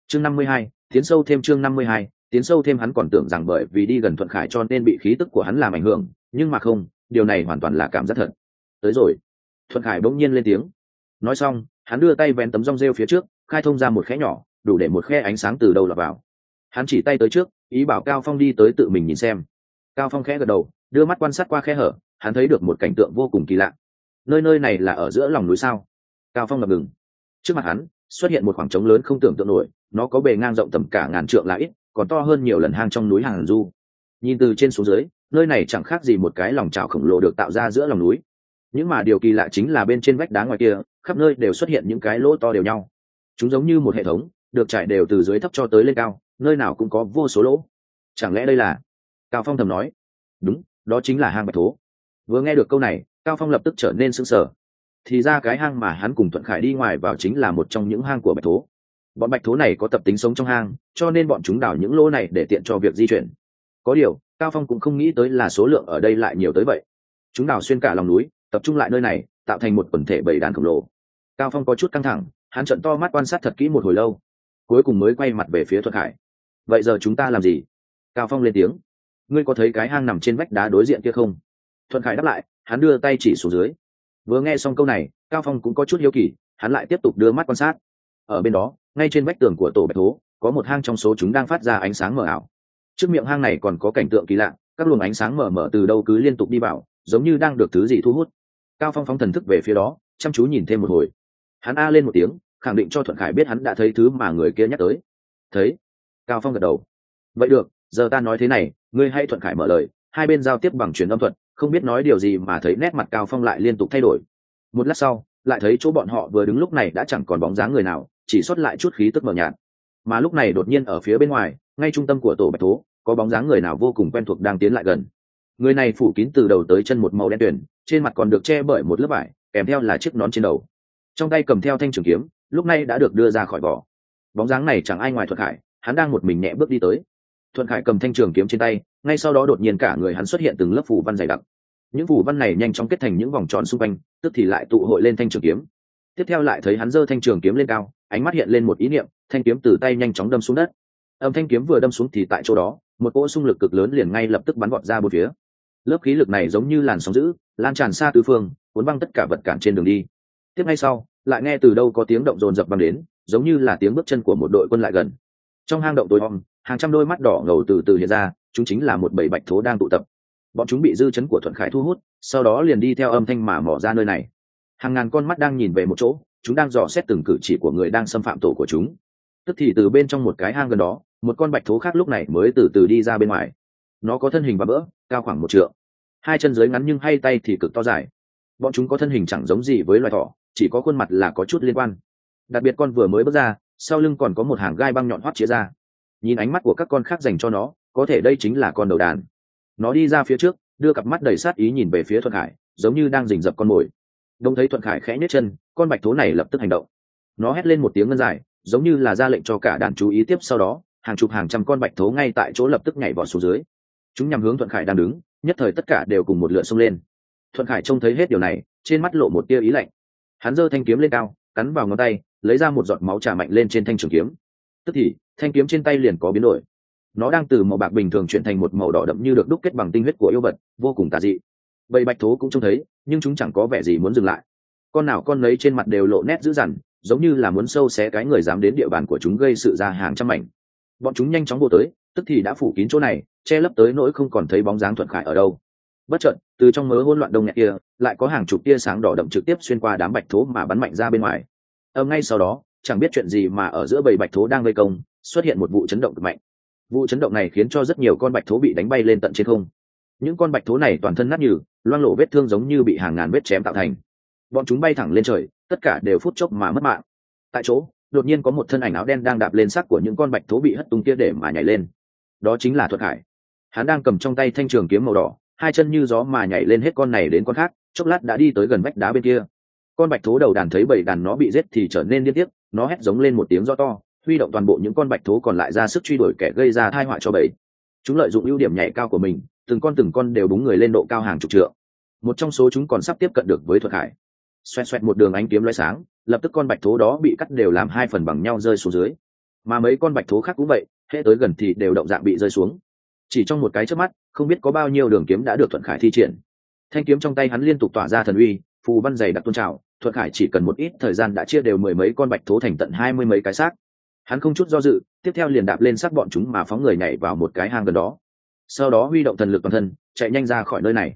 chương 52, tiến sâu thêm. chương 52, tiến sâu thêm. Hắn còn tưởng rằng bởi vì đi gần Thuận Khải cho nên bị khí tức của hắn làm ảnh hưởng, nhưng mà không, điều này hoàn toàn là cảm giác thật. Tới rồi. Thuận Khải bỗng nhiên lên tiếng. Nói xong, hắn đưa tay vén tấm rong rêu phía trước, khai thông ra một khe nhỏ, đủ để một khe ánh sáng từ đâu lọt vào. Hắn chỉ tay tới trước, ý bảo Cao Phong đi tới tự mình nhìn xem. Cao Phong khẽ gật đầu, đưa mắt quan sát qua khe hở, hắn thấy được một cảnh tượng vô cùng kỳ lạ. Nơi này là ở giữa lòng núi sao? Cao Phong ngập ngừng. Trước mặt hắn xuất hiện một khoảng trống lớn không tưởng tượng nổi, nó có bề ngang rộng tầm cả ngàn trượng là ít, còn to hơn nhiều lần hang trong núi Hàn Du. Nhìn từ trên xuống dưới, nơi này chẳng khác gì một cái lòng chảo khổng lồ được tạo ra giữa lòng núi. Nhưng mà điều kỳ lạ chính là bên trên vách đá ngoài kia, khắp nơi đều xuất hiện những cái lỗ to đều nhau. Chúng giống như một hệ thống, được trải đều từ dưới thấp cho tới lên cao, nơi nào cũng có vô số lỗ. Chẳng lẽ đây là? Cao Phong thầm nói. Đúng, đó chính là hang Bạch Thố. Vừa nghe được câu này, Cao Phong lập tức trở nên sững sờ. Thì ra cái hang mà hắn cùng Thuận Khải đi ngoài vào chính là một trong những hang của Bạch Thố. Bọn Bạch Thố này có tập tính sống trong hang, cho nên bọn chúng đào những lỗ này để tiện cho việc di chuyển. Có điều, Cao Phong cũng không nghĩ tới là số lượng ở đây lại nhiều tới vậy. Chúng đào xuyên cả lòng núi, tập trung lại nơi này, tạo thành một quần thể bầy đàn khổng lồ. Cao Phong có chút căng thẳng, hắn trợn to mắt quan sát thật kỹ một hồi lâu, cuối cùng mới quay mặt về phía Thuận Khải. Vậy giờ chúng ta làm gì? Cao Phong lên tiếng. Ngươi có thấy cái hang nằm trên vách đá đối diện kia không? Thuận Khải đáp lại, hắn đưa tay chỉ xuống dưới. Vừa nghe xong câu này, Cao Phong cũng có chút hiếu kỳ, hắn lại tiếp tục đưa mắt quan sát. Ở bên đó, ngay trên vách tường của tổ Bạch Thố, có một hang trong số chúng đang phát ra ánh sáng mờ ảo. Trước miệng hang này còn có cảnh tượng kỳ lạ, các luồng ánh sáng mờ mờ từ đâu cứ liên tục đi vào, giống như đang được thứ gì thu hút. Cao Phong phóng thần thức về phía đó, chăm chú nhìn thêm một hồi. Hắn a lên một tiếng, khẳng định cho Thuận Khải biết hắn đã thấy thứ mà người kia nhắc tới. Thấy? Cao Phong gật đầu. Vậy được, giờ ta nói thế này, ngươi hãy Thuận Khải mở lời, hai bên giao tiếp bằng truyền âm thuật. Không biết nói điều gì mà thấy nét mặt Cao Phong lại liên tục thay đổi. Một lát sau, lại thấy chỗ bọn họ vừa đứng lúc này đã chẳng còn bóng dáng người nào, chỉ sót lại chút khí tức mờ nhạt. Mà lúc này đột nhiên ở phía bên ngoài, ngay trung tâm của tổ Bạch Thố, có bóng dáng người nào vô cùng quen thuộc đang tiến lại gần. Người này phủ kín từ đầu tới chân một màu đen tuyền, trên mặt còn được che bởi một lớp vải, kèm theo là chiếc nón trên đầu. Trong tay cầm theo thanh trường kiếm, lúc này đã được đưa ra khỏi vỏ. Bóng dáng này chẳng ai ngoài Thuận Khải, hắn đang một mình nhẹ bước đi tới. Thuận Khải cầm thanh trường kiếm trên tay, ngay sau đó đột nhiên cả người hắn xuất hiện từng lớp phù văn dày đặc. Những phù văn này nhanh chóng kết thành những vòng tròn xung quanh, tức thì lại tụ hội lên thanh trường kiếm. Tiếp theo lại thấy hắn giơ thanh trường kiếm lên cao, ánh mắt hiện lên một ý niệm, thanh kiếm từ tay nhanh chóng đâm xuống đất. Âm thanh kiếm vừa đâm xuống thì tại chỗ đó, một cỗ xung lực cực lớn liền ngay lập tức bắn vọt ra bốn phía. Lớp khí lực này giống như làn sóng dữ, lan tràn xa tứ phương, cuốn băng tất cả vật cản trên đường đi. Tiếp ngay sau, lại nghe từ đâu có tiếng động dồn dập vang đến, giống như là tiếng bước chân của một đội quân lại gần. Trong hang động tối om, hàng trăm đôi mắt đỏ ngầu từ từ hiện ra, chúng chính là một bầy Bạch Thố đang tụ tập. Bọn chúng bị dư chấn của Thuận Khải thu hút, sau đó liền đi theo âm thanh mà mò ra nơi này. Hàng ngàn con mắt đang nhìn về một chỗ, chúng đang dò xét từng cử chỉ của người đang xâm phạm tổ của chúng. Tức thì từ bên trong một cái hang gần đó, một con Bạch Thố khác lúc này mới từ từ đi ra bên ngoài. Nó có thân hình và bỡ, cao khoảng 1 trượng, hai chân dưới ngắn nhưng hai tay thì cực to dài. Bọn chúng có thân hình chẳng giống gì với loài thỏ, chỉ có khuôn mặt là có chút liên quan. Đặc biệt con vừa mới bước ra, sau lưng còn có một hàng gai băng nhọn hoắt chĩa ra. Nhìn ánh mắt của các con khác dành cho nó, có thể đây chính là con đầu đàn. Nó đi ra phía trước, đưa cặp mắt đầy sát ý nhìn về phía Thuận Khải, giống như đang rình rập con mồi. Đông thấy Thuận Khải khẽ nhếch chân, con Bạch Thố này lập tức hành động. Nó hét lên một tiếng ngân dài, giống như là ra lệnh cho cả đàn chú ý. Tiếp sau đó, hàng chục hàng trăm con Bạch Thố ngay tại chỗ lập tức nhảy vọt xuống dưới. Chúng nhằm hướng Thuận Khải đang đứng, nhất thời tất cả đều cùng một lượt xông lên. Thuận Khải trông thấy hết điều này, trên mắt lộ một tia ý lạnh. Hắn giơ thanh kiếm lên cao, cắn vào ngón tay, lấy ra một giọt máu trà mạnh lên trên thanh trường kiếm. Tức thì, thanh kiếm trên tay liền có biến đổi. Nó đang từ màu bạc bình thường chuyển thành một màu đỏ đậm như được đúc kết bằng tinh huyết của yêu vật, vô cùng tà dị. Bầy Bạch Thố cũng trông thấy, nhưng chúng chẳng có vẻ gì muốn dừng lại. Con nào con nấy trên mặt đều lộ nét dữ dằn, giống như là muốn sâu xé cái người dám đến địa bàn của chúng gây sự ra hàng trăm mảnh. Bọn chúng nhanh chóng vô tới, tức thì đã phủ kín chỗ này, che lấp tới nỗi không còn thấy bóng dáng Thuận Khải ở đâu. Bất chợt, từ trong mớ hỗn loạn đông nhạc kia, lại có hàng chục tia sáng đỏ đậm trực tiếp xuyên qua đám Bạch Thố mà bắn mạnh ra bên ngoài. Ngay sau đó, chẳng biết chuyện gì mà ở giữa bầy Bạch Thố đang vây công, xuất hiện một vụ chấn động cực mạnh. Vụ chấn động này khiến cho rất nhiều con Bạch Thố bị đánh bay lên tận trên không. Những con Bạch Thố này toàn thân nát nhừ, loang lổ vết thương giống như bị hàng ngàn vết chém tạo thành. Bọn chúng bay thẳng lên trời, tất cả đều phút chốc mà mất mạng. Tại chỗ, đột nhiên có một thân ảnh áo đen đang đạp lên xác của những con Bạch Thố bị hất tung kia để mà nhảy lên. Đó chính là Thuận Khải. Hắn đang cầm trong tay thanh trường kiếm màu đỏ, hai chân như gió mà nhảy lên hết con này đến con khác, chốc lát đã đi tới gần vách đá bên kia. Con Bạch Thố đầu đàn thấy bầy đàn nó bị giết thì trở nên điên tiết, nó hét giống lên một tiếng rõ to, huy động toàn bộ những con Bạch Thố còn lại ra sức truy đuổi kẻ gây ra tai họa cho bầy. Chúng lợi dụng ưu điểm nhảy cao của mình, từng con đều búng người lên độ cao hàng chục trượng. Một trong số chúng còn sắp tiếp cận được với Thuận Khải. Xoẹt xoẹt một đường ánh kiếm lóe sáng, lập tức con Bạch Thố đó bị cắt đều làm hai phần bằng nhau rơi xuống dưới. mà mấy con bạch thố khác cũng vậy, hễ tới gần thì đều động dạng bị rơi xuống. Chỉ trong một cái chớp mắt, không biết có bao nhiêu đường kiếm đã được Thuận Khải thi triển. Thanh kiếm trong tay hắn liên tục tỏa ra thần uy, phù văn dày đặc tôn trào. Thuận Khải chỉ cần một ít thời gian đã chia đều mười mấy con bạch thố thành tận 20 mấy cái xác. Hắn không chút do dự, tiếp theo liền đạp lên xác bọn chúng mà phóng người nhảy vào một cái hang gần đó. Sau đó huy động thần lực toàn thân, chạy nhanh ra khỏi nơi này.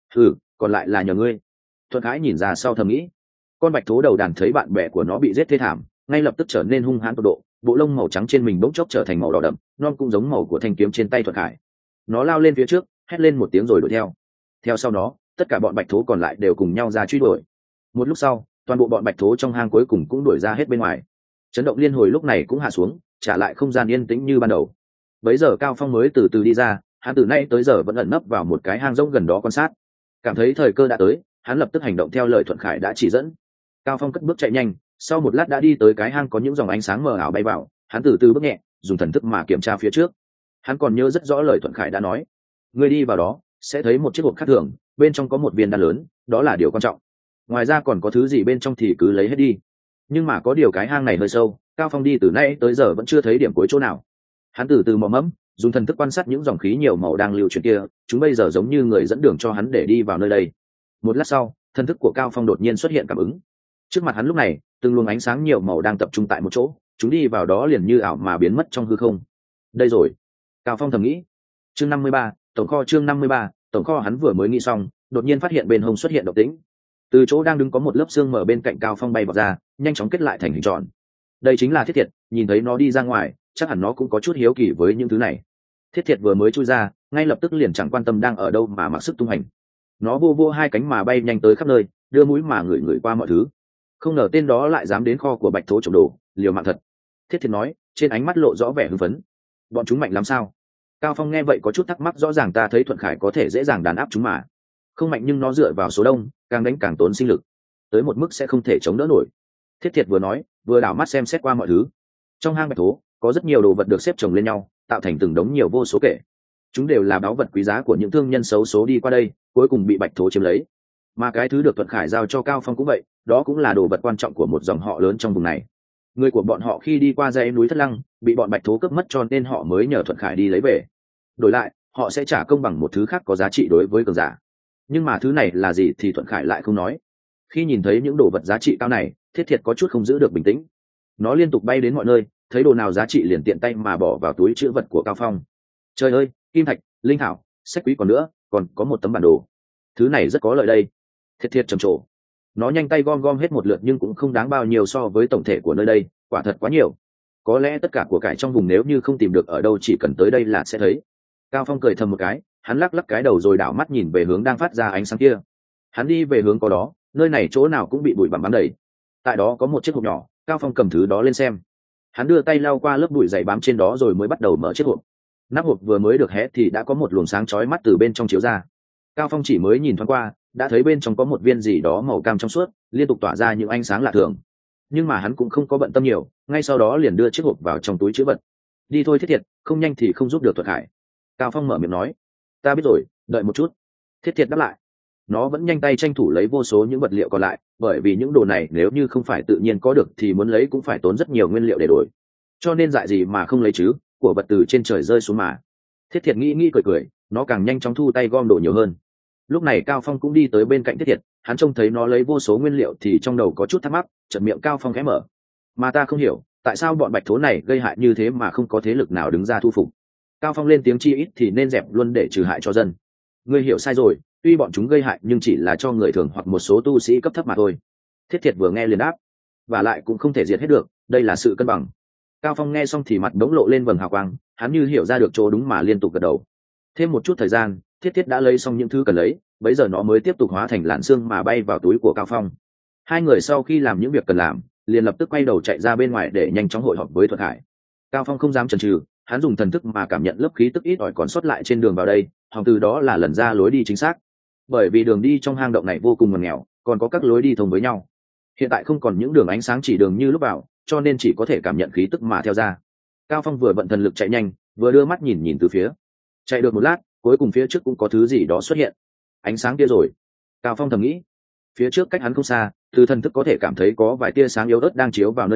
Còn lại là nhờ ngươi. Thuận Khải nhìn ra sau thầm nghĩ. Con bạch thố đầu đàn thấy bạn bè của nó bị giết thê thảm, ngay lập tức trở nên hung hãn tột độ, bộ lông màu trắng trên mình bỗng chốc trở thành màu đỏ đậm, non cũng giống màu của thanh kiếm trên tay Thuận Khải. Nó lao lên phía trước, hét lên một tiếng rồi đuổi theo. Theo sau đó, tất cả bọn bạch thố còn lại đều cùng nhau ra truy đuổi. Một lúc sau, toàn bộ bọn bạch thố trong hang cuối cùng cũng đuổi ra hết bên ngoài. Chấn động liên hồi lúc này cũng hạ xuống, trả lại không gian yên tĩnh như ban đầu. Bấy giờ Cao Phong mới từ từ đi ra, hắn từ nay tới giờ vẫn ẩn nấp vào một cái hang rỗng gần đó quan sát. Cảm thấy thời cơ đã tới, hắn lập tức hành động theo lời Thuận Khải đã chỉ dẫn. Cao Phong cất bước chạy nhanh, sau một lát đã đi tới cái hang có những dòng ánh sáng mờ ảo bay vào. Hắn từ từ bước nhẹ, dùng thần thức mà kiểm tra phía trước. Hắn còn nhớ rất rõ lời Thuận Khải đã nói: người đi vào đó sẽ thấy một chiếc hộp khác thường, bên trong có một viên đan lớn, đó là điều quan trọng. Ngoài ra còn có thứ gì bên trong thì cứ lấy hết đi. Nhưng mà có điều cái hang này hơi sâu, Cao Phong đi từ nay tới giờ vẫn chưa thấy điểm cuối chỗ nào. Hắn từ từ mò mẫm, dùng thần thức quan sát những dòng khí nhiều màu đang lưu chuyển kia, chúng bây giờ giống như người dẫn đường cho hắn để đi vào nơi đây. Một lát sau, thần thức của Cao Phong đột nhiên xuất hiện cảm ứng. Trước mặt hắn lúc này, từng luồng ánh sáng nhiều màu đang tập trung tại một chỗ, chúng đi vào đó liền như ảo mà biến mất trong hư không. Đây rồi, Cao Phong thầm nghĩ. Chương 53, tổng kho. Chương 53, tổng kho. Hắn vừa mới nghĩ xong, đột nhiên phát hiện bên hông xuất hiện động tĩnh. Từ chỗ đang đứng có một lớp xương mở bên cạnh Cao Phong bay vào ra, nhanh chóng kết lại thành hình tròn. Đây chính là Thiết Thiệt, nhìn thấy nó đi ra ngoài, chắc hẳn nó cũng có chút hiếu kỳ với những thứ này. Thiết Thiệt vừa mới chui ra, ngay lập tức liền chẳng quan tâm đang ở đâu mà mặc sức tung hành. Nó vô vô hai cánh mà bay nhanh tới khắp nơi, đưa mũi mà ngửi ngửi qua mọi thứ. Không ngờ tên đó lại dám đến kho của bạch thố trộm đồ, liều mạng thật. Thiết Thiệt nói, trên ánh mắt lộ rõ vẻ hưng phấn. Bọn chúng mạnh lắm sao? Cao Phong nghe vậy có chút thắc mắc, rõ ràng ta thấy Thuận Khải có thể dễ dàng đàn áp chúng mà. Không mạnh nhưng nó dựa vào số đông, càng đánh càng tốn sinh lực, tới một mức sẽ không thể chống đỡ nổi. Thiết Thiệt vừa nói, vừa đảo mắt xem xét qua mọi thứ. Trong hang bạch thố có rất nhiều đồ vật được xếp chồng lên nhau, tạo thành từng đống nhiều vô số kể. Chúng đều là báu vật quý giá của những thương nhân xấu số đi qua đây, cuối cùng bị bạch thố chiếm lấy. Mà cái thứ được Thuận Khải giao cho Cao Phong cũng vậy, đó cũng là đồ vật quan trọng của một dòng họ lớn trong vùng này. Người của bọn họ khi đi qua dãy núi Thất Lăng bị bọn bạch thố cướp mất, cho nên họ mới nhờ Thuận Khải đi lấy về. Đổi lại, họ sẽ trả công bằng một thứ khác có giá trị đối với cường giả. Nhưng mà thứ này là gì thì Thuận Khải lại không nói. Khi nhìn thấy những đồ vật giá trị cao này, Thiết Thiệt có chút không giữ được bình tĩnh. Nó liên tục bay đến mọi nơi, thấy đồ nào giá trị liền tiện tay mà bỏ vào túi trữ vật của Cao Phong. Trời ơi, kim thạch, linh thảo, sách quý còn nữa, còn có một tấm bản đồ. Thứ này rất có lợi đây. Thiết Thiệt trầm trồ. Nó nhanh tay gom gom hết một lượt nhưng cũng không đáng bao nhiêu so với tổng thể của nơi đây, quả thật quá nhiều. Có lẽ tất cả của cải trong vùng nếu như không tìm được ở đâu chỉ cần tới đây là sẽ thấy. Cao Phong cười thầm một cái, hắn lắc lắc cái đầu rồi đảo mắt nhìn về hướng đang phát ra ánh sáng kia. Hắn đi về hướng có đó, nơi này chỗ nào cũng bị bụi bặm bám đầy. Tại đó có một chiếc hộp nhỏ, Cao Phong cầm thứ đó lên xem. Hắn đưa tay lau qua lớp bụi dày bám trên đó rồi mới bắt đầu mở chiếc hộp. Nắp hộp vừa mới được hé thì đã có một luồng sáng chói mắt từ bên trong chiếu ra. Cao Phong chỉ mới nhìn thoáng qua, đã thấy bên trong có một viên gì đó màu cam trong suốt, liên tục tỏa ra những ánh sáng lạ thường. Nhưng mà hắn cũng không có bận tâm nhiều, ngay sau đó liền đưa chiếc hộp vào trong túi trữ vật. Đi thôi Thiết Thiệt, không nhanh thì không giúp được Thuận Khải. Cao Phong mở miệng nói. Ta biết rồi, đợi một chút. Thiết Thiệt đáp lại. Nó vẫn nhanh tay tranh thủ lấy vô số những vật liệu còn lại, bởi vì những đồ này nếu như không phải tự nhiên có được thì muốn lấy cũng phải tốn rất nhiều nguyên liệu để đổi. Cho nên dại gì mà không lấy chứ, của vật từ trên trời rơi xuống mà. Thiết Thiệt nghĩ cười cười, nó càng nhanh chóng thu tay gom đồ nhiều hơn. Lúc này Cao Phong cũng đi tới bên cạnh Thiết Thiệt, hắn trông thấy nó lấy vô số nguyên liệu thì trong đầu có chút thắc mắc, chợt miệng Cao Phong khẽ mở. Mà ta không hiểu, tại sao bọn bạch thố này gây hại như thế mà không có thế lực nào đứng ra thu phục. Cao Phong lên tiếng, chi ít thì nên dẹp luôn để trừ hại cho dân. Ngươi hiểu sai rồi, tuy bọn chúng gây hại nhưng chỉ là cho người thường hoặc một số tu sĩ cấp thấp mà thôi. Thiết Thiệt vừa nghe liền đáp. Và lại cũng không thể diệt hết được, đây là sự cân bằng. Cao Phong nghe xong thì mặt đống lộ lên vầng hào quang, hắn như hiểu ra được chỗ đúng mà liên tục gật đầu. Thêm một chút thời gian, Thiết Thiết đã lấy xong những thứ cần lấy, bấy giờ nó mới tiếp tục hóa thành làn xương mà bay vào túi của Cao Phong. Hai người sau khi làm những việc cần làm, liền lập tức quay đầu chạy ra bên ngoài để nhanh chóng hội họp với Thuận Khải. Cao Phong không dám chần chừ, hắn dùng thần thức mà cảm nhận lớp khí tức ít ỏi còn sót lại trên đường vào đây, hòng từ đó là lần ra lối đi chính xác. Bởi vì đường đi trong hang động này vô cùng ngoằn nghèo, còn có các lối đi thông với nhau. Hiện tại không còn những đường ánh sáng chỉ đường như lúc vào, cho nên chỉ có thể cảm nhận khí tức mà theo ra. Cao Phong vừa vận thần lực chạy nhanh, vừa đưa mắt nhìn từ phía. Chạy được một lát, cuối cùng phía trước cũng có thứ gì đó xuất hiện. Ánh sáng kia rồi. Cao Phong thầm nghĩ. Phía trước cách hắn không xa, từ thần thức có thể cảm thấy có vài tia sáng yếu ớt đang chiếu vào nơi này,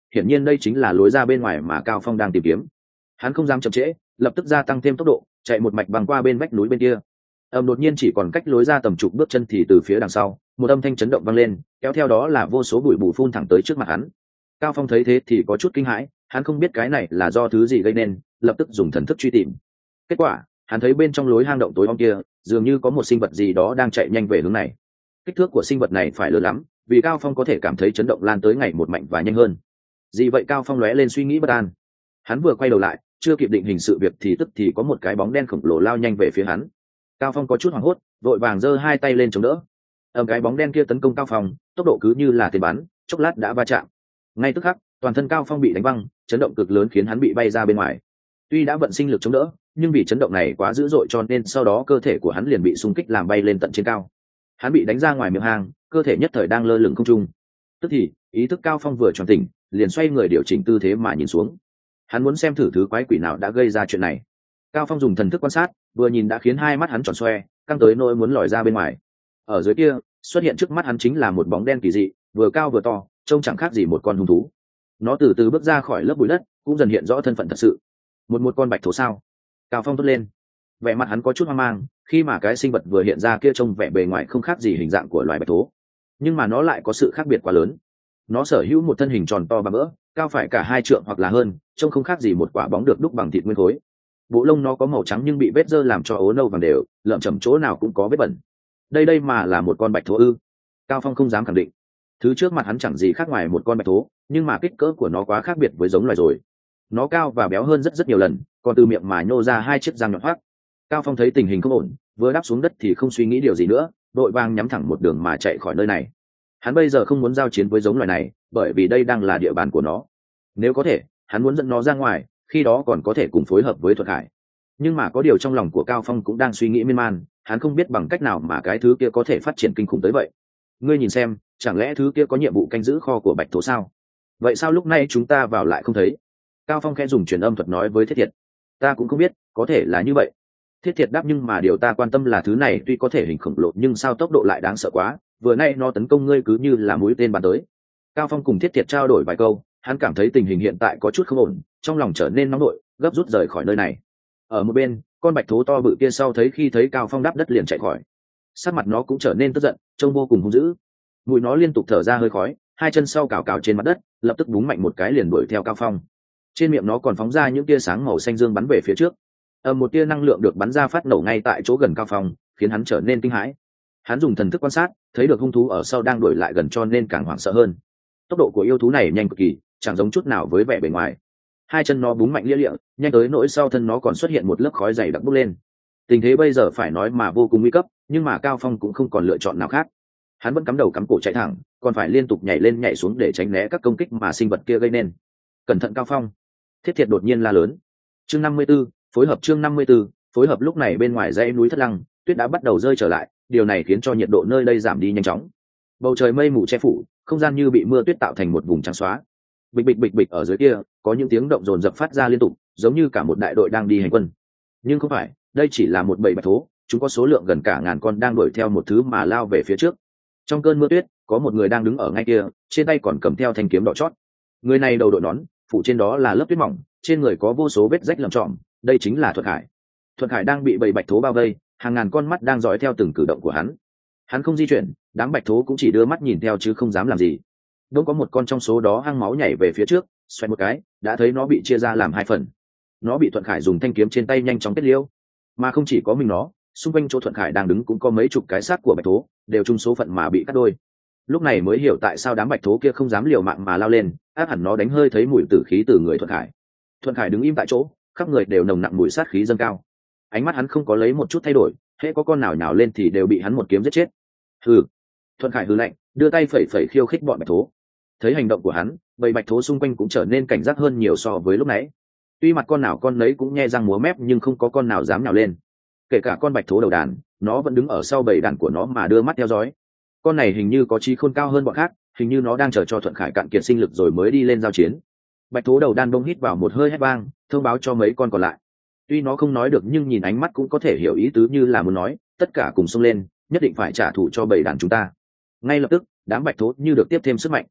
hiển nhiên đây chính là lối ra bên ngoài mà Cao Phong đang tìm kiếm. Hắn không dám chậm trễ, lập tức gia tăng thêm tốc độ, chạy một mạch băng qua bên vách núi bên kia. Đột nhiên chỉ còn cách lối ra tầm chục bước chân thì từ phía đằng sau, một âm thanh chấn động vang lên, kéo theo đó là vô số bụi mù phun thẳng tới trước mặt hắn. Cao Phong thấy thế thì có chút kinh hãi, hắn không biết cái này là do thứ gì gây nên, lập tức dùng thần thức truy tìm. Kết quả, hắn thấy bên trong lối hang động tối om kia, dường như có một sinh vật gì đó đang chạy nhanh về hướng này. Kích thước của sinh vật này phải lớn lắm, vì Cao Phong có thể cảm thấy chấn động lan tới ngày một mạnh và nhanh hơn. Gì vậy? Cao Phong lóe lên suy nghĩ bất an. Hắn vừa quay đầu lại, chưa kịp định hình sự việc thì tức thì có một cái bóng đen khổng lồ lao nhanh về phía hắn. Cao Phong có chút hoảng hốt, vội vàng giơ hai tay lên chống đỡ. Cái bóng đen kia tấn công Cao Phong, tốc độ cứ như là tên bắn, chốc lát đã va chạm. Ngay tức khắc, toàn thân Cao Phong bị đánh văng, chấn động cực lớn khiến hắn bị bay ra bên ngoài. Tuy đã vận sinh lực chống đỡ, nhưng vì chấn động này quá dữ dội cho nên sau đó cơ thể của hắn liền bị xung kích làm bay lên tận trên cao. Hắn bị đánh ra ngoài miệng hang, cơ thể nhất thời đang lơ lửng không trung. Tức thì, ý thức Cao Phong vừa tròn tỉnh, liền xoay người điều chỉnh tư thế mà nhìn xuống. Hắn muốn xem thử thứ quái quỷ nào đã gây ra chuyện này. Cao Phong dùng thần thức quan sát, vừa nhìn đã khiến hai mắt hắn tròn xoe, căng tới nỗi muốn lòi ra bên ngoài. Ở dưới kia, xuất hiện trước mắt hắn chính là một bóng đen kỳ dị, vừa cao vừa to, trông chẳng khác gì một con hung thú. Nó từ từ bước ra khỏi lớp bụi đất, cũng dần hiện rõ thân phận thật sự. Một con bạch thổ sao? Cao Phong thốt lên. Vẻ mặt hắn có chút hoang mang, khi mà cái sinh vật vừa hiện ra kia trông vẻ bề ngoài không khác gì hình dạng của loài bạch thổ, nhưng mà nó lại có sự khác biệt quá lớn. Nó sở hữu một thân hình tròn to và vỡ, cao phải cả 2 trượng hoặc là hơn, trông không khác gì một quả bóng được đúc bằng thịt nguyên khối. Bộ lông nó có màu trắng nhưng bị vết dơ làm cho ố nâu vàng đều, lởm chởm chỗ nào cũng có vết bẩn. Đây mà là một con bạch thổ ư? Cao Phong không dám khẳng định. Thứ trước mặt hắn chẳng gì khác ngoài một con bạch thổ, nhưng mà kích cỡ của nó quá khác biệt với giống loài rồi. Nó cao và béo hơn rất nhiều lần, còn từ miệng mà nhô ra 2 chiếc răng nhọn hoắt. Cao Phong thấy tình hình không ổn, vừa đáp xuống đất thì không suy nghĩ điều gì nữa, đội vàng nhắm thẳng một đường mà chạy khỏi nơi này. Hắn bây giờ không muốn giao chiến với giống loài này, bởi vì đây đang là địa bàn của nó. Nếu có thể, hắn muốn dẫn nó ra ngoài, khi đó còn có thể cùng phối hợp với Thuật Hải. Nhưng mà có điều trong lòng của Cao Phong cũng đang suy nghĩ miên man, hắn không biết bằng cách nào mà cái thứ kia có thể phát triển kinh khủng tới vậy. Ngươi nhìn xem, chẳng lẽ thứ kia có nhiệm vụ canh giữ kho của bạch thổ sao? Vậy sao lúc này chúng ta vào lại không thấy? Cao Phong khẽ dùng truyền âm thuật nói với Thiết Thiệt. Ta cũng không biết, có thể là như vậy. Thiết Thiệt đáp, nhưng mà điều ta quan tâm là thứ này tuy có thể hình khổng lồ nhưng sao tốc độ lại đáng sợ quá, vừa nay nó tấn công ngươi cứ như là mũi tên bắn tới. Cao Phong cùng Thiết Thiệt trao đổi vài câu, hắn cảm thấy tình hình hiện tại có chút không ổn, trong lòng trở nên nóng nổi, gấp rút rời khỏi nơi này. Ở một bên, con bạch thú to bự kia sau khi thấy Cao Phong đáp đất liền chạy khỏi. Sắc mặt nó cũng trở nên tức giận, trông vô cùng hung dữ. Mũi nó liên tục thở ra hơi khói, hai chân sau cào cào trên mặt đất, lập tức búng mạnh một cái liền đuổi theo Cao Phong. Trên miệng nó còn phóng ra những tia sáng màu xanh dương bắn về phía trước. Một tia năng lượng được bắn ra phát nổ ngay tại chỗ gần Cao Phong, khiến hắn trở nên kinh hãi. Hắn dùng thần thức quan sát, thấy được hung thú ở sau đang đuổi lại gần cho nên càng hoảng sợ hơn. Tốc độ của yêu thú này nhanh cực kỳ, chẳng giống chút nào với vẻ bề ngoài. Hai chân nó búng mạnh lia lịa, nhanh tới nỗi sau thân nó còn xuất hiện một lớp khói dày đặc bốc lên. Tình thế bây giờ phải nói mà vô cùng nguy cấp, nhưng mà Cao Phong cũng không còn lựa chọn nào khác. Hắn vẫn cắm đầu cắm cổ chạy thẳng, còn phải liên tục nhảy lên nhảy xuống để tránh né các công kích mà sinh vật kia gây nên. Cẩn thận Cao Phong! Thiết Thiệt đột nhiên la lớn. Chương 54, phối hợp. Chương 54, phối hợp. Lúc này bên ngoài dãy núi Thất Lăng, tuyết đã bắt đầu rơi trở lại, điều này khiến cho nhiệt độ nơi đây giảm đi nhanh chóng. Bầu trời mây mù che phủ, không gian như bị mưa tuyết tạo thành một vùng trắng xóa. Bịch bịch bịch bịch ở dưới kia, có những tiếng động dồn dập phát ra liên tục, giống như cả một đại đội đang đi hành quân. Nhưng không phải, đây chỉ là một bầy bạch thú, chúng có số lượng gần cả ngàn con đang đuổi theo một thứ mà lao về phía trước. Trong cơn mưa tuyết, có một người đang đứng ở ngay kia, trên tay còn cầm theo thanh kiếm đỏ chót. Người này đầu đội nón, phủ trên đó là lớp tuyết mỏng, trên người có vô số vết rách lởm chởm, đây chính là Thuật Hải. Thuật Hải đang bị bầy bạch thú bao vây, hàng ngàn con mắt đang dõi theo từng cử động của hắn. Hắn không di chuyển, đám bạch thú cũng chỉ đưa mắt nhìn theo chứ không dám làm gì. Đông có một con trong số đó hăng máu nhảy về phía trước, xoay một cái, đã thấy nó bị chia ra làm 2 phần. Nó bị Thuận Khải dùng thanh kiếm trên tay nhanh chóng kết liễu. Mà không chỉ có mình nó, xung quanh chỗ Thuận Khải đang đứng cũng có mấy chục cái xác của bạch thú, đều chung số phận mà bị cắt đôi. Lúc này mới hiểu tại sao đám bạch thú kia không dám liều mạng mà lao lên, ác hẳn nó đánh hơi thấy mùi tử khí từ người Thuận Khải. Thuận Khải đứng im tại chỗ, khắp người đều nồng nặng mùi sát khí dâng cao. Ánh mắt hắn không có lấy một chút thay đổi, hễ có con nào nhào lên thì đều bị hắn một kiếm giết chết. Hừ! Thuận Khải hừ lạnh, đưa tay phẩy phẩy khiêu khích bọn bạch thú. Thấy hành động của hắn, bầy bạch thú xung quanh cũng trở nên cảnh giác hơn nhiều so với lúc nãy. Tuy mặt con nào con nấy cũng nhe răng múa mép nhưng không có con nào dám nhào lên. Kể cả con bạch thú đầu đàn, nó vẫn đứng ở sau bầy đàn của nó mà đưa mắt theo dõi. Con này hình như có trí khôn cao hơn bọn khác, hình như nó đang chờ cho Thuận Khải cạn kiệt sinh lực rồi mới đi lên giao chiến. Bạch thú đầu đàn bông hít vào một hơi hét vang, thông báo cho mấy con còn lại. Tuy nó không nói được nhưng nhìn ánh mắt cũng có thể hiểu ý tứ như là muốn nói, tất cả cùng xông lên, nhất định phải trả thù cho bầy đàn chúng ta. Ngay lập tức, đám bạch thú như được tiếp thêm sức mạnh.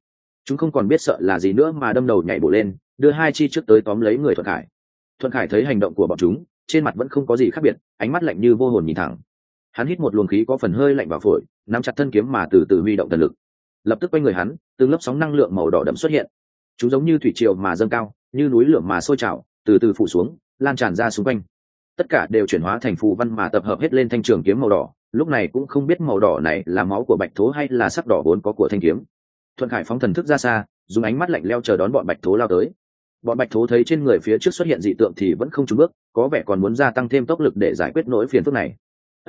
Chúng không còn biết sợ là gì nữa mà đâm đầu nhảy bổ lên, đưa hai chi trước tới tóm lấy người Thuận Khải. Thuận Khải thấy hành động của bọn chúng, trên mặt vẫn không có gì khác biệt, ánh mắt lạnh như vô hồn nhìn thẳng. Hắn hít một luồng khí có phần hơi lạnh vào phổi, nắm chặt thân kiếm mà từ từ huy động thần lực. Lập tức quanh người hắn, từng lớp sóng năng lượng màu đỏ đậm xuất hiện. Chúng giống như thủy triều mà dâng cao, như núi lửa mà sôi trào, từ từ phủ xuống, lan tràn ra xung quanh. Tất cả đều chuyển hóa thành phù văn mà tập hợp hết lên thanh trường kiếm màu đỏ. Lúc này cũng không biết màu đỏ này là máu của bạch thố hay là sắc đỏ vốn có của thanh kiếm. Thuận Khải phóng thần thức ra xa, dùng ánh mắt lạnh lẽo chờ đón bọn bạch thố lao tới. Bọn bạch thố thấy trên người phía trước xuất hiện dị tượng thì vẫn không chùn bước, có vẻ còn muốn gia tăng thêm tốc lực để giải quyết nỗi phiền phức này.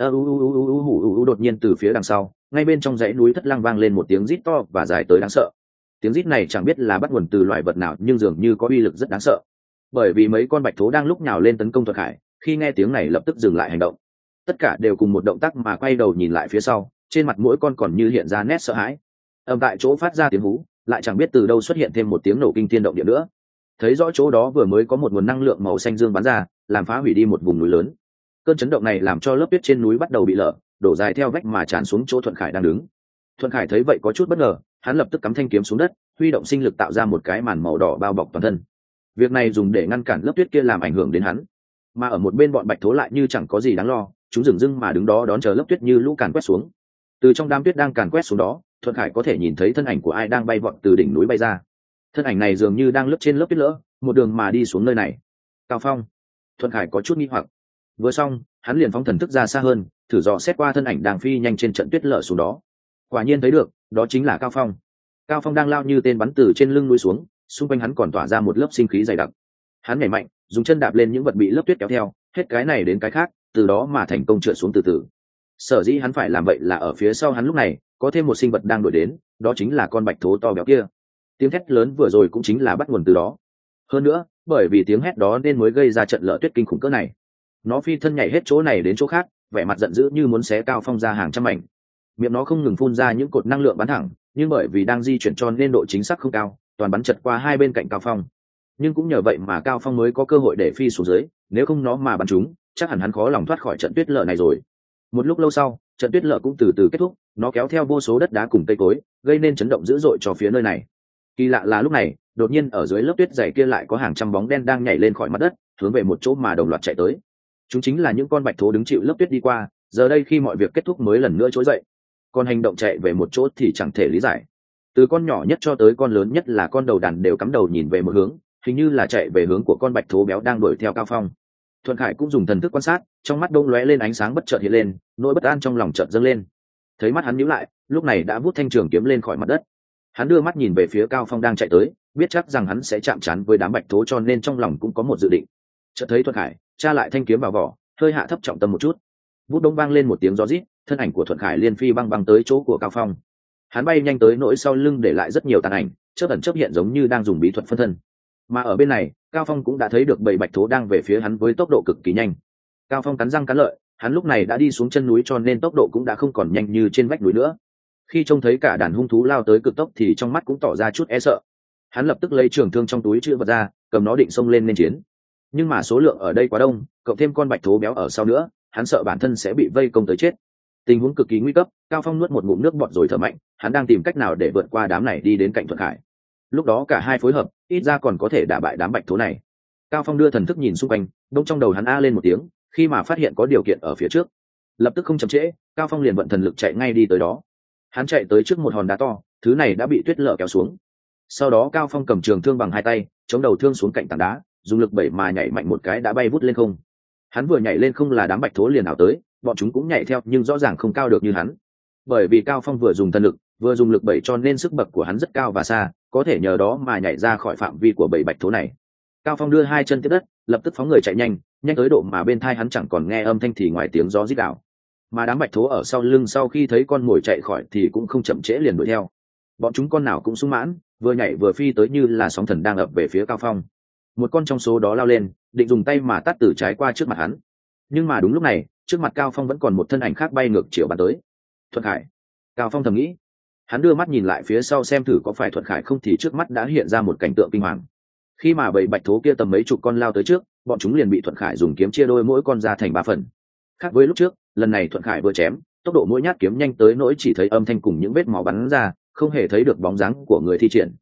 Đột nhiên từ phía đằng sau, ngay bên trong dãy núi Thất Lăng vang lên một tiếng rít to và dài tới đáng sợ. Tiếng rít này chẳng biết là bắt nguồn từ loài vật nào nhưng dường như có uy lực rất đáng sợ. Bởi vì mấy con bạch thố đang lúc nhào lên tấn công Thuận Khải, khi nghe tiếng này lập tức dừng lại hành động. Tất cả đều cùng một động tác mà quay đầu nhìn lại phía sau, trên mặt mỗi con còn như hiện ra nét sợ hãi. Âm tại chỗ phát ra tiếng hú, lại chẳng biết từ đâu xuất hiện thêm một tiếng nổ kinh thiên động địa nữa. Thấy rõ chỗ đó vừa mới có một nguồn năng lượng màu xanh dương bắn ra, làm phá hủy đi một vùng núi lớn. Cơn chấn động này làm cho lớp tuyết trên núi bắt đầu bị lở, đổ dài theo vách mà tràn xuống chỗ Thuận Khải đang đứng. Thuận Khải thấy vậy có chút bất ngờ, hắn lập tức cắm thanh kiếm xuống đất, huy động sinh lực tạo ra một cái màn màu đỏ bao bọc toàn thân. Việc này dùng để ngăn cản lớp tuyết kia làm ảnh hưởng đến hắn. Mà ở một bên bọn bạch thố lại như chẳng có gì đáng lo, chúng dừng dưng mà đứng đó đón chờ lớp tuyết như lũ càn quét xuống. Từ trong đám tuyết đang càn quét xuống đó, Thuận Khải có thể nhìn thấy thân ảnh của ai đang bay vọt từ đỉnh núi bay ra. Thân ảnh này dường như đang lướt trên lớp tuyết lỡ, một đường mà đi xuống nơi này. Cao Phong. Thuận Khải có chút nghi hoặc. Vừa xong, hắn liền phóng thần thức ra xa hơn, thử dò xét qua thân ảnh đang phi nhanh trên trận tuyết lở xuống đó. Quả nhiên thấy được, đó chính là Cao Phong. Cao Phong đang lao như tên bắn từ trên lưng núi xuống, xung quanh hắn còn tỏa ra một lớp sinh khí dày đặc. Hắn nhảy mạnh, dùng chân đạp lên những vật bị lớp tuyết kéo theo, hết cái này đến cái khác, từ đó mà thành công trượt xuống từ từ. Sở dĩ hắn phải làm vậy là ở phía sau hắn lúc này có thêm một sinh vật đang đuổi đến, đó chính là con bạch thố to béo kia. Tiếng thét lớn vừa rồi cũng chính là bắt nguồn từ đó. Hơn nữa, bởi vì tiếng hét đó nên mới gây ra trận lở tuyết kinh khủng cỡ này. Nó phi thân nhảy hết chỗ này đến chỗ khác, vẻ mặt giận dữ như muốn xé Cao Phong ra hàng trăm mảnh. Miệng nó không ngừng phun ra những cột năng lượng bắn thẳng, nhưng bởi vì đang di chuyển cho nên độ chính xác không cao, toàn bắn chật qua hai bên cạnh Cao Phong. Nhưng cũng nhờ vậy mà Cao Phong mới có cơ hội để phi xuống dưới, nếu không nó mà bắn trúng, chắc hẳn hắn khó lòng thoát khỏi trận tuyết lở này rồi. Một lúc lâu sau, trận tuyết lở cũng từ từ kết thúc, nó kéo theo vô số đất đá cùng cây cối, gây nên chấn động dữ dội cho phía nơi này. Kỳ lạ là lúc này, đột nhiên ở dưới lớp tuyết dày kia lại có hàng trăm bóng đen đang nhảy lên khỏi mặt đất, hướng về một chỗ mà đồng loạt chạy tới. Chúng chính là những con bạch thố đứng chịu lớp tuyết đi qua, giờ đây khi mọi việc kết thúc mới lần nữa trỗi dậy. Còn hành động chạy về một chỗ thì chẳng thể lý giải. Từ con nhỏ nhất cho tới con lớn nhất là con đầu đàn đều cắm đầu nhìn về một hướng, hình như là chạy về hướng của con bạch thố béo đang đuổi theo Cao Phong. Thuận Khải cũng dùng thần thức quan sát, trong mắt đông lóe lên ánh sáng bất chợt hiện lên, nỗi bất an trong lòng chợt dâng lên. Thấy mắt hắn nhíu lại, lúc này đã vút thanh trường kiếm lên khỏi mặt đất. Hắn đưa mắt nhìn về phía Cao Phong đang chạy tới, biết chắc rằng hắn sẽ chạm trán với đám bạch thố cho nên trong lòng cũng có một dự định. Chợt thấy Thuận Khải tra lại thanh kiếm vào vỏ, hơi hạ thấp trọng tâm một chút. Vút đông vang lên một tiếng gió rít, thân ảnh của Thuận Khải liên phi băng băng tới chỗ của Cao Phong. Hắn bay nhanh tới nỗi sau lưng để lại rất nhiều tàn ảnh, chớp ẩn chớp hiện giống như đang dùng bí thuật phân thân. Mà ở bên này, Cao Phong cũng đã thấy được bầy bạch thố đang về phía hắn với tốc độ cực kỳ nhanh. Cao Phong cắn răng cắn lợi, hắn lúc này đã đi xuống chân núi cho nên tốc độ cũng đã không còn nhanh như trên vách núi nữa. Khi trông thấy cả đàn hung thú lao tới cực tốc thì trong mắt cũng tỏ ra chút e sợ. Hắn lập tức lấy trường thương trong túi chữ vật ra, cầm nó định xông lên nên chiến. Nhưng mà số lượng ở đây quá đông, cộng thêm con bạch thố béo ở sau nữa, hắn sợ bản thân sẽ bị vây công tới chết. Tình huống cực kỳ nguy cấp, Cao Phong nuốt một ngụm nước bọt rồi thở mạnh, hắn đang tìm cách nào để vượt qua đám này đi đến cạnh Thuận Khải. Lúc đó cả hai phối hợp, ít ra còn có thể đả bại đám bạch thố này. Cao Phong đưa thần thức nhìn xung quanh, đông trong đầu hắn a lên một tiếng, khi mà phát hiện có điều kiện ở phía trước. Lập tức không chậm trễ, Cao Phong liền vận thần lực chạy ngay đi tới đó. Hắn chạy tới trước một hòn đá to, thứ này đã bị tuyết lở kéo xuống. Sau đó Cao Phong cầm trường thương bằng hai tay, chống đầu thương xuống cạnh tảng đá, dùng lực đẩy mà nhảy mạnh một cái đã bay vút lên không. Hắn vừa nhảy lên không là đám bạch thố liền ảo tới, bọn chúng cũng nhảy theo nhưng rõ ràng không cao được như hắn. Bởi vì Cao Phong vừa dùng thần lực, vừa dùng lực đẩy cho nên sức bật của hắn rất cao và xa, có thể nhờ đó mà nhảy ra khỏi phạm vi của bầy bạch thố này. Cao Phong đưa hai chân tiếp đất, lập tức phóng người chạy nhanh, nhanh tới độ mà bên tai hắn chẳng còn nghe âm thanh thì ngoài tiếng gió rít gào. Mà đám bạch thố ở sau lưng sau khi thấy con mồi chạy khỏi thì cũng không chậm trễ liền đuổi theo. Bọn chúng con nào cũng sung mãn, vừa nhảy vừa phi tới như là sóng thần đang ập về phía Cao Phong. Một con trong số đó lao lên, định dùng tay mà tát từ trái qua trước mặt hắn. Nhưng mà đúng lúc này, trước mặt Cao Phong vẫn còn một thân ảnh khác bay ngược chiều bắn tới. Thuận Khải. Cao Phong thầm nghĩ. Hắn đưa mắt nhìn lại phía sau xem thử có phải Thuận Khải không thì trước mắt đã hiện ra một cảnh tượng kinh hoàng. Khi mà bầy bạch thố kia tầm mấy chục con lao tới trước, bọn chúng liền bị Thuận Khải dùng kiếm chia đôi mỗi con ra thành 3 phần. Khác với lúc trước, lần này Thuận Khải vừa chém, tốc độ mỗi nhát kiếm nhanh tới nỗi chỉ thấy âm thanh cùng những vết máu bắn ra, không hề thấy được bóng dáng của người thi triển,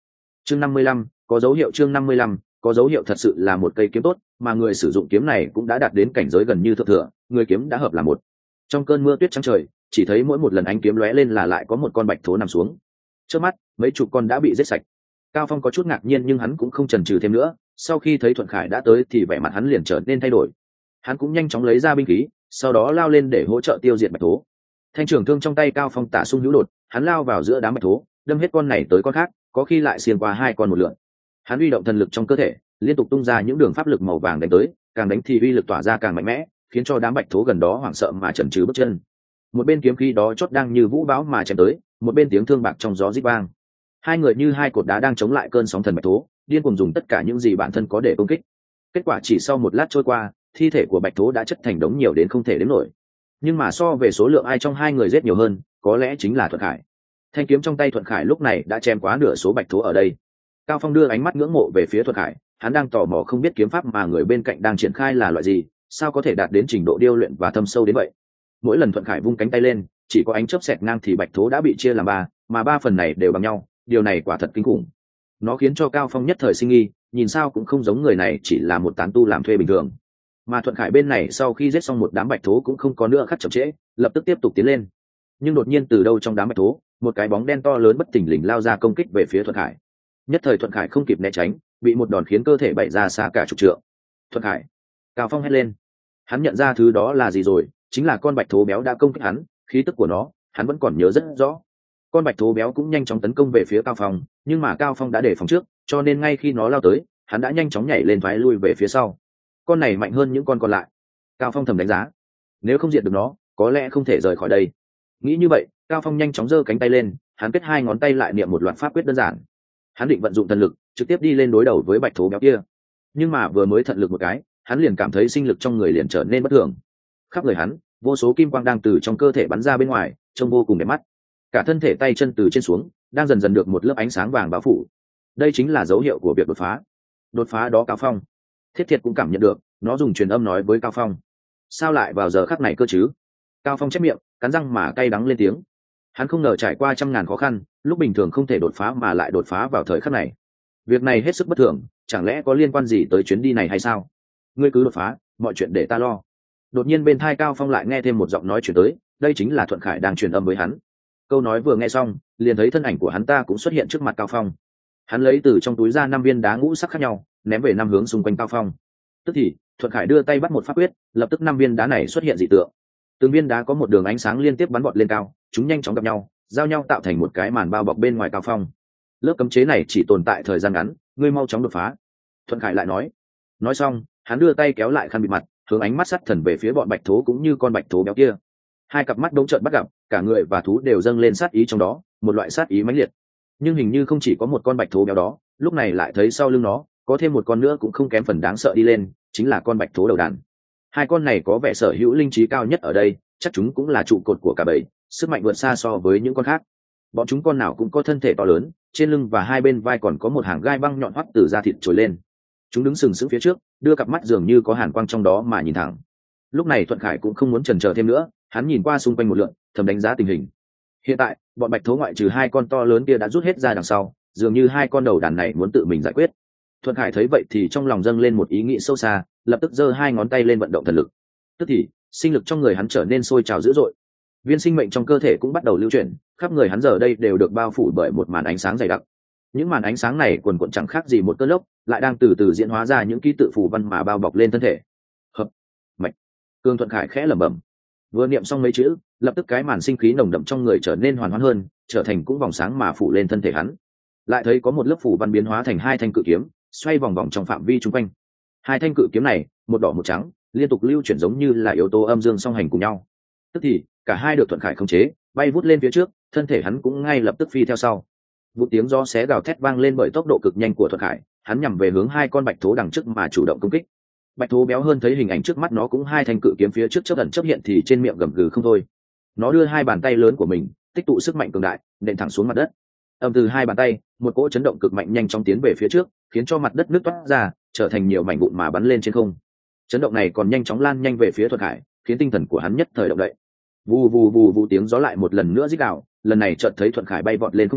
Chương 55, có dấu hiệu. Chương 55, có dấu hiệu. Thật sự là một cây kiếm tốt, mà người sử dụng kiếm này cũng đã đạt đến cảnh giới gần như thượng thừa, người kiếm đã hợp là một. Trong cơn mưa tuyết trắng trời, chỉ thấy mỗi một lần ánh kiếm lóe lên là lại có một con bạch thố nằm xuống. Trước mắt, mấy chục con đã bị giết sạch. Cao Phong có chút ngạc nhiên nhưng hắn cũng không chần chừ thêm nữa, sau khi thấy Thuận Khải đã tới thì vẻ mặt hắn liền trở nên thay đổi. Hắn cũng nhanh chóng lấy ra binh khí, sau đó lao lên để hỗ trợ tiêu diệt bạch thố. Thanh trường thương trong tay Cao Phong tả sung hữu đột, hắn lao vào giữa đám bạch thố, đâm hết con này tới con khác, có khi lại xiên qua hai con một lượt. Hắn huy động thần lực trong cơ thể, liên tục tung ra những đường pháp lực màu vàng đánh tới, càng đánh thì uy lực tỏa ra càng mạnh mẽ, khiến cho đám bạch thố gần đó hoảng sợ mà chần chừ bước chân. Một bên kiếm khí đó chót đang như vũ bão mà chém tới, một bên tiếng thương bạc trong gió rít vang. Hai người như hai cột đá đang chống lại cơn sóng thần bạch thố, điên cuồng dùng tất cả những gì bản thân có để công kích. Kết quả chỉ sau một lát trôi qua, thi thể của bạch thố đã chất thành đống nhiều đến không thể đếm nổi. Nhưng mà so về số lượng ai trong hai người giết nhiều hơn, có lẽ chính là Thuận Khải. Thanh kiếm trong tay Thuận Khải lúc này đã chém quá nửa số bạch thố ở đây. Cao Phong đưa ánh mắt ngưỡng mộ về phía Thuận Khải, hắn đang tò mò không biết kiếm pháp mà người bên cạnh đang triển khai là loại gì, sao có thể đạt đến trình độ điêu luyện và thâm sâu đến vậy. Mỗi lần Thuận Khải vung cánh tay lên, chỉ có ánh chớp xẹt ngang thì bạch thố đã bị chia làm ba, mà ba phần này đều bằng nhau, điều này quả thật kinh khủng. Nó khiến cho Cao Phong nhất thời sinh nghi, nhìn sao cũng không giống người này chỉ là một tán tu làm thuê bình thường. Mà Thuận Khải bên này sau khi giết xong một đám bạch thố cũng không có nữa khắc chậm trễ, lập tức tiếp tục tiến lên. Nhưng đột nhiên từ đâu trong đám bạch thố, một cái bóng đen to lớn bất thình lình lao ra công kích về phía Thuận Khải. Nhất thời Thuận Khải không kịp né tránh, bị một đòn khiến cơ thể bậy ra xa cả chục trượng. Thuận Khải! Cao Phong hét lên. Hắn nhận ra thứ đó là gì rồi, chính là con bạch thố béo đã công kích hắn, khí tức của nó, hắn vẫn còn nhớ rất rõ. Con bạch thố béo cũng nhanh chóng tấn công về phía Cao Phong, nhưng mà Cao Phong đã đề phòng trước, cho nên ngay khi nó lao tới, hắn đã nhanh chóng nhảy lên thoái lui về phía sau. Con này mạnh hơn những con còn lại. Cao Phong thầm đánh giá, nếu không diệt được nó, có lẽ không thể rời khỏi đây. Nghĩ như vậy, Cao Phong nhanh chóng giơ cánh tay lên, hắn kết hai ngón tay lại niệm một loạt pháp quyết đơn giản. Hắn định vận dụng thần lực, trực tiếp đi lên đối đầu với bạch thố béo kia. Nhưng mà vừa mới thận lực một cái, hắn liền cảm thấy sinh lực trong người liền trở nên bất thường. Khắp người hắn, vô số kim quang đang từ trong cơ thể bắn ra bên ngoài, trông vô cùng đẹp mắt. Cả thân thể tay chân từ trên xuống, đang dần dần được một lớp ánh sáng vàng bao phủ. Đây chính là dấu hiệu của việc đột phá. Đột phá đó Cao Phong. Thiết Thiệt cũng cảm nhận được, nó dùng truyền âm nói với Cao Phong. Sao lại vào giờ khắc này cơ chứ? Cao Phong chép miệng, cắn răng mà cay đắng lên tiếng. Hắn không ngờ trải qua trăm ngàn khó khăn, lúc bình thường không thể đột phá mà lại đột phá vào thời khắc này. Việc này hết sức bất thường, chẳng lẽ có liên quan gì tới chuyến đi này hay sao? Ngươi cứ đột phá, mọi chuyện để ta lo. Đột nhiên bên tai Cao Phong lại nghe thêm một giọng nói chuyển tới, đây chính là Thuận Khải đang truyền âm với hắn. Câu nói vừa nghe xong, liền thấy thân ảnh của hắn ta cũng xuất hiện trước mặt Cao Phong. Hắn lấy từ trong túi ra 5 viên đá ngũ sắc khác nhau, ném về 5 hướng xung quanh Cao Phong. Tức thì, Thuận Khải đưa tay bắt một pháp quyết, lập tức 5 viên đá này xuất hiện dị tượng. Từng viên đá có một đường ánh sáng liên tiếp bắn vọt lên cao, chúng nhanh chóng gặp nhau, giao nhau tạo thành một cái màn bao bọc bên ngoài Cao Phong. Lớp cấm chế này chỉ tồn tại thời gian ngắn, ngươi mau chóng đột phá. Thuận Khải lại nói. Nói xong, hắn đưa tay kéo lại khăn bịt mặt, hướng ánh mắt sát thần về phía bọn bạch thố cũng như con bạch thố béo kia. Hai cặp mắt đống trợn bắt gặp, cả người và thú đều dâng lên sát ý trong đó, một loại sát ý mãnh liệt. Nhưng hình như không chỉ có một con bạch thố béo đó, lúc này lại thấy sau lưng nó có thêm một con nữa cũng không kém phần đáng sợ đi lên, chính là con bạch thố đầu đàn. Hai con này có vẻ sở hữu linh trí cao nhất ở đây, chắc chúng cũng là trụ cột của cả bầy, sức mạnh vượt xa so với những con khác. Bọn chúng con nào cũng có thân thể to lớn, trên lưng và hai bên vai còn có một hàng gai băng nhọn hoắt từ da thịt trồi lên. Chúng đứng sừng sững phía trước, đưa cặp mắt dường như có hàn quang trong đó mà nhìn thẳng. Lúc này Thuận Khải cũng không muốn chần chờ thêm nữa, hắn nhìn qua xung quanh một lượt, thầm đánh giá tình hình. Hiện tại, bọn bạch thố ngoại trừ hai con to lớn kia đã rút hết ra đằng sau, dường như hai con đầu đàn này muốn tự mình giải quyết. Thuận Khải thấy vậy thì trong lòng dâng lên một ý nghĩ sâu xa, lập tức giơ hai ngón tay lên vận động thần lực. Tức thì, sinh lực trong người hắn trở nên sôi trào dữ dội. Viên sinh mệnh trong cơ thể cũng bắt đầu lưu chuyển, khắp người hắn giờ đây đều được bao phủ bởi một màn ánh sáng dày đặc. Những màn ánh sáng này quần quần chẳng khác gì một cơn lốc, lại đang từ từ diễn hóa ra những ký tự phù văn mà bao bọc lên thân thể. Hợp, mạch. Cương Thuận Khải khẽ lẩm bẩm. Vừa niệm xong mấy chữ, lập tức cái màn sinh khí nồng đậm trong người trở nên hoàn hoãn hơn, trở thành cũng vòng sáng mà phủ lên thân thể hắn. Lại thấy có một lớp phù văn biến hóa thành hai thanh cự kiếm, xoay vòng vòng trong phạm vi chung quanh. Hai thanh cự kiếm này, một đỏ một trắng, liên tục lưu chuyển giống như là yếu tố âm dương song hành cùng nhau. Tức thì, cả hai được Thuận Khải khống chế, bay vút lên phía trước, thân thể hắn cũng ngay lập tức phi theo sau. Vụ tiếng gió xé gào thét vang lên bởi tốc độ cực nhanh của Thuận Khải, hắn nhằm về hướng hai con bạch thố đằng trước mà chủ động công kích. Bạch thố béo hơn thấy hình ảnh trước mắt nó cũng hai thanh cự kiếm phía trước chớp ẩn chớp hiện thì trên miệng gầm gừ không thôi. Nó đưa hai bàn tay lớn của mình, tích tụ sức mạnh cường đại, nện thẳng xuống mặt đất. Âm từ hai bàn tay, một cỗ chấn động cực mạnh nhanh chóng tiến về phía trước, khiến cho mặt đất nứt toát ra, trở thành nhiều mảnh vụn mà bắn lên trên không. Chấn động này còn nhanh chóng lan nhanh về phía Thuận Khải, khiến tinh thần của hắn nhất thời động đậy. Vù vù vù vù tiếng gió lại một lần nữa rít gào, lần này chợt thấy Thuận Khải bay vọt lên không trung,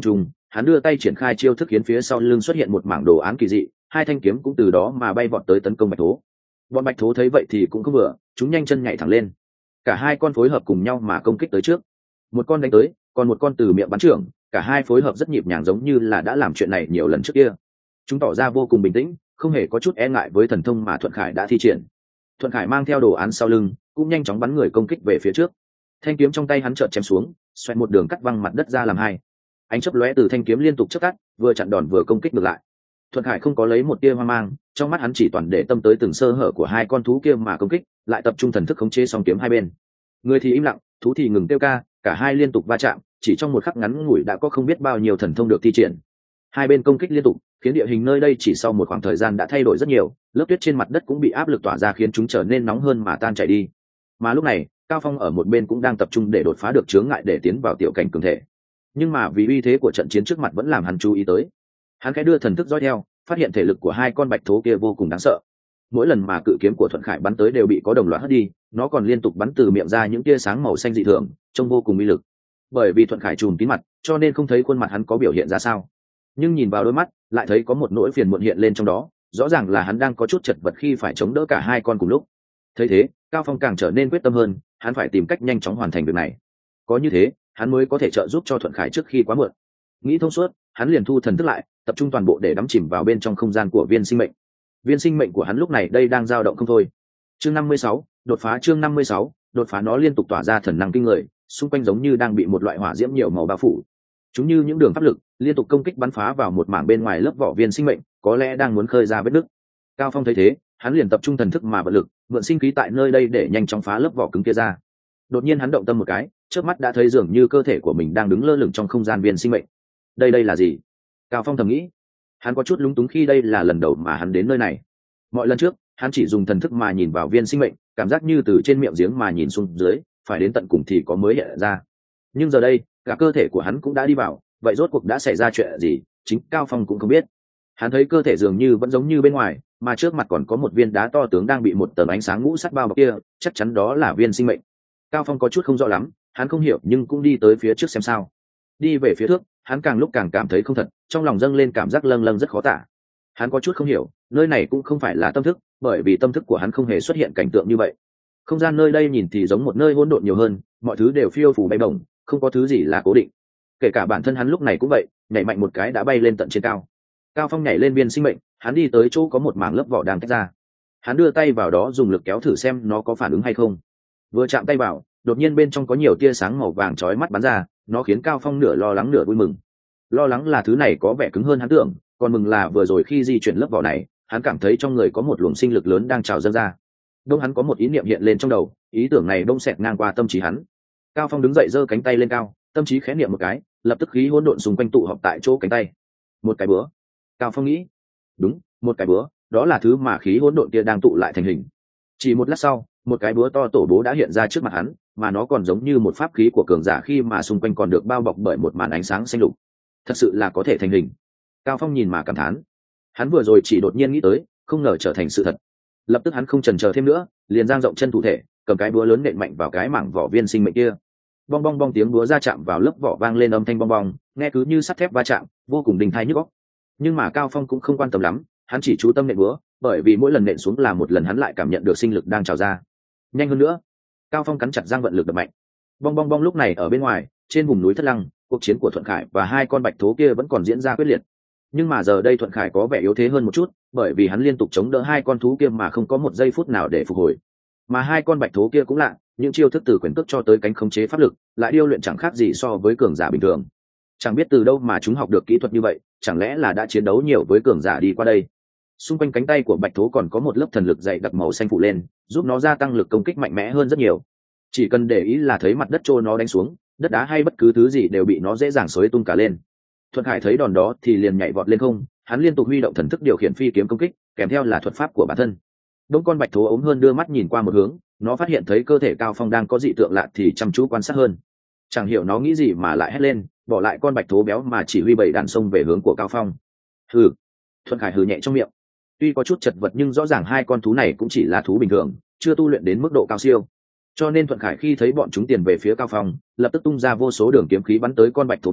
hắn đưa tay triển khai chiêu thức khiến phía sau lưng xuất hiện một mảng đồ án kỳ dị, hai thanh kiếm cũng từ đó mà bay vọt tới tấn công bạch thố. Bọn bạch thố thấy vậy thì cũng không vừa, chúng nhanh chân nhảy thẳng lên, cả hai con phối hợp cùng nhau mà công kích tới trước. Một con đánh tới, còn một con từ miệng bắn trưởng, cả hai phối hợp rất nhịp nhàng giống như là đã làm chuyện này nhiều lần trước kia. Chúng tỏ ra vô cùng bình tĩnh, không hề có chút e ngại với thần thông mà Thuận Khải đã thi triển. Thuận Khải mang theo đồ án sau lưng, cũng nhanh chóng bắn người công kích về phía trước. Thanh kiếm trong tay hắn chợt chém xuống, xoẹt một đường cắt văng mặt đất ra làm hai. Ánh chớp lóe từ thanh kiếm liên tục chớp cắt, vừa chặn đòn vừa công kích ngược lại. Thuận Khải không có lấy một tia hoang mang, trong mắt hắn chỉ toàn để tâm tới từng sơ hở của hai con thú kia mà công kích, lại tập trung thần thức khống chế song kiếm hai bên. Người thì im lặng, thú thì ngừng kêu ca, cả hai liên tục va chạm, chỉ trong một khắc ngắn ngủi đã có không biết bao nhiêu thần thông được thi triển. Hai bên công kích liên tục, khiến địa hình nơi đây chỉ sau một khoảng thời gian đã thay đổi rất nhiều, lớp tuyết trên mặt đất cũng bị áp lực tỏa ra khiến chúng trở nên nóng hơn mà tan chảy đi. Mà lúc này, Cao Phong ở một bên cũng đang tập trung để đột phá được chướng ngại để tiến vào tiểu cảnh cường thể. Nhưng mà vì uy thế của trận chiến trước mặt vẫn làm hắn chú ý tới. Hắn khẽ đưa thần thức dõi theo, phát hiện thể lực của hai con bạch thố kia vô cùng đáng sợ. Mỗi lần mà cự kiếm của Thuận Khải bắn tới đều bị có đồng loạt hất đi, nó còn liên tục bắn từ miệng ra những tia sáng màu xanh dị thường, trông vô cùng uy lực. Bởi vì Thuận Khải trùm kín mặt, cho nên không thấy khuôn mặt hắn có biểu hiện ra sao. Nhưng nhìn vào đôi mắt, lại thấy có một nỗi phiền muộn hiện lên trong đó, rõ ràng là hắn đang có chút chật vật khi phải chống đỡ cả hai con cùng lúc. Thấy thế, Cao Phong càng trở nên quyết tâm hơn, hắn phải tìm cách nhanh chóng hoàn thành việc này. Có như thế, hắn mới có thể trợ giúp cho Thuận Khải trước khi quá muộn. Nghĩ thông suốt, hắn liền thu thần thức lại, tập trung toàn bộ để đắm chìm vào bên trong không gian của viên sinh mệnh. Viên sinh mệnh của hắn lúc này đây đang dao động không thôi. Chương 56, đột phá. Chương 56, đột phá. Nó liên tục tỏa ra thần năng kinh người, xung quanh giống như đang bị một loại hỏa diễm nhiều màu bao phủ. Chúng như những đường pháp lực, liên tục công kích bắn phá vào một mảng bên ngoài lớp vỏ viên sinh mệnh, có lẽ đang muốn khơi ra vết nứt. Cao Phong thấy thế, hắn liền tập trung thần thức mà vận lực, mượn sinh khí tại nơi đây để nhanh chóng phá lớp vỏ cứng kia ra. Đột nhiên hắn động tâm một cái, chớp mắt đã thấy dường như cơ thể của mình đang đứng lơ lửng trong không gian viên sinh mệnh. Đây là gì? Cao Phong thầm nghĩ. Hắn có chút lúng túng khi đây là lần đầu mà hắn đến nơi này. Mọi lần trước, hắn chỉ dùng thần thức mà nhìn vào viên sinh mệnh, cảm giác như từ trên miệng giếng mà nhìn xuống dưới, phải đến tận cùng thì có mới hiện ra. Nhưng giờ đây, cả cơ thể của hắn cũng đã đi vào, vậy rốt cuộc đã xảy ra chuyện gì, chính Cao Phong cũng không biết. Hắn thấy cơ thể dường như vẫn giống như bên ngoài, mà trước mặt còn có một viên đá to tướng đang bị một tầng ánh sáng ngũ sắc bao bọc kia, chắc chắn đó là viên sinh mệnh. Cao Phong có chút không rõ lắm, hắn không hiểu nhưng cũng đi tới phía trước xem sao. Đi về phía trước, hắn càng lúc càng cảm thấy không thật, trong lòng dâng lên cảm giác lâng lâng rất khó tả. Hắn có chút không hiểu, nơi này cũng không phải là tâm thức, bởi vì tâm thức của hắn không hề xuất hiện cảnh tượng như vậy. Không gian nơi đây nhìn thì giống một nơi hỗn độn nhiều hơn, mọi thứ đều phiêu phù bay bổng, không có thứ gì là cố định. Kể cả bản thân hắn lúc này cũng vậy, nhảy mạnh một cái đã bay lên tận trên cao. Cao Phong nhảy lên viên sinh mệnh, hắn đi tới chỗ có một mảng lớp vỏ đang tách ra. Hắn đưa tay vào đó dùng lực kéo thử xem nó có phản ứng hay không. Vừa chạm tay vào, đột nhiên bên trong có nhiều tia sáng màu vàng chói mắt bắn ra, nó khiến Cao Phong nửa lo lắng nửa vui mừng. Lo lắng là thứ này có vẻ cứng hơn hắn tưởng, còn mừng là vừa rồi khi di chuyển lớp vỏ này, hắn cảm thấy trong người có một luồng sinh lực lớn đang trào dâng ra. Đông hắn có một ý niệm hiện lên trong đầu, ý tưởng này đông xẹt ngang qua tâm trí hắn. Cao Phong đứng dậy giơ cánh tay lên cao, tâm trí khẽ niệm một cái, lập tức khí hỗn độn xung quanh tụ họp tại chỗ cánh tay. Một cái búa. Cao Phong nghĩ. Đúng, một cái búa, đó là thứ mà khí hỗn độn kia đang tụ lại thành hình. Chỉ một lát sau, một cái búa to tổ bố đã hiện ra trước mặt hắn, mà nó còn giống như một pháp khí của cường giả khi mà xung quanh còn được bao bọc bởi một màn ánh sáng xanh lục. Thật sự là có thể thành hình. Cao Phong nhìn mà cảm thán. Hắn vừa rồi chỉ đột nhiên nghĩ tới, không ngờ trở thành sự thật. Lập tức hắn không chần chờ thêm nữa, liền dang rộng chân thủ thể, cầm cái búa lớn nện mạnh vào cái mảng vỏ viên sinh mệnh kia. Bong bong bong, tiếng búa va chạm vào lớp vỏ vang lên âm thanh bong bong, nghe cứ như sắt thép va chạm, vô cùng đình thai nhức óc. Nhưng mà Cao Phong cũng không quan tâm lắm, hắn chỉ chú tâm nện búa, bởi vì mỗi lần nện xuống là một lần hắn lại cảm nhận được sinh lực đang trào ra. Nhanh hơn nữa. Cao Phong cắn chặt răng vận lực đập mạnh. Bong bong bong, lúc này ở bên ngoài, trên vùng núi Thất Lăng, cuộc chiến của Thuận Khải và hai con bạch thố kia vẫn còn diễn ra quyết liệt. Nhưng mà giờ đây Thuận Khải có vẻ yếu thế hơn một chút, bởi vì hắn liên tục chống đỡ hai con thú kia mà không có một giây phút nào để phục hồi. Mà hai con bạch thố kia cũng lạ, những chiêu thức từ quyền cước cho tới cánh khống chế pháp lực, lại điêu luyện chẳng khác gì so với cường giả bình thường. Chẳng biết từ đâu mà chúng học được kỹ thuật như vậy, chẳng lẽ là đã chiến đấu nhiều với cường giả đi qua đây. Xung quanh cánh tay của bạch thố còn có một lớp thần lực dày đặc màu xanh phủ lên, giúp nó gia tăng lực công kích mạnh mẽ hơn rất nhiều. Chỉ cần để ý là thấy mặt đất trôi nó đánh xuống, đất đá hay bất cứ thứ gì đều bị nó dễ dàng xối tung cả lên. Thuận Khải thấy đòn đó thì liền nhảy vọt lên không, hắn liên tục huy động thần thức điều khiển phi kiếm công kích, kèm theo là thuật pháp của bản thân. Đông con bạch thố ốm hơn đưa mắt nhìn qua một hướng, nó phát hiện thấy cơ thể Cao Phong đang có dị tượng lạ thì chăm chú quan sát hơn. Chẳng hiểu nó nghĩ gì mà lại hét lên, bỏ lại con bạch thố béo mà chỉ huy bầy đàn sông về hướng của Cao Phong. Hừ. Thuận Khải hừ nhẹ trong miệng. Tuy có chút chật vật nhưng rõ ràng hai con thú này cũng chỉ là thú bình thường, chưa tu luyện đến mức độ cao siêu. Cho nên Thuận Khải khi thấy bọn chúng tiền về phía Cao Phong, lập tức tung ra vô số đường kiếm khí bắn tới con bạch thố béo,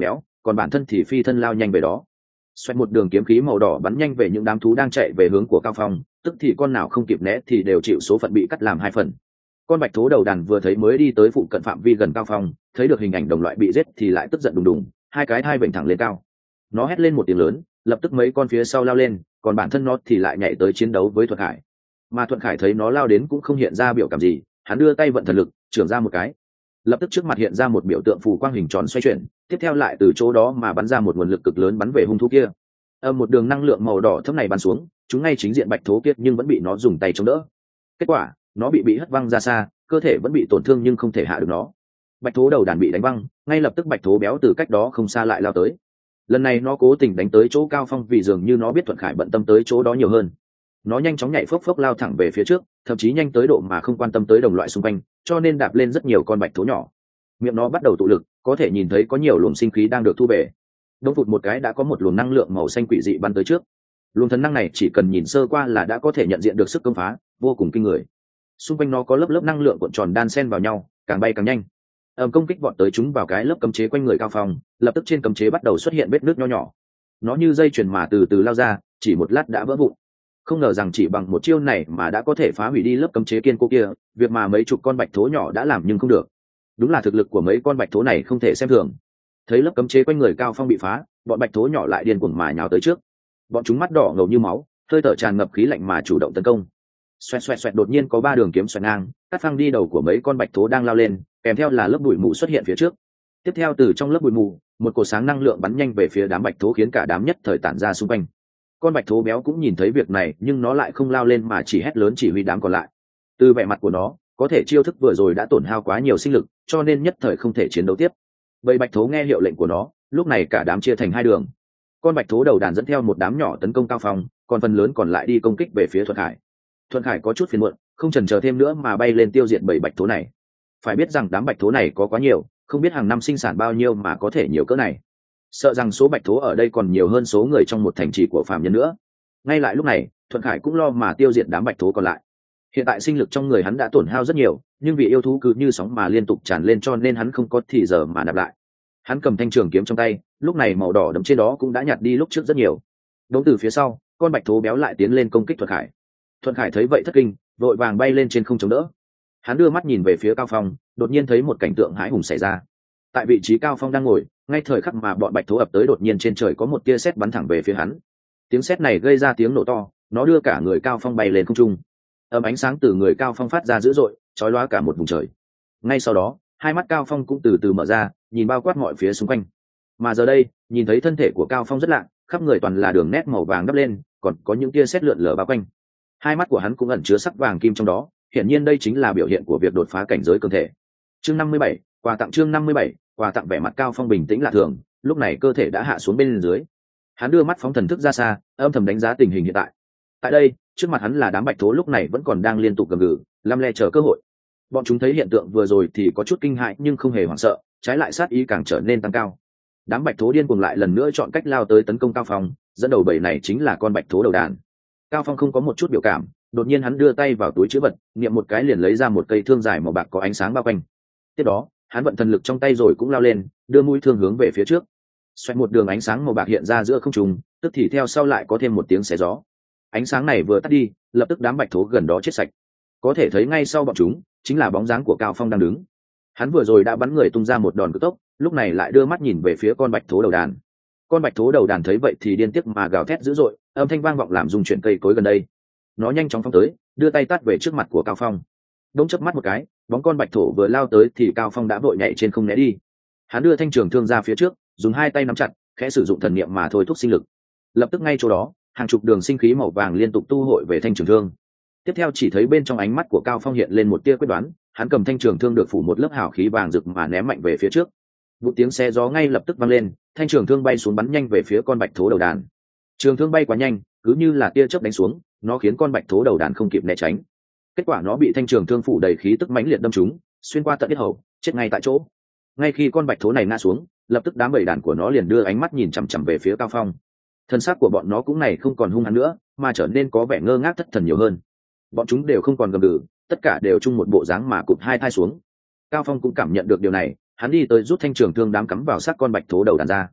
còn bản thân thì phi thân lao nhanh về đó. Xoẹt một đường kiếm khí màu đỏ bắn nhanh về những đám thú đang chạy về hướng của Cao Phong, tức thì con nào không kịp né thì đều chịu số phận bị cắt làm hai phần. Con bạch thố đầu đàn vừa thấy mới đi tới phụ cận phạm vi gần Cao Phong, thấy được hình ảnh đồng loại bị giết thì lại tức giận đùng đùng, hai cái thai vểnh thẳng lên cao. Nó hét lên một tiếng lớn, lập tức mấy con phía sau lao lên, còn bản thân nó thì lại nhảy tới chiến đấu với Thuận Khải. Mà Thuận Khải thấy nó lao đến cũng không hiện ra biểu cảm gì, hắn đưa tay vận thần lực, chưởng ra một cái. Lập tức trước mặt hiện ra một biểu tượng phù quang hình tròn xoay chuyển, tiếp theo lại từ chỗ đó mà bắn ra một nguồn lực cực lớn bắn về hung thú kia. Một đường năng lượng màu đỏ thẫm này bắn xuống, chúng ngay chính diện bạch thố kia nhưng vẫn bị nó dùng tay chống đỡ. Kết quả, nó bị hất văng ra xa, cơ thể vẫn bị tổn thương nhưng không thể hạ được nó. Bạch thố đầu đàn bị đánh văng, ngay lập tức bạch thố béo từ cách đó không xa lại lao tới. Lần này nó cố tình đánh tới chỗ Cao Phong vì dường như nó biết Thuận Khải bận tâm tới chỗ đó nhiều hơn. Nó nhanh chóng nhảy phốc phốc lao thẳng về phía trước, thậm chí nhanh tới độ mà không quan tâm tới đồng loại xung quanh, cho nên đạp lên rất nhiều con bạch thố nhỏ. Miệng nó bắt đầu tụ lực, có thể nhìn thấy có nhiều luồng sinh khí đang được thu về. Đông phụt một cái đã có một luồng năng lượng màu xanh quỷ dị bắn tới trước. Luồng thần năng này chỉ cần nhìn sơ qua là đã có thể nhận diện được sức công phá vô cùng kinh người. Xung quanh nó có lớp lớp năng lượng cuộn tròn đan xen vào nhau, càng bay càng nhanh. Công kích vọt tới chúng vào cái lớp cấm chế quanh người Cao Phong, lập tức trên cấm chế bắt đầu xuất hiện vết nước nho nhỏ. Nó như dây chuyền mà từ từ lao ra, chỉ một lát đã vỡ vụn. Không ngờ rằng chỉ bằng một chiêu này mà đã có thể phá hủy đi lớp cấm chế kiên cố kia, việc mà mấy chục con bạch thố nhỏ đã làm nhưng không được. Đúng là thực lực của mấy con bạch thố này không thể xem thường. Thấy lớp cấm chế quanh người Cao Phong bị phá, bọn bạch thố nhỏ lại điên cuồng mà nhào tới trước. Bọn chúng mắt đỏ ngầu như máu, hơi thở tràn ngập khí lạnh mà chủ động tấn công. Xoẹt xoẹt xoẹt, đột nhiên có ba đường kiếm xoẹt ngang, cắt phăng đi đầu của mấy con bạch thố đang lao lên, kèm theo là lớp bụi mù xuất hiện phía trước. Tiếp theo từ trong lớp bụi mù, một cột sáng năng lượng bắn nhanh về phía đám bạch thố khiến cả đám nhất thời tản ra xung quanh. Con bạch thố béo cũng nhìn thấy việc này nhưng nó lại không lao lên mà chỉ hét lớn chỉ huy đám còn lại. Từ vẻ mặt của nó, có thể chiêu thức vừa rồi đã tổn hao quá nhiều sinh lực, cho nên nhất thời không thể chiến đấu tiếp. Bầy bạch thố nghe hiệu lệnh của nó, lúc này cả đám chia thành hai đường. Con bạch thố đầu đàn dẫn theo một đám nhỏ tấn công Cao Phong, còn phần lớn còn lại đi công kích về phía Thuận Khải. Thuận Khải có chút phiền muộn, không chần chờ thêm nữa mà bay lên tiêu diệt bầy bạch thố này. Phải biết rằng đám bạch thố này có quá nhiều, không biết hàng năm sinh sản bao nhiêu mà có thể nhiều cỡ này. Sợ rằng số bạch thố ở đây còn nhiều hơn số người trong một thành trì của phàm nhân nữa. Ngay lại lúc này, Thuận Khải cũng lo mà tiêu diệt đám bạch thố còn lại. Hiện tại sinh lực trong người hắn đã tổn hao rất nhiều, nhưng vì yêu thú cứ như sóng mà liên tục tràn lên cho nên hắn không có thì giờ mà nạp lại. Hắn cầm thanh trường kiếm trong tay, lúc này màu đỏ đậm trên đó cũng đã nhạt đi lúc trước rất nhiều. Đống từ phía sau, con bạch thố béo lại tiến lên công kích Thuận Khải. Thuận Khải thấy vậy thất kinh, vội vàng bay lên trên không chống đỡ. Hắn đưa mắt nhìn về phía Cao Phong, đột nhiên thấy một cảnh tượng hãi hùng xảy ra. Tại vị trí Cao Phong đang ngồi, ngay thời khắc mà bọn bạch thố ập tới, đột nhiên trên trời có một tia sét bắn thẳng về phía hắn. Tiếng sét này gây ra tiếng nổ to, nó đưa cả người Cao Phong bay lên không trung. Ánh sáng từ người Cao Phong phát ra dữ dội, chói lóa cả một vùng trời. Ngay sau đó, hai mắt Cao Phong cũng từ từ mở ra, nhìn bao quát mọi phía xung quanh. Mà giờ đây, nhìn thấy thân thể của Cao Phong rất lạ, khắp người toàn là đường nét màu vàng đắp lên, còn có những tia sét lượn lờ bao quanh. Hai mắt của hắn cũng ẩn chứa sắc vàng kim trong đó, hiển nhiên đây chính là biểu hiện của việc đột phá cảnh giới cường thể. Chương 57, quà tặng. Chương 57, quà tặng. Vẻ mặt Cao Phong bình tĩnh lạ thường, lúc này cơ thể đã hạ xuống bên dưới. Hắn đưa mắt phóng thần thức ra xa, âm thầm đánh giá tình hình hiện tại. Tại đây, trước mặt hắn là đám bạch thố lúc này vẫn còn đang liên tục gầm gừ, lăm le chờ cơ hội. Bọn chúng thấy hiện tượng vừa rồi thì có chút kinh hãi nhưng không hề hoảng sợ, trái lại sát ý càng trở nên tăng cao. Đám bạch thố điên cuồng lại lần nữa chọn cách lao tới tấn công Cao Phong, dẫn đầu bầy này chính là con bạch thố đầu đàn. Cao Phong không có một chút biểu cảm, đột nhiên hắn đưa tay vào túi trữ vật, niệm một cái liền lấy ra một cây thương dài màu bạc có ánh sáng bao quanh. Tiếp đó, hắn vận thần lực trong tay rồi cũng lao lên, đưa mũi thương hướng về phía trước. Xoẹt, một đường ánh sáng màu bạc hiện ra giữa không trung, tức thì theo sau lại có thêm một tiếng xé gió. Ánh sáng này vừa tắt đi, lập tức đám bạch thố gần đó chết sạch. Có thể thấy ngay sau bọn chúng chính là bóng dáng của Cao Phong đang đứng. Hắn vừa rồi đã bắn người tung ra một đòn cực tốc, lúc này lại đưa mắt nhìn về phía con bạch thố đầu đàn. Con bạch thố đầu đàn thấy vậy thì điên tiếc mà gào thét dữ dội, âm thanh vang vọng làm rung chuyển cây cối gần đây. Nó nhanh chóng phóng tới, đưa tay tát về trước mặt của Cao Phong. Đống chớp mắt một cái, bóng con bạch thổ vừa lao tới thì Cao Phong đã vội nhảy trên không né đi. Hắn đưa thanh trường thương ra phía trước, dùng hai tay nắm chặt, khẽ sử dụng thần niệm mà thôi thúc sinh lực. Lập tức ngay chỗ đó, hàng chục đường sinh khí màu vàng liên tục tu hội về thanh trường thương. Tiếp theo chỉ thấy bên trong ánh mắt của Cao Phong hiện lên một tia quyết đoán, hắn cầm thanh trường thương được phủ một lớp hào khí vàng rực mà ném mạnh về phía trước. Một tiếng xe gió ngay lập tức vang lên, thanh trường thương bay xuống bắn nhanh về phía con bạch thố đầu đàn. Trường thương bay quá nhanh, cứ như là tia chớp đánh xuống, nó khiến con bạch thố đầu đàn không kịp né tránh. Kết quả nó bị thanh trường thương phủ đầy khí tức mãnh liệt đâm trúng, xuyên qua tận yết hầu, chết ngay tại chỗ. Ngay khi con bạch thố này ngã xuống, lập tức đám bầy đàn của nó liền đưa ánh mắt nhìn chằm chằm về phía Cao Phong. Thân xác của bọn nó cũng này không còn hung hăng nữa, mà trở nên có vẻ ngơ ngác thất thần nhiều hơn. Bọn chúng đều không còn gầm gừ, tất cả đều chung một bộ dáng mà cụp hai thai xuống. Cao Phong cũng cảm nhận được điều này, hắn đi tới rút thanh trường thương đám cắm vào xác con bạch thố đầu đàn ra.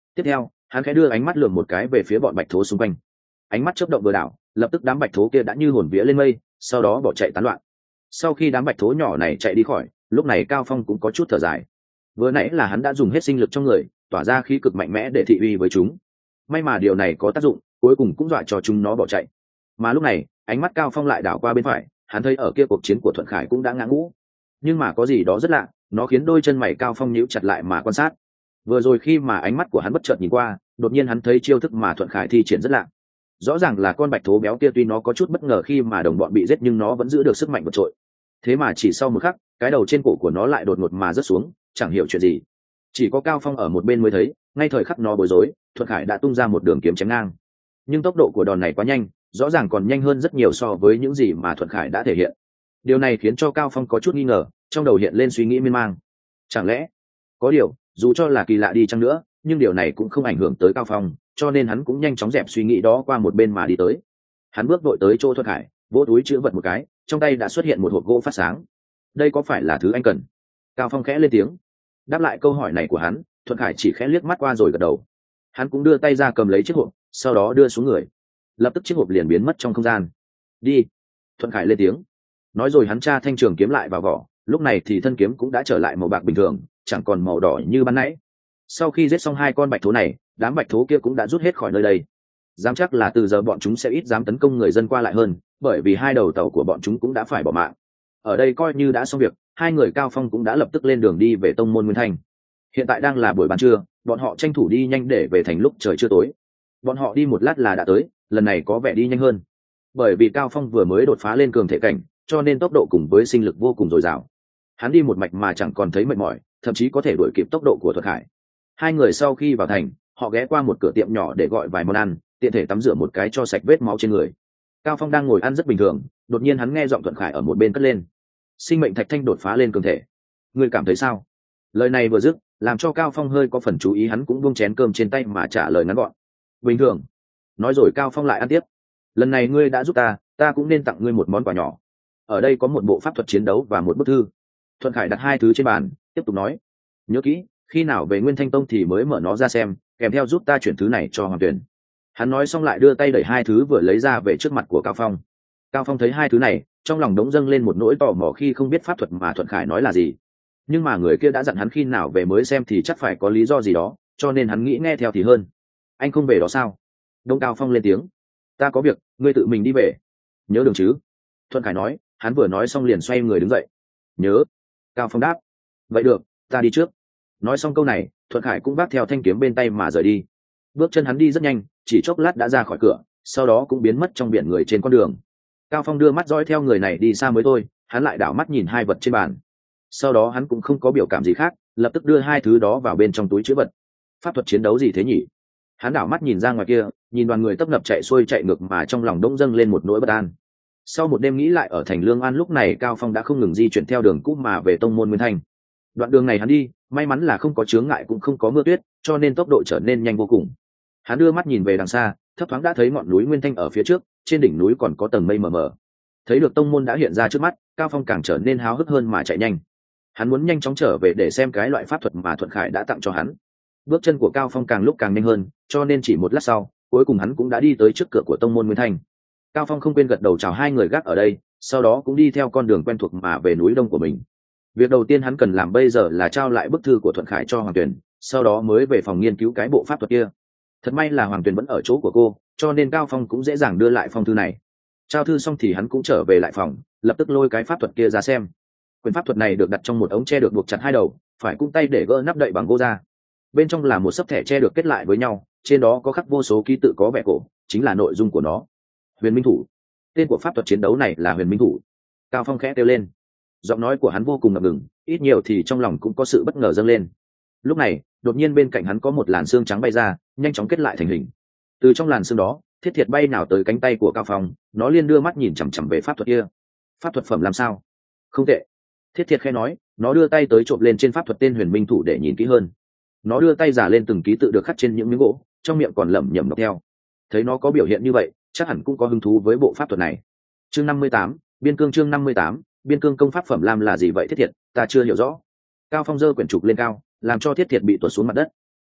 Tiếp theo hắn khẽ đưa ánh mắt lườm một cái về phía bọn bạch thố xung quanh, ánh mắt chớp động vừa đảo, lập tức đám bạch thố kia đã như hồn vía lên mây, sau đó bỏ chạy tán loạn. Sau khi đám bạch thố nhỏ này chạy đi khỏi, lúc này Cao Phong cũng có chút thở dài. Vừa nãy là hắn đã dùng hết sinh lực trong người, tỏa ra khí cực mạnh mẽ để thị uy với chúng. May mà điều này có tác dụng, cuối cùng cũng dọa cho chúng nó bỏ chạy. Mà lúc này, ánh mắt Cao Phong lại đảo qua bên phải, hắn thấy ở kia cuộc chiến của Thuận Khải cũng đã ngã ngũ. Nhưng mà có gì đó rất lạ, nó khiến đôi chân mày Cao Phong nhíu chặt lại mà quan sát. Vừa rồi khi mà ánh mắt của hắn bất chợt nhìn qua, đột nhiên hắn thấy chiêu thức mà Thuận Khải thi triển rất lạ. Rõ ràng là con bạch thố béo kia tuy nó có chút bất ngờ khi mà đồng bọn bị giết nhưng nó vẫn giữ được sức mạnh vượt trội. Thế mà chỉ sau một khắc, cái đầu trên cổ của nó lại đột ngột mà rớt xuống, chẳng hiểu chuyện gì. Chỉ có Cao Phong ở một bên mới thấy, ngay thời khắc nó bối rối, Thuận Khải đã tung ra một đường kiếm chém ngang. Nhưng tốc độ của đòn này quá nhanh, rõ ràng còn nhanh hơn rất nhiều so với những gì mà Thuận Khải đã thể hiện. Điều này khiến cho Cao Phong có chút nghi ngờ, trong đầu hiện lên suy nghĩ miên man. Chẳng lẽ có điều, dù cho là kỳ lạ đi chăng nữa, nhưng điều này cũng không ảnh hưởng tới Cao Phong, cho nên hắn cũng nhanh chóng dẹp suy nghĩ đó qua một bên mà đi tới. Hắn bước vội tới chỗ Thuận Khải, vỗ túi chữ vật một cái, trong tay đã xuất hiện một hộp gỗ phát sáng. Đây có phải là thứ anh cần? Cao Phong khẽ lên tiếng. Đáp lại câu hỏi này của hắn, Thuận Khải chỉ khẽ liếc mắt qua rồi gật đầu. Hắn cũng đưa tay ra cầm lấy chiếc hộp, sau đó đưa xuống người. Lập tức chiếc hộp liền biến mất trong không gian. Đi. Thuận Khải lên tiếng. Nói rồi hắn tra thanh trường kiếm lại vào vỏ, lúc này thì thân kiếm cũng đã trở lại màu bạc bình thường, chẳng còn màu đỏ như ban nãy. Sau khi giết xong hai con bạch thố này, đám bạch thố kia cũng đã rút hết khỏi nơi đây. Dám chắc là từ giờ bọn chúng sẽ ít dám tấn công người dân qua lại hơn, bởi vì hai đầu tàu của bọn chúng cũng đã phải bỏ mạng. Ở đây coi như đã xong việc, hai người Cao Phong cũng đã lập tức lên đường đi về tông môn Nguyên Thanh. Hiện tại đang là buổi ban trưa, bọn họ tranh thủ đi nhanh để về thành lúc trời chưa tối. Bọn họ đi một lát là đã tới, lần này có vẻ đi nhanh hơn. Bởi vì Cao Phong vừa mới đột phá lên cường thể cảnh, cho nên tốc độ cùng với sinh lực vô cùng dồi dào. Hắn đi một mạch mà chẳng còn thấy mệt mỏi, thậm chí có thể đuổi kịp tốc độ của Thuật Khải. Hai người sau khi vào thành, họ ghé qua một cửa tiệm nhỏ để gọi vài món ăn, tiện thể tắm rửa một cái cho sạch vết máu trên người. Cao Phong đang ngồi ăn rất bình thường, đột nhiên hắn nghe giọng Thuận Khải ở một bên cất lên. Sinh mệnh thạch thanh đột phá lên cường thể. Ngươi cảm thấy sao? Lời này vừa dứt, làm cho Cao Phong hơi có phần chú ý, hắn cũng buông chén cơm trên tay mà trả lời ngắn gọn. Bình thường. Nói rồi Cao Phong lại ăn tiếp. Lần này ngươi đã giúp ta cũng nên tặng ngươi một món quà nhỏ. Ở đây có một bộ pháp thuật chiến đấu và một bức thư. Thuận Khải đặt hai thứ trên bàn, tiếp tục nói. Nhớ kỹ, khi nào về Nguyên Thanh Tông thì mới mở nó ra xem, kèm theo giúp ta chuyển thứ này cho Hoàng Tuyển. Hắn nói xong lại đưa tay đẩy hai thứ vừa lấy ra về trước mặt của Cao Phong. Cao Phong thấy hai thứ này, trong lòng đống dâng lên một nỗi tò mò khi không biết pháp thuật mà Thuận Khải nói là gì. Nhưng mà người kia đã dặn hắn khi nào về mới xem thì chắc phải có lý do gì đó, cho nên hắn nghĩ nghe theo thì hơn. Anh không về đó sao? Đông Cao Phong lên tiếng. Ta có việc, ngươi tự mình đi về. Nhớ đường chứ? Thuận Khải nói, hắn vừa nói xong liền xoay người đứng dậy. Nhớ. Cao Phong đáp. Vậy được, ta đi trước. Nói xong câu này, Thuận Khải cũng vác theo thanh kiếm bên tay mà rời đi. Bước chân hắn đi rất nhanh, chỉ chốc lát đã ra khỏi cửa, sau đó cũng biến mất trong biển người trên con đường. Cao Phong đưa mắt dõi theo người này đi xa mới thôi, hắn lại đảo mắt nhìn hai vật trên bàn. Sau đó hắn cũng không có biểu cảm gì khác, lập tức đưa hai thứ đó vào bên trong túi trữ vật. Pháp thuật chiến đấu gì thế nhỉ? Hắn đảo mắt nhìn ra ngoài kia, nhìn đoàn người tấp nập chạy xuôi chạy ngược mà trong lòng đông dâng lên một nỗi bất an. Sau một đêm nghĩ lại ở thành Lương An, lúc này Cao Phong đã không ngừng di chuyển theo đường cũ mà về tông môn Nguyên Thanh. Đoạn đường này hắn đi, may mắn là không có chướng ngại cũng không có mưa tuyết, cho nên tốc độ trở nên nhanh vô cùng. Hắn đưa mắt nhìn về đằng xa, thấp thoáng đã thấy ngọn núi Nguyên Thanh ở phía trước, trên đỉnh núi còn có tầng mây mờ mờ. Thấy được tông môn đã hiện ra trước mắt, Cao Phong càng trở nên háo hức hơn mà chạy nhanh. Hắn muốn nhanh chóng trở về để xem cái loại pháp thuật mà Thuận Khải đã tặng cho hắn. Bước chân của Cao Phong càng lúc càng nhanh hơn, cho nên chỉ một lát sau, cuối cùng hắn cũng đã đi tới trước cửa của tông môn Nguyên Thanh. Cao Phong không quên gật đầu chào hai người gác ở đây, sau đó cũng đi theo con đường quen thuộc mà về núi đông của mình. Việc đầu tiên hắn cần làm bây giờ là trao lại bức thư của Thuận Khải cho Hoàng Tuyền, sau đó mới về phòng nghiên cứu cái bộ pháp thuật kia. Thật may là Hoàng Tuyền vẫn ở chỗ của cô, cho nên Cao Phong cũng dễ dàng đưa lại phong thư này. Trao thư xong thì hắn cũng trở về lại phòng, lập tức lôi cái pháp thuật kia ra xem. Quyền pháp thuật này được đặt trong một ống tre được buộc chặt hai đầu, phải cung tay để gỡ nắp đậy bằng gỗ ra. Bên trong là một xấp thẻ tre được kết lại với nhau, trên đó có khắc vô số ký tự có vẻ cổ, chính là nội dung của nó. Huyền Minh Thủ. Tên của pháp thuật chiến đấu này là Huyền Minh Thủ. Cao Phong khẽ kêu lên. Giọng nói của hắn vô cùng ngập ngừng, ít nhiều thì trong lòng cũng có sự bất ngờ dâng lên. Lúc này, đột nhiên bên cạnh hắn có một làn xương trắng bay ra, nhanh chóng kết lại thành hình. Từ trong làn xương đó, Thiết Thiệt bay nào tới cánh tay của Cao Phong, nó liên đưa mắt nhìn chằm chằm về pháp thuật kia. Pháp thuật phẩm làm sao? Không tệ. Thiết Thiệt khẽ nói, nó đưa tay tới trộm lên trên pháp thuật tên Huyền Minh Thủ để nhìn kỹ hơn. Nó đưa tay giả lên từng ký tự được khắc trên những miếng gỗ, trong miệng còn lẩm nhẩm đọc theo. Thấy nó có biểu hiện như vậy, chắc hẳn cũng có hứng thú với bộ pháp thuật này. Chương 58, Biên Cương. Chương 58, Biên Cương. Công pháp phẩm lam là gì vậy Thiết Thiệt? Ta chưa hiểu rõ. Cao Phong giơ quyển trục lên cao, làm cho Thiết Thiệt bị tuột xuống mặt đất.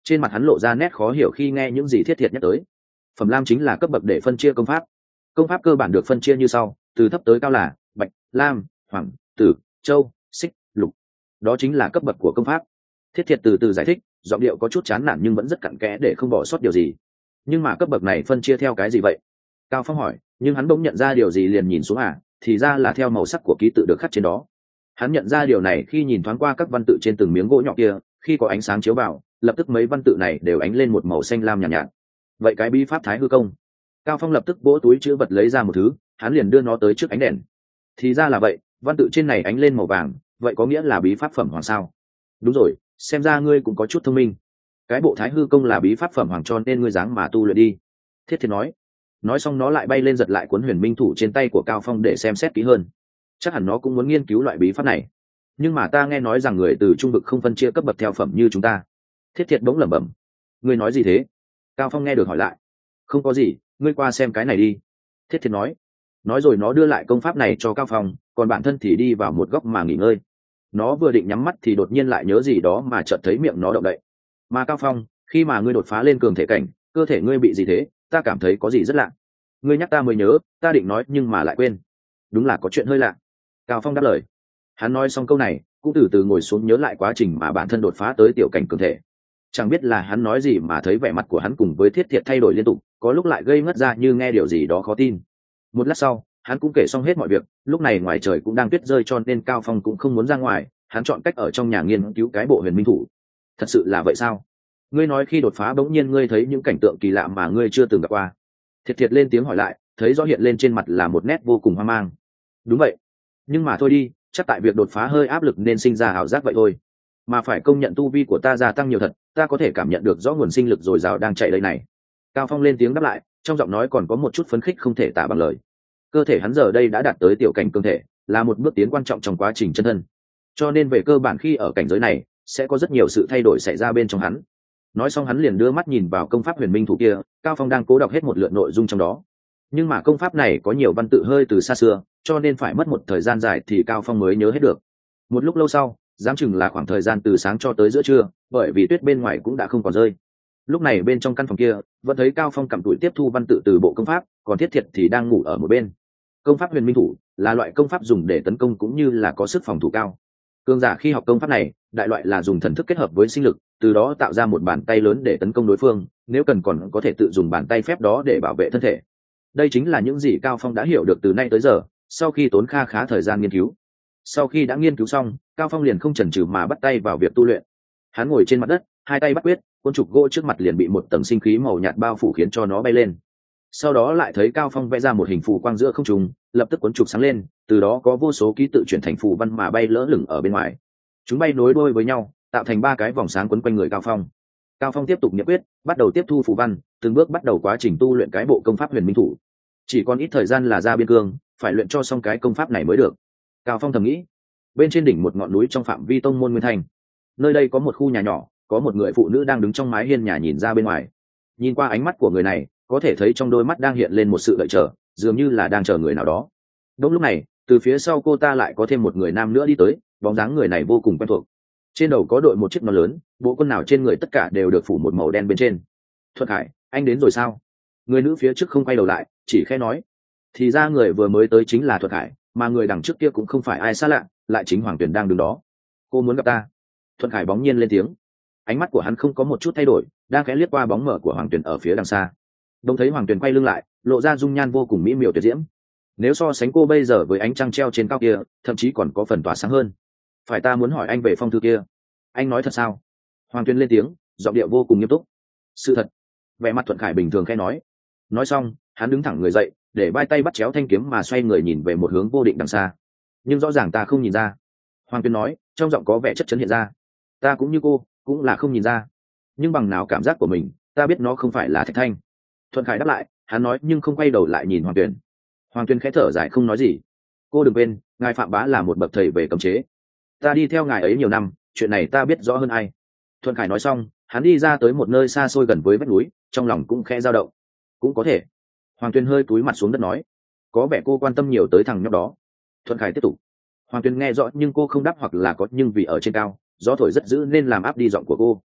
trên mặt hắn lộ ra nét khó hiểu khi nghe những gì Thiết Thiệt nhắc tới. Phẩm lam chính là cấp bậc để phân chia công pháp. Công pháp cơ bản được phân chia như sau, từ thấp tới cao là bạch, lam, hoàng, tử, châu, xích, lục. Đó chính là cấp bậc của công pháp. Thiết Thiệt từ từ giải thích, giọng điệu có chút chán nản nhưng vẫn rất cặn kẽ để không bỏ sót điều gì. Nhưng mà cấp bậc này phân chia theo cái gì vậy? Cao Phong hỏi, nhưng hắn bỗng nhận ra điều gì liền nhìn xuống thì ra là theo màu sắc của ký tự được khắc trên đó. Hắn nhận ra điều này khi nhìn thoáng qua các văn tự trên từng miếng gỗ nhỏ kia, khi có ánh sáng chiếu vào, lập tức mấy văn tự này đều ánh lên một màu xanh lam nhạt nhạt. Vậy cái bí pháp Thái Hư Công? Cao Phong lập tức vỗ túi chữ vật lấy ra một thứ, hắn liền đưa nó tới trước ánh đèn. Thì ra là vậy, văn tự trên này ánh lên màu vàng, vậy có nghĩa là bí pháp phẩm hoàng sao? Đúng rồi, xem ra ngươi cũng có chút thông minh. Cái bộ Thái Hư Công là bí pháp phẩm hoàng cho nên ngươi dáng mà tu luyện đi. Thiết Thiệt nói xong nó lại bay lên giật lại cuốn huyền minh thủ trên tay của Cao Phong để xem xét kỹ hơn. Chắc hẳn nó cũng muốn nghiên cứu loại bí pháp này. Nhưng mà ta nghe nói rằng người từ trung vực không phân chia cấp bậc theo phẩm như chúng ta. Thiết Thiệt bỗng lẩm bẩm. Ngươi nói gì thế? Cao Phong nghe được hỏi lại. Không có gì, ngươi qua xem cái này đi. Thiết Thiệt nói rồi nó đưa lại công pháp này cho Cao Phong, còn bản thân thì đi vào một góc mà nghỉ ngơi. Nó vừa định nhắm mắt thì đột nhiên lại nhớ gì đó mà chợt thấy miệng nó động đậy. Mà Cao Phong, khi mà ngươi đột phá lên cường thể cảnh, cơ thể ngươi bị gì thế? Ta cảm thấy có gì rất lạ. Ngươi nhắc ta mới nhớ, ta định nói nhưng mà lại quên. Đúng là có chuyện hơi lạ. Cao Phong đáp lời. Hắn nói xong câu này, cũng từ từ ngồi xuống nhớ lại quá trình mà bản thân đột phá tới tiểu cảnh cường thể. Chẳng biết là hắn nói gì mà thấy vẻ mặt của hắn cùng với Thiết Thiệt thay đổi liên tục, có lúc lại gây ngất ra như nghe điều gì đó khó tin. Một lát sau, hắn cũng kể xong hết mọi việc. Lúc này ngoài trời cũng đang tuyết rơi cho nên Cao Phong cũng không muốn ra ngoài, hắn chọn cách ở trong nhà nghiên cứu cái bộ huyền minh thủ. Thật sự là vậy sao? Ngươi nói khi đột phá bỗng nhiên ngươi thấy những cảnh tượng kỳ lạ mà ngươi chưa từng gặp qua. Thiệt Thiệt lên tiếng hỏi lại, thấy rõ hiện lên trên mặt là một nét vô cùng hoang mang. Đúng vậy, nhưng mà thôi đi, chắc tại việc đột phá hơi áp lực nên sinh ra ảo giác vậy thôi. Mà phải công nhận tu vi của ta gia tăng nhiều thật, ta có thể cảm nhận được rõ nguồn sinh lực dồi dào đang chạy đây này. Cao Phong lên tiếng đáp lại, trong giọng nói còn có một chút phấn khích không thể tả bằng lời. Cơ thể hắn giờ đây đã đạt tới tiểu cảnh cương thể, là một bước tiến quan trọng trong quá trình chân thân. Cho nên về cơ bản khi ở cảnh giới này, sẽ có rất nhiều sự thay đổi xảy ra bên trong hắn. Nói xong hắn liền đưa mắt nhìn vào công pháp huyền minh thủ kia. Cao Phong đang cố đọc hết một lượt nội dung trong đó, nhưng mà công pháp này có nhiều văn tự hơi từ xa xưa, cho nên phải mất một thời gian dài thì Cao Phong mới nhớ hết được. Một lúc lâu sau, dám chừng là khoảng thời gian từ sáng cho tới giữa trưa, bởi vì tuyết bên ngoài cũng đã không còn rơi. Lúc này bên trong căn phòng kia vẫn thấy Cao Phong cầm tủi tiếp thu văn tự từ bộ công pháp, còn Thiết Thiệt thì đang ngủ ở một bên. Công pháp huyền minh thủ là loại công pháp dùng để tấn công cũng như là có sức phòng thủ cao. Cường giả khi học công pháp này, đại loại là dùng thần thức kết hợp với sinh lực, từ đó tạo ra một bàn tay lớn để tấn công đối phương, nếu cần còn có thể tự dùng bàn tay phép đó để bảo vệ thân thể. Đây chính là những gì Cao Phong đã hiểu được từ nay tới giờ, sau khi tốn khá thời gian nghiên cứu. Sau khi đã nghiên cứu xong, Cao Phong liền không chần chừ mà bắt tay vào việc tu luyện. Hắn ngồi trên mặt đất, hai tay bắt quyết, cuốn trục gỗ trước mặt liền bị một tầng sinh khí màu nhạt bao phủ khiến cho nó bay lên. Sau đó lại thấy Cao Phong vẽ ra một hình phù quang giữa không trung, lập tức cuốn trục sáng lên, từ đó có vô số ký tự chuyển thành phù văn mà bay lỡ lửng ở bên ngoài. Chúng bay nối đuôi với nhau, tạo thành ba cái vòng sáng quấn quanh người Cao Phong. Cao Phong tiếp tục niệm quyết, bắt đầu tiếp thu phù văn, từng bước bắt đầu quá trình tu luyện cái bộ công pháp huyền minh thủ. Chỉ còn ít thời gian là ra biên cương, phải luyện cho xong cái công pháp này mới được. Cao Phong thầm nghĩ. Bên trên đỉnh một ngọn núi trong phạm vi tông môn Nguyên Thành, nơi đây có một khu nhà nhỏ, có một người phụ nữ đang đứng trong mái hiên nhà nhìn ra bên ngoài. Nhìn qua ánh mắt của người này, có thể thấy trong đôi mắt đang hiện lên một sự đợi chờ, dường như là đang chờ người nào đó. Đúng lúc này, từ phía sau cô ta lại có thêm một người nam nữa đi tới, bóng dáng người này vô cùng quen thuộc. Trên đầu có đội một chiếc nón lớn, bộ quần nào trên người tất cả đều được phủ một màu đen bên trên. Thuận Hải, anh đến rồi sao? Người nữ phía trước không quay đầu lại, chỉ khẽ nói. Thì ra người vừa mới tới chính là Thuận Hải, mà người đằng trước kia cũng không phải ai xa lạ, lại chính Hoàng Tuyền đang đứng đó. Cô muốn gặp ta? Thuận Hải bỗng nhiên lên tiếng. Ánh mắt của hắn không có một chút thay đổi, đang khẽ liếc qua bóng mờ của Hoàng Tuyền ở phía đằng xa. Đông thấy Hoàng Tuyền quay lưng lại, lộ ra dung nhan vô cùng mỹ miều tuyệt diễm. Nếu so sánh cô bây giờ với ánh trăng treo trên cao kia, thậm chí còn có phần tỏa sáng hơn. Phải, ta muốn hỏi anh về phong thư kia. Anh nói thật sao? Hoàng Tuyền lên tiếng, giọng điệu vô cùng nghiêm túc. Sự thật. Vẻ mặt Thuận Khải bình thường khẽ nói. Nói xong, hắn đứng thẳng người dậy, để vai tay bắt chéo thanh kiếm mà xoay người nhìn về một hướng vô định đằng xa. Nhưng rõ ràng ta không nhìn ra. Hoàng Tuyền nói, trong giọng có vẻ chất chấn hiện ra. Ta cũng như cô, cũng là không nhìn ra. Nhưng bằng nào cảm giác của mình, ta biết nó không phải là Thạch Thanh. Thuận Khải đáp lại, hắn nói nhưng không quay đầu lại nhìn Hoàng Tuyền. Hoàng Tuyền khẽ thở dài không nói gì. Cô đừng quên, ngài Phạm Bá là một bậc thầy về cấm chế. Ta đi theo ngài ấy nhiều năm, chuyện này ta biết rõ hơn ai. Thuận Khải nói xong, hắn đi ra tới một nơi xa xôi gần với vách núi, trong lòng cũng khẽ dao động. Cũng có thể. Hoàng Tuyền hơi cúi mặt xuống đất nói. Có vẻ cô quan tâm nhiều tới thằng nhóc đó. Thuận Khải tiếp tục. Hoàng Tuyền nghe rõ nhưng cô không đáp, hoặc là có nhưng vì ở trên cao, gió thổi rất dữ nên làm áp đi giọng của cô.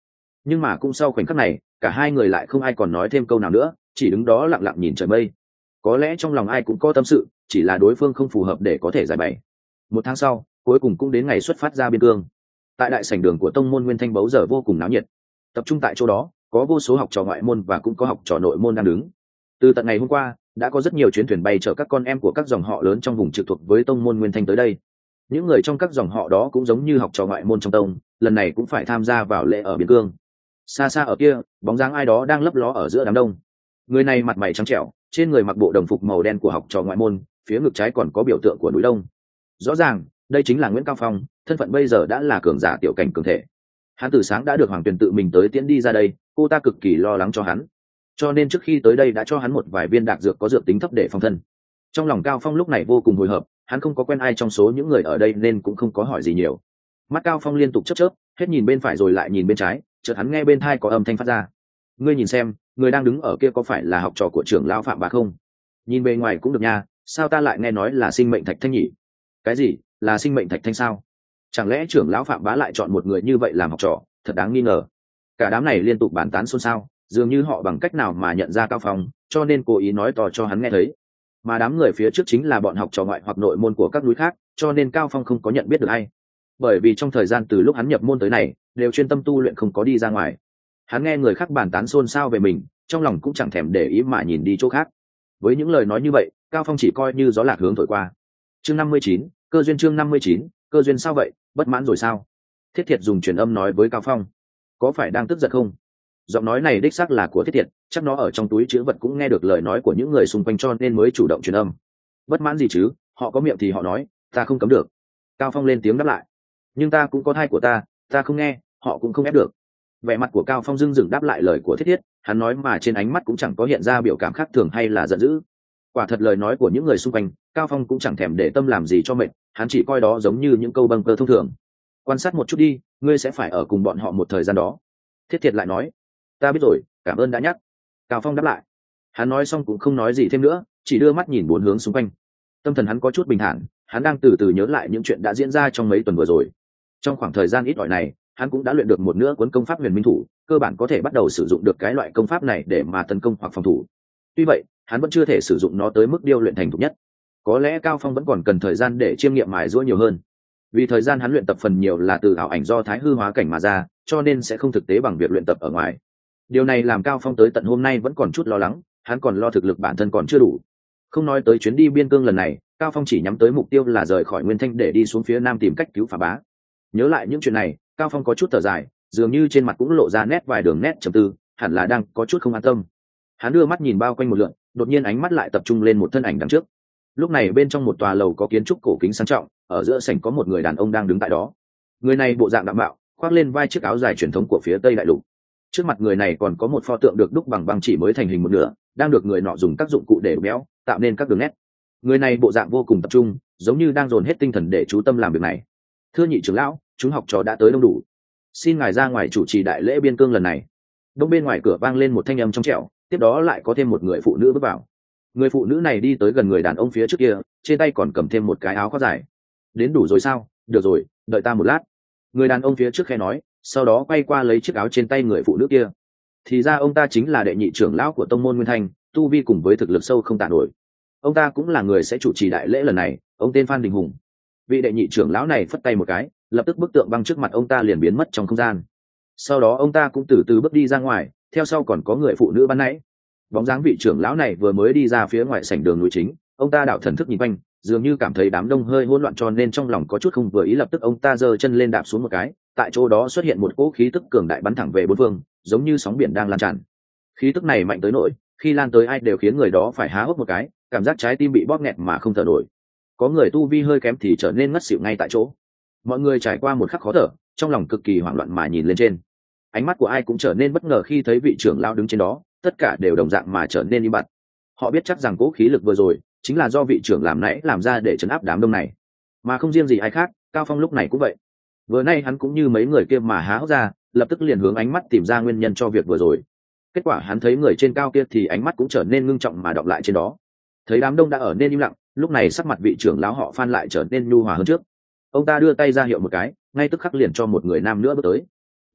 Nhưng mà cũng sau khoảnh khắc này, cả hai người lại không ai còn nói thêm câu nào nữa, chỉ đứng đó lặng lặng nhìn trời mây. Có lẽ trong lòng ai cũng có tâm sự, chỉ là đối phương không phù hợp để có thể giải bày. Một tháng sau, cuối cùng cũng đến ngày xuất phát ra biên cương. Tại đại sảnh đường của tông môn Nguyên Thanh bấu giờ vô cùng náo nhiệt. Tập trung tại chỗ đó, có vô số học trò ngoại môn và cũng có học trò nội môn đang đứng. Từ tận ngày hôm qua, đã có rất nhiều chuyến thuyền bay chở các con em của các dòng họ lớn trong vùng trực thuộc với tông môn Nguyên Thanh tới đây. Những người trong các dòng họ đó cũng giống như học trò ngoại môn trong tông, lần này cũng phải tham gia vào lễ ở biên cương. Xa xa ở kia, bóng dáng ai đó đang lấp ló ở giữa đám đông. Người này mặt mày trắng trẻo, trên người mặc bộ đồng phục màu đen của học trò ngoại môn, phía ngực trái còn có biểu tượng của núi đông. Rõ ràng, đây chính là Nguyễn Cao Phong, thân phận bây giờ đã là cường giả tiểu cảnh cường thể. Hắn từ sáng đã được Hoàng Tuyền tự mình tới tiễn đi ra đây, cô ta cực kỳ lo lắng cho hắn, cho nên trước khi tới đây đã cho hắn một vài viên đạc dược có dược tính thấp để phòng thân. Trong lòng Cao Phong lúc này vô cùng hồi hộp, hắn không có quen ai trong số những người ở đây nên cũng không có hỏi gì nhiều. Mắt Cao Phong liên tục chớp chớp, hết nhìn bên phải rồi lại nhìn bên trái, chợt hắn nghe bên tai có âm thanh phát ra. Ngươi nhìn xem, người đang đứng ở kia có phải là học trò của trưởng lão Phạm Bá không? Nhìn bề ngoài cũng được nha, sao ta lại nghe nói là sinh mệnh thạch thanh nhỉ? Cái gì? Là sinh mệnh thạch thanh sao? Chẳng lẽ trưởng lão Phạm Bá lại chọn một người như vậy làm học trò? Thật đáng nghi ngờ. Cả đám này liên tục bàn tán xôn xao, dường như họ bằng cách nào mà nhận ra Cao Phong, cho nên cố ý nói to cho hắn nghe thấy. Mà đám người phía trước chính là bọn học trò ngoại hoặc nội môn của các núi khác, cho nên Cao Phong không có nhận biết được ai. Bởi vì trong thời gian từ lúc hắn nhập môn tới này, đều chuyên tâm tu luyện không có đi ra ngoài. Hắn nghe người khác bàn tán xôn xao về mình, trong lòng cũng chẳng thèm để ý mà nhìn đi chỗ khác. Với những lời nói như vậy, Cao Phong chỉ coi như gió lạc hướng thổi qua. Chương 59, cơ duyên. Chương 59, cơ duyên. Sao vậy, bất mãn rồi sao? Thiết Thiệt dùng truyền âm nói với Cao Phong. Có phải đang tức giận không? Giọng nói này đích xác là của Thiết Thiệt, chắc nó ở trong túi chữ vật cũng nghe được lời nói của những người xung quanh cho nên mới chủ động truyền âm. Bất mãn gì chứ, họ có miệng thì họ nói, ta không cấm được. Cao Phong lên tiếng đáp lại. Nhưng ta cũng có thai của ta không nghe, họ cũng không ép được. Vẻ mặt của Cao Phong dưng dưng đáp lại lời của Thiết Thiết, hắn nói mà trên ánh mắt cũng chẳng có hiện ra biểu cảm khác thường hay là giận dữ. Quả thật lời nói của những người xung quanh, Cao Phong cũng chẳng thèm để tâm làm gì cho mệt, hắn chỉ coi đó giống như những câu bâng cơ thông thường. Quan sát một chút đi, ngươi sẽ phải ở cùng bọn họ một thời gian đó. Thiết Thiệt lại nói. Ta biết rồi, cảm ơn đã nhắc. Cao Phong đáp lại. Hắn nói xong cũng không nói gì thêm nữa, chỉ đưa mắt nhìn bốn hướng xung quanh. Tâm thần hắn có chút bình thản, hắn đang từ từ nhớ lại những chuyện đã diễn ra trong mấy tuần vừa rồi. Trong khoảng thời gian ít ỏi này, hắn cũng đã luyện được một nửa cuốn công pháp Huyền Minh Thủ, cơ bản có thể bắt đầu sử dụng được cái loại công pháp này để mà tấn công hoặc phòng thủ. Tuy vậy, hắn vẫn chưa thể sử dụng nó tới mức điêu luyện thành thục nhất. Có lẽ Cao Phong vẫn còn cần thời gian để chiêm nghiệm mài giũa nhiều hơn. Vì thời gian hắn luyện tập phần nhiều là từ ảo ảnh do Thái Hư hóa cảnh mà ra, cho nên sẽ không thực tế bằng việc luyện tập ở ngoài. Điều này làm Cao Phong tới tận hôm nay vẫn còn chút lo lắng, hắn còn lo thực lực bản thân còn chưa đủ. Không nói tới chuyến đi biên cương lần này, Cao Phong chỉ nhắm tới mục tiêu là rời khỏi Nguyên Thanh để đi xuống phía nam tìm cách cứu Phạm Bá. Nhớ lại những chuyện này, Cao Phong có chút thở dài, dường như trên mặt cũng lộ ra vài đường nét trầm tư, hẳn là đang có chút không an tâm. Hắn đưa mắt nhìn bao quanh một lượt, đột nhiên ánh mắt lại tập trung lên một thân ảnh đằng trước. Lúc này bên trong một tòa lầu có kiến trúc cổ kính sang trọng, ở giữa sảnh có một người đàn ông đang đứng tại đó. Người này bộ dạng đạm bạo, khoác lên vai chiếc áo dài truyền thống của phía Tây Đại Lục. Trước mặt người này còn có một pho tượng được đúc bằng băng chỉ mới thành hình một nửa, đang được người nọ dùng các dụng cụ để béo, tạo nên các đường nét. Người này bộ dạng vô cùng tập trung, giống như đang dồn hết tinh thần để chú tâm làm việc này. Thưa nhị trưởng lão, chúng học trò đã tới đông đủ, xin ngài ra ngoài chủ trì đại lễ biên cương lần này. Đông bên ngoài cửa vang lên một thanh âm trong trẻo, tiếp đó lại có thêm một người phụ nữ bước vào. Người phụ nữ này đi tới gần người đàn ông phía trước kia, trên tay còn cầm thêm một cái áo khoác dài. Đến đủ rồi sao? Được rồi, đợi ta một lát. Người đàn ông phía trước khẽ nói, sau đó quay qua lấy chiếc áo trên tay người phụ nữ kia. Thì ra ông ta chính là đệ nhị trưởng lão của tông môn Nguyên Thanh, tu vi cùng với thực lực sâu không tả nổi. Ông ta cũng là người sẽ chủ trì đại lễ lần này, ông tên Phan Đình Hùng. Vị đệ nhị trưởng lão này phất tay một cái, lập tức bức tượng băng trước mặt ông ta liền biến mất trong không gian. Sau đó ông ta cũng từ từ bước đi ra ngoài, theo sau còn có người phụ nữ ban nãy. Bóng dáng vị trưởng lão này vừa mới đi ra phía ngoài sảnh đường núi chính, ông ta đảo thần thức nhìn quanh, dường như cảm thấy đám đông hơi hỗn loạn cho nên trong lòng có chút không vừa ý, lập tức ông ta giơ chân lên đạp xuống một cái, tại chỗ đó xuất hiện một cỗ khí tức cường đại bắn thẳng về bốn phương, giống như sóng biển đang lan tràn. Khí tức này mạnh tới nỗi khi lan tới ai đều khiến người đó phải há hốc một cái, cảm giác trái tim bị bóp nghẹt mà không thở nổi. Có người tu vi hơi kém thì trở nên ngất xỉu ngay tại chỗ. Mọi người trải qua một khắc khó thở, trong lòng cực kỳ hoảng loạn mà nhìn lên trên. Ánh mắt của ai cũng trở nên bất ngờ khi thấy vị trưởng lão đứng trên đó, tất cả đều đồng dạng mà trở nên im bặt. Họ biết chắc rằng cỗ khí lực vừa rồi chính là do vị trưởng làm nãy làm ra để trấn áp đám đông này, mà không riêng gì ai khác. Cao Phong lúc này cũng vậy. Vừa nay hắn cũng như mấy người kia mà há hốc ra, lập tức liền hướng ánh mắt tìm ra nguyên nhân cho việc vừa rồi. Kết quả hắn thấy người trên cao kia thì ánh mắt cũng trở nên ngưng trọng mà đọng lại trên đó. Thấy đám đông đã ở nên im lặng, lúc này sắc mặt vị trưởng lão họ Phan lại trở nên nhu hòa hơn trước. Ông ta đưa tay ra hiệu một cái, ngay tức khắc liền cho một người nam nữa bước tới.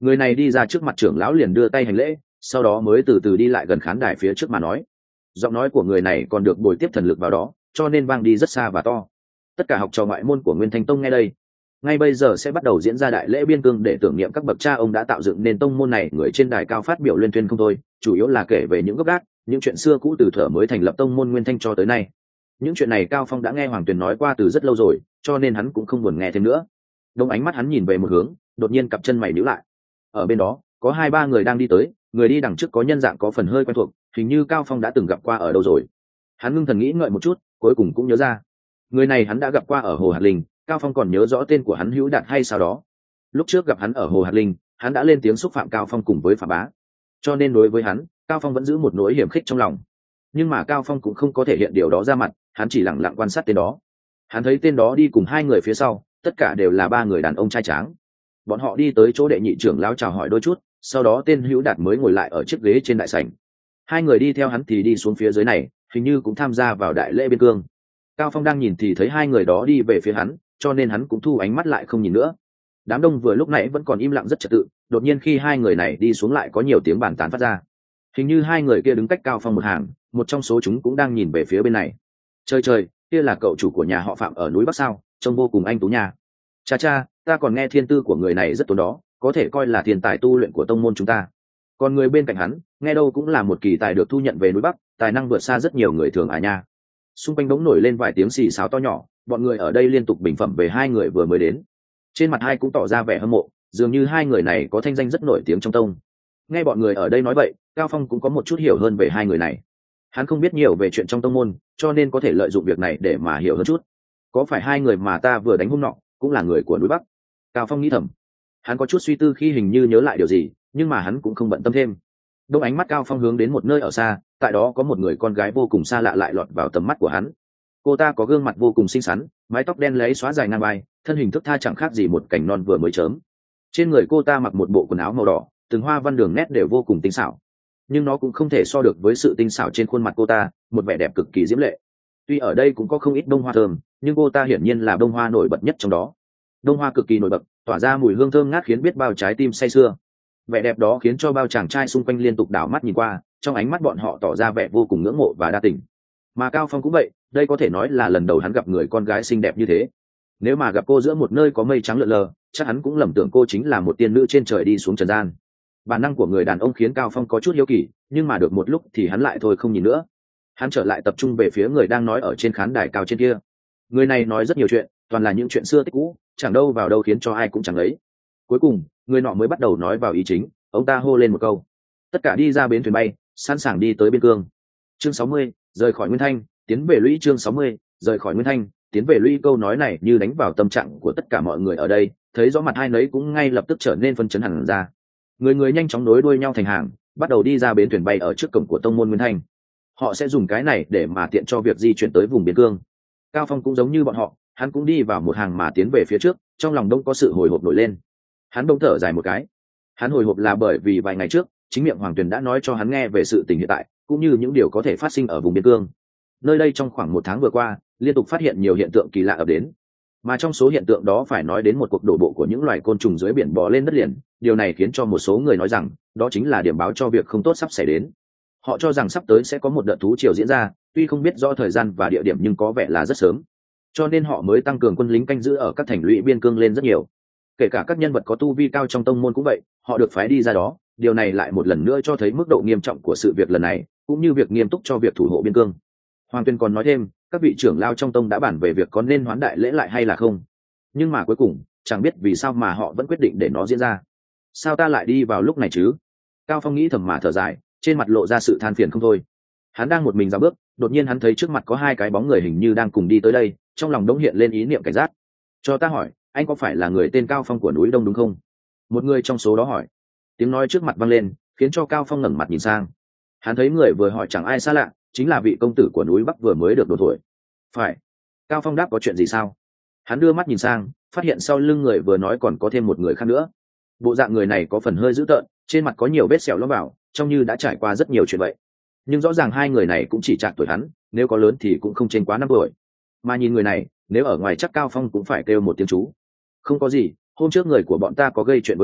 Người này đi ra trước mặt trưởng lão liền đưa tay hành lễ, sau đó mới từ từ đi lại gần khán đài phía trước mà nói. Giọng nói của người này còn được bồi tiếp thần lực vào đó, cho nên vang đi rất xa và to. Tất cả học trò ngoại môn của Nguyên Thanh Tông nghe đây. Ngay bây giờ sẽ bắt đầu diễn ra đại lễ biên cương để tưởng niệm các bậc cha ông đã tạo dựng nên tông môn này. Người trên đài cao phát biểu liên tuyên không thôi, chủ yếu là kể về những gốc gác, những chuyện xưa cũ từ thuở mới thành lập tông môn Nguyên Thanh cho tới nay. Những chuyện này Cao Phong đã nghe Hoàng Tuyền nói qua từ rất lâu rồi, cho nên hắn cũng không buồn nghe thêm nữa. Đông ánh mắt hắn nhìn về một hướng, đột nhiên cặp chân mày nhíu lại. Ở bên đó có 2-3 người đang đi tới, người đi đằng trước có nhân dạng có phần hơi quen thuộc, hình như Cao Phong đã từng gặp qua ở đâu rồi. Hắn ngưng thần nghĩ ngợi một chút, cuối cùng cũng nhớ ra, người này hắn đã gặp qua ở Hồ Hạt Linh. Cao Phong còn nhớ rõ tên của hắn Hữu Đạt hay sao đó. Lúc trước gặp hắn ở Hồ Hạt Linh, hắn đã lên tiếng xúc phạm Cao Phong cùng với Phạm Bá, cho nên đối với hắn, Cao Phong vẫn giữ một nỗi hiểm khích trong lòng. Nhưng mà Cao Phong cũng không có thể hiện điều đó ra mặt, hắn chỉ lặng lặng quan sát tên đó. Hắn thấy tên đó đi cùng 2 người phía sau, tất cả đều là 3 người đàn ông trai tráng. Bọn họ đi tới chỗ đệ nhị trưởng lão chào hỏi đôi chút, sau đó tên Hữu Đạt mới ngồi lại ở chiếc ghế trên đại sảnh. 2 người đi theo hắn thì đi xuống phía dưới này, hình như cũng tham gia vào đại lễ biên cương. Cao Phong đang nhìn thì thấy 2 người đó đi về phía hắn, cho nên hắn cũng thu ánh mắt lại không nhìn nữa. Đám đông vừa lúc nãy vẫn còn im lặng rất trật tự, đột nhiên khi 2 người này đi xuống lại có nhiều tiếng bàn tán phát ra. Hình như 2 người kia đứng cách Cao Phong một hàng, một trong số chúng cũng đang nhìn về phía bên này. Trời, kia là cậu chủ của nhà họ Phạm ở núi Bắc sao, trông vô cùng anh tú nha. Cha, ta còn nghe thiên tư của người này rất tốn đó, có thể coi là thiên tài tu luyện của tông môn chúng ta. Còn người bên cạnh hắn, nghe đâu cũng là một kỳ tài được thu nhận về núi Bắc, tài năng vượt xa rất nhiều người thường à nha. Xung quanh bỗng nổi lên vài tiếng xì xào to nhỏ, bọn người ở đây liên tục bình phẩm về 2 người vừa mới đến. Trên mặt hai cũng tỏ ra vẻ hâm mộ, dường như 2 người này có thanh danh rất nổi tiếng trong tông. Nghe bọn người ở đây nói vậy, Cao Phong cũng có một chút hiểu hơn về 2 người này. Hắn không biết nhiều về chuyện trong tông môn, cho nên có thể lợi dụng việc này để mà hiểu hơn chút. Có phải 2 người mà ta vừa đánh hôm nọ cũng là người của núi Bắc? Cao Phong nghĩ thầm. Hắn có chút suy tư khi hình như nhớ lại điều gì, nhưng mà hắn cũng không bận tâm thêm. Đông ánh mắt Cao Phong hướng đến một nơi ở xa, tại đó có một người con gái vô cùng xa lạ lại lọt vào tầm mắt của hắn. Cô ta có gương mặt vô cùng xinh xắn, mái tóc đen lấy xóa dài ngang vai, thân hình thức tha chẳng khác gì một cành non vừa mới chớm. Trên người cô ta mặc một bộ quần áo màu đỏ, từng hoa văn đường nét đều vô cùng tinh xảo, nhưng nó cũng không thể so được với sự tinh xảo trên khuôn mặt cô ta, một vẻ đẹp cực kỳ diễm lệ. Tuy ở đây cũng có không ít bông hoa thơm, nhưng cô ta hiển nhiên là bông hoa nổi bật nhất trong đó. Bông hoa cực kỳ nổi bật, tỏa ra mùi hương thơm ngát khiến biết bao trái tim say sưa. Vẻ đẹp đó khiến cho bao chàng trai xung quanh liên tục đảo mắt nhìn qua, trong ánh mắt bọn họ tỏ ra vẻ vô cùng ngưỡng mộ và đa tình. Mà Cao Phong cũng vậy, đây có thể nói là lần đầu hắn gặp người con gái xinh đẹp như thế. Nếu mà gặp cô giữa một nơi có mây trắng lượn lờ, chắc hắn cũng lầm tưởng cô chính là một tiên nữ trên trời đi xuống trần gian. Bản năng của người đàn ông khiến Cao Phong có chút hiếu kỳ, nhưng mà được một lúc thì hắn lại thôi không nhìn nữa. Hắn trở lại tập trung về phía người đang nói ở trên khán đài cao trên kia. Người này nói rất nhiều chuyện, toàn là những chuyện xưa tích cũ, chẳng đâu vào đâu khiến cho ai cũng chẳng lấy. Cuối cùng, người nọ mới bắt đầu nói vào ý chính, ông ta hô lên một câu. Tất cả đi ra bến thuyền bay, sẵn sàng đi tới biên cương. Chương 60, rời khỏi Nguyên Thanh, tiến về lũy. Chương 60, rời khỏi Nguyên Thanh, tiến về lũy. Câu nói này như đánh vào tâm trạng của tất cả mọi người ở đây, thấy rõ mặt hai nấy cũng ngay lập tức trở nên phân chấn hẳn ra. Người nhanh chóng nối đuôi nhau thành hàng, bắt đầu đi ra bến thuyền bay ở trước cổng của tông môn Nguyên Thanh. Họ sẽ dùng cái này để mà tiện cho việc di chuyển tới vùng biên cương. Cao Phong cũng giống như bọn họ, hắn cũng đi vào một hàng mà tiến về phía trước, trong lòng đông có sự hồi hộp nổi lên. Hắn bỗng thở dài một cái. Hắn hồi hộp là bởi vì vài ngày trước, chính miệng Hoàng Tuyền đã nói cho hắn nghe về sự tình hiện tại, cũng như những điều có thể phát sinh ở vùng biên cương. Nơi đây trong khoảng 1 tháng vừa qua, liên tục phát hiện nhiều hiện tượng kỳ lạ ập đến. Mà trong số hiện tượng đó phải nói đến một cuộc đổ bộ của những loài côn trùng dưới biển bò lên đất liền, điều này khiến cho một số người nói rằng, đó chính là điểm báo cho việc không tốt sắp xảy đến. Họ cho rằng sắp tới sẽ có một đợt thú triều diễn ra, tuy không biết rõ thời gian và địa điểm nhưng có vẻ là rất sớm. Cho nên họ mới tăng cường quân lính canh giữ ở các thành lũy biên cương lên rất nhiều. Kể cả các nhân vật có tu vi cao trong tông môn cũng vậy, họ được phái đi ra đó. Điều này lại một lần nữa cho thấy mức độ nghiêm trọng của sự việc lần này, cũng như việc nghiêm túc cho việc thủ hộ biên cương. Hoàng Tuyên còn nói thêm, các vị trưởng lao trong tông đã bàn về việc có nên hoán đại lễ lại hay là không. Nhưng mà cuối cùng, chẳng biết vì sao mà họ vẫn quyết định để nó diễn ra. Sao ta lại đi vào lúc này chứ? Cao Phong nghĩ thầm mà thở dài, trên mặt lộ ra sự than phiền không thôi. Hắn đang một mình ra bước, đột nhiên hắn thấy trước mặt có 2 cái bóng người hình như đang cùng đi tới đây, trong lòng đống hiện lên ý niệm cảnh giác. Cho ta hỏi, anh có phải là người tên Cao Phong của núi Đông đúng không? Một người trong số đó hỏi. Tiếng nói trước mặt vang lên, khiến cho Cao Phong ngẩng mặt nhìn sang. Hắn thấy người vừa hỏi chẳng ai xa lạ, chính là vị công tử của núi Bắc vừa mới được đổ thổi. Phải. Cao Phong đáp, có chuyện gì sao? Hắn đưa mắt nhìn sang, phát hiện sau lưng người vừa nói còn có thêm một người khác nữa. Bộ dạng người này có phần hơi dữ tợn, trên mặt có nhiều vết sẹo lõm vào, trông như đã trải qua rất nhiều chuyện vậy. Nhưng rõ ràng 2 người này cũng chỉ chạc tuổi hắn, nếu có lớn thì cũng không trên quá 5 tuổi. Mà nhìn người này, nếu ở ngoài chắc Cao Phong cũng phải kêu một tiếng chú. Không có gì, hôm trước người của bọn ta có gây chuyện với anh,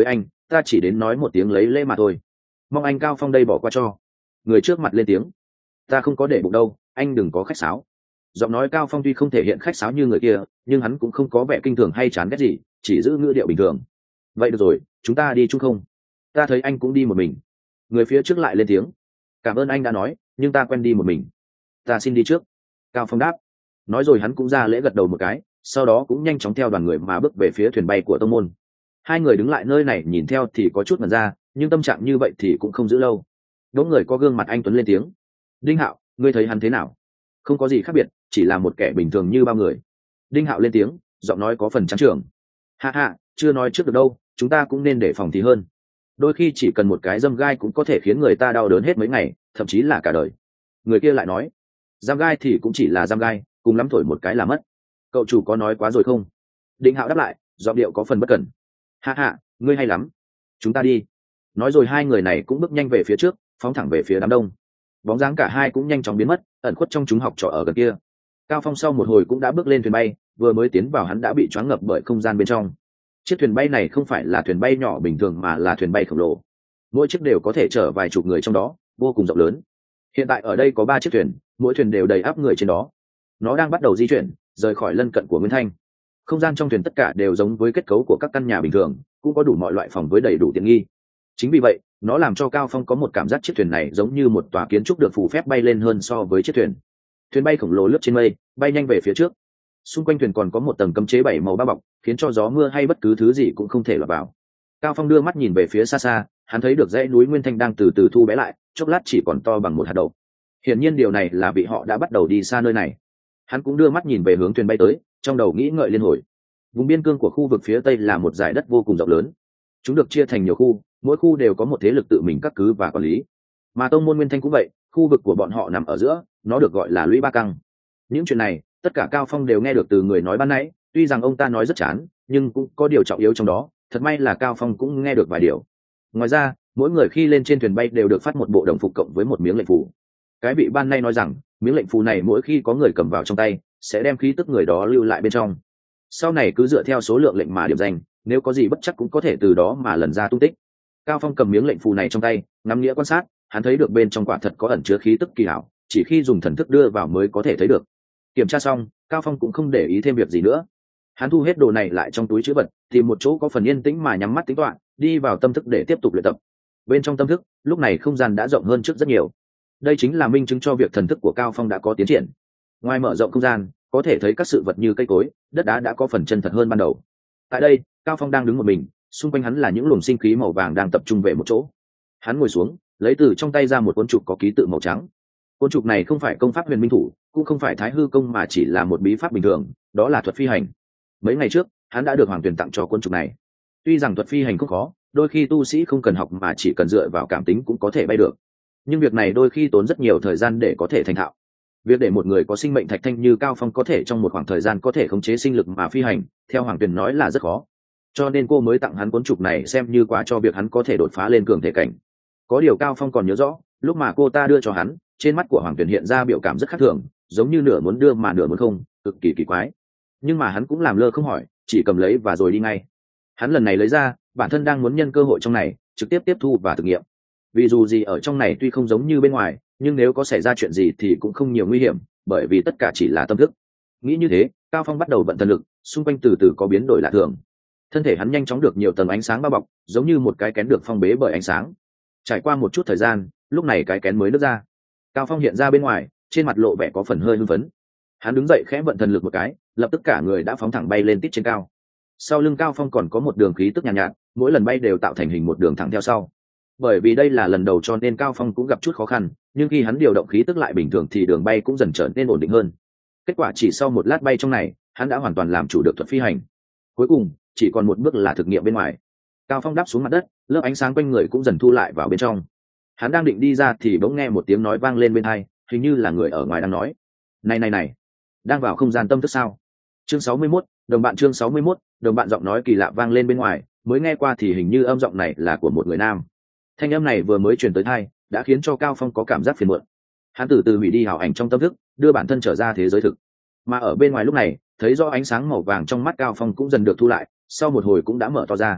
ta chỉ đến nói một tiếng lấy lễ mà thôi, mong anh Cao Phong đây bỏ qua cho. Người trước mặt lên tiếng, ta không có để bụng đâu, anh đừng có khách sáo. Giọng nói Cao Phong tuy không thể hiện khách sáo như người kia, nhưng hắn cũng không có vẻ kinh thường hay chán ghét gì, chỉ giữ ngữ điệu bình thường. Vậy được rồi, chúng ta đi chung không? Ta thấy anh cũng đi một mình. Người phía trước lại lên tiếng, cảm ơn anh đã nói, nhưng ta quen đi một mình. Ta xin đi trước. Cao Phong đáp. Nói rồi hắn cũng ra lễ gật đầu một cái, sau đó cũng nhanh chóng theo đoàn người mà bước về phía thuyền bay của tông môn. Hai người đứng lại nơi này nhìn theo thì có chút mẩn ra, nhưng tâm trạng như vậy thì cũng không giữ lâu. Đống người có gương mặt anh tuấn lên tiếng, Đinh Hạo, ngươi thấy hắn thế nào? Không có gì khác biệt, chỉ là một kẻ bình thường như bao người. Đinh Hạo lên tiếng, giọng nói có phần trắng trưởng. Hạ hạ, chưa nói trước được đâu, chúng ta cũng nên đề phòng thì hơn. Đôi khi chỉ cần một cái giâm gai cũng có thể khiến người ta đau đớn hết mấy ngày, thậm chí là cả đời. Người kia lại nói, giam gai thì cũng chỉ là giam gai, cùng lắm thổi một cái là mất. Cậu chủ có nói quá rồi không? Đinh Hạo đáp lại, giọng điệu có phần bất cẩn. Hạ hạ, ngươi hay lắm. Chúng ta đi. Nói rồi hai người này cũng bước nhanh về phía trước, phóng thẳng về phía đám đông. Bóng dáng cả hai cũng nhanh chóng biến mất, ẩn khuất trong chúng học trò ở gần kia. Cao Phong sau một hồi cũng đã bước lên thuyền bay, vừa mới tiến vào hắn đã bị choáng ngợp bởi không gian bên trong. Chiếc thuyền bay này không phải là thuyền bay nhỏ bình thường mà là thuyền bay khổng lồ. Mỗi chiếc đều có thể chở vài chục người trong đó, vô cùng rộng lớn. Hiện tại ở đây có 3 chiếc thuyền, mỗi thuyền đều đầy ắp người trên đó. Nó đang bắt đầu di chuyển, rời khỏi lân cận của Nguyên Thanh. Không gian trong thuyền tất cả đều giống với kết cấu của các căn nhà bình thường, cũng có đủ mọi loại phòng với đầy đủ tiện nghi. Chính vì vậy, nó làm cho Cao Phong có một cảm giác chiếc thuyền này giống như một tòa kiến trúc được phù phép bay lên hơn so với chiếc thuyền. Thuyền bay khổng lồ lướt trên mây, bay nhanh về phía trước. Xung quanh thuyền còn có một tầng cấm chế 7 màu bao bọc, khiến cho gió mưa hay bất cứ thứ gì cũng không thể lọt vào. Cao Phong đưa mắt nhìn về phía xa xa, hắn thấy được dãy núi Nguyên Thanh đang từ từ thu bé lại, chốc lát chỉ còn to bằng một hạt đậu. Hiển nhiên điều này là vị họ đã bắt đầu đi xa nơi này. Hắn cũng đưa mắt nhìn về hướng thuyền bay tới, trong đầu nghĩ ngợi liên hồi. Vùng biên cương của khu vực phía tây là một dải đất vô cùng rộng lớn. Chúng được chia thành nhiều khu, mỗi khu đều có một thế lực tự mình cắt cứ và quản lý. Mà tông môn Nguyên Thanh cũng vậy, khu vực của bọn họ nằm ở giữa, nó được gọi là lũy ba căng. Những chuyện này, tất cả Cao Phong đều nghe được từ người nói ban nãy, tuy rằng ông ta nói rất chán, nhưng cũng có điều trọng yếu trong đó, thật may là Cao Phong cũng nghe được vài điều. Ngoài ra, mỗi người khi lên trên thuyền bay đều được phát một bộ đồng phục cộng với một miếng lệnh phù. Cái vị ban nay nói rằng, miếng lệnh phù này mỗi khi có người cầm vào trong tay, sẽ đem khí tức người đó lưu lại bên trong. Sau này cứ dựa theo số lượng lệnh mà điểm danh, nếu có gì bất chắc cũng có thể từ đó mà lần ra tung tích. Cao Phong cầm miếng lệnh phù này trong tay, ngắm nghĩa quan sát, hắn thấy được bên trong quả thật có ẩn chứa khí tức kỳ hảo, chỉ khi dùng thần thức đưa vào mới có thể thấy được. Kiểm tra xong, Cao Phong cũng không để ý thêm việc gì nữa. Hắn thu hết đồ này lại trong túi trữ vật, tìm một chỗ có phần yên tĩnh mà nhắm mắt tính toán, đi vào tâm thức để tiếp tục luyện tập. Bên trong tâm thức, lúc này không gian đã rộng hơn trước rất nhiều. Đây chính là minh chứng cho việc thần thức của Cao Phong đã có tiến triển. Ngoài mở rộng không gian, có thể thấy các sự vật như cây cối, đất đá đã có phần chân thật hơn ban đầu. Tại đây, Cao Phong đang đứng một mình, xung quanh hắn là những luồng sinh khí màu vàng đang tập trung về một chỗ. Hắn ngồi xuống, lấy từ trong tay ra một cuốn trục có ký tự màu trắng. Cuốn trục này không phải công pháp huyền minh thủ, cũng không phải thái hư công mà chỉ là một bí pháp bình thường, đó là thuật phi hành. Mấy ngày trước, hắn đã được Hoàng Tuyền tặng cho cuốn trục này. Tuy rằng thuật phi hành không khó, đôi khi tu sĩ không cần học mà chỉ cần dựa vào cảm tính cũng có thể bay được. Nhưng việc này đôi khi tốn rất nhiều thời gian để có thể thành thạo. Việc để một người có sinh mệnh thạch thanh như Cao Phong có thể trong một khoảng thời gian có thể khống chế sinh lực mà phi hành, theo Hoàng Tuyền nói là rất khó. Cho nên cô mới tặng hắn cuốn trục này xem như quà cho việc hắn có thể đột phá lên cường thể cảnh. Có điều Cao Phong còn nhớ rõ, lúc mà cô ta đưa cho hắn, trên mắt của Hoàng Tuyền hiện ra biểu cảm rất khác thường, giống như nửa muốn đưa mà nửa muốn không, cực kỳ kỳ quái. Nhưng mà hắn cũng làm lơ không hỏi, chỉ cầm lấy và rồi đi ngay. Hắn lần này lấy ra, bản thân đang muốn nhân cơ hội trong này, trực tiếp tiếp thu và thực nghiệm. Vì dù gì ở trong này tuy không giống như bên ngoài, nhưng nếu có xảy ra chuyện gì thì cũng không nhiều nguy hiểm, bởi vì tất cả chỉ là tâm thức. Nghĩ như thế, Cao Phong bắt đầu vận thần lực, xung quanh từ từ có biến đổi lạ thường. Thân thể hắn nhanh chóng được nhiều tầng ánh sáng bao bọc, giống như một cái kén được phong bế bởi ánh sáng. Trải qua một chút thời gian, lúc này cái kén mới nứt ra. Cao Phong hiện ra bên ngoài, trên mặt lộ vẻ có phần hơi hưng phấn. Hắn đứng dậy khẽ vận thần lực một cái, lập tức cả người đã phóng thẳng bay lên tít trên cao. Sau lưng Cao Phong còn có một đường khí tức nhàn nhạt, mỗi lần bay đều tạo thành hình một đường thẳng theo sau. Bởi vì đây là lần đầu cho nên Cao Phong cũng gặp chút khó khăn, nhưng khi hắn điều động khí tức lại bình thường thì đường bay cũng dần trở nên ổn định hơn. Kết quả chỉ sau một lát bay trong này, hắn đã hoàn toàn làm chủ được thuật phi hành. Cuối cùng, chỉ còn một bước là thực nghiệm bên ngoài. Cao Phong đáp xuống mặt đất, lớp ánh sáng quanh người cũng dần thu lại vào bên trong. Hắn đang định đi ra thì bỗng nghe một tiếng nói vang lên bên tai, hình như là người ở ngoài đang nói. Này, đang vào không gian tâm thức sao? Chương 61, đồng bạn chương 61, đồng bạn giọng nói kỳ lạ vang lên bên ngoài, mới nghe qua thì hình như âm giọng này là của một người nam. Thanh âm này vừa mới truyền tới tai, đã khiến cho Cao Phong có cảm giác phiền muộn. Hắn từ từ hủy đi hào ảnh trong tâm thức, đưa bản thân trở ra thế giới thực. Mà ở bên ngoài lúc này, thấy rõ ánh sáng màu vàng trong mắt Cao Phong cũng dần được thu lại, sau một hồi cũng đã mở to ra.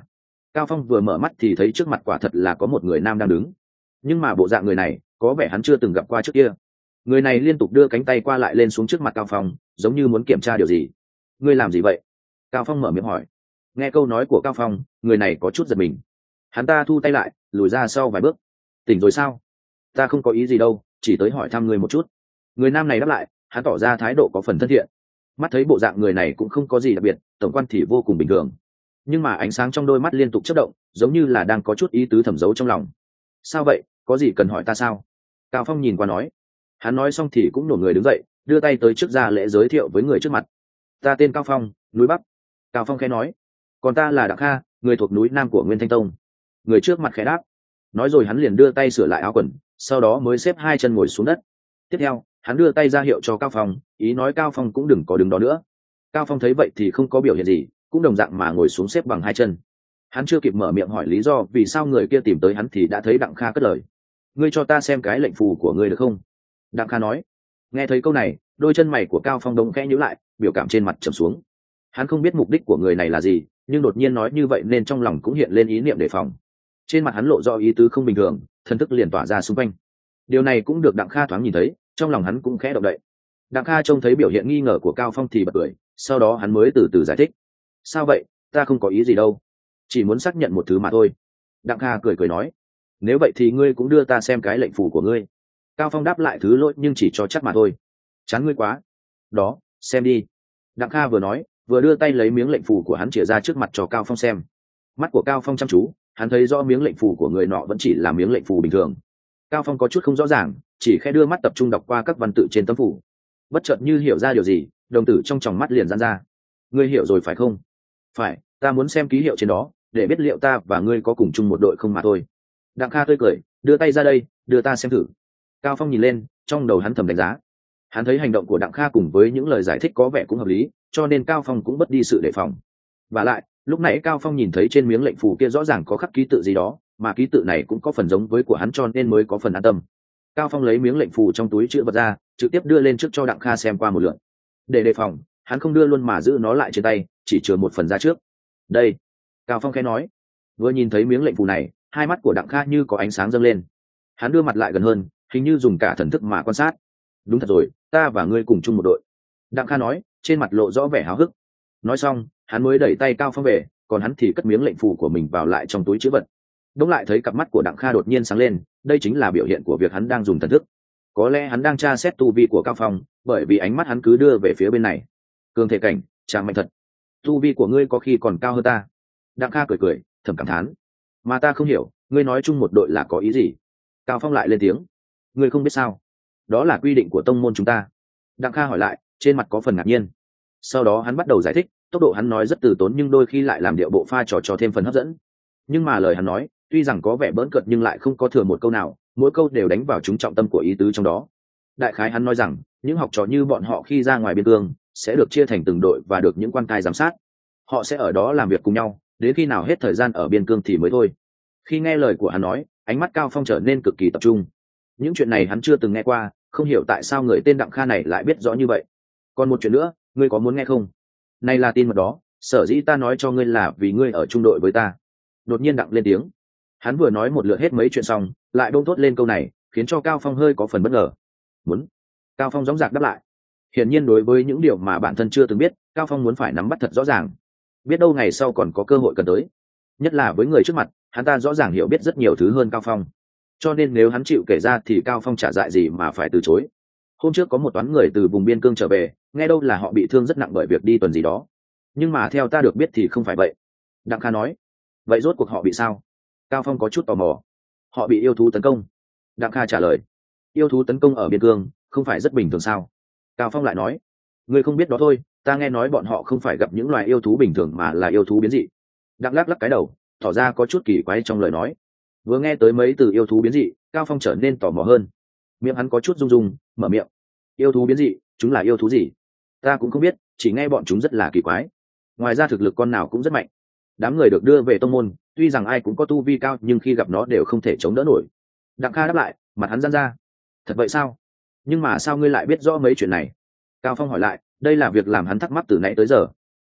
Cao Phong vừa mở mắt thì thấy trước mặt quả thật là có một người nam đang đứng, nhưng mà bộ dạng người này có vẻ hắn chưa từng gặp qua trước kia. Người này liên tục đưa cánh tay qua lại lên xuống trước mặt Cao Phong, giống như muốn kiểm tra điều gì. Ngươi làm gì vậy? Cao Phong mở miệng hỏi. Nghe câu nói của Cao Phong, người này có chút giật mình. Hắn ta thu tay lại, lùi ra sau vài bước. Tỉnh rồi sao? Ta không có ý gì đâu, chỉ tới hỏi thăm ngươi một chút. Người nam này đáp lại, hắn tỏ ra thái độ có phần thân thiện. Mắt thấy bộ dạng người này cũng không có gì đặc biệt, tổng quan thì vô cùng bình thường, nhưng mà ánh sáng trong đôi mắt liên tục chớp động, giống như là đang có chút ý tứ thầm giấu trong lòng. Sao vậy, có gì cần hỏi ta sao? Cao Phong nhìn qua nói. Hắn nói xong thì cũng nổ người đứng dậy, đưa tay tới trước ra lễ giới thiệu với người trước mặt. Ta tên Cao Phong, núi Bắc. Cao Phong khẽ nói. Còn ta là Đặng Kha, người thuộc núi Nam của Nguyên Thanh Tông. Người trước mặt khẽ đáp. Nói rồi hắn liền đưa tay sửa lại áo quần, sau đó mới xếp hai chân ngồi xuống đất. Tiếp theo hắn đưa tay ra hiệu cho Cao Phong, ý nói Cao Phong cũng đừng có đứng đó nữa. Cao Phong thấy vậy thì không có biểu hiện gì, cũng đồng dạng mà ngồi xuống xếp bằng hai chân. Hắn chưa kịp mở miệng hỏi lý do vì sao người kia tìm tới hắn thì đã thấy Đặng Kha cất lời. Ngươi cho ta xem cái lệnh phù của ngươi được không? Đặng Kha nói. Nghe thấy câu này, đôi chân mày của Cao Phong đông khẽ nhíu lại, biểu cảm trên mặt trầm xuống. Hắn không biết mục đích của người này là gì, nhưng đột nhiên nói như vậy nên trong lòng cũng hiện lên ý niệm đề phòng. Trên mặt hắn lộ rõ ý tứ không bình thường, thần thức liền tỏa ra xung quanh. Điều này cũng được Đặng Kha thoáng nhìn thấy, trong lòng hắn cũng khẽ động đậy. Đặng Kha trông thấy biểu hiện nghi ngờ của Cao Phong thì bật cười, sau đó hắn mới từ từ giải thích. Sao vậy, ta không có ý gì đâu, chỉ muốn xác nhận một thứ mà thôi. Đặng Kha cười cười nói. Nếu vậy thì ngươi cũng đưa ta xem cái lệnh phù của ngươi. Cao Phong đáp lại thứ lỗi nhưng chỉ cho chắc mà thôi. Chán ngươi quá. Đó, xem đi. Đặng Kha vừa nói, vừa đưa tay lấy miếng lệnh phù của hắn chĩa ra trước mặt cho Cao Phong xem. Mắt của Cao Phong chăm chú, hắn thấy rõ miếng lệnh phù của người nọ vẫn chỉ là miếng lệnh phù bình thường. Cao Phong có chút không rõ ràng, chỉ khẽ đưa mắt tập trung đọc qua các văn tự trên tấm phù. Bất chợt như hiểu ra điều gì, đồng tử trong tròng mắt liền giãn ra. Ngươi hiểu rồi phải không? Phải, ta muốn xem ký hiệu trên đó, để biết liệu ta và ngươi có cùng chung một đội không mà thôi. Đặng Kha tươi cười, đưa tay ra đây, đưa ta xem thử. Cao Phong nhìn lên, trong đầu hắn thầm đánh giá. Hắn thấy hành động của Đặng Kha cùng với những lời giải thích có vẻ cũng hợp lý, cho nên Cao Phong cũng bất đi sự đề phòng. Và lại, lúc nãy Cao Phong nhìn thấy trên miếng lệnh phù kia rõ ràng có khắc ký tự gì đó, mà ký tự này cũng có phần giống với của hắn cho nên mới có phần an tâm. Cao Phong lấy miếng lệnh phù trong túi chữ vật ra, trực tiếp đưa lên trước cho Đặng Kha xem qua một lượt. Để đề phòng, hắn không đưa luôn mà giữ nó lại trên tay, chỉ chừa một phần ra trước. Đây, Cao Phong khẽ nói. Vừa nhìn thấy miếng lệnh phù này, hai mắt của Đặng Kha như có ánh sáng dâng lên. Hắn đưa mặt lại gần hơn, hình như dùng cả thần thức mà quan sát. Đúng thật rồi, ta và ngươi cùng chung một đội. Đặng Kha nói, trên mặt lộ rõ vẻ háo hức. Nói xong, hắn mới đẩy tay Cao Phong về, còn hắn thì cất miếng lệnh phù của mình vào lại trong túi chữ vật. Đúng lại thấy cặp mắt của Đặng Kha đột nhiên sáng lên, đây chính là biểu hiện của việc hắn đang dùng thần thức. Có lẽ hắn đang tra xét tu vi của Cao Phong, bởi vì ánh mắt hắn cứ đưa về phía bên này. Cường thể cảnh, chàng mạnh thật. Tu vi của ngươi có khi còn cao hơn ta. Đặng Kha cười cười, thầm cảm thán. Mà ta không hiểu, ngươi nói chung một đội là có ý gì? Cao Phong lại lên tiếng. Ngươi không biết sao? Đó là quy định của tông môn chúng ta. Đặng Kha hỏi lại, trên mặt có phần ngạc nhiên. Sau đó hắn bắt đầu giải thích, tốc độ hắn nói rất từ tốn nhưng đôi khi lại làm điệu bộ pha trò cho thêm phần hấp dẫn. Nhưng mà lời hắn nói, tuy rằng có vẻ bỡn cợt nhưng lại không có thừa một câu nào, mỗi câu đều đánh vào trúng trọng tâm của ý tứ trong đó. Đại khái hắn nói rằng, những học trò như bọn họ khi ra ngoài biên cương sẽ được chia thành từng đội và được những quan cai giám sát. Họ sẽ ở đó làm việc cùng nhau, đến khi nào hết thời gian ở biên cương thì mới thôi. Khi nghe lời của hắn nói, ánh mắt Cao Phong trở nên cực kỳ tập trung. Những chuyện này hắn chưa từng nghe qua, không hiểu tại sao người tên Đặng Kha này lại biết rõ như vậy. Còn một chuyện nữa, ngươi có muốn nghe không? Này là tin mật đó, sở dĩ ta nói cho ngươi là vì ngươi ở trung đội với ta. Đột nhiên Đặng lên tiếng. Hắn vừa nói một lượt hết mấy chuyện xong, lại bỗng thốt lên câu này, khiến cho Cao Phong hơi có phần bất ngờ. Muốn? Cao Phong dõng dạc đáp lại. Hiển nhiên đối với những điều mà bản thân chưa từng biết, Cao Phong muốn phải nắm bắt thật rõ ràng. Biết đâu ngày sau còn có cơ hội cần tới. Nhất là với người trước mặt, hắn ta rõ ràng hiểu biết rất nhiều thứ hơn Cao Phong. Cho nên nếu hắn chịu kể ra thì Cao Phong chả dại gì mà phải từ chối. Hôm trước có một toán người từ vùng biên cương trở về, nghe đâu là họ bị thương rất nặng bởi việc đi tuần gì đó. Nhưng mà theo ta được biết thì không phải vậy. Đặng Kha nói. Vậy rốt cuộc họ bị sao? Cao Phong có chút tò mò. Họ bị yêu thú tấn công. Đặng Kha trả lời. Yêu thú tấn công ở biên cương, không phải rất bình thường sao? Cao Phong lại nói. Ngươi không biết đó thôi, ta nghe nói bọn họ không phải gặp những loài yêu thú bình thường mà là yêu thú biến dị. Đặng lắc lắc cái đầu, tỏ ra có chút kỳ quái trong lời nói. Vừa nghe tới mấy từ yêu thú biến dị, Cao Phong trở nên tò mò hơn. Miệng hắn có chút rung rung, mở miệng. Yêu thú biến dị, chúng là yêu thú gì? Ta cũng không biết, chỉ nghe bọn chúng rất là kỳ quái. Ngoài ra thực lực con nào cũng rất mạnh. Đám người được đưa về tông môn, tuy rằng ai cũng có tu vi cao nhưng khi gặp nó đều không thể chống đỡ nổi. Đặng Kha đáp lại, mặt hắn giãn ra. Thật vậy sao? Nhưng mà sao ngươi lại biết rõ mấy chuyện này? Cao Phong hỏi lại, đây là việc làm hắn thắc mắc từ nãy tới giờ.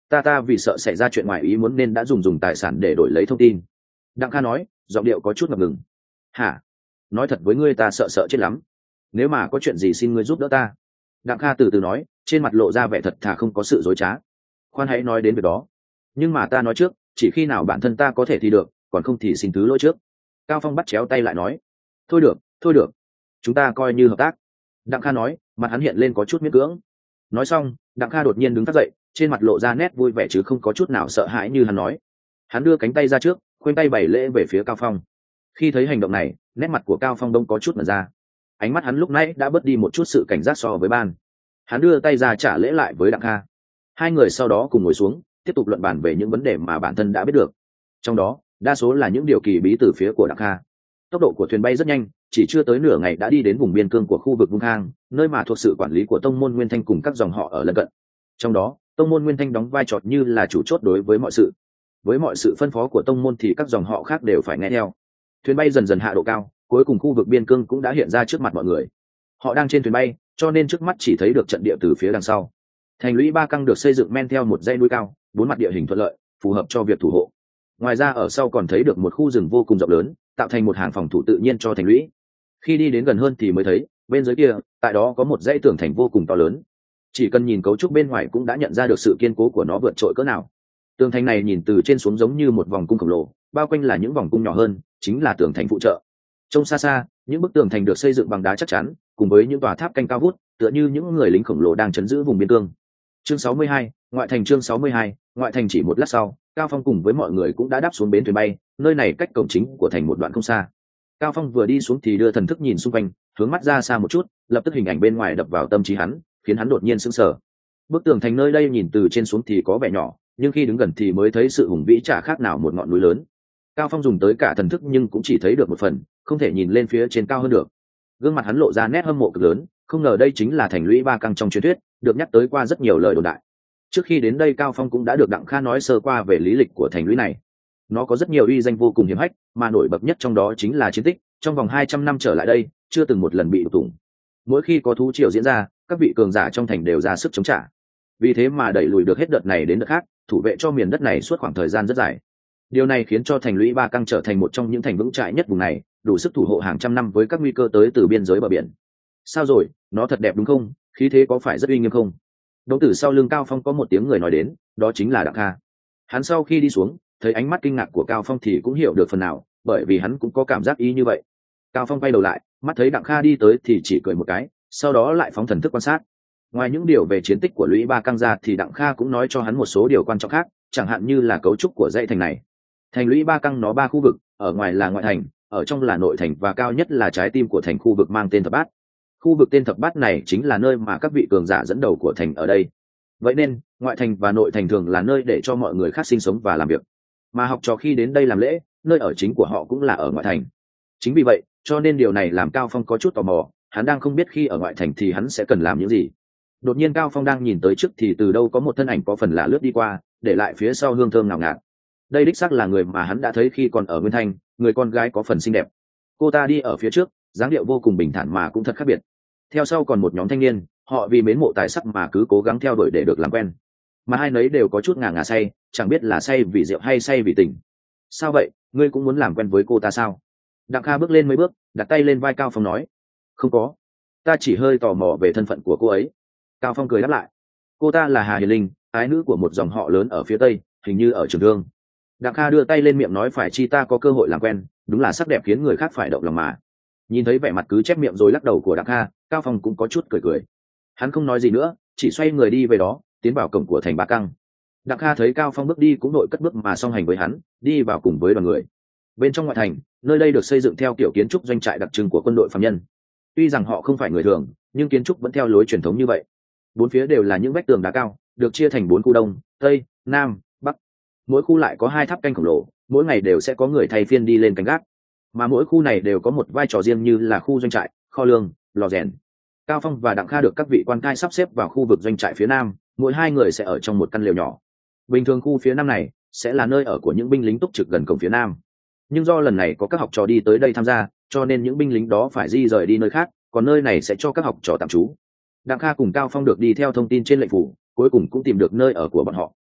Ta vì sợ xảy ra chuyện ngoài ý muốn nên đã dùng tài sản để đổi lấy thông tin. Đặng Kha nói, giọng điệu có chút ngập ngừng. Hả? Nói thật với ngươi ta sợ chết lắm. Nếu mà có chuyện gì xin ngươi giúp đỡ ta. Đặng Kha từ từ nói, trên mặt lộ ra vẻ thật thà không có sự dối trá. Khoan hãy nói đến việc đó. Nhưng mà ta nói trước, chỉ khi nào bản thân ta có thể thì được, còn không thì xin thứ lỗi trước. Cao Phong bắt chéo tay lại nói. Thôi được, chúng ta coi như hợp tác. Đặng Kha nói, mặt hắn hiện lên có chút miễn cưỡng. Nói xong, Đặng Kha đột nhiên đứng phát dậy, trên mặt lộ ra nét vui vẻ chứ không có chút nào sợ hãi như hắn nói. Hắn đưa cánh tay ra trước, khoanh tay bày lễ về phía Cao Phong. Khi thấy hành động này, nét mặt của Cao Phong đông có chút mở ra. Ánh mắt hắn lúc nãy đã bớt đi một chút sự cảnh giác so với ban. Hắn đưa tay ra trả lễ lại với Đặng Kha. Hai người sau đó cùng ngồi xuống, tiếp tục luận bàn về những vấn đề mà bản thân đã biết được. Trong đó, đa số là những điều kỳ bí từ phía của Đặng Kha. Tốc độ của thuyền bay rất nhanh, chỉ chưa tới nửa ngày đã đi đến vùng biên cương của khu vực Vung Khang, nơi mà thuộc sự quản lý của tông môn Nguyên Thanh cùng các dòng họ ở lân cận. Trong đó, tông môn Nguyên Thanh đóng vai trò như là chủ chốt đối với mọi sự. Với mọi sự phân phó của tông môn thì các dòng họ khác đều phải nghe theo. Thuyền bay dần dần hạ độ cao, cuối cùng khu vực biên cương cũng đã hiện ra trước mặt mọi người. Họ đang trên thuyền bay, cho nên trước mắt chỉ thấy được trận địa từ phía đằng sau. Thành lũy Ba Căng được xây dựng men theo một dãy núi cao, bốn mặt địa hình thuận lợi, phù hợp cho việc thủ hộ. Ngoài ra ở sau còn thấy được một khu rừng vô cùng rộng lớn, tạo thành một hàng phòng thủ tự nhiên cho thành lũy. Khi đi đến gần hơn thì mới thấy, bên dưới kia, tại đó có một dãy tường thành vô cùng to lớn. Chỉ cần nhìn cấu trúc bên ngoài cũng đã nhận ra được sự kiên cố của nó vượt trội cỡ nào. Tường thành này nhìn từ trên xuống giống như một vòng cung khổng lồ, bao quanh là những vòng cung nhỏ hơn, chính là tường thành phụ trợ. Trông xa xa, những bức tường thành được xây dựng bằng đá chắc chắn, cùng với những tòa tháp canh cao vút, tựa như những người lính khổng lồ đang trấn giữ vùng biên cương. Chương 62, ngoại thành. Chương 62, ngoại thành. Chỉ một lát sau, Cao Phong cùng với mọi người cũng đã đáp xuống bến thuyền bay, nơi này cách cổng chính của thành một đoạn không xa. Cao Phong vừa đi xuống thì đưa thần thức nhìn xung quanh, hướng mắt ra xa một chút, lập tức hình ảnh bên ngoài đập vào tâm trí hắn, khiến hắn đột nhiên sững sờ. Bức tường thành nơi đây nhìn từ trên xuống thì có vẻ nhỏ, nhưng khi đứng gần thì mới thấy sự hùng vĩ chả khác nào một ngọn núi lớn. Cao Phong dùng tới cả thần thức nhưng cũng chỉ thấy được một phần, không thể nhìn lên phía trên cao hơn được. Gương mặt hắn lộ ra nét hâm mộ cực lớn, không ngờ đây chính là thành lũy Ba Căng trong truyền thuyết, được nhắc tới qua rất nhiều lời đồn đại. Trước khi đến đây Cao Phong cũng đã được Đặng Kha nói sơ qua về lý lịch của thành lũy này. Nó có rất nhiều uy danh vô cùng hiếm hách, mà nổi bật nhất trong đó chính là chiến tích, trong vòng 200 năm trở lại đây, chưa từng một lần bị đục thủng. Mỗi khi có thú triều diễn ra, các vị cường giả trong thành đều ra sức chống trả. Vì thế mà đẩy lùi được hết đợt này đến đợt khác, thủ vệ cho miền đất này suốt khoảng thời gian rất dài. Điều này khiến cho thành lũy Ba Căng trở thành một trong những thành vững chãi nhất vùng này, đủ sức thủ hộ hàng trăm năm với các nguy cơ tới từ biên giới bờ biển. Sao rồi, nó thật đẹp đúng không? Khí thế có phải rất uy nghiêm không? Đống tử sau lưng Cao Phong có một tiếng người nói đến, đó chính là Đặng Kha. Hắn sau khi đi xuống, thấy ánh mắt kinh ngạc của Cao Phong thì cũng hiểu được phần nào, bởi vì hắn cũng có cảm giác ý như vậy. Cao Phong quay đầu lại, mắt thấy Đặng Kha đi tới thì chỉ cười một cái, sau đó lại phóng thần thức quan sát. Ngoài những điều về chiến tích của lũy Ba Căng ra thì Đặng Kha cũng nói cho hắn một số điều quan trọng khác, chẳng hạn như là cấu trúc của dãy thành này. Thành lũy Ba Căng nó 3 khu vực, ở ngoài là ngoại thành, ở trong là nội thành và cao nhất là trái tim của thành, khu vực mang tên Thập Bát. Khu vực tên Thập Bát này chính là nơi mà các vị cường giả dẫn đầu của thành ở đây. Vậy nên, ngoại thành và nội thành thường là nơi để cho mọi người khác sinh sống và làm việc. Mà học trò khi đến đây làm lễ, nơi ở chính của họ cũng là ở ngoại thành. Chính vì vậy, cho nên điều này làm Cao Phong có chút tò mò, hắn đang không biết khi ở ngoại thành thì hắn sẽ cần làm những gì. Đột nhiên Cao Phong đang nhìn tới trước thì từ đâu có một thân ảnh có phần lạ lướt đi qua, để lại phía sau hương thơm ngào ngạt. Đây đích xác là người mà hắn đã thấy khi còn ở Nguyên Thanh, người con gái có phần xinh đẹp. Cô ta đi ở phía trước, dáng điệu vô cùng bình thản mà cũng thật khác biệt. Theo sau còn một nhóm thanh niên, họ vì mến mộ tài sắc mà cứ cố gắng theo đuổi để được làm quen. Mà hai nấy đều có chút ngà ngà say, chẳng biết là say vì rượu hay say vì tình. Sao vậy, ngươi cũng muốn làm quen với cô ta sao? Đặng Kha bước lên mấy bước, đặt tay lên vai Cao Phong nói. Không có, ta chỉ hơi tò mò về thân phận của cô ấy. Cao Phong cười đáp lại. Cô ta là Hà Hiền Linh, ái nữ của một dòng họ lớn ở phía tây, hình như ở Trường Thương. Đặng Kha đưa tay lên miệng nói, phải chi ta có cơ hội làm quen, đúng là sắc đẹp khiến người khác phải động lòng mà. Nhìn thấy vẻ mặt cứ chép miệng rồi lắc đầu của Đặng Kha, Cao Phong cũng có chút cười cười. Hắn không nói gì nữa, chỉ xoay người đi về đó, tiến vào cổng của thành Ba Căng. Đặng Kha thấy Cao Phong bước đi cũng đội cất bước mà song hành với hắn, đi vào cùng với đoàn người. Bên trong ngoại thành, nơi đây được xây dựng theo kiểu kiến trúc doanh trại đặc trưng của quân đội phàm nhân. Tuy rằng họ không phải người thường, nhưng kiến trúc vẫn theo lối truyền thống như vậy. Bốn phía đều là những vách tường đá cao, được chia thành 4 khu đông, tây, nam, bắc. Mỗi khu lại có 2 tháp canh khổng lồ, mỗi ngày đều sẽ có người thay phiên đi lên canh gác. Mà mỗi khu này đều có một vai trò riêng như là khu doanh trại, kho lương, lò rèn. Cao Phong và Đặng Kha được các vị quan cai sắp xếp vào khu vực doanh trại phía nam, mỗi 2 người sẽ ở trong một căn lều nhỏ. Bình thường khu phía nam này sẽ là nơi ở của những binh lính túc trực gần cổng phía nam. Nhưng do lần này có các học trò đi tới đây tham gia, cho nên những binh lính đó phải di rời đi nơi khác, còn nơi này sẽ cho các học trò tạm trú. Đặng Kha cùng Cao Phong được đi theo thông tin trên lệnh phủ, cuối cùng cũng tìm được nơi ở của bọn họ.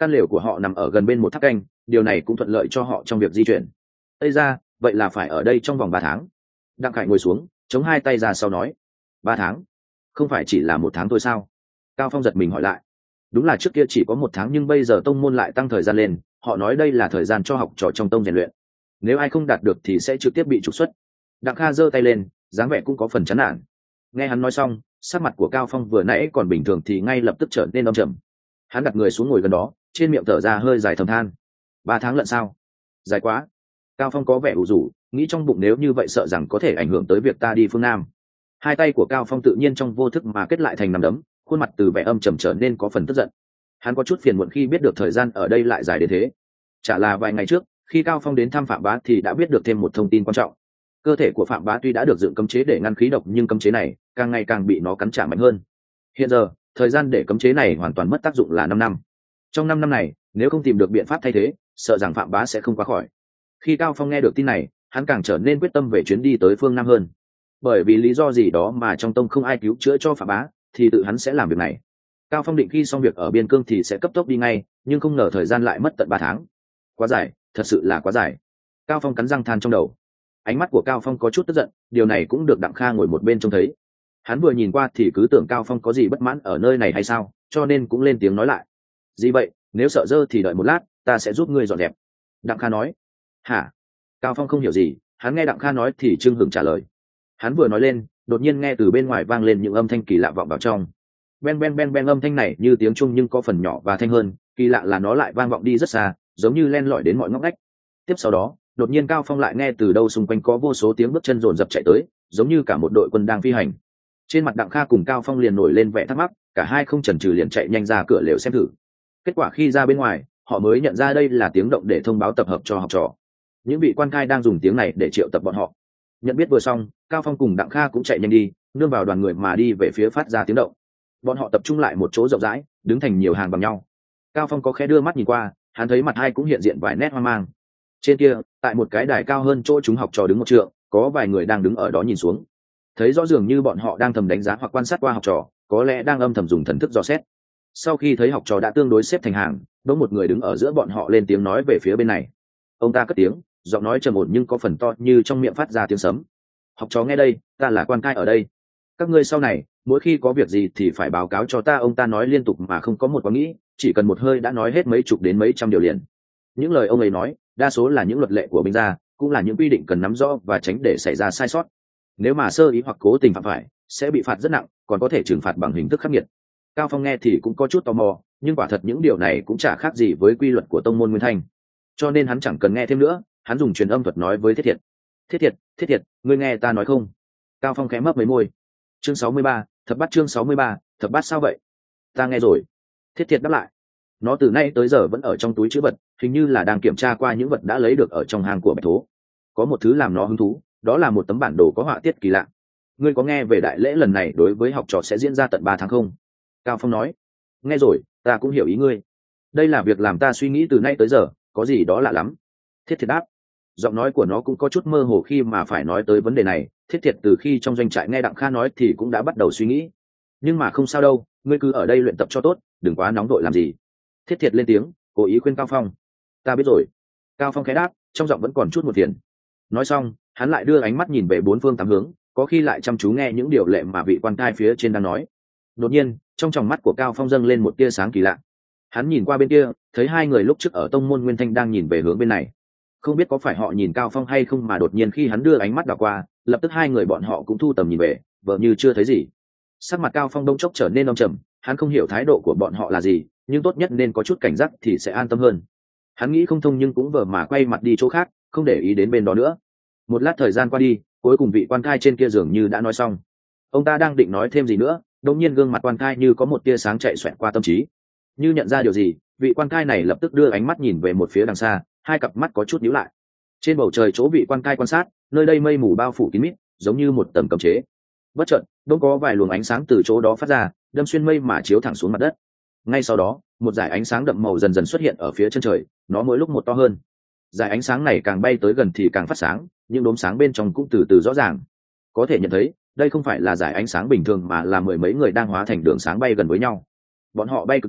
căn lều của họ nằm ở gần bên một tháp canh, điều này cũng thuận lợi cho họ trong việc di chuyển. Tây ra, vậy là phải ở đây trong vòng 3 tháng. Đặng Khải ngồi xuống, chống hai tay ra sau nói. 3 tháng? Không phải chỉ là 1 tháng thôi sao? Cao Phong giật mình hỏi lại. Đúng là trước kia chỉ có 1 tháng, nhưng bây giờ tông môn lại tăng thời gian lên, họ nói đây là thời gian cho học trò trong tông rèn luyện. Nếu ai không đạt được thì sẽ trực tiếp bị trục xuất. Đặng Kha giơ tay lên, dáng vẻ cũng có phần chán nản. Nghe hắn nói xong, sắc mặt của Cao Phong vừa nãy còn bình thường thì ngay lập tức trở nên âm trầm. Hắn đặt người xuống ngồi gần đó, trên miệng thở ra hơi dài thầm than. 3 tháng lận sao? Dài quá. Cao Phong có vẻ ủ rũ, nghĩ trong bụng nếu như vậy sợ rằng có thể ảnh hưởng tới việc ta đi phương Nam. Hai tay của Cao Phong tự nhiên trong vô thức mà kết lại thành nắm đấm, khuôn mặt từ vẻ âm trầm trở nên có phần tức giận. Hắn có chút phiền muộn khi biết được thời gian ở đây lại dài đến thế. Chả là vài ngày trước, khi Cao Phong đến thăm Phạm Bá thì đã biết được thêm một thông tin quan trọng. Cơ thể của Phạm Bá tuy đã được dựng cấm chế để ngăn khí độc, nhưng cấm chế này càng ngày càng bị nó cắn trả mạnh hơn. Hiện giờ, thời gian để cấm chế này hoàn toàn mất tác dụng là 5 năm. Trong 5 năm này, nếu không tìm được biện pháp thay thế, sợ rằng Phạm Bá sẽ không qua khỏi. Khi Cao Phong nghe được tin này, hắn càng trở nên quyết tâm về chuyến đi tới phương Nam hơn. Bởi vì lý do gì đó mà trong tông không ai cứu chữa cho Phạm Bá, thì tự hắn sẽ làm việc này. Cao Phong định khi xong việc ở biên cương thì sẽ cấp tốc đi ngay, nhưng không ngờ thời gian lại mất tận 3 tháng. Quá dài, thật sự là quá dài. Cao Phong cắn răng than trong đầu. Ánh mắt của Cao Phong có chút tức giận, điều này cũng được Đặng Kha ngồi một bên trông thấy. Hắn vừa nhìn qua thì cứ tưởng Cao Phong có gì bất mãn ở nơi này hay sao, cho nên cũng lên tiếng nói lại. Gì vậy, nếu sợ dơ thì đợi một lát, ta sẽ giúp ngươi dọn dẹp. Đặng Kha nói. Hả? Cao Phong không hiểu gì, hắn nghe Đặng Kha nói thì trưng hửng trả lời. Hắn vừa nói lên, đột nhiên nghe từ bên ngoài vang lên những âm thanh kỳ lạ vọng vào trong. Ben ben ben ben, âm thanh này như tiếng chuông nhưng có phần nhỏ và thanh hơn, kỳ lạ là nó lại vang vọng đi rất xa, giống như len lỏi đến mọi ngóc ngách. Tiếp sau đó, đột nhiên Cao Phong lại nghe từ đâu xung quanh có vô số tiếng bước chân rồn rập chạy tới, giống như cả một đội quân đang phi hành. Trên mặt Đặng Kha cùng Cao Phong liền nổi lên vẻ thắc mắc, cả hai không chần chừ liền chạy nhanh ra cửa lều xem thử. Kết quả khi ra bên ngoài, họ mới nhận ra đây là tiếng động để thông báo tập hợp cho học trò. Những vị quan cai đang dùng tiếng này để triệu tập bọn họ. Nhận biết vừa xong, Cao Phong cùng Đặng Kha cũng chạy nhanh đi, nương vào đoàn người mà đi về phía phát ra tiếng động. Bọn họ tập trung lại một chỗ rộng rãi, đứng thành nhiều hàng bằng nhau. Cao Phong có khẽ đưa mắt nhìn qua, hắn thấy mặt hai cũng hiện diện vài nét hoang mang. Trên kia, tại một cái đài cao hơn chỗ chúng học trò đứng một trượng, có vài người đang đứng ở đó nhìn xuống. Thấy rõ dường như bọn họ đang thầm đánh giá hoặc quan sát qua học trò, có lẽ đang âm thầm dùng thần thức dò xét. Sau khi thấy học trò đã tương đối xếp thành hàng, đống một người đứng ở giữa bọn họ lên tiếng nói về phía bên này. Ông ta cất tiếng, giọng nói trầm ổn nhưng có phần to như trong miệng phát ra tiếng sấm. Học trò nghe đây, ta là quan cai ở đây. Các ngươi sau này, mỗi khi có việc gì thì phải báo cáo cho ta. Ông ta nói liên tục mà không có một có nghĩ, chỉ cần một hơi đã nói hết mấy chục đến mấy trăm điều liền. Những lời ông ấy nói, đa số là những luật lệ của binh gia, cũng là những quy định cần nắm rõ và tránh để xảy ra sai sót. Nếu mà sơ ý hoặc cố tình phạm phải, sẽ bị phạt rất nặng, còn có thể trừng phạt bằng hình thức khắc nghiệt. Cao Phong nghe thì cũng có chút tò mò, nhưng quả thật những điều này cũng chả khác gì với quy luật của tông môn Nguyên Thanh. Cho nên hắn chẳng cần nghe thêm nữa, hắn dùng truyền âm thuật nói với Thiết Thiệt. Thiết Thiệt, ngươi nghe ta nói không? Cao Phong khẽ mấp mấy môi. Chương 63, thập bát. Chương 63, thập bát sao vậy? Ta nghe rồi. Thiết Thiệt đáp lại. Nó từ nay tới giờ vẫn ở trong túi trữ vật, hình như là đang kiểm tra qua những vật đã lấy được ở trong hang của Bạch Thố. Có một thứ làm nó hứng thú, đó là một tấm bản đồ có họa tiết kỳ lạ. Ngươi có nghe về đại lễ lần này đối với học trò sẽ diễn ra tận 3 tháng không? Cao Phong nói. Nghe rồi, ta cũng hiểu ý ngươi. Đây là việc làm ta suy nghĩ từ nay tới giờ, có gì đó lạ lắm. Thiết Thiệt đáp. Giọng nói của nó cũng có chút mơ hồ khi mà phải nói tới vấn đề này. Thiết Thiệt từ khi trong doanh trại nghe Đặng Kha nói thì cũng đã bắt đầu suy nghĩ. Nhưng mà không sao đâu, ngươi cứ ở đây luyện tập cho tốt, đừng quá nóng vội làm gì. Thiết Thiệt lên tiếng, cố ý khuyên Cao Phong. Ta biết rồi. Cao Phong khẽ đáp, trong giọng vẫn còn chút một phiền. Nói xong, hắn lại đưa ánh mắt nhìn về bốn phương tám hướng, có khi lại chăm chú nghe những điều lệ mà vị quan cai phía trên đang nói. Đột nhiên, trong tròng mắt của Cao Phong dâng lên một tia sáng kỳ lạ. Hắn nhìn qua bên kia, thấy hai người lúc trước ở tông môn Nguyên Thanh đang nhìn về hướng bên này. Không biết có phải họ nhìn Cao Phong hay không mà đột nhiên khi hắn đưa ánh mắt đảo qua, lập tức hai người bọn họ cũng thu tầm nhìn về, vờ như chưa thấy gì. Sắc mặt Cao Phong đông chốc trở nên âm trầm, hắn không hiểu thái độ của bọn họ là gì, nhưng tốt nhất nên có chút cảnh giác thì sẽ an tâm hơn. Hắn nghĩ không thông nhưng cũng vờ mà quay mặt đi chỗ khác, không để ý đến bên đó nữa. Một lát thời gian qua đi, cuối cùng vị quan cai trên kia dường như đã nói xong. Ông ta đang định nói thêm gì nữa, đột nhiên gương mặt quan cai như có một tia sáng chạy xoẹt qua tâm trí. Như nhận ra điều gì, vị quan cai này lập tức đưa ánh mắt nhìn về một phía đằng xa, hai cặp mắt có chút nhíu lại. Trên bầu trời chỗ vị quan cai quan sát, nơi đây mây mù bao phủ kín mít, giống như một tầng cấm chế. Bất chợt, đột có vài luồng ánh sáng từ chỗ đó phát ra, đâm xuyên mây mà chiếu thẳng xuống mặt đất. Ngay sau đó, một dải ánh sáng đậm màu dần dần xuất hiện ở phía chân trời, nó mỗi lúc một to hơn. Dải ánh sáng này càng bay tới gần thì càng phát sáng, những đốm sáng bên trong cũng từ từ rõ ràng. Có thể nhận thấy, đây không phải là dải ánh sáng bình thường mà là mười mấy người đang hóa thành đường sáng bay gần với nhau. Bọn họ bay cực nhanh,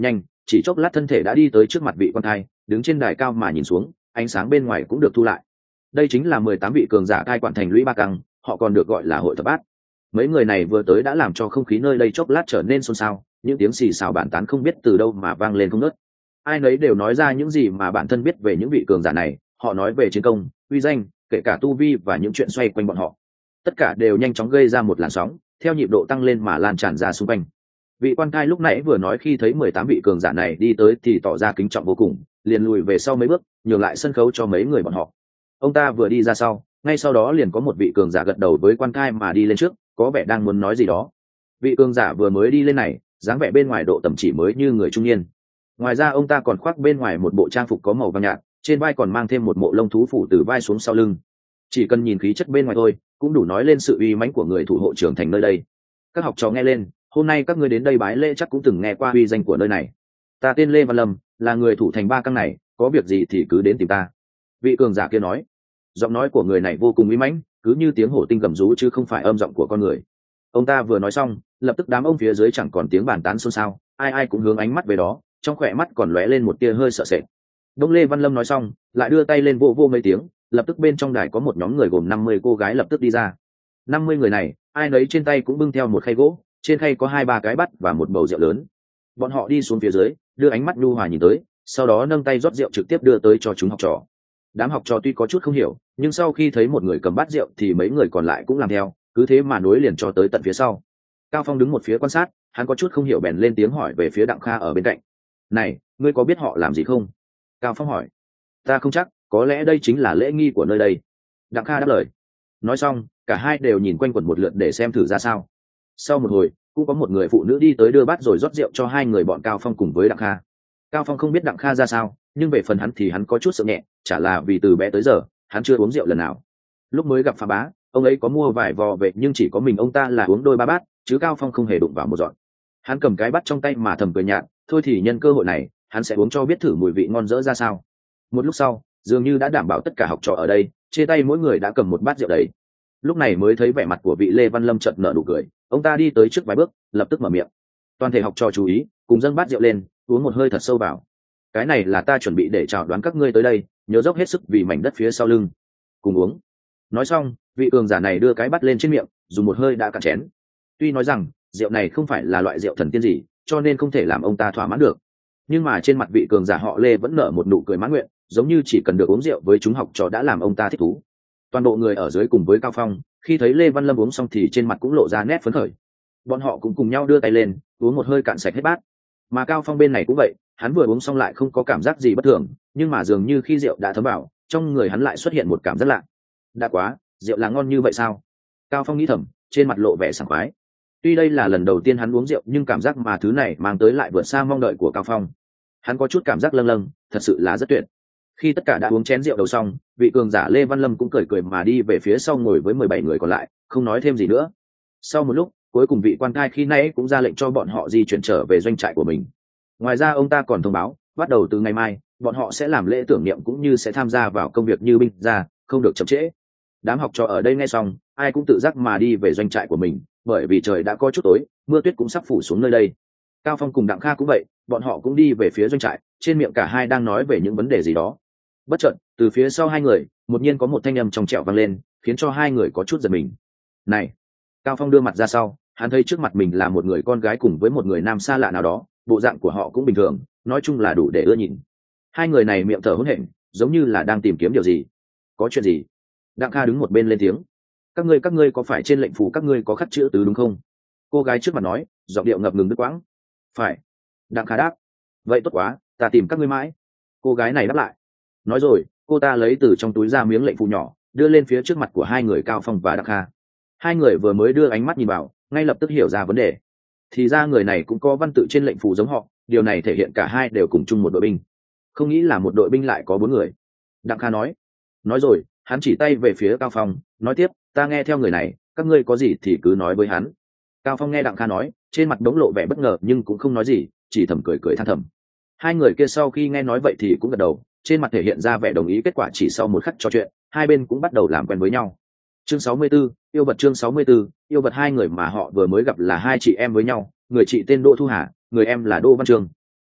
chỉ chốc lát thân thể đã đi tới trước mặt vị quan thai, đứng trên đài cao mà nhìn xuống, ánh sáng bên ngoài cũng được thu lại. Đây chính là 18 vị cường giả cai quản thành lũy Ba Căng, họ còn được gọi là hội thập bát. Mấy người này vừa tới đã làm cho không khí nơi đây chốc lát trở nên xôn xao, những tiếng xì xào bàn tán không biết từ đâu mà vang lên không ngớt. Ai nấy đều nói ra những gì mà bản thân biết về những vị cường giả này, họ nói về chiến công, uy danh, kể cả tu vi và những chuyện xoay quanh bọn họ. Tất cả đều nhanh chóng gây ra một làn sóng, theo nhịp độ tăng lên mà lan tràn ra xung quanh. Vị quan cai lúc nãy vừa nói khi thấy 18 vị cường giả này đi tới thì tỏ ra kính trọng vô cùng, liền lùi về sau mấy bước, nhường lại sân khấu cho mấy người bọn họ. Ông ta vừa đi ra sau, ngay sau đó liền có một vị cường giả gật đầu với quan cai mà đi lên trước, có vẻ đang muốn nói gì đó. Vị cường giả vừa mới đi lên này, dáng vẻ bên ngoài độ tầm chỉ mới như người trung niên. Ngoài ra ông ta còn khoác bên ngoài một bộ trang phục có màu vàng nhạt, trên vai còn mang thêm một bộ lông thú phủ từ vai xuống sau lưng. Chỉ cần nhìn khí chất bên ngoài thôi, cũng đủ nói lên sự uy mãnh của người thủ hộ trưởng thành nơi đây. Các học trò nghe lên, hôm nay các ngươi đến đây bái lễ chắc cũng từng nghe qua uy danh của nơi này. Ta tên Lê Văn Lâm, là người thủ thành Ba Căng này, có việc gì thì cứ đến tìm ta. Vị cường giả kia nói. Giọng nói của người này vô cùng uy mãnh, cứ như tiếng hổ tinh gầm rú chứ không phải âm giọng của con người. Ông ta vừa nói xong, lập tức đám ông phía dưới chẳng còn tiếng bàn tán xôn xao, ai ai cũng hướng ánh mắt về đó, trong khỏe mắt còn lóe lên một tia hơi sợ sệt. Đông Lê Văn Lâm nói xong, lại đưa tay lên vô vô mấy tiếng, lập tức bên trong đài có một nhóm người gồm 50 cô gái lập tức đi ra. 50 người này, ai nấy trên tay cũng bưng theo một khay gỗ, trên khay có 2-3 cái bát và một bầu rượu lớn. Bọn họ đi xuống phía dưới, đưa ánh mắt nhu hòa nhìn tới, sau đó nâng tay rót rượu trực tiếp đưa tới cho chúng học trò. Đám học trò tuy có chút không hiểu, nhưng sau khi thấy một người cầm bát rượu thì mấy người còn lại cũng làm theo, cứ thế mà nối liền cho tới tận phía sau. Cao Phong đứng một phía quan sát, hắn có chút không hiểu bèn lên tiếng hỏi về phía Đặng Kha ở bên cạnh. Này, ngươi có biết họ làm gì không? Cao Phong hỏi. Ta không chắc, có lẽ đây chính là lễ nghi của nơi đây. Đặng Kha đáp lời. Nói xong, cả hai đều nhìn quanh quẩn một lượt để xem thử ra sao. Sau một hồi, cũng có một người phụ nữ đi tới đưa bát rồi rót rượu cho hai người bọn Cao Phong cùng với Đặng Kha. Cao Phong không biết Đặng Kha ra sao, nhưng về phần hắn thì hắn có chút sợ nhẹ, chả là vì từ bé tới giờ hắn chưa uống rượu lần nào. Lúc mới gặp Phá Bá, ông ấy có mua vài vò về nhưng chỉ có mình ông ta là uống đôi ba bát, chứ Cao Phong không hề đụng vào một giọt. Hắn cầm cái bát trong tay mà thầm cười nhạt, thôi thì nhân cơ hội này hắn sẽ uống cho biết thử mùi vị ngon dỡ ra sao. Một lúc sau, dường như đã đảm bảo tất cả học trò ở đây trên tay mỗi người đã cầm một bát rượu đầy. Lúc này mới thấy vẻ mặt của vị Lê Văn Lâm chợt nở nụ cười, ông ta đi tới trước vài bước, lập tức mở miệng. Toàn thể học trò chú ý, cùng dâng bát rượu lên, uống một hơi thật sâu vào. Cái này là ta chuẩn bị để chào đón các ngươi tới đây, nhớ dốc hết sức vì mảnh đất phía sau lưng. Cùng uống. Nói xong, vị cường giả này đưa cái bát lên trên miệng, dùng một hơi đã cạn chén. Tuy nói rằng rượu này không phải là loại rượu thần tiên gì, cho nên không thể làm ông ta thỏa mãn được, nhưng mà trên mặt vị cường giả họ Lê vẫn nở một nụ cười mãn nguyện, giống như chỉ cần được uống rượu với chúng học trò đã làm ông ta thích thú. Toàn bộ người ở dưới cùng với Cao Phong, khi thấy Lê Văn Lâm uống xong thì trên mặt cũng lộ ra nét phấn khởi. Bọn họ cũng cùng nhau đưa tay lên, uống một hơi cạn sạch hết bát. Mà Cao Phong bên này cũng vậy, hắn vừa uống xong lại không có cảm giác gì bất thường, nhưng mà dường như khi rượu đã thấm vào, trong người hắn lại xuất hiện một cảm giác lạ. Đã quá, rượu là ngon như vậy sao? Cao Phong nghĩ thầm, trên mặt lộ vẻ sảng khoái. Tuy đây là lần đầu tiên hắn uống rượu, nhưng cảm giác mà thứ này mang tới lại vượt xa mong đợi của Cao Phong. Hắn có chút cảm giác lâng lâng, thật sự là rất tuyệt. Khi tất cả đã uống chén rượu đầu xong, vị cường giả Lê Văn Lâm cũng cười cười mà đi về phía sau ngồi với 17 người còn lại, không nói thêm gì nữa. Sau một lúc, cuối cùng vị quan cai khi nãy cũng ra lệnh cho bọn họ di chuyển trở về doanh trại của mình. Ngoài ra ông ta còn thông báo, bắt đầu từ ngày mai, bọn họ sẽ làm lễ tưởng niệm cũng như sẽ tham gia vào công việc như binh gia, không được chậm trễ. Đám học trò ở đây nghe xong, ai cũng tự giác mà đi về doanh trại của mình, bởi vì trời đã có chút tối, mưa tuyết cũng sắp phủ xuống nơi đây. Cao Phong cùng Đặng Kha cũng vậy, bọn họ cũng đi về phía doanh trại, trên miệng cả hai đang nói về những vấn đề gì đó. Bất chợt, từ phía sau hai người, đột nhiên có một thanh âm trong trẻo vang lên, khiến cho hai người có chút giật mình. Này! Cao Phong đưa mặt ra sau, hắn thấy trước mặt mình là một người con gái cùng với một người nam xa lạ nào đó, bộ dạng của họ cũng bình thường, nói chung là đủ để ưa nhìn. Hai người này miệng thở hổn hển, giống như là đang tìm kiếm điều gì. Có chuyện gì? Đặng Kha đứng một bên lên tiếng. Các ngươi có phải trên lệnh phủ các ngươi có khắc chữ tứ đúng không? Cô gái trước mặt nói, giọng điệu ngập ngừng đứt quãng. Phải. Đặng Kha đáp. Vậy tốt quá, ta tìm các ngươi mãi. Cô gái này đáp lại. Nói rồi, cô ta lấy từ trong túi ra miếng lệnh phù nhỏ, đưa lên phía trước mặt của hai người Cao Phong và Đặng Kha. Hai người vừa mới đưa ánh mắt nhìn vào, ngay lập tức hiểu ra vấn đề. Thì ra người này cũng có văn tự trên lệnh phù giống họ, điều này thể hiện cả hai đều cùng chung một đội binh. Không nghĩ là một đội binh lại có 4 người. Đặng Kha nói. Nói rồi, hắn chỉ tay về phía Cao Phong, nói tiếp, ta nghe theo người này, các ngươi có gì thì cứ nói với hắn. Cao Phong nghe Đặng Kha nói, trên mặt đống lộ vẻ bất ngờ nhưng cũng không nói gì, chỉ thầm cười cười than thầm. Hai người kia sau khi nghe nói vậy thì cũng gật đầu, trên mặt thể hiện ra vẻ đồng ý. Kết quả chỉ sau một khắc trò chuyện, hai bên cũng bắt đầu làm quen với nhau. Chương 64, yêu vật. Chương 64, yêu vật. Hai người mà họ vừa mới gặp là hai chị em với nhau, người chị tên Đỗ Thu Hà, người em là Đỗ Văn Trương.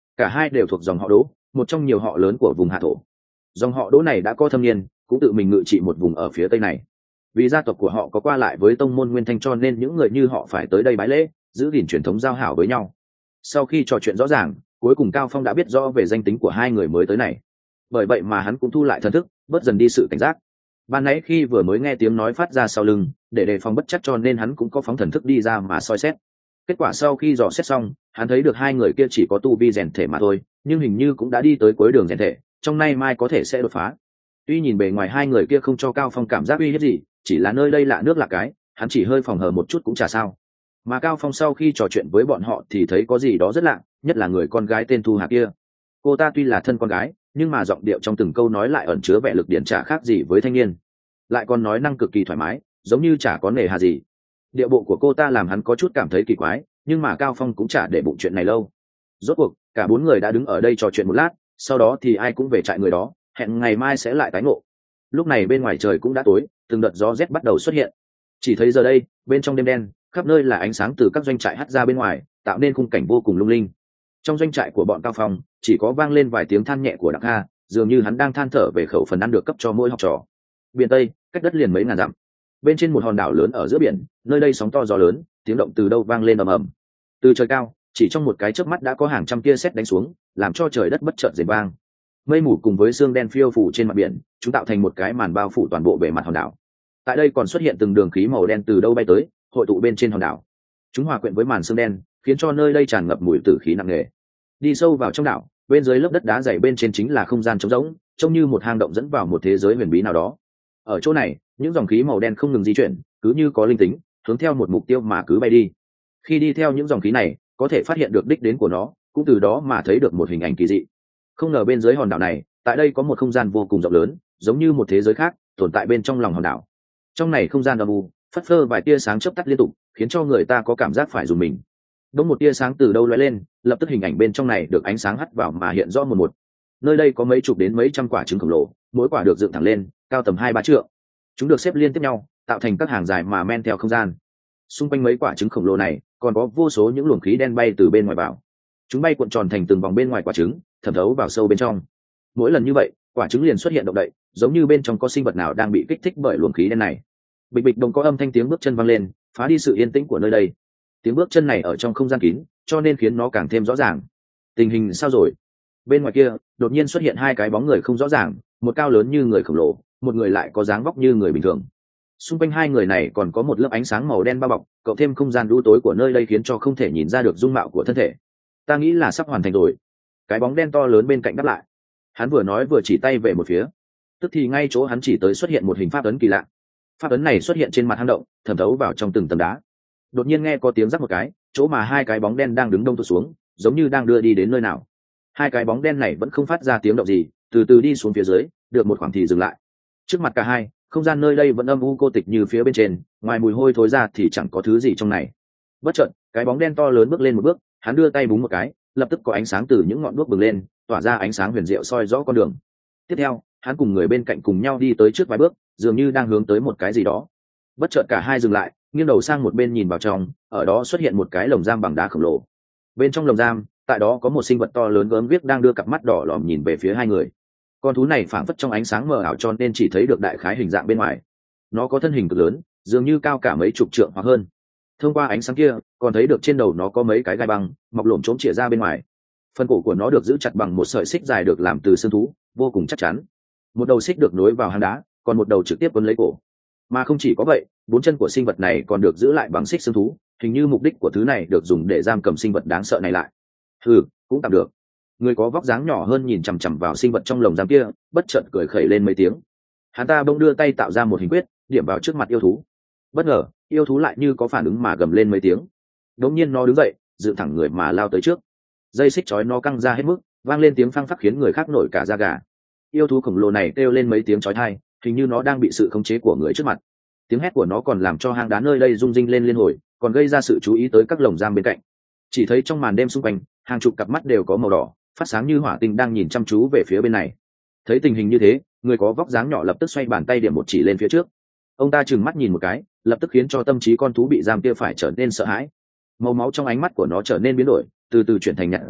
cả hai đều thuộc dòng họ Đỗ, một trong nhiều họ lớn của vùng Hạ Thổ. Dòng họ Đỗ này đã có thâm niên, cũng tự mình ngự trị một vùng ở phía tây này. Vì gia tộc của họ có qua lại với tông môn Nguyên Thanh cho nên những người như họ phải tới đây bái lễ, giữ gìn truyền thống giao hảo với nhau. Sau khi trò chuyện rõ ràng, cuối cùng Cao Phong đã biết rõ về danh tính của hai người mới tới này. Bởi vậy mà hắn cũng thu lại thần thức, bớt dần đi sự cảnh giác. Ban nãy khi vừa mới nghe tiếng nói phát ra sau lưng, để đề phòng bất chắc cho nên hắn cũng có phóng thần thức đi ra mà soi xét. Kết quả sau khi dò xét xong, hắn thấy được hai người kia chỉ có tu vi rèn thể mà thôi, nhưng hình như cũng đã đi tới cuối đường rèn thể, trong nay mai có thể sẽ đột phá. Tuy nhìn bề ngoài hai người kia không cho Cao Phong cảm giác uy hiếp gì, chỉ là nơi đây lạ nước lạ cái, hắn chỉ hơi phòng hờ một chút cũng chả sao. Mà Cao Phong sau khi trò chuyện với bọn họ thì thấy có gì đó rất lạ, nhất là người con gái tên Thu Hà kia. Cô ta tuy là thân con gái, nhưng mà giọng điệu trong từng câu nói lại ẩn chứa vẻ lực điển trả khác gì với thanh niên, lại còn nói năng cực kỳ thoải mái, giống như chả có nề hà gì. Điệu bộ của cô ta làm hắn có chút cảm thấy kỳ quái, nhưng mà Cao Phong cũng chả để bụng chuyện này lâu. Rốt cuộc cả bốn người đã đứng ở đây trò chuyện một lát, sau đó thì ai cũng về trại người đó, hẹn ngày mai sẽ lại tái ngộ. Lúc này bên ngoài trời cũng đã tối, từng đợt gió rét bắt đầu xuất hiện. Chỉ thấy giờ đây bên trong đêm đen, khắp nơi là ánh sáng từ các doanh trại hắt ra bên ngoài, tạo nên khung cảnh vô cùng lung linh. Trong doanh trại của bọn Cao Phong chỉ có vang lên vài tiếng than nhẹ của Đặng Kha, dường như hắn đang than thở về khẩu phần ăn được cấp cho mỗi học trò. Biển Tây, cách đất liền mấy ngàn dặm, bên trên một hòn đảo lớn ở giữa biển, nơi đây sóng to gió lớn, tiếng động từ đâu vang lên ầm ầm. Từ trời cao, chỉ trong một cái chớp mắt đã có hàng trăm tia sét đánh xuống, làm cho trời đất bất chợt rền vang. Mây mù cùng với sương đen phiêu phủ trên mặt biển, chúng tạo thành một cái màn bao phủ toàn bộ bề mặt hòn đảo. Tại đây còn xuất hiện từng đường khí màu đen từ đâu bay tới, hội tụ bên trên hòn đảo. Chúng hòa quyện với màn sương đen, khiến cho nơi đây tràn ngập mùi tử khí nặng nề. Đi sâu vào trong đảo, bên dưới lớp đất đá dày bên trên chính là không gian trống rỗng, trông như một hang động dẫn vào một thế giới huyền bí nào đó. Ở chỗ này, những dòng khí màu đen không ngừng di chuyển, cứ như có linh tính, hướng theo một mục tiêu mà cứ bay đi. Khi đi theo những dòng khí này, có thể phát hiện được đích đến của nó, cũng từ đó mà thấy được một hình ảnh kỳ dị. Không ngờ bên dưới hòn đảo này, tại đây có một không gian vô cùng rộng lớn, giống như một thế giới khác tồn tại bên trong lòng hòn đảo. Trong này không gian âm u, phất phơ vài tia sáng chớp tắt liên tục, khiến cho người ta có cảm giác phải dùng mình. Đống một tia sáng từ đâu lóe lên, lập tức hình ảnh bên trong này được ánh sáng hắt vào mà hiện rõ một. Nơi đây có mấy chục đến mấy trăm quả trứng khổng lồ, mỗi quả được dựng thẳng lên, cao tầm 2-3 trượng. Chúng được xếp liên tiếp nhau, tạo thành các hàng dài mà men theo không gian. Xung quanh mấy quả trứng khổng lồ này, còn có vô số những luồng khí đen bay từ bên ngoài vào. Chúng bay cuộn tròn thành từng vòng bên ngoài quả trứng, thẩm thấu vào sâu bên trong. Mỗi lần như vậy, quả trứng liền xuất hiện động đậy, giống như bên trong có sinh vật nào đang bị kích thích bởi luồng khí đen này. Bịch bịch đồng có âm thanh tiếng bước chân vang lên, phá đi sự yên tĩnh của nơi đây. Tiếng bước chân này ở trong không gian kín, cho nên khiến nó càng thêm rõ ràng. Tình hình sao rồi? Bên ngoài kia, đột nhiên xuất hiện hai cái bóng người không rõ ràng, một cao lớn như người khổng lồ, một người lại có dáng vóc như người bình thường. Xung quanh hai người này còn có một lớp ánh sáng màu đen bao bọc, cộng thêm không gian u tối của nơi đây khiến cho không thể nhìn ra được dung mạo của thân thể. Ta nghĩ là sắp hoàn thành rồi. Cái bóng đen to lớn bên cạnh đáp lại. Hắn vừa nói vừa chỉ tay về một phía. Tức thì ngay chỗ hắn chỉ tới xuất hiện một hình pháp ấn kỳ lạ. Pháp ấn này xuất hiện trên mặt hang động, thẩm thấu vào trong từng tầng đá. Đột nhiên nghe có tiếng rắc một cái, chỗ mà hai cái bóng đen đang đứng đông tụt xuống, giống như đang đưa đi đến nơi nào. Hai cái bóng đen này vẫn không phát ra tiếng động gì, từ từ đi xuống phía dưới, được một khoảng thì dừng lại. Trước mặt cả hai, không gian nơi đây vẫn âm u cô tịch như phía bên trên, ngoài mùi hôi thối ra thì chẳng có thứ gì trong này. Bất chợt, cái bóng đen to lớn bước lên một bước, hắn đưa tay búng một cái, lập tức có ánh sáng từ những ngọn đuốc bừng lên, tỏa ra ánh sáng huyền diệu soi rõ con đường. Tiếp theo, hắn cùng người bên cạnh cùng nhau đi tới trước vài bước, dường như đang hướng tới một cái gì đó. Bất chợt cả hai dừng lại, nghiêng đầu sang một bên nhìn vào trong, ở đó xuất hiện một cái lồng giam bằng đá khổng lồ. Bên trong lồng giam, tại đó có một sinh vật to lớn gớm ghiếc đang đưa cặp mắt đỏ lòm nhìn về phía hai người. Con thú này phảng phất trong ánh sáng mờ ảo cho nên chỉ thấy được đại khái hình dạng bên ngoài. Nó có thân hình cực lớn, dường như cao cả mấy chục trượng hoặc hơn. Thông qua ánh sáng kia, còn thấy được trên đầu nó có mấy cái gai băng mọc lổm chốm chĩa ra bên ngoài. Phần cổ của nó được giữ chặt bằng một sợi xích dài được làm từ xương thú, vô cùng chắc chắn. Một đầu xích được nối vào hang đá, còn một đầu trực tiếp quấn lấy cổ. Mà không chỉ có vậy, bốn chân của sinh vật này còn được giữ lại bằng xích xương thú, hình như mục đích của thứ này được dùng để giam cầm sinh vật đáng sợ này lại. Cũng tạm được. Người có vóc dáng nhỏ hơn nhìn chằm chằm vào sinh vật trong lồng giam kia, bất chợt cười khẩy lên mấy tiếng. Hắn ta bỗng đưa tay tạo ra một hình quyết, điểm vào trước mặt yêu thú. Bất ngờ, yêu thú lại như có phản ứng mà gầm lên mấy tiếng. Đột nhiên nó đứng dậy, dựng thẳng người mà lao tới trước. Dây xích chói nó căng ra hết mức, vang lên tiếng phăng phắc khiến người khác nổi cả da gà. Yêu thú khổng lồ này kêu lên mấy tiếng chói tai, hình như nó đang bị sự khống chế của người trước mặt. Tiếng hét của nó còn làm cho hang đá nơi đây rung rinh lên liên hồi, còn gây ra sự chú ý tới các lồng giam bên cạnh. Chỉ thấy trong màn đêm xung quanh, hàng chục cặp mắt đều có màu đỏ, phát sáng như hỏa tinh đang nhìn chăm chú về phía bên này. Thấy tình hình như thế, người có vóc dáng nhỏ lập tức xoay bàn tay điểm một chỉ lên phía trước. Ông ta trừng mắt nhìn một cái, lập tức khiến cho tâm trí con thú bị giam kia phải trở nên sợ hãi. Màu máu trong ánh mắt của nó trở nên biến đổi, từ từ chuyển thành nhạt dần,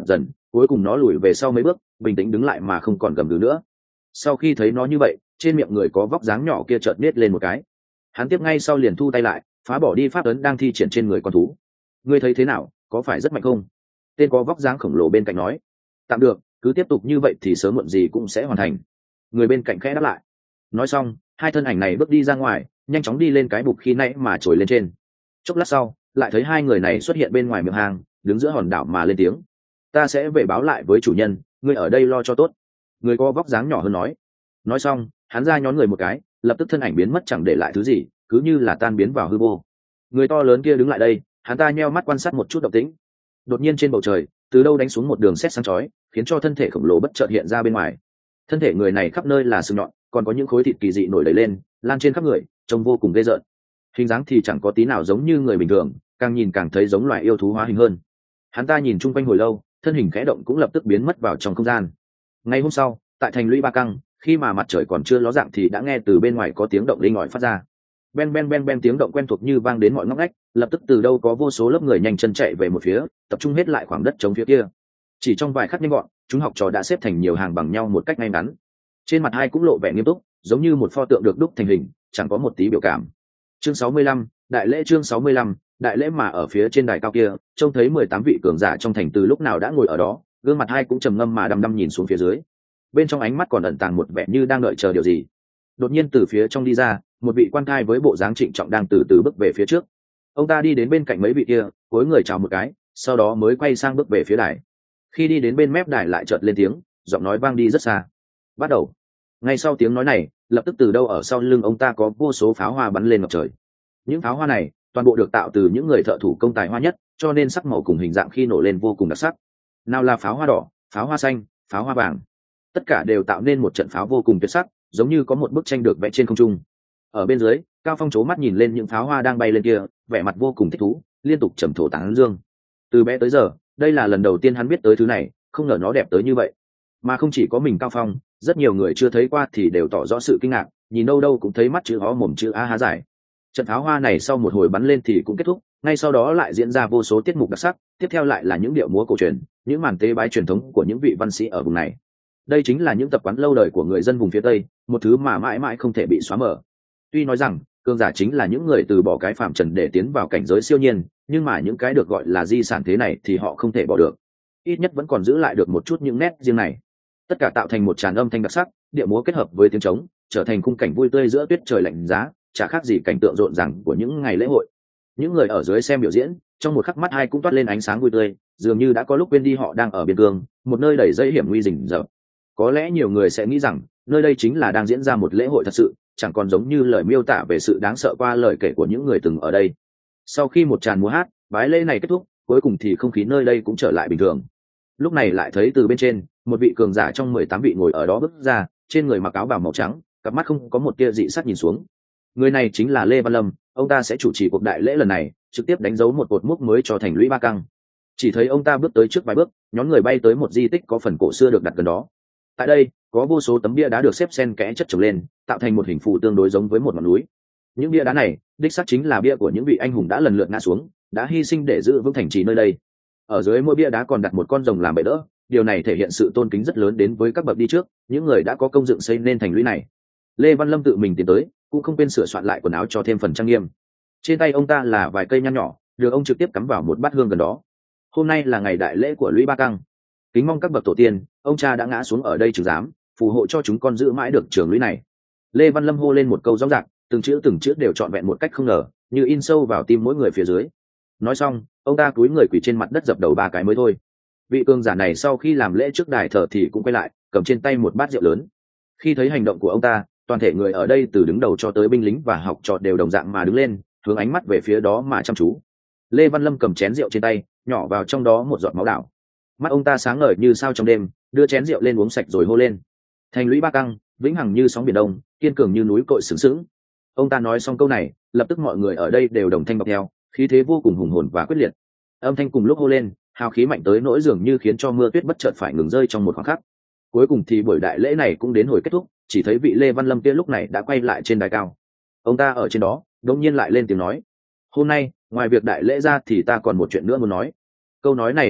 cuối cùng nó lùi về sau mấy bước, bình tĩnh đứng lại mà không còn gầm gừ nữa. Sau khi thấy nó như vậy, trên miệng người có vóc dáng nhỏ kia chợt nết lên một cái. Hắn tiếp ngay sau liền thu tay lại, phá bỏ đi pháp ấn đang thi triển trên người con thú. Ngươi thấy thế nào, có phải rất mạnh không? Tên có vóc dáng khổng lồ bên cạnh nói. Tạm được, cứ tiếp tục như vậy thì sớm muộn gì cũng sẽ hoàn thành. Người bên cạnh khẽ đáp lại. Nói xong, hai thân ảnh này bước đi ra ngoài, nhanh chóng đi lên cái bục khi nãy mà trồi lên trên. Chốc lát sau, lại thấy hai người này xuất hiện bên ngoài miệng hang, đứng giữa hòn đảo mà lên tiếng. Ta sẽ về báo lại với chủ nhân, ngươi ở đây lo cho tốt. Người có vóc dáng nhỏ hơn nói. Nói xong, hắn ra nhón người một cái, lập tức thân ảnh biến mất chẳng để lại thứ gì, cứ như là tan biến vào hư vô. Người to lớn kia đứng lại đây, hắn ta nheo mắt quan sát một chút động tĩnh. Đột nhiên trên bầu trời, từ đâu đánh xuống một đường sét sáng chói, khiến cho thân thể khổng lồ bất chợt hiện ra bên ngoài. Thân thể người này khắp nơi là sừng nhọn, còn có những khối thịt kỳ dị nổi đầy lên, lan trên khắp người, trông vô cùng ghê rợn. Hình dáng thì chẳng có tí nào giống như người bình thường, càng nhìn càng thấy giống loài yêu thú hóa hình hơn. Hắn ta nhìn chung quanh hồi lâu, thân hình khẽ động cũng lập tức biến mất vào trong không gian. Ngày hôm sau, tại thành lũy Ba Căng, khi mà mặt trời còn chưa ló dạng thì đã nghe từ bên ngoài có tiếng động linh ỏi phát ra. Ben ben ben ben, tiếng động quen thuộc như vang đến mọi ngóc ngách, lập tức từ đâu có vô số lớp người nhanh chân chạy về một phía, tập trung hết lại khoảng đất trống phía kia. Chỉ trong vài khắc nhanh gọn, chúng học trò đã xếp thành nhiều hàng bằng nhau một cách ngay ngắn. Trên mặt hai cũng lộ vẻ nghiêm túc, giống như một pho tượng được đúc thành hình, chẳng có một tí biểu cảm. Chương 65, đại lễ. Chương 65, đại lễ. Mà ở phía trên đài cao kia, trông thấy 18 vị cường giả trong thành từ lúc nào đã ngồi ở đó, gương mặt hai cũng trầm ngâm mà đăm đăm nhìn xuống phía dưới. Bên trong ánh mắt còn ẩn tàng một vẻ như đang đợi chờ điều gì. Đột nhiên từ phía trong đi ra một vị quan thai với bộ dáng trịnh trọng đang từ từ bước về phía trước. Ông ta đi đến bên cạnh mấy vị kia, cúi người chào một cái, sau đó mới quay sang bước về phía đài. Khi đi đến bên mép đài lại chợt lên tiếng, giọng nói vang đi rất xa. Bắt đầu. Ngay sau tiếng nói này, lập tức từ đâu ở sau lưng ông ta có vô số pháo hoa bắn lên ngập trời. Những pháo hoa này toàn bộ được tạo từ những người thợ thủ công tài hoa nhất, cho nên sắc màu cùng hình dạng khi nổ lên vô cùng đặc sắc. Nào là pháo hoa đỏ, pháo hoa xanh, pháo hoa vàng, tất cả đều tạo nên một trận pháo vô cùng tuyệt sắc, giống như có một bức tranh được vẽ trên không trung. Ở bên dưới, Cao Phong chố mắt nhìn lên những pháo hoa đang bay lên kia, vẻ mặt vô cùng thích thú, liên tục trầm trồ tán dương. Từ bé tới giờ, đây là lần đầu tiên hắn biết tới thứ này, không ngờ nó đẹp tới như vậy. Mà không chỉ có mình Cao Phong, rất nhiều người chưa thấy qua thì đều tỏ rõ sự kinh ngạc, nhìn đâu đâu cũng thấy mắt chữ ó mồm chữ a há giải. Trận pháo hoa này sau một hồi bắn lên thì cũng kết thúc, ngay sau đó lại diễn ra vô số tiết mục đặc sắc, tiếp theo lại là những điệu múa cổ truyền, những màn tế bái truyền thống của những vị văn sĩ ở vùng này. Đây chính là những tập quán lâu đời của người dân vùng phía Tây, một thứ mà mãi mãi không thể bị xóa mờ. Tuy nói rằng cường giả chính là những người từ bỏ cái phàm trần để tiến vào cảnh giới siêu nhiên, nhưng mà những cái được gọi là di sản thế này thì họ không thể bỏ được. Ít nhất vẫn còn giữ lại được một chút những nét riêng này. Tất cả tạo thành một tràng âm thanh đặc sắc, điệu múa kết hợp với tiếng trống, trở thành khung cảnh vui tươi giữa tuyết trời lạnh giá, chả khác gì cảnh tượng rộn ràng của những ngày lễ hội. Những người ở dưới xem biểu diễn, trong một khắc mắt ai cũng toát lên ánh sáng vui tươi, dường như đã có lúc quên đi họ đang ở biên cương, một nơi đầy dẫy hiểm nguy rình rập. Có lẽ nhiều người sẽ nghĩ rằng nơi đây chính là đang diễn ra một lễ hội thật sự, chẳng còn giống như lời miêu tả về sự đáng sợ qua lời kể của những người từng ở đây. Sau khi một tràng múa hát, bái lễ này kết thúc, cuối cùng thì không khí nơi đây cũng trở lại bình thường. Lúc này lại thấy từ bên trên, một vị cường giả trong 18 vị ngồi ở đó bước ra, trên người mặc áo bào màu trắng, cặp mắt không có một tia dị sắc nhìn xuống. Người này chính là Lê Văn Lâm, ông ta sẽ chủ trì cuộc đại lễ lần này, trực tiếp đánh dấu một cột mốc mới cho thành lũy Ba Căng. Chỉ thấy ông ta bước tới trước vài bước, nhóm người bay tới một di tích có phần cổ xưa được đặt gần đó. Tại đây, có vô số tấm bia đá được xếp xen kẽ chất chồng lên, tạo thành một hình phù tương đối giống với một ngọn núi. Những bia đá này, đích xác chính là bia của những vị anh hùng đã lần lượt ngã xuống, đã hy sinh để giữ vững thành trì nơi đây. Ở dưới mỗi bia đá còn đặt một con rồng làm bệ đỡ, điều này thể hiện sự tôn kính rất lớn đến với các bậc đi trước, những người đã có công dựng xây nên thành lũy này. Lê Văn Lâm tự mình tiến tới, cũng không quên sửa soạn lại quần áo cho thêm phần trang nghiêm. Trên tay ông ta là vài cây nhang nhỏ, được ông trực tiếp cắm vào một bát hương gần đó. Hôm nay là ngày đại lễ của lũy Ba Căng, kính mong các bậc tổ tiên, ông cha đã ngã xuống ở đây chứng giám, phù hộ cho chúng con giữ mãi được trường lũy này. Lê Văn Lâm hô lên một câu rõ ràng, từng chữ đều trọn vẹn một cách không ngờ, như in sâu vào tim mỗi người phía dưới. Nói xong, ông ta cúi người quỳ trên mặt đất dập đầu 3 cái mới thôi. Vị cường giả này sau khi làm lễ trước đài thờ thì cũng quay lại, cầm trên tay một bát rượu lớn. Khi thấy hành động của ông ta, toàn thể người ở đây từ đứng đầu cho tới binh lính và học trò đều đồng dạng mà đứng lên, hướng ánh mắt về phía đó mà chăm chú. Lê Văn Lâm cầm chén rượu trên tay, nhỏ vào trong đó một giọt máu đảo. Mắt ông ta sáng ngời như sao trong đêm, đưa chén rượu lên uống sạch rồi hô lên: thành lũy Ba Căng, vĩnh hằng như sóng biển đông, kiên cường như núi cội sừng sững. Ông ta nói xong câu này, lập tức mọi người ở đây đều đồng thanh bọc theo, khí thế vô cùng hùng hồn và quyết liệt. Âm thanh cùng lúc hô lên, hào khí mạnh tới nỗi dường như khiến cho mưa tuyết bất chợt phải ngừng rơi trong một khoảng khắc. Cuối cùng thì buổi đại lễ này cũng đến hồi kết thúc, chỉ thấy vị Lê Văn Lâm kia lúc này đã quay lại trên đài cao. Ông ta ở trên đó, đột nhiên lại lên tiếng nói: hôm nay, ngoài việc đại lễ ra thì ta còn một chuyện nữa muốn nói. Câu nói này vừa dứt,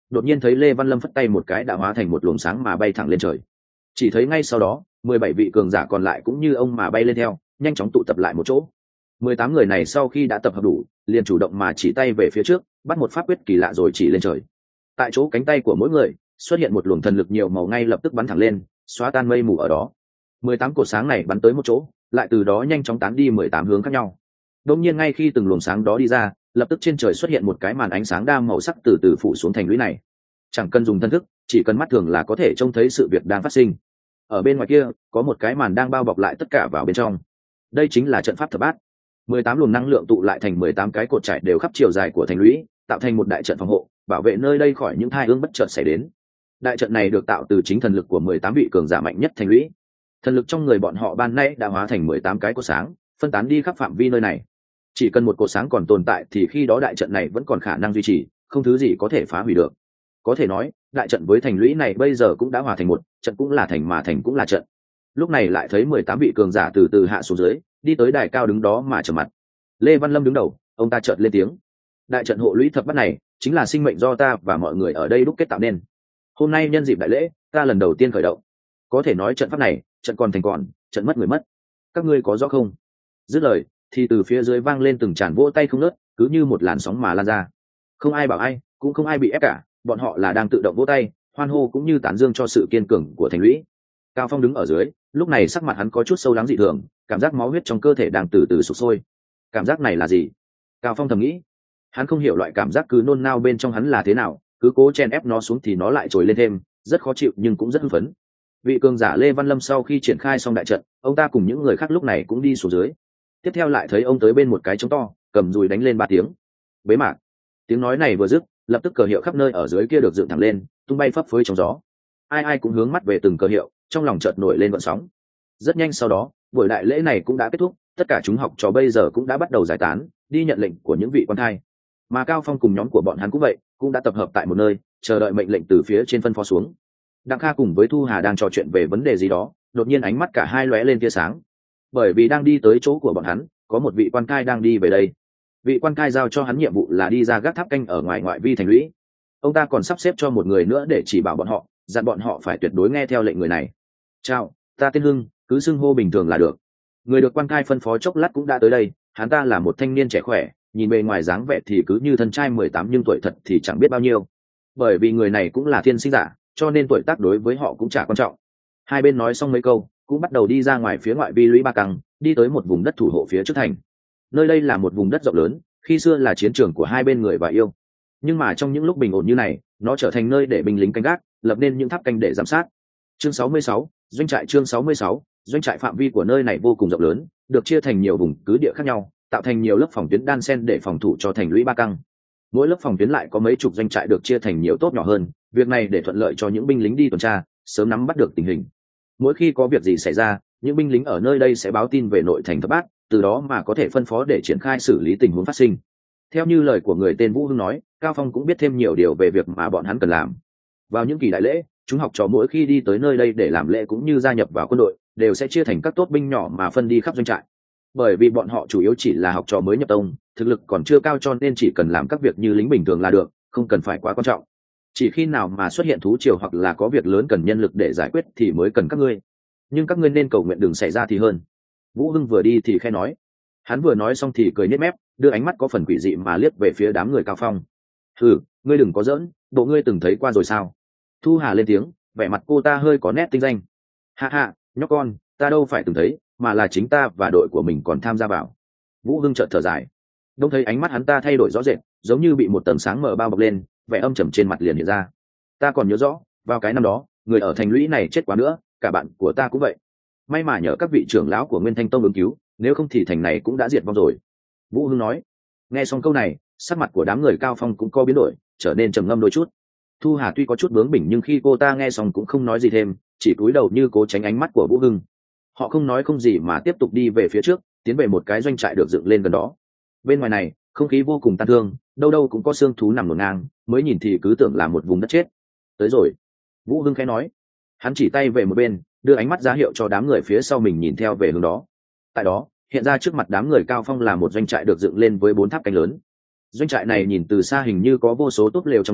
đột nhiên thấy Lê Văn Lâm phất tay một cái đã hóa thành một luồng sáng mà bay thẳng lên trời. Chỉ thấy ngay sau đó 17 vị cường giả còn lại cũng như ông mà bay lên theo, nhanh chóng tụ tập lại một chỗ. 18 người này sau khi đã tập hợp đủ, liền chủ động mà chỉ tay về phía trước, bắt một pháp quyết kỳ lạ rồi chỉ lên trời. Tại chỗ cánh tay của mỗi người xuất hiện một luồng thần lực nhiều màu ngay lập tức bắn thẳng lên, xóa tan mây mù ở đó. 18 cột sáng này bắn tới một chỗ, lại từ đó nhanh chóng tán đi 18 hướng khác nhau. Đột nhiên ngay khi từng luồng sáng đó đi ra, lập tức trên trời xuất hiện một cái màn ánh sáng đa màu sắc từ từ phủ xuống thành lũy này. Chẳng cần dùng thân thức, chỉ cần mắt thường là có thể trông thấy sự việc đang phát sinh. Ở bên ngoài kia có một cái màn đang bao bọc lại tất cả vào bên trong. Đây chính là trận pháp thập bát. 18 luồng năng lượng tụ lại thành 18 cái cột trải đều khắp chiều dài của thành lũy, tạo thành một đại trận phòng hộ, bảo vệ nơi đây khỏi những tai ương bất chợt xảy đến. Đại trận này được tạo từ chính thần lực của 18 vị cường giả mạnh nhất thành lũy. Thần lực trong người bọn họ ban nay đã hóa thành 18 cái cột sáng, phân tán đi khắp phạm vi nơi này. Chỉ cần một cột sáng còn tồn tại thì khi đó đại trận này vẫn còn khả năng duy trì, không thứ gì có thể phá hủy được. Có thể nói, đại trận với thành lũy này bây giờ cũng đã hòa thành một, trận cũng là thành mà thành cũng là trận. Lúc này lại thấy 18 vị cường giả từ từ hạ xuống dưới, đi tới đài cao đứng đó mà trầm mặt. Lê Văn Lâm đứng đầu, ông ta chợt lên tiếng: đại trận hộ lũy thập bát này chính là sinh mệnh do ta và mọi người ở đây đúc kết tạo nên. Hôm nay nhân dịp đại lễ, ta lần đầu tiên khởi động. Có thể nói trận pháp này, trận còn thành còn, trận mất người mất. Các ngươi có rõ không? Dứt lời thì từ phía dưới vang lên từng tràng vỗ tay không ngớt, cứ như một làn sóng mà lan ra. Không ai bảo ai, cũng không ai bị ép cả, bọn họ là đang tự động vỗ tay, hoan hô cũng như tán dương cho sự kiên cường của thành lũy. Cao Phong đứng ở dưới, lúc này sắc mặt hắn có chút sâu lắng dị thường, cảm giác máu huyết trong cơ thể đang từ từ sục sôi. Cảm giác này là gì? Cao Phong thầm nghĩ. Hắn không hiểu loại cảm giác cứ nôn nao bên trong hắn là thế nào, cứ cố chen ép nó xuống thì nó lại trồi lên thêm, rất khó chịu nhưng cũng rất hưng phấn. Vị cường giả Lê Văn Lâm sau khi triển khai xong đại trận, ông ta cùng những người khác lúc này cũng đi xuống dưới. Tiếp theo lại thấy ông tới bên một cái trống to, cầm dùi đánh lên 3 tiếng. Bế mạc. Tiếng nói này vừa dứt, lập tức cờ hiệu khắp nơi ở dưới kia được dựng thẳng lên, tung bay phấp phới trong gió. Ai ai cũng hướng mắt về từng cờ hiệu, trong lòng chợt nổi lên gợn sóng. Rất nhanh sau đó, buổi đại lễ này cũng đã kết thúc, tất cả chúng học trò bây giờ cũng đã bắt đầu giải tán, đi nhận lệnh của những vị quan thai. Mà Cao Phong cùng nhóm của bọn hắn cũng vậy, cũng đã tập hợp tại một nơi, chờ đợi mệnh lệnh từ phía trên phân phó xuống. Đặng Kha cùng với Thu Hà đang trò chuyện về vấn đề gì đó, đột nhiên ánh mắt cả hai lóe lên tia sáng. Bởi vì đang đi tới chỗ của bọn hắn, có một vị quan cai đang đi về đây. Vị quan cai giao cho hắn nhiệm vụ là đi ra gác tháp canh ở ngoài ngoại vi thành lũy. Ông ta còn sắp xếp cho một người nữa để chỉ bảo bọn họ, dặn bọn họ phải tuyệt đối nghe theo lệnh người này. Chào, ta tên Hưng, cứ xưng hô bình thường là được. Người được quan cai phân phó chốc lát cũng đã tới đây. Hắn ta là một thanh niên trẻ khỏe, nhìn bề ngoài dáng vẻ thì cứ như thân trai 18 nhưng tuổi thật thì chẳng biết bao nhiêu. Bởi vì người này cũng là thiên sinh giả, cho nên tuổi tác đối với họ cũng chả quan trọng. Hai bên nói xong mấy câu, cũng bắt đầu đi ra ngoài phía ngoại vi lũy Ba Căng, đi tới một vùng đất thủ hộ phía trước thành. Nơi đây là một vùng đất rộng lớn, khi xưa là chiến trường của hai bên người và yêu. Nhưng mà trong những lúc bình ổn như này, nó trở thành nơi để binh lính canh gác, lập nên những tháp canh để giám sát. Chương 66, doanh trại. Chương 66, doanh trại. Phạm vi của nơi này vô cùng rộng lớn, được chia thành nhiều vùng cứ địa khác nhau, tạo thành nhiều lớp phòng tuyến đan xen để phòng thủ cho thành lũy Ba Căng. Mỗi lớp phòng tuyến lại có mấy chục doanh trại được chia thành nhiều tốp nhỏ hơn, việc này để thuận lợi cho những binh lính đi tuần tra, sớm nắm bắt được tình hình. Mỗi khi có việc gì xảy ra, những binh lính ở nơi đây sẽ báo tin về nội thành thập bát, từ đó mà có thể phân phó để triển khai xử lý tình huống phát sinh. Theo như lời của người tên Vũ Hưng nói, Cao Phong cũng biết thêm nhiều điều về việc mà bọn hắn cần làm. Vào những kỳ đại lễ, chúng học trò mỗi khi đi tới nơi đây để làm lễ cũng như gia nhập vào quân đội, đều sẽ chia thành các tốt binh nhỏ mà phân đi khắp doanh trại. Bởi vì bọn họ chủ yếu chỉ là học trò mới nhập tông, thực lực còn chưa cao cho nên chỉ cần làm các việc như lính bình thường là được, không cần phải quá quan trọng. Chỉ khi nào mà xuất hiện thú triều hoặc là có việc lớn cần nhân lực để giải quyết thì mới cần các ngươi. Nhưng các ngươi nên cầu nguyện đừng xảy ra thì hơn. Vũ Hưng vừa đi thì khẽ nói. Hắn vừa nói xong thì cười nhếch mép, đưa ánh mắt có phần quỷ dị mà liếc về phía đám người Cao Phong. Hừ, ngươi đừng có giỡn, bộ ngươi từng thấy qua rồi sao? Thu Hà lên tiếng, vẻ mặt cô ta hơi có nét tinh danh. Ha ha, nhóc con, ta đâu phải từng thấy, mà là chính ta và đội của mình còn tham gia vào. Vũ Hưng chợt thở dài. Đông thấy ánh mắt hắn ta thay đổi rõ rệt, giống như bị một tầng sáng mờ bao bọc lên, vẻ âm trầm trên mặt liền hiện ra. Ta còn nhớ rõ, vào cái năm đó, người ở thành lũy này chết quá nữa, cả bạn của ta cũng vậy. May mà nhờ các vị trưởng lão của Nguyên Thanh Tông ứng cứu, nếu không thì thành này cũng đã diệt vong rồi. Vũ Hưng nói. Nghe xong câu này, sắc mặt của đám người Cao Phong cũng có biến đổi, trở nên trầm ngâm đôi chút. Thu Hà tuy có chút bướng bỉnh nhưng khi cô ta nghe xong cũng không nói gì thêm, chỉ cúi đầu như cố tránh ánh mắt của Vũ Hưng. Họ không nói không gì mà tiếp tục đi về phía trước, tiến về một cái doanh trại được dựng lên gần đó. Bên ngoài này, không khí vô cùng tàn thương, đâu đâu cũng có xương thú nằm ngổn ngang, mới nhìn thì cứ tưởng là một vùng đất chết. Tới rồi. Vũ Hưng khẽ nói. Hắn chỉ tay về một bên, đưa ánh mắt ra hiệu cho đám người phía sau mình nhìn theo về hướng đó. Tại đó, hiện ra trước mặt đám người Cao Phong là một doanh trại được dựng lên với 4 tháp canh lớn. Doanh trại này nhìn từ xa hình như có vô số túp lều trong đó,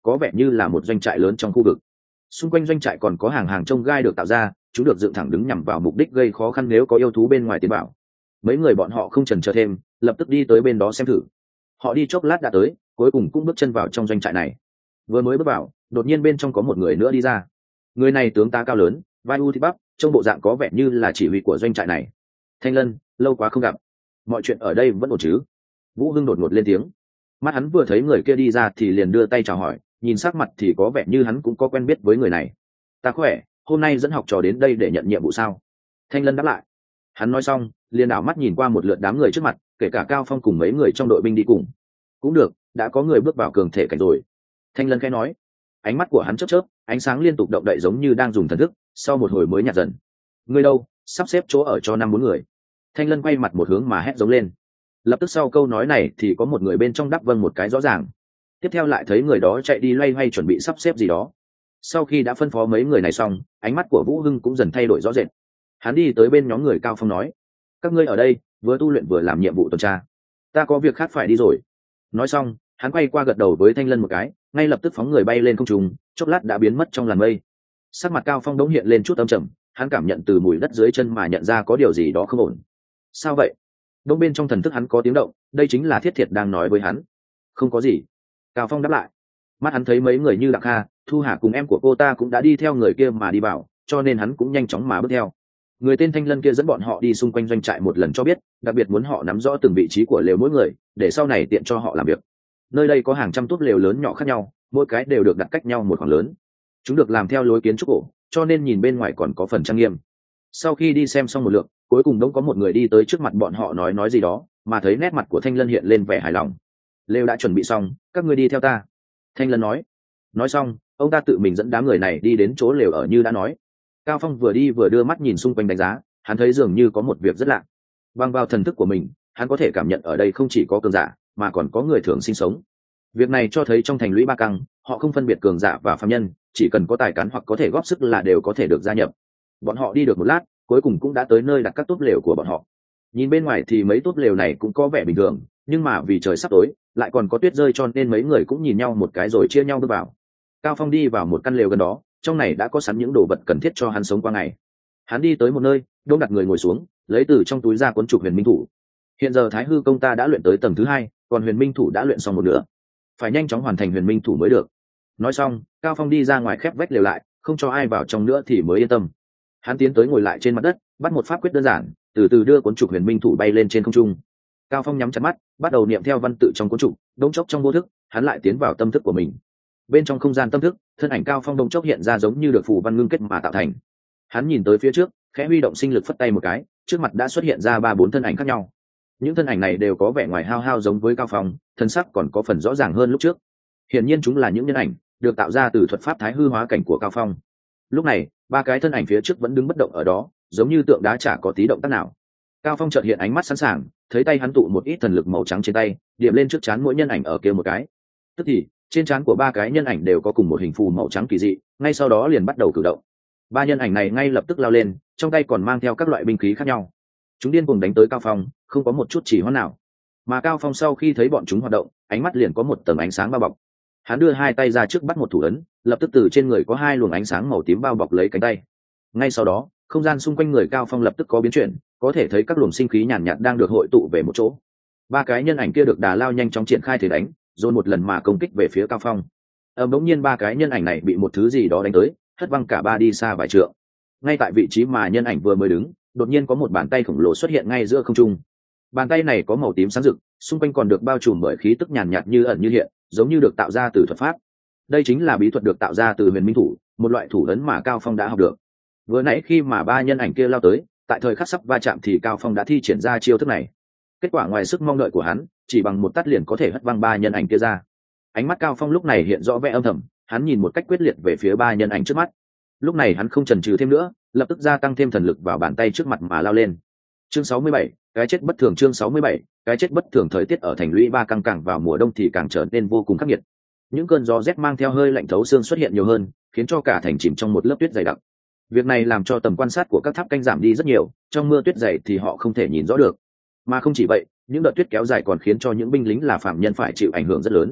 có vẻ như là một doanh trại lớn trong khu vực. Xung quanh doanh trại còn có hàng hàng trông gai được tạo ra, chúng được dựng thẳng đứng nhằm vào mục đích gây khó khăn nếu có yêu thú bên ngoài tiến vào. Mấy người bọn họ không chần chờ thêm, lập tức đi tới bên đó xem thử. Họ đi chốc lát đã tới, cuối cùng cũng bước chân vào trong doanh trại này. Vừa mới bước vào, đột nhiên bên trong có một người nữa đi ra. Người này tướng tá cao lớn, vai u thịt bắp, trông bộ dạng có vẻ như là chỉ huy của doanh trại này. Thanh Lân, lâu quá không gặp, mọi chuyện ở đây vẫn ổn chứ? Vũ Hưng đột ngột lên tiếng. Mắt hắn vừa thấy người kia đi ra thì liền đưa tay chào hỏi, nhìn sắc mặt thì có vẻ như hắn cũng có quen biết với người này. Ta khỏe, hôm nay dẫn học trò đến đây để nhận nhiệm vụ sao? Thanh Lân đáp lại. Hắn nói xong liền đảo mắt nhìn qua một lượt đám người trước mặt, kể cả Cao Phong cùng mấy người trong đội binh đi cùng. Cũng được, đã có người bước vào cường thể cảnh rồi. Thanh Lân khẽ nói. Ánh mắt của hắn chớp chớp, ánh sáng liên tục động đậy giống như đang dùng thần thức, sau một hồi mới nhạt dần. Ngươi đâu, sắp xếp chỗ ở cho 5-4 người. Thanh Lân quay mặt một hướng mà hét giống lên. Lập tức sau câu nói này thì có một người bên trong đáp vâng một cái rõ ràng. Tiếp theo lại thấy người đó chạy đi loay hoay chuẩn bị sắp xếp gì đó. Sau khi đã phân phó mấy người này xong, ánh mắt của Vũ Hưng cũng dần thay đổi rõ rệt. Hắn đi tới bên nhóm người Cao Phong nói: các ngươi ở đây vừa tu luyện vừa làm nhiệm vụ tuần tra, ta có việc khác phải đi rồi. Nói xong hắn quay qua gật đầu với Thanh Lân một cái, ngay lập tức phóng người bay lên không trung, chốc lát đã biến mất trong làn mây. Sắc mặt Cao Phong đống hiện lên chút âm trầm, hắn cảm nhận từ mùi đất dưới chân mà nhận ra có điều gì đó không ổn. Sao vậy? Đông bên trong thần thức hắn có tiếng động, đây chính là Thiết Thiệt đang nói với hắn. Không có gì, Cao Phong đáp lại. Mắt hắn thấy mấy người như Đặng Kha, Thu Hà cùng em của cô ta cũng đã đi theo người kia mà đi vào, cho nên hắn cũng nhanh chóng mà bước theo. Người tên Thanh Lân kia dẫn bọn họ đi xung quanh doanh trại một lần cho biết, đặc biệt muốn họ nắm rõ từng vị trí của lều mỗi người, để sau này tiện cho họ làm việc. Nơi đây có hàng trăm túp lều lớn nhỏ khác nhau, mỗi cái đều được đặt cách nhau một khoảng lớn. Chúng được làm theo lối kiến trúc cổ, cho nên nhìn bên ngoài còn có phần trang nghiêm. Sau khi đi xem xong một lượt, cuối cùng đống có một người đi tới trước mặt bọn họ nói gì đó, mà thấy nét mặt của Thanh Lân hiện lên vẻ hài lòng. Lều đã chuẩn bị xong, các ngươi đi theo ta. Thanh Lân nói. Nói xong, ông ta tự mình dẫn đám người này đi đến chỗ lều ở như đã nói. Cao Phong vừa đi vừa đưa mắt nhìn xung quanh đánh giá, hắn thấy dường như có một việc rất lạ. Bằng vào thần thức của mình, hắn có thể cảm nhận ở đây không chỉ có cường giả, mà còn có người thường sinh sống. Việc này cho thấy trong thành lũy Ba Căng, họ không phân biệt cường giả và phàm nhân, chỉ cần có tài cán hoặc có thể góp sức là đều có thể được gia nhập. Bọn họ đi được một lát, cuối cùng cũng đã tới nơi đặt các túp lều của bọn họ. Nhìn bên ngoài thì mấy túp lều này cũng có vẻ bình thường, nhưng mà vì trời sắp tối, lại còn có tuyết rơi cho nên mấy người cũng nhìn nhau một cái rồi chia nhau bước vào. Cao Phong đi vào một căn lều gần đó, trong này đã có sẵn những đồ vật cần thiết cho hắn sống qua ngày. Hắn đi tới một nơi, đông đặt người ngồi xuống, lấy từ trong túi ra cuốn trục Huyền Minh Thủ. Hiện giờ Thái Hư công ta đã luyện tới tầng thứ 2, còn Huyền Minh Thủ đã luyện xong một nửa, phải nhanh chóng hoàn thành Huyền Minh Thủ mới được. Nói xong, Cao Phong đi ra ngoài khép vách lều lại, không cho ai vào trong nữa thì mới yên tâm. Hắn tiến tới ngồi lại trên mặt đất, bắt một pháp quyết đơn giản, từ từ đưa cuốn trục Huyền Minh Thủ bay lên trên không trung. Cao Phong nhắm chặt mắt, bắt đầu niệm theo văn tự trong cuốn trục, đống chốc trong vô thức, hắn lại tiến vào tâm thức của mình. Bên trong không gian tâm thức, thân ảnh Cao Phong đống chốc hiện ra giống như được phù văn ngưng kết mà tạo thành. Hắn nhìn tới phía trước, khẽ huy động sinh lực phất tay một cái, trước mặt đã xuất hiện ra 3-4 thân ảnh khác nhau. Những thân ảnh này đều có vẻ ngoài hao hao giống với Cao Phong, thân sắc còn có phần rõ ràng hơn lúc trước. Hiển nhiên chúng là những nhân ảnh được tạo ra từ thuật pháp Thái Hư hóa cảnh của Cao Phong. Lúc này, 3 cái thân ảnh phía trước vẫn đứng bất động ở đó, giống như tượng đá chả có tí động tác nào. Cao Phong chợt hiện ánh mắt sẵn sàng, thấy tay hắn tụ một ít thần lực màu trắng trên tay, điểm lên trước trán mỗi nhân ảnh ở kia một cái. Tức thì, trên trán của 3 cái nhân ảnh đều có cùng một hình phù màu trắng kỳ dị, ngay sau đó liền bắt đầu cử động. 3 nhân ảnh này ngay lập tức lao lên, trong tay còn mang theo các loại binh khí khác nhau. Chúng điên cuồng đánh tới Cao Phong, không có một chút chỉ hoãn nào. Mà Cao Phong sau khi thấy bọn chúng hoạt động, ánh mắt liền có một tầng ánh sáng bao bọc. Hắn đưa 2 tay ra trước bắt một thủ ấn, lập tức từ trên người có 2 luồng ánh sáng màu tím bao bọc lấy cánh tay. Ngay sau đó, không gian xung quanh người Cao Phong lập tức có biến chuyển, có thể thấy các luồng sinh khí nhàn nhạt đang được hội tụ về một chỗ. 3 cái nhân ảnh kia được đà lao nhanh chóng triển khai thể đánh, rồi một lần mà công kích về phía Cao Phong. Bỗng nhiên 3 cái nhân ảnh này bị một thứ gì đó đánh tới, hất văng cả 3 đi xa vài trượng. Ngay tại vị trí mà nhân ảnh vừa mới đứng, đột nhiên có một bàn tay khổng lồ xuất hiện ngay giữa không trung. Bàn tay này có màu tím sáng rực, xung quanh còn được bao trùm bởi khí tức nhàn nhạt như ẩn như hiện, giống như được tạo ra từ thuật pháp. Đây chính là bí thuật được tạo ra từ Huyền Minh Thủ, một loại thủ ấn mà Cao Phong đã học được. Vừa nãy khi mà 3 nhân ảnh kia lao tới, tại thời khắc sắp va chạm thì Cao Phong đã thi triển ra chiêu thức này. Kết quả ngoài sức mong đợi của hắn, chỉ bằng một tát liền có thể hất văng 3 nhân ảnh kia ra. Ánh mắt Cao Phong lúc này hiện rõ vẻ âm thầm, hắn nhìn một cách quyết liệt về phía 3 nhân ảnh trước mắt. Lúc này hắn không chần chừ thêm nữa, lập tức gia tăng thêm thần lực vào bàn tay trước mặt mà lao lên. Chương 67, cái chết bất thường. Chương 67, cái chết bất thường. Thời tiết ở thành lũy Ba Căng càng vào mùa đông thì càng trở nên vô cùng khắc nghiệt. Những cơn gió rét mang theo hơi lạnh thấu xương xuất hiện nhiều hơn, khiến cho cả thành chìm trong một lớp tuyết dày đặc. Việc này làm cho tầm quan sát của các tháp canh giảm đi rất nhiều, trong mưa tuyết dày thì họ không thể nhìn rõ được. Mà không chỉ vậy, những đợt tuyết kéo dài còn khiến cho những binh lính là phạm nhân phải chịu ảnh hưởng rất lớn.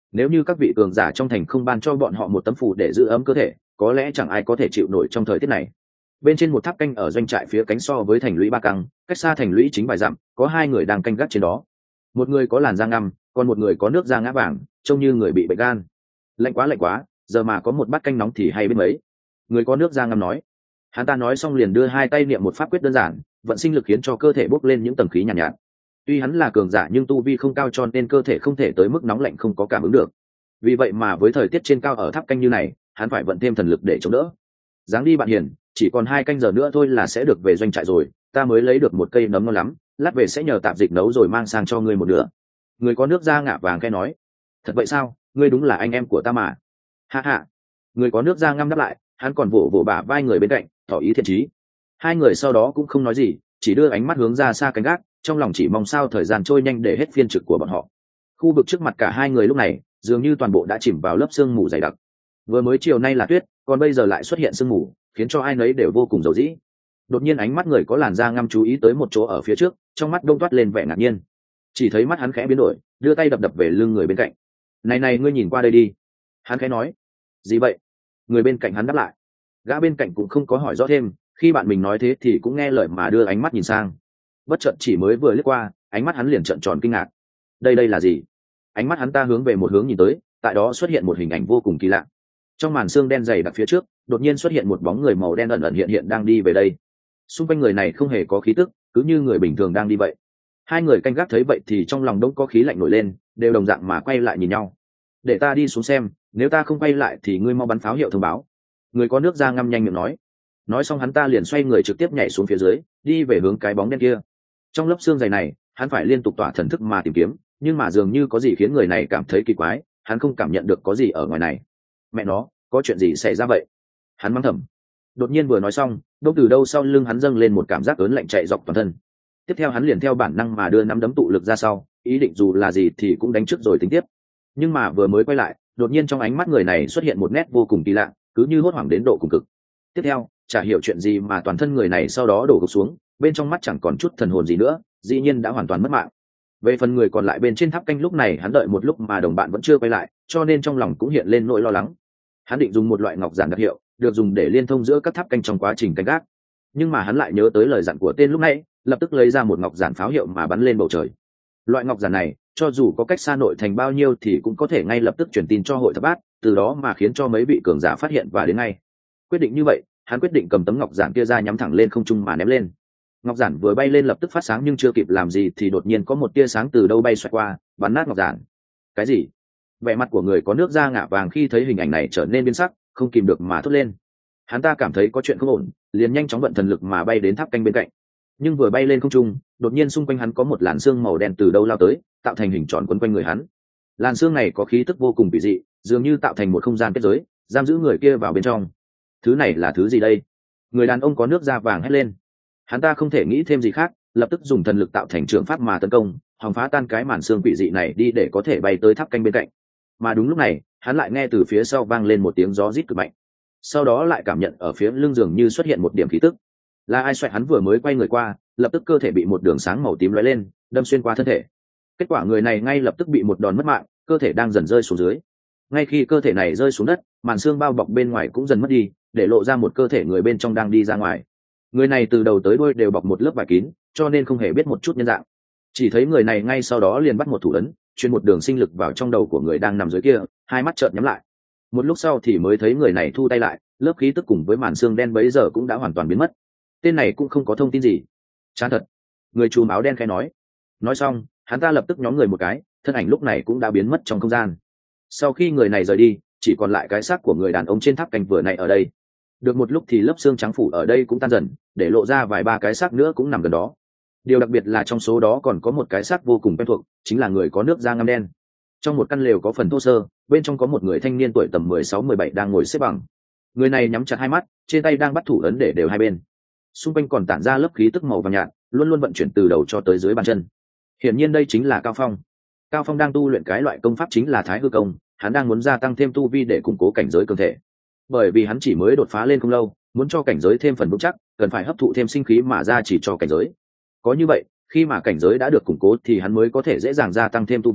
Nếu như các vị cường giả trong thành không ban cho bọn họ một tấm phù để giữ ấm cơ thể, có lẽ chẳng ai có thể chịu nổi trong thời tiết này. Bên trên một tháp canh ở doanh trại phía cánh so với thành lũy Ba Căng, cách xa thành lũy chính vài dặm, có hai người đang canh gác trên đó. Một người có làn da ngăm, còn một người có nước da ngã vàng, trông như người bị bệnh gan. Lạnh quá, giờ mà có một bát canh nóng thì hay biết mấy. Người có nước da ngăm nói. Hắn ta nói xong liền đưa hai tay niệm một pháp quyết đơn giản, vận sinh lực khiến cho cơ thể bốc lên những tầng khí nhàn nhạt. Tuy hắn là cường giả nhưng tu vi không cao cho nên cơ thể không thể tới mức nóng lạnh không có cảm ứng được. Vì vậy mà với thời tiết trên cao ở tháp canh như này, hắn phải vận thêm thần lực để chống đỡ. Giáng đi bạn hiền, chỉ còn 2 canh giờ nữa thôi là sẽ được về doanh trại rồi, ta mới lấy được một cây nấm ngon lắm, lát về sẽ nhờ tạp dịch nấu rồi mang sang cho ngươi một nửa. Người có nước da ngả vàng khẽ nói. Thật vậy sao, ngươi đúng là anh em của ta mà. Ha ha. Người có nước da ngăm đáp lại, hắn còn vỗ vỗ bả vai người bên cạnh, tỏ ý thiện chí. Hai người sau đó cũng không nói gì, chỉ đưa ánh mắt hướng ra xa cánh gác, trong lòng chỉ mong sao thời gian trôi nhanh để hết phiên trực của bọn họ. Khu vực trước mặt cả hai người lúc này dường như toàn bộ đã chìm vào lớp sương mù dày đặc. Vừa mới chiều nay là tuyết, còn bây giờ lại xuất hiện sương mù, khiến cho ai nấy đều vô cùng dầu dĩ. Đột nhiên ánh mắt người có làn da ngăm chú ý tới một chỗ ở phía trước, trong mắt đông toát lên vẻ ngạc nhiên. Chỉ thấy mắt hắn khẽ biến đổi, đưa tay đập đập về lưng người bên cạnh. Này ngươi nhìn qua đây đi. Hắn khẽ nói. Gì vậy? Người bên cạnh hắn đáp lại. Gã bên cạnh cũng không có hỏi rõ thêm, khi bạn mình nói thế thì cũng nghe lời mà đưa ánh mắt nhìn sang. Bất chợt chỉ mới vừa lướt qua, ánh mắt hắn liền trợn tròn kinh ngạc. Đây là gì? Ánh mắt hắn ta hướng về một hướng nhìn tới, tại đó xuất hiện một hình ảnh vô cùng kỳ lạ. Trong màn sương đen dày đặc phía trước, đột nhiên xuất hiện một bóng người màu đen ẩn ẩn hiện đang đi về đây. Xung quanh người này không hề có khí tức, cứ như người bình thường đang đi vậy. Hai người canh gác thấy vậy thì trong lòng đông có khí lạnh nổi lên, đều đồng dạng mà quay lại nhìn nhau. Để ta đi xuống xem, nếu ta không quay lại thì ngươi mau bắn pháo hiệu thông báo. Người có nước da ngăm nhanh miệng nói. Nói xong hắn ta liền xoay người trực tiếp nhảy xuống phía dưới, đi về hướng cái bóng đen kia. Trong lớp xương dày này, hắn phải liên tục tỏa thần thức mà tìm kiếm, nhưng mà dường như có gì khiến người này cảm thấy kỳ quái, hắn không cảm nhận được có gì ở ngoài này. Mẹ nó, có chuyện gì xảy ra vậy? Hắn mắng thầm. Đột nhiên vừa nói xong, đâu từ đâu sau lưng hắn dâng lên một cảm giác ớn lạnh chạy dọc toàn thân. Tiếp theo hắn liền theo bản năng mà đưa nắm đấm tụ lực ra sau, ý định dù là gì thì cũng đánh trước rồi tính tiếp. Nhưng mà vừa mới quay lại, đột nhiên trong ánh mắt người này xuất hiện một nét vô cùng kỳ lạ, cứ như hốt hoảng đến độ cùng cực. Tiếp theo, chả hiểu chuyện gì mà toàn thân người này sau đó đổ gục xuống, bên trong mắt chẳng còn chút thần hồn gì nữa, dĩ nhiên đã hoàn toàn mất mạng. Về phần người còn lại bên trên tháp canh lúc này hắn đợi một lúc mà đồng bạn vẫn chưa quay lại, cho nên trong lòng cũng hiện lên nỗi lo lắng. Hắn định dùng một loại ngọc giản đặc hiệu, được dùng để liên thông giữa các tháp canh trong quá trình canh gác. Nhưng mà hắn lại nhớ tới lời dặn của tên lúc nãy, lập tức lấy ra một ngọc giản pháo hiệu mà bắn lên bầu trời. Loại ngọc giản này, cho dù có cách xa nội thành bao nhiêu thì cũng có thể ngay lập tức truyền tin cho hội thập bát, từ đó mà khiến cho mấy vị cường giả phát hiện và đến ngay. Quyết định như vậy, hắn quyết định cầm tấm ngọc giản kia ra nhắm thẳng lên không trung mà ném lên. Ngọc giản vừa bay lên lập tức phát sáng nhưng chưa kịp làm gì thì đột nhiên có một tia sáng từ đâu bay xoẹt qua, bắn nát ngọc giản. Cái gì? Vẻ mặt của người có nước da ngả vàng khi thấy hình ảnh này trở nên biến sắc, không kìm được mà thốt lên. Hắn ta cảm thấy có chuyện không ổn, liền nhanh chóng vận thần lực mà bay đến tháp canh bên cạnh. Nhưng vừa bay lên không trung, đột nhiên xung quanh hắn có một làn sương màu đen từ đâu lao tới, tạo thành hình tròn quấn quanh người hắn. Làn sương này có khí tức vô cùng kỳ dị, dường như tạo thành một không gian kết giới, giam giữ người kia vào bên trong. Thứ này là thứ gì đây? Người đàn ông có nước da vàng hét lên. Hắn ta không thể nghĩ thêm gì khác, lập tức dùng thần lực tạo thành trường pháp mà tấn công, hòng phá tan cái màn sương quỷ dị này đi để có thể bay tới tháp canh bên cạnh. Mà đúng lúc này, hắn lại nghe từ phía sau vang lên một tiếng gió rít cực mạnh. Sau đó lại cảm nhận ở phía lưng dường như xuất hiện một điểm khí tức. Là ai xoẹt hắn vừa mới quay người qua, lập tức cơ thể bị một đường sáng màu tím lóe lên, đâm xuyên qua thân thể. Kết quả người này ngay lập tức bị một đòn mất mạng, cơ thể đang dần rơi xuống dưới. Ngay khi cơ thể này rơi xuống đất, màn xương bao bọc bên ngoài cũng dần mất đi, để lộ ra một cơ thể người bên trong đang đi ra ngoài. Người này từ đầu tới đuôi đều bọc một lớp vải kín, cho nên không hề biết một chút nhân dạng. Chỉ thấy người này ngay sau đó liền bắt một thủ ấn, truyền một đường sinh lực vào trong đầu của người đang nằm dưới kia, hai mắt trợn nhắm lại. Một lúc sau thì mới thấy người này thu tay lại, lớp khí tức cùng với màn xương đen bấy giờ cũng đã hoàn toàn biến mất. Tên này cũng không có thông tin gì. Chán thật. Người trùm áo đen khẽ nói. Nói xong, hắn ta lập tức nhóm người một cái, thân ảnh lúc này cũng đã biến mất trong không gian. Sau khi người này rời đi, chỉ còn lại cái xác của người đàn ông trên tháp canh vừa này ở đây. Được một lúc thì lớp xương trắng phủ ở đây cũng tan dần, để lộ ra vài ba cái xác nữa cũng nằm gần đó. Điều đặc biệt là trong số đó còn có một cái xác vô cùng quen thuộc, chính là người có nước da ngăm đen. Trong một căn lều có phần thô sơ, bên trong có một người thanh niên tuổi tầm 16-17 đang ngồi xếp bằng. Người này nhắm chặt hai mắt, trên tay đang bắt thủ ấn để đều hai bên. Xung quanh còn tản ra lớp khí tức màu vàng nhạt, luôn luôn vận chuyển từ đầu cho tới dưới bàn chân. Hiển nhiên đây chính là Cao Phong. Cao Phong đang tu luyện cái loại công pháp chính là Thái Hư công, hắn đang muốn gia tăng thêm tu vi để củng cố cảnh giới cơ thể. Bởi vì hắn chỉ mới đột phá lên không lâu, muốn cho cảnh giới thêm phần vững chắc, cần phải hấp thụ thêm sinh khí mà ra chỉ cho cảnh giới. Có như vậy, khi mà cảnh giới đã được củng cố thì hắn mới có thể dễ dàng gia tăng thêm tu vi,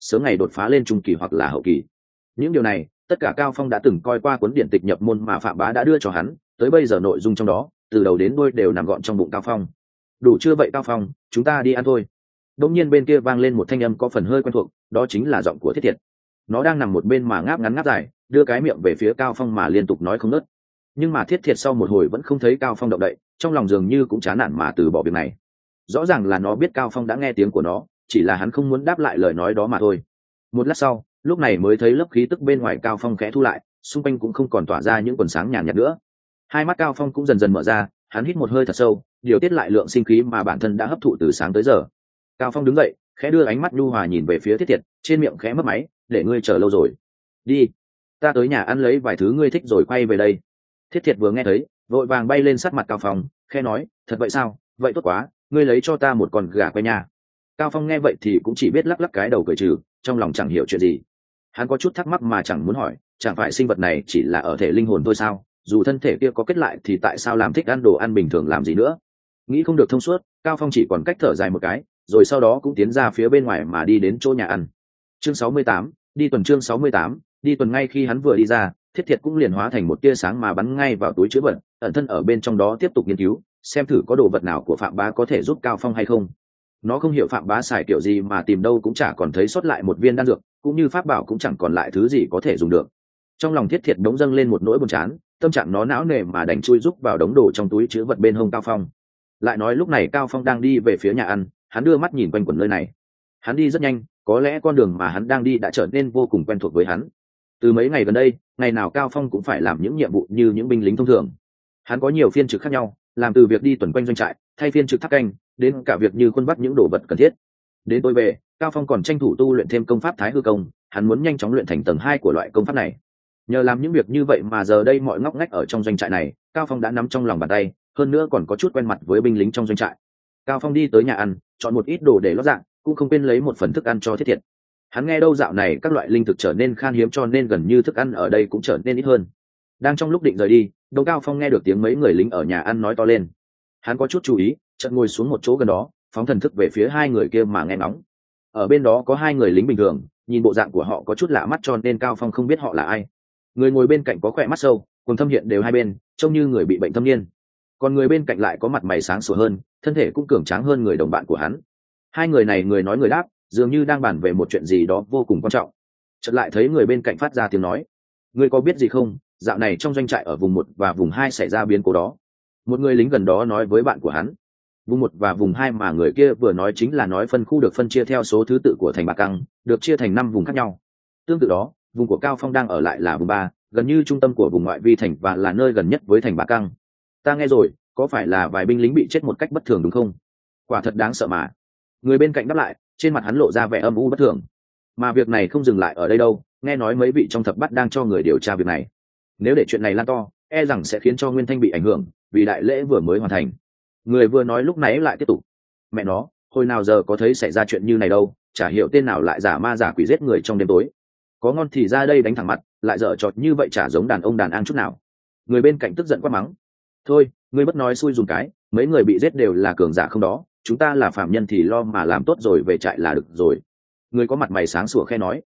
sớm ngày đột phá lên trung kỳ hoặc là hậu kỳ. Những điều này tất cả Cao Phong đã từng coi qua cuốn điển tịch nhập môn mà Phạm Bá đã đưa cho hắn, tới bây giờ nội dung trong đó từ đầu đến đuôi đều nằm gọn trong bụng Cao Phong. Đủ chưa vậy Cao Phong, chúng ta đi ăn thôi. Đột nhiên bên kia vang lên một thanh âm có phần hơi quen thuộc, đó chính là giọng của Thiết Thiệt. Nó đang nằm một bên mà ngáp ngắn ngáp dài, đưa cái miệng về phía Cao Phong mà liên tục nói không ngớt. Nhưng mà Thiết Thiệt sau một hồi vẫn không thấy Cao Phong động đậy, trong lòng dường như cũng chán nản mà từ bỏ việc này. Rõ ràng là nó biết Cao Phong đã nghe tiếng của nó, chỉ là hắn không muốn đáp lại lời nói đó mà thôi. Một lát sau, lúc này mới thấy lớp khí tức bên ngoài Cao Phong khẽ thu lại, xung quanh cũng không còn tỏa ra những quần sáng nhàn nhạt nữa. Hai mắt Cao Phong cũng dần dần mở ra, hắn hít một hơi thật sâu, điều tiết lại lượng sinh khí mà bản thân đã hấp thụ từ sáng tới giờ. Cao Phong đứng dậy, khẽ đưa ánh mắt nhu hòa nhìn về phía Thiết Thiệt, trên miệng khẽ mấp máy, để ngươi chờ lâu rồi. Đi, ta tới nhà ăn lấy vài thứ ngươi thích rồi quay về đây. Thiết Thiệt vừa nghe thấy, vội vàng bay lên sát mặt Cao Phong, khẽ nói, thật vậy sao? Vậy tốt quá, ngươi lấy cho ta một con gà quay nhà. Cao Phong nghe vậy thì cũng chỉ biết lắc lắc cái đầu cười trừ, trong lòng chẳng hiểu chuyện gì. Hắn có chút thắc mắc mà chẳng muốn hỏi, chẳng phải sinh vật này chỉ là ở thể linh hồn thôi sao? Dù thân thể kia có kết lại thì tại sao làm thích ăn đồ ăn bình thường làm gì nữa? Nghĩ không được thông suốt, Cao Phong chỉ còn cách thở dài một cái, rồi sau đó cũng tiến ra phía bên ngoài mà đi đến chỗ nhà ăn. Chương 68, đi tuần. Chương 68, đi tuần. Ngay khi hắn vừa đi ra, Thiết Thiệt cũng liền hóa thành một tia sáng mà bắn ngay vào túi chứa vật, ẩn thân ở bên trong đó tiếp tục nghiên cứu, xem thử có đồ vật nào của Phạm Bá có thể giúp Cao Phong hay không. Nó không hiểu Phạm Bá xài kiểu gì mà tìm đâu cũng chả còn thấy sót lại một viên đan dược, cũng như pháp bảo cũng chẳng còn lại thứ gì có thể dùng được. Trong lòng Thiết Thiệt đống dâng lên một nỗi buồn chán, tâm trạng nó não nề mà đành chui rúc vào đống đồ trong túi chứa vật bên hông Cao Phong. Lại nói lúc này Cao Phong đang đi về phía nhà ăn, hắn đưa mắt nhìn quanh quẩn nơi này. Hắn đi rất nhanh, có lẽ con đường mà hắn đang đi đã trở nên vô cùng quen thuộc với hắn. Từ mấy ngày gần đây, ngày nào Cao Phong cũng phải làm những nhiệm vụ như những binh lính thông thường. Hắn có nhiều phiên trực khác nhau, làm từ việc đi tuần quanh doanh trại, thay phiên trực tháp canh, đến cả việc như quân bắt những đồ vật cần thiết. Đến tối về, Cao Phong còn tranh thủ tu luyện thêm công pháp Thái Hư Công, hắn muốn nhanh chóng luyện thành tầng 2 của loại công pháp này. Nhờ làm những việc như vậy mà giờ đây mọi ngóc ngách ở trong doanh trại này, Cao Phong đã nắm trong lòng bàn tay, hơn nữa còn có chút quen mặt với binh lính trong doanh trại. Cao Phong đi tới nhà ăn, chọn một ít đồ để lót dạ, cũng không quên lấy một phần thức ăn cho Thiết Thiệt. Hắn nghe đâu dạo này các loại linh thực trở nên khan hiếm cho nên gần như thức ăn ở đây cũng trở nên ít hơn. Đang trong lúc định rời đi, Đỗ Cao Phong nghe được tiếng mấy người lính ở nhà ăn nói to lên. Hắn có chút chú ý, chợt ngồi xuống một chỗ gần đó, phóng thần thức về phía hai người kia mà nghe ngóng. Ở bên đó có hai người lính bình thường, nhìn bộ dạng của họ có chút lạ mắt cho nên Cao Phong không biết họ là ai. Người ngồi bên cạnh có khỏe mắt sâu, quần thâm hiện đều hai bên, trông như người bị bệnh thâm niên. Còn người bên cạnh lại có mặt mày sáng sủa hơn, thân thể cũng cường tráng hơn người đồng bạn của hắn. Hai người này người nói người đáp, dường như đang bàn về một chuyện gì đó vô cùng quan trọng. Chợt lại thấy người bên cạnh phát ra tiếng nói: "Ngươi có biết gì không? Dạo này trong doanh trại ở vùng 1 và vùng 2 xảy ra biến cố đó." Một người lính gần đó nói với bạn của hắn. Vùng 1 và vùng 2 mà người kia vừa nói chính là nói phân khu được phân chia theo số thứ tự của thành Bạc Căng, được chia thành 5 vùng khác nhau. Tương tự đó, vùng của Cao Phong đang ở lại là vùng 3, gần như trung tâm của vùng ngoại vi thành và là nơi gần nhất với thành Bạc Căng. Ta nghe rồi, có phải là vài binh lính bị chết một cách bất thường đúng không? Quả thật đáng sợ mà. Người bên cạnh đáp lại, trên mặt hắn lộ ra vẻ âm u bất thường. Mà việc này không dừng lại ở đây đâu, nghe nói mấy vị trong thập bát đang cho người điều tra việc này. Nếu để chuyện này lan to, e rằng sẽ khiến cho Nguyên Thanh bị ảnh hưởng, vì đại lễ vừa mới hoàn thành. Người vừa nói lúc nãy lại tiếp tục: "Mẹ nó, hồi nào giờ có thấy xảy ra chuyện như này đâu, chả hiểu tên nào lại giả ma giả quỷ giết người trong đêm tối. Có ngon thì ra đây đánh thẳng mặt, lại dở trọt như vậy chả giống đàn ông đàn an chút nào." Người bên cạnh tức giận quát mắng: "Thôi, ngươi bất nói xui dùng cái, mấy người bị giết đều là cường giả không đó, chúng ta là phạm nhân thì lo mà làm tốt rồi về trại là được rồi." Người có mặt mày sáng sủa khe nói: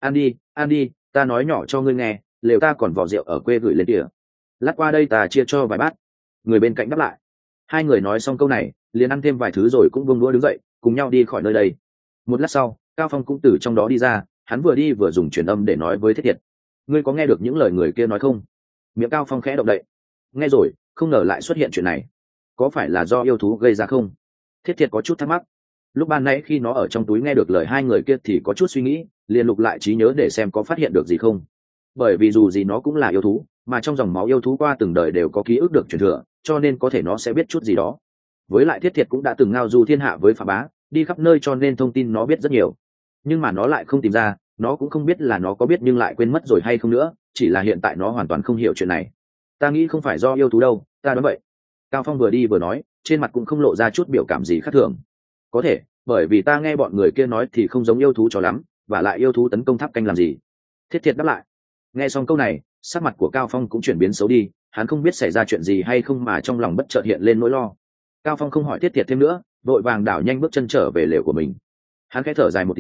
ăn đi, ta nói nhỏ cho ngươi nghe, lều ta còn vỏ rượu ở quê gửi lên kìa, lát qua đây ta chia cho vài bát." Người bên cạnh đáp lại. Hai người nói xong câu này liền ăn thêm vài thứ rồi cũng buông đũa đứng dậy cùng nhau đi khỏi nơi đây. Một lát sau, Cao Phong cũng từ trong đó đi ra, hắn vừa đi vừa dùng truyền âm để nói với Thiết Thiệt: "Ngươi có nghe được những lời người kia nói không?" Miệng Cao Phong khẽ động đậy. Nghe rồi, không ngờ lại xuất hiện chuyện này. Có phải là do yêu thú gây ra không? Thiết Thiệt có chút thắc mắc. Lúc ban nãy khi nó ở trong túi nghe được lời hai người kia thì có chút suy nghĩ, liền lục lại trí nhớ để xem có phát hiện được gì không. Bởi vì dù gì nó cũng là yêu thú, mà trong dòng máu yêu thú qua từng đời đều có ký ức được truyền thừa, cho nên có thể nó sẽ biết chút gì đó. Với lại Thiết Thiệt cũng đã từng ngao du thiên hạ với Phạm Bá, đi khắp nơi cho nên thông tin nó biết rất nhiều. Nhưng mà nó lại không tìm ra, nó cũng không biết là nó có biết nhưng lại quên mất rồi hay không nữa, chỉ là hiện tại nó hoàn toàn không hiểu chuyện này. Ta nghĩ không phải do yêu thú đâu, ta đoán vậy. Cao Phong vừa đi vừa nói, trên mặt cũng không lộ ra chút biểu cảm gì khác thường. Có thể, bởi vì ta nghe bọn người kia nói thì không giống yêu thú cho lắm, và lại yêu thú tấn công tháp canh làm gì? Thiết Thiệt đáp lại. Nghe xong câu này, sắc mặt của Cao Phong cũng chuyển biến xấu đi, hắn không biết xảy ra chuyện gì hay không mà trong lòng bất chợt hiện lên nỗi lo. Cao Phong không hỏi Thiết Thiệt thêm nữa, vội vàng đảo nhanh bước chân trở về lều của mình. Hắn khẽ thở dài một tiếng,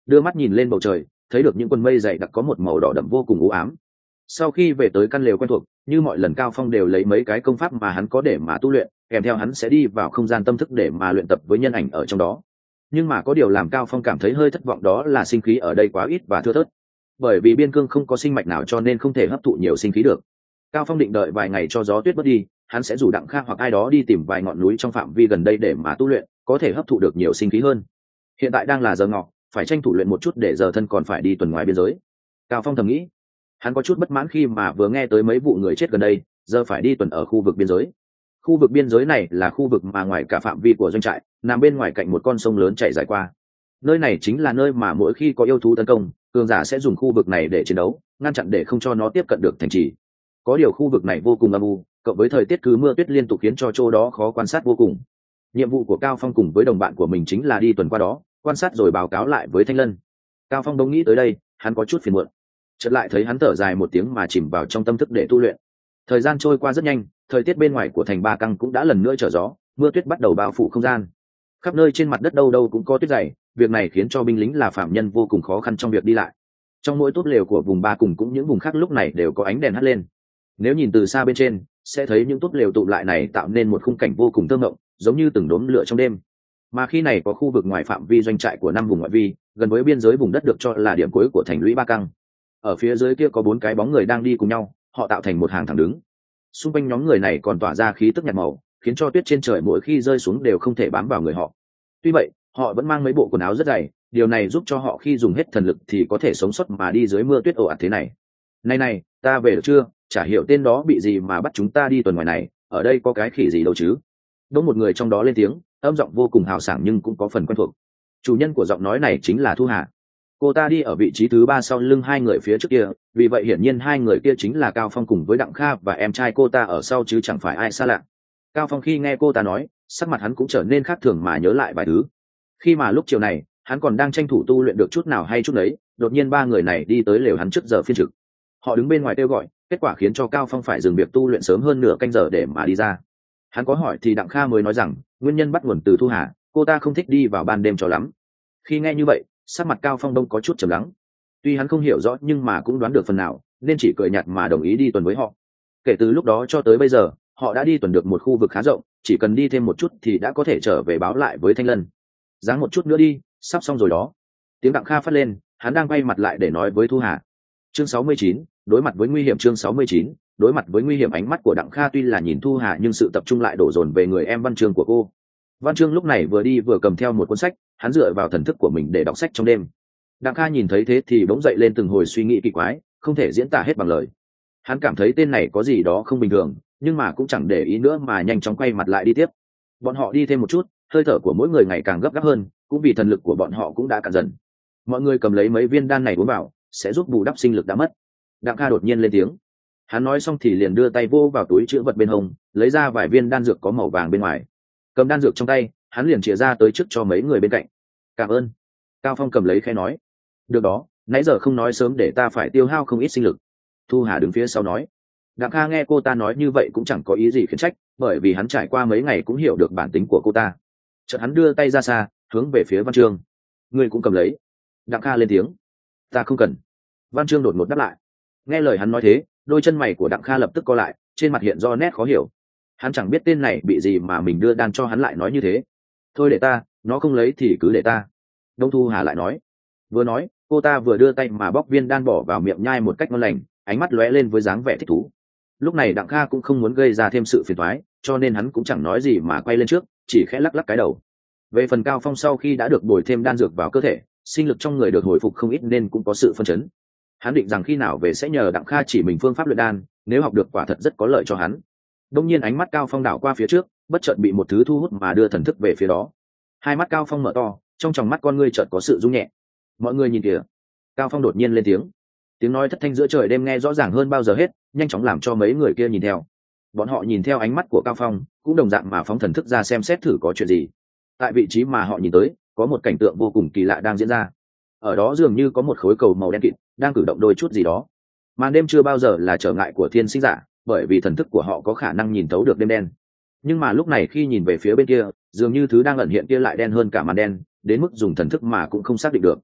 đưa mắt nhìn lên bầu trời, thấy được những quần mây dày đặc có một màu đỏ đậm vô cùng u ám. Sau khi về tới căn lều quen thuộc, như mọi lần Cao Phong đều lấy mấy cái công pháp mà hắn có để mà tu luyện, kèm theo hắn sẽ đi vào không gian tâm thức để mà luyện tập với nhân ảnh ở trong đó. Nhưng mà có điều làm Cao Phong cảm thấy hơi thất vọng, đó là sinh khí ở đây quá ít và thưa thớt. Bởi vì biên cương không có sinh mạch nào cho nên không thể hấp thụ nhiều sinh khí được. Cao Phong định đợi vài ngày cho gió tuyết bớt đi, hắn sẽ rủ Đặng Kha hoặc ai đó đi tìm vài ngọn núi trong phạm vi gần đây để mà tu luyện, có thể hấp thụ được nhiều sinh khí hơn. Hiện tại đang là giờ ngọ, phải tranh thủ luyện một chút để giờ thân còn phải đi tuần ngoài biên giới. Cao Phong thầm nghĩ. Hắn có chút bất mãn khi mà vừa nghe tới mấy vụ người chết gần đây, giờ phải đi tuần ở khu vực biên giới. Khu vực biên giới này là khu vực mà ngoài cả phạm vi của doanh trại, nằm bên ngoài cạnh một con sông lớn chảy dài qua. Nơi này chính là nơi mà mỗi khi có yêu thú tấn công, cường giả sẽ dùng khu vực này để chiến đấu, ngăn chặn để không cho nó tiếp cận được thành trì. Có điều khu vực này vô cùng âm u, cộng với thời tiết cứ mưa tuyết liên tục khiến cho chỗ đó khó quan sát vô cùng. Nhiệm vụ của Cao Phong cùng với đồng bạn của mình chính là đi tuần qua đó, quan sát rồi báo cáo lại với Thanh Lân. Cao Phong đông nghĩ tới đây, hắn có chút phiền muộn. Chợt lại thấy hắn thở dài một tiếng mà chìm vào trong tâm thức để tu luyện. Thời gian trôi qua rất nhanh, thời tiết bên ngoài của thành Ba Căng cũng đã lần nữa trở gió, mưa tuyết bắt đầu bao phủ không gian. Khắp nơi trên mặt đất đâu đâu cũng có tuyết dày, việc này khiến cho binh lính là phạm nhân vô cùng khó khăn trong việc đi lại. Trong mỗi túp lều của vùng Ba cùng cũng những vùng khác lúc này đều có ánh đèn hắt lên. Nếu nhìn từ xa bên trên, sẽ thấy những túp lều tụ lại này tạo nên một khung cảnh vô cùng thơ mộng, giống như từng đốm lửa trong đêm. Mà khi này có khu vực ngoài phạm vi doanh trại của 5 vùng ngoại vi, gần với biên giới vùng đất được cho là điểm cuối của thành lũy Ba Căng. Ở phía dưới kia có 4 cái bóng người đang đi cùng nhau, họ tạo thành một hàng thẳng đứng. Xung quanh nhóm người này còn tỏa ra khí tức nhạt màu, khiến cho tuyết trên trời mỗi khi rơi xuống đều không thể bám vào người họ. Tuy vậy, họ vẫn mang mấy bộ quần áo rất dày, điều này giúp cho họ khi dùng hết thần lực thì có thể sống sót mà đi dưới mưa tuyết ồ ạt thế này. Này, ta về được chưa? Chả hiểu tên đó bị gì mà bắt chúng ta đi tuần ngoài này, ở đây có cái khỉ gì đâu chứ? Đống một người trong đó lên tiếng, âm giọng vô cùng hào sảng nhưng cũng có phần quen thuộc. Chủ nhân của giọng nói này chính là Thu Hà. Cô ta đi ở vị trí thứ 3 sau lưng hai người phía trước kia, vì vậy hiển nhiên hai người kia chính là Cao Phong cùng với Đặng Kha và em trai cô ta ở sau chứ chẳng phải ai xa lạ. Cao Phong khi nghe cô ta nói, sắc mặt hắn cũng trở nên khác thường mà nhớ lại vài thứ. Khi mà lúc chiều này, hắn còn đang tranh thủ tu luyện được chút nào hay chút đấy, đột nhiên 3 người này đi tới lều hắn trước giờ phiên trực. Họ đứng bên ngoài kêu gọi, kết quả khiến cho Cao Phong phải dừng việc tu luyện sớm hơn nửa canh giờ để mà đi ra. Hắn có hỏi thì Đặng Kha mới nói rằng, nguyên nhân bắt nguồn từ Thu Hà, cô ta không thích đi vào ban đêm cho lắm. Khi nghe như vậy, sắc mặt Cao Phong đông có chút trầm lắng. Tuy hắn không hiểu rõ nhưng mà cũng đoán được phần nào, nên chỉ cười nhạt mà đồng ý đi tuần với họ. Kể từ lúc đó cho tới bây giờ, họ đã đi tuần được một khu vực khá rộng, chỉ cần đi thêm một chút thì đã có thể trở về báo lại với Thanh Lân. Giáng một chút nữa đi, sắp xong rồi đó. Tiếng Đặng Kha phát lên, hắn đang quay mặt lại để nói với Thu Hà. Chương 69, đối mặt với nguy hiểm. Chương 69, đối mặt với nguy hiểm. Ánh mắt của Đặng Kha tuy là nhìn Thu Hà nhưng sự tập trung lại đổ dồn về người em Văn Chương của cô. Văn Chương lúc này vừa đi vừa cầm theo một cuốn sách, hắn dựa vào thần thức của mình để đọc sách trong đêm. Đặng Kha nhìn thấy thế thì bỗng dậy lên từng hồi suy nghĩ kỳ quái, không thể diễn tả hết bằng lời. Hắn cảm thấy tên này có gì đó không bình thường, nhưng mà cũng chẳng để ý nữa mà nhanh chóng quay mặt lại đi tiếp. Bọn họ đi thêm một chút, hơi thở của mỗi người ngày càng gấp gáp hơn, cũng vì thần lực của bọn họ cũng đã cạn dần. Mọi người cầm lấy mấy viên đan này uống vào, sẽ giúp bù đắp sinh lực đã mất. Đặng Kha đột nhiên lên tiếng. Hắn nói xong thì liền đưa tay vô vào túi trữ vật bên hông, lấy ra vài viên đan dược có màu vàng bên ngoài. Cầm đan dược trong tay, hắn liền chìa ra tới trước cho mấy người bên cạnh. Cảm ơn. Cao Phong cầm lấy khẽ nói. Được đó, nãy giờ không nói sớm để ta phải tiêu hao không ít sinh lực. Thu Hà đứng phía sau nói. Đặng Kha nghe cô ta nói như vậy cũng chẳng có ý gì khiển trách, bởi vì hắn trải qua mấy ngày cũng hiểu được bản tính của cô ta. Chợt hắn đưa tay ra xa, hướng về phía Văn Chương. Ngươi cũng cầm lấy. Đặng Kha lên tiếng. Ta không cần. Văn Chương đột ngột đáp lại. Nghe lời hắn nói thế, đôi chân mày của Đặng Kha lập tức co lại, trên mặt hiện do nét khó hiểu. Hắn chẳng biết tên này bị gì mà mình đưa đan cho hắn lại nói như thế. Thôi để ta, nó không lấy thì cứ để ta. Đông Thu Hà lại nói. Vừa nói, cô ta vừa đưa tay mà bóc viên đan bỏ vào miệng nhai một cách ngon lành, ánh mắt lóe lên với dáng vẻ thích thú. Lúc này Đặng Kha cũng không muốn gây ra thêm sự phiền toái, cho nên hắn cũng chẳng nói gì mà quay lên trước, chỉ khẽ lắc lắc cái đầu. Về phần Cao Phong sau khi đã được bồi thêm đan dược vào cơ thể, sinh lực trong người được hồi phục không ít nên cũng có sự phân chấn. Hắn định rằng khi nào về sẽ nhờ Đặng Kha chỉ mình phương pháp luyện đan, nếu học được quả thật rất có lợi cho hắn. Đông nhiên ánh mắt Cao Phong đảo qua phía trước, bất chợt bị một thứ thu hút mà đưa thần thức về phía đó. Hai mắt Cao Phong mở to, trong tròng mắt con ngươi chợt có sự rung nhẹ. Mọi người nhìn kìa. Cao Phong đột nhiên lên tiếng. Tiếng nói thất thanh giữa trời đêm nghe rõ ràng hơn bao giờ hết, nhanh chóng làm cho mấy người kia nhìn theo. Bọn họ nhìn theo ánh mắt của Cao Phong, cũng đồng dạng mà phóng thần thức ra xem xét thử có chuyện gì. Tại vị trí mà họ nhìn tới, có một cảnh tượng vô cùng kỳ lạ đang diễn ra. Ở đó dường như có một khối cầu màu đen kịt đang cử động đôi chút gì đó. Màn đêm chưa bao giờ là trở ngại của thiên sinh giả, bởi vì thần thức của họ có khả năng nhìn thấu được đêm đen. Nhưng mà lúc này khi nhìn về phía bên kia, dường như thứ đang ẩn hiện kia lại đen hơn cả màn đen, đến mức dùng thần thức mà cũng không xác định được.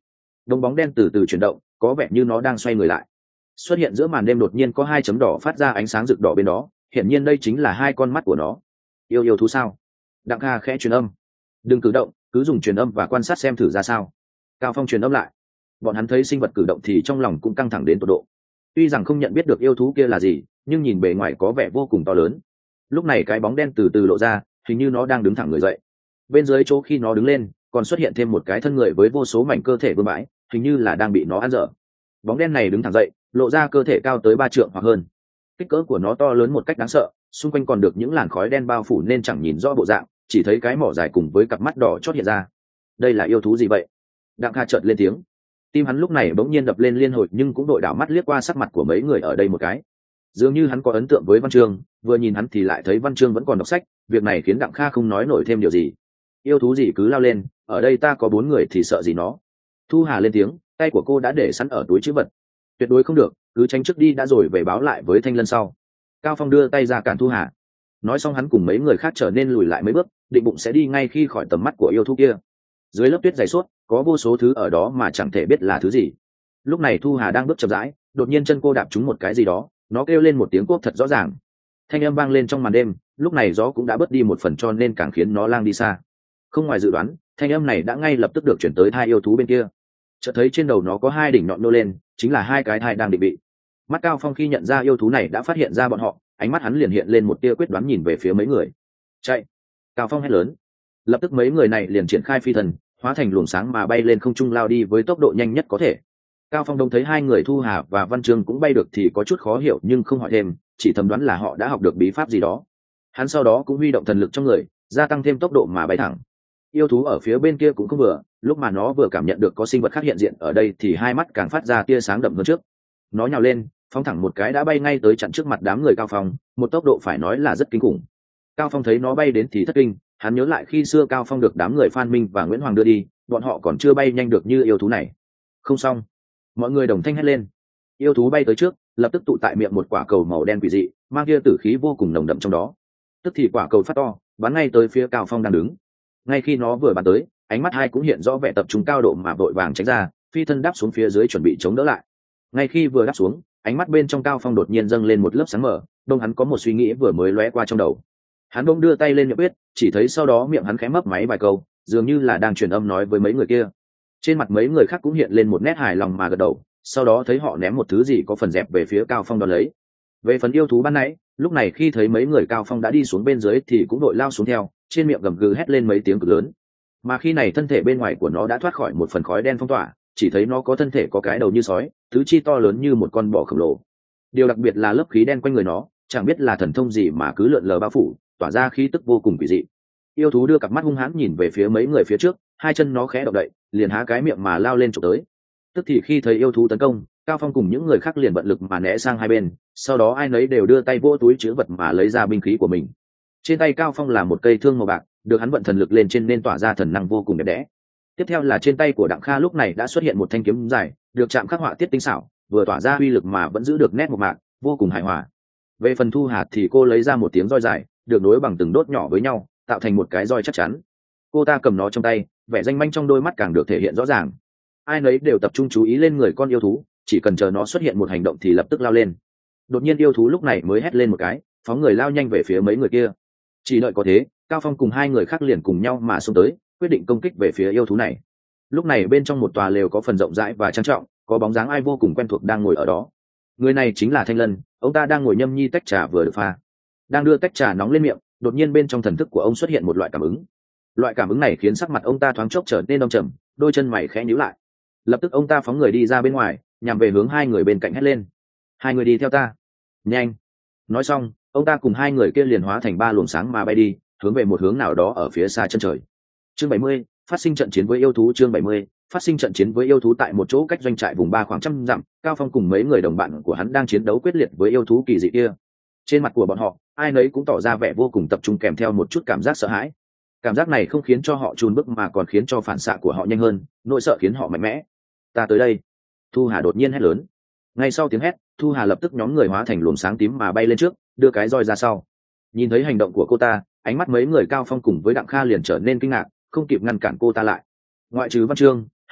Đống bóng đen từ từ chuyển động, có vẻ như nó đang xoay người lại. Xuất hiện giữa màn đêm đột nhiên có hai chấm đỏ phát ra ánh sáng rực đỏ bên đó, hiển nhiên đây chính là hai con mắt của nó. Yêu thú sao? Đặng Kha khẽ truyền âm. Đừng cử động, cứ dùng truyền âm và quan sát xem thử ra sao. Cao Phong truyền âm lại. Bọn hắn thấy sinh vật cử động thì trong lòng cũng căng thẳng đến tột độ. Tuy rằng không nhận biết được yêu thú kia là gì, nhưng nhìn bề ngoài có vẻ vô cùng to lớn. Lúc này cái bóng đen từ từ lộ ra, hình như nó đang đứng thẳng người dậy. Bên dưới chỗ khi nó đứng lên, còn xuất hiện thêm một cái thân người với vô số mảnh cơ thể vương bãi, hình như là đang bị nó ăn dở. Bóng đen này đứng thẳng dậy, lộ ra cơ thể cao tới 3 trượng hoặc hơn. Kích cỡ của nó to lớn một cách đáng sợ, xung quanh còn được những làn khói đen bao phủ nên chẳng nhìn rõ bộ dạng, chỉ thấy cái mỏ dài cùng với cặp mắt đỏ chót hiện ra. Đây là yêu thú gì vậy? Đặng Kha chợt lên tiếng. Tim hắn lúc này bỗng nhiên đập lên liên hồi, nhưng cũng đội đảo mắt liếc qua sắc mặt của mấy người ở đây một cái. Dường như hắn có ấn tượng với Văn Chương, vừa nhìn hắn thì lại thấy Văn Chương vẫn còn đọc sách, việc này khiến Đặng Kha không nói nổi thêm điều gì. Yêu thú gì cứ lao lên, ở đây ta có 4 người thì sợ gì nó. Thu Hà lên tiếng, tay của cô đã để sẵn ở túi trữ vật. Tuyệt đối không được, cứ tránh trước đi đã rồi về báo lại với Thanh Lân sau. Cao Phong đưa tay ra cản Thu Hà. Nói xong hắn cùng mấy người khác trở nên lùi lại mấy bước, định bụng sẽ đi ngay khi khỏi tầm mắt của yêu thú kia. Dưới lớp tuyết dày suốt, có vô số thứ ở đó mà chẳng thể biết là thứ gì. Lúc này Thu Hà đang bước chậm rãi, đột nhiên chân cô đạp trúng một cái gì đó, nó kêu lên một tiếng cốp thật rõ ràng. Thanh âm vang lên trong màn đêm, lúc này gió cũng đã bớt đi một phần cho nên càng khiến nó lang đi xa. Không ngoài dự đoán, thanh âm này đã ngay lập tức được chuyển tới thai yêu thú bên kia. Chợt thấy trên đầu nó có 2 đỉnh nhọn nô lên, chính là 2 cái thai đang định bị. Mắt Cao Phong khi nhận ra yêu thú này đã phát hiện ra bọn họ, ánh mắt hắn liền hiện lên một tia quyết đoán nhìn về phía mấy người. Chạy! Cao Phong hét lớn. Lập tức mấy người này liền triển khai phi thần, hóa thành luồng sáng mà bay lên không trung lao đi với tốc độ nhanh nhất có thể. Cao Phong đông thấy 2 người Thu Hà và Văn Chương cũng bay được thì có chút khó hiểu nhưng không hỏi thêm, chỉ thầm đoán là họ đã học được bí pháp gì đó. Hắn sau đó cũng huy động thần lực trong người, gia tăng thêm tốc độ mà bay thẳng. Yêu thú ở phía bên kia cũng không vừa, lúc mà nó vừa cảm nhận được có sinh vật khác hiện diện ở đây thì hai mắt càng phát ra tia sáng đậm hơn trước. Nó nhào lên, phóng thẳng một cái đã bay ngay tới chặn trước mặt đám người Cao Phong, một tốc độ phải nói là rất kinh khủng. Cao Phong thấy nó bay đến thì thất kinh, hắn nhớ lại khi xưa Cao Phong được đám người Phan Minh và Nguyễn Hoàng đưa đi, bọn họ còn chưa bay nhanh được như yêu thú này. Không xong, mọi người đồng thanh hét lên. Yêu thú bay tới trước, lập tức tụ tại miệng một quả cầu màu đen quỷ dị, mang kia tử khí vô cùng nồng đậm trong đó. Tức thì quả cầu phát to, bắn ngay tới phía Cao Phong đang đứng. Ngay khi nó vừa bắn tới, ánh mắt hai cũng hiện rõ vẻ tập trung cao độ mà vội vàng tránh ra, phi thân đáp xuống phía dưới chuẩn bị chống đỡ lại. Ngay khi vừa đáp xuống, ánh mắt bên trong Cao Phong đột nhiên dâng lên một lớp sáng mờ, đông hắn có một suy nghĩ vừa mới lóe qua trong đầu. Hắn bỗng đưa tay lên miệng quyết, chỉ thấy sau đó miệng hắn khẽ mấp máy vài câu, dường như là đang truyền âm nói với mấy người kia. Trên mặt mấy người khác cũng hiện lên một nét hài lòng mà gật đầu, sau đó thấy họ ném một thứ gì có phần dẹp về phía Cao Phong đón lấy. Về phần yêu thú ban nãy, lúc này khi thấy mấy người Cao Phong đã đi xuống bên dưới thì cũng đội lao xuống theo, trên miệng gầm gừ hét lên mấy tiếng cực lớn. Mà khi này thân thể bên ngoài của nó đã thoát khỏi một phần khói đen phong tỏa, chỉ thấy nó có thân thể có cái đầu như sói, tứ chi to lớn như một con bò khổng lồ. Điều đặc biệt là lớp khí đen quanh người nó, chẳng biết là thần thông gì mà cứ lượn lờ bao phủ, tỏa ra khí tức vô cùng quỷ dị. Yêu thú đưa cặp mắt hung hãn nhìn về phía mấy người phía trước, hai chân nó khẽ động đậy, liền há cái miệng mà lao lên chụp tới. Tức thì khi thấy yêu thú tấn công, Cao Phong cùng những người khác liền vận lực mà né sang hai bên, sau đó ai nấy đều đưa tay vỗ túi trữ vật mà lấy ra binh khí của mình. Trên tay Cao Phong là một cây thương màu bạc, được hắn vận thần lực lên trên nên tỏa ra thần năng vô cùng đẹp đẽ. Tiếp theo là trên tay của Đặng Kha lúc này đã xuất hiện một thanh kiếm dài, được chạm khắc họa tiết tinh xảo, vừa tỏa ra uy lực mà vẫn giữ được nét mộc mạc, vô cùng hài hòa. Về phần Thu Hà thì cô lấy ra một tiếng roi dài, được nối bằng từng đốt nhỏ với nhau, tạo thành một cái roi chắc chắn. Cô ta cầm nó trong tay, vẻ danh manh trong đôi mắt càng được thể hiện rõ ràng. Ai nấy đều tập trung chú ý lên người con yêu thú, chỉ cần chờ nó xuất hiện một hành động thì lập tức lao lên. Đột nhiên yêu thú lúc này mới hét lên một cái, phóng người lao nhanh về phía mấy người kia. Chỉ đợi có thế, Cao Phong cùng hai người khác liền cùng nhau mà xông tới, quyết định công kích về phía yêu thú này. Lúc này bên trong một tòa lều có phần rộng rãi và trang trọng, có bóng dáng ai vô cùng quen thuộc đang ngồi ở đó. Người này chính là Thanh Lân, ông ta đang ngồi nhâm nhi tách trà vừa được pha, đang đưa tách trà nóng lên miệng. Đột nhiên bên trong thần thức của ông xuất hiện một loại cảm ứng. Loại cảm ứng này khiến sắc mặt ông ta thoáng chốc trở nên đông trầm, đôi chân mày khẽ nhíu lại. Lập tức ông ta phóng người đi ra bên ngoài, nhằm về hướng hai người bên cạnh hét lên: hai người đi theo ta, nhanh! Nói xong, ông ta cùng hai người kia liền hóa thành 3 luồng sáng mà bay đi, hướng về một hướng nào đó ở phía xa chân trời. Chương 70, phát sinh trận chiến với yêu thú. Chương 70, phát sinh trận chiến với yêu thú. Tại một chỗ cách doanh trại vùng 3 khoảng 100 dặm, Cao Phong cùng mấy người đồng bạn của hắn đang chiến đấu quyết liệt với yêu thú kỳ dị kia. Trên mặt của bọn họ, ai nấy cũng tỏ ra vẻ vô cùng tập trung kèm theo một chút cảm giác sợ hãi. Cảm giác này không khiến cho họ chùn bước mà còn khiến cho phản xạ của họ nhanh hơn, nỗi sợ khiến họ mạnh mẽ. Ta tới đây! Thu Hà đột nhiên hét lớn. Ngay sau tiếng hét, Thu Hà lập tức nhóm người hóa thành luồng sáng tím mà bay lên trước, đưa cái roi ra sau. Nhìn thấy hành động của cô ta, ánh mắt mấy người Cao Phong cùng với Đặng Kha liền trở nên kinh ngạc, không kịp ngăn cản cô ta lại. Ngoại trừ Văn Chương,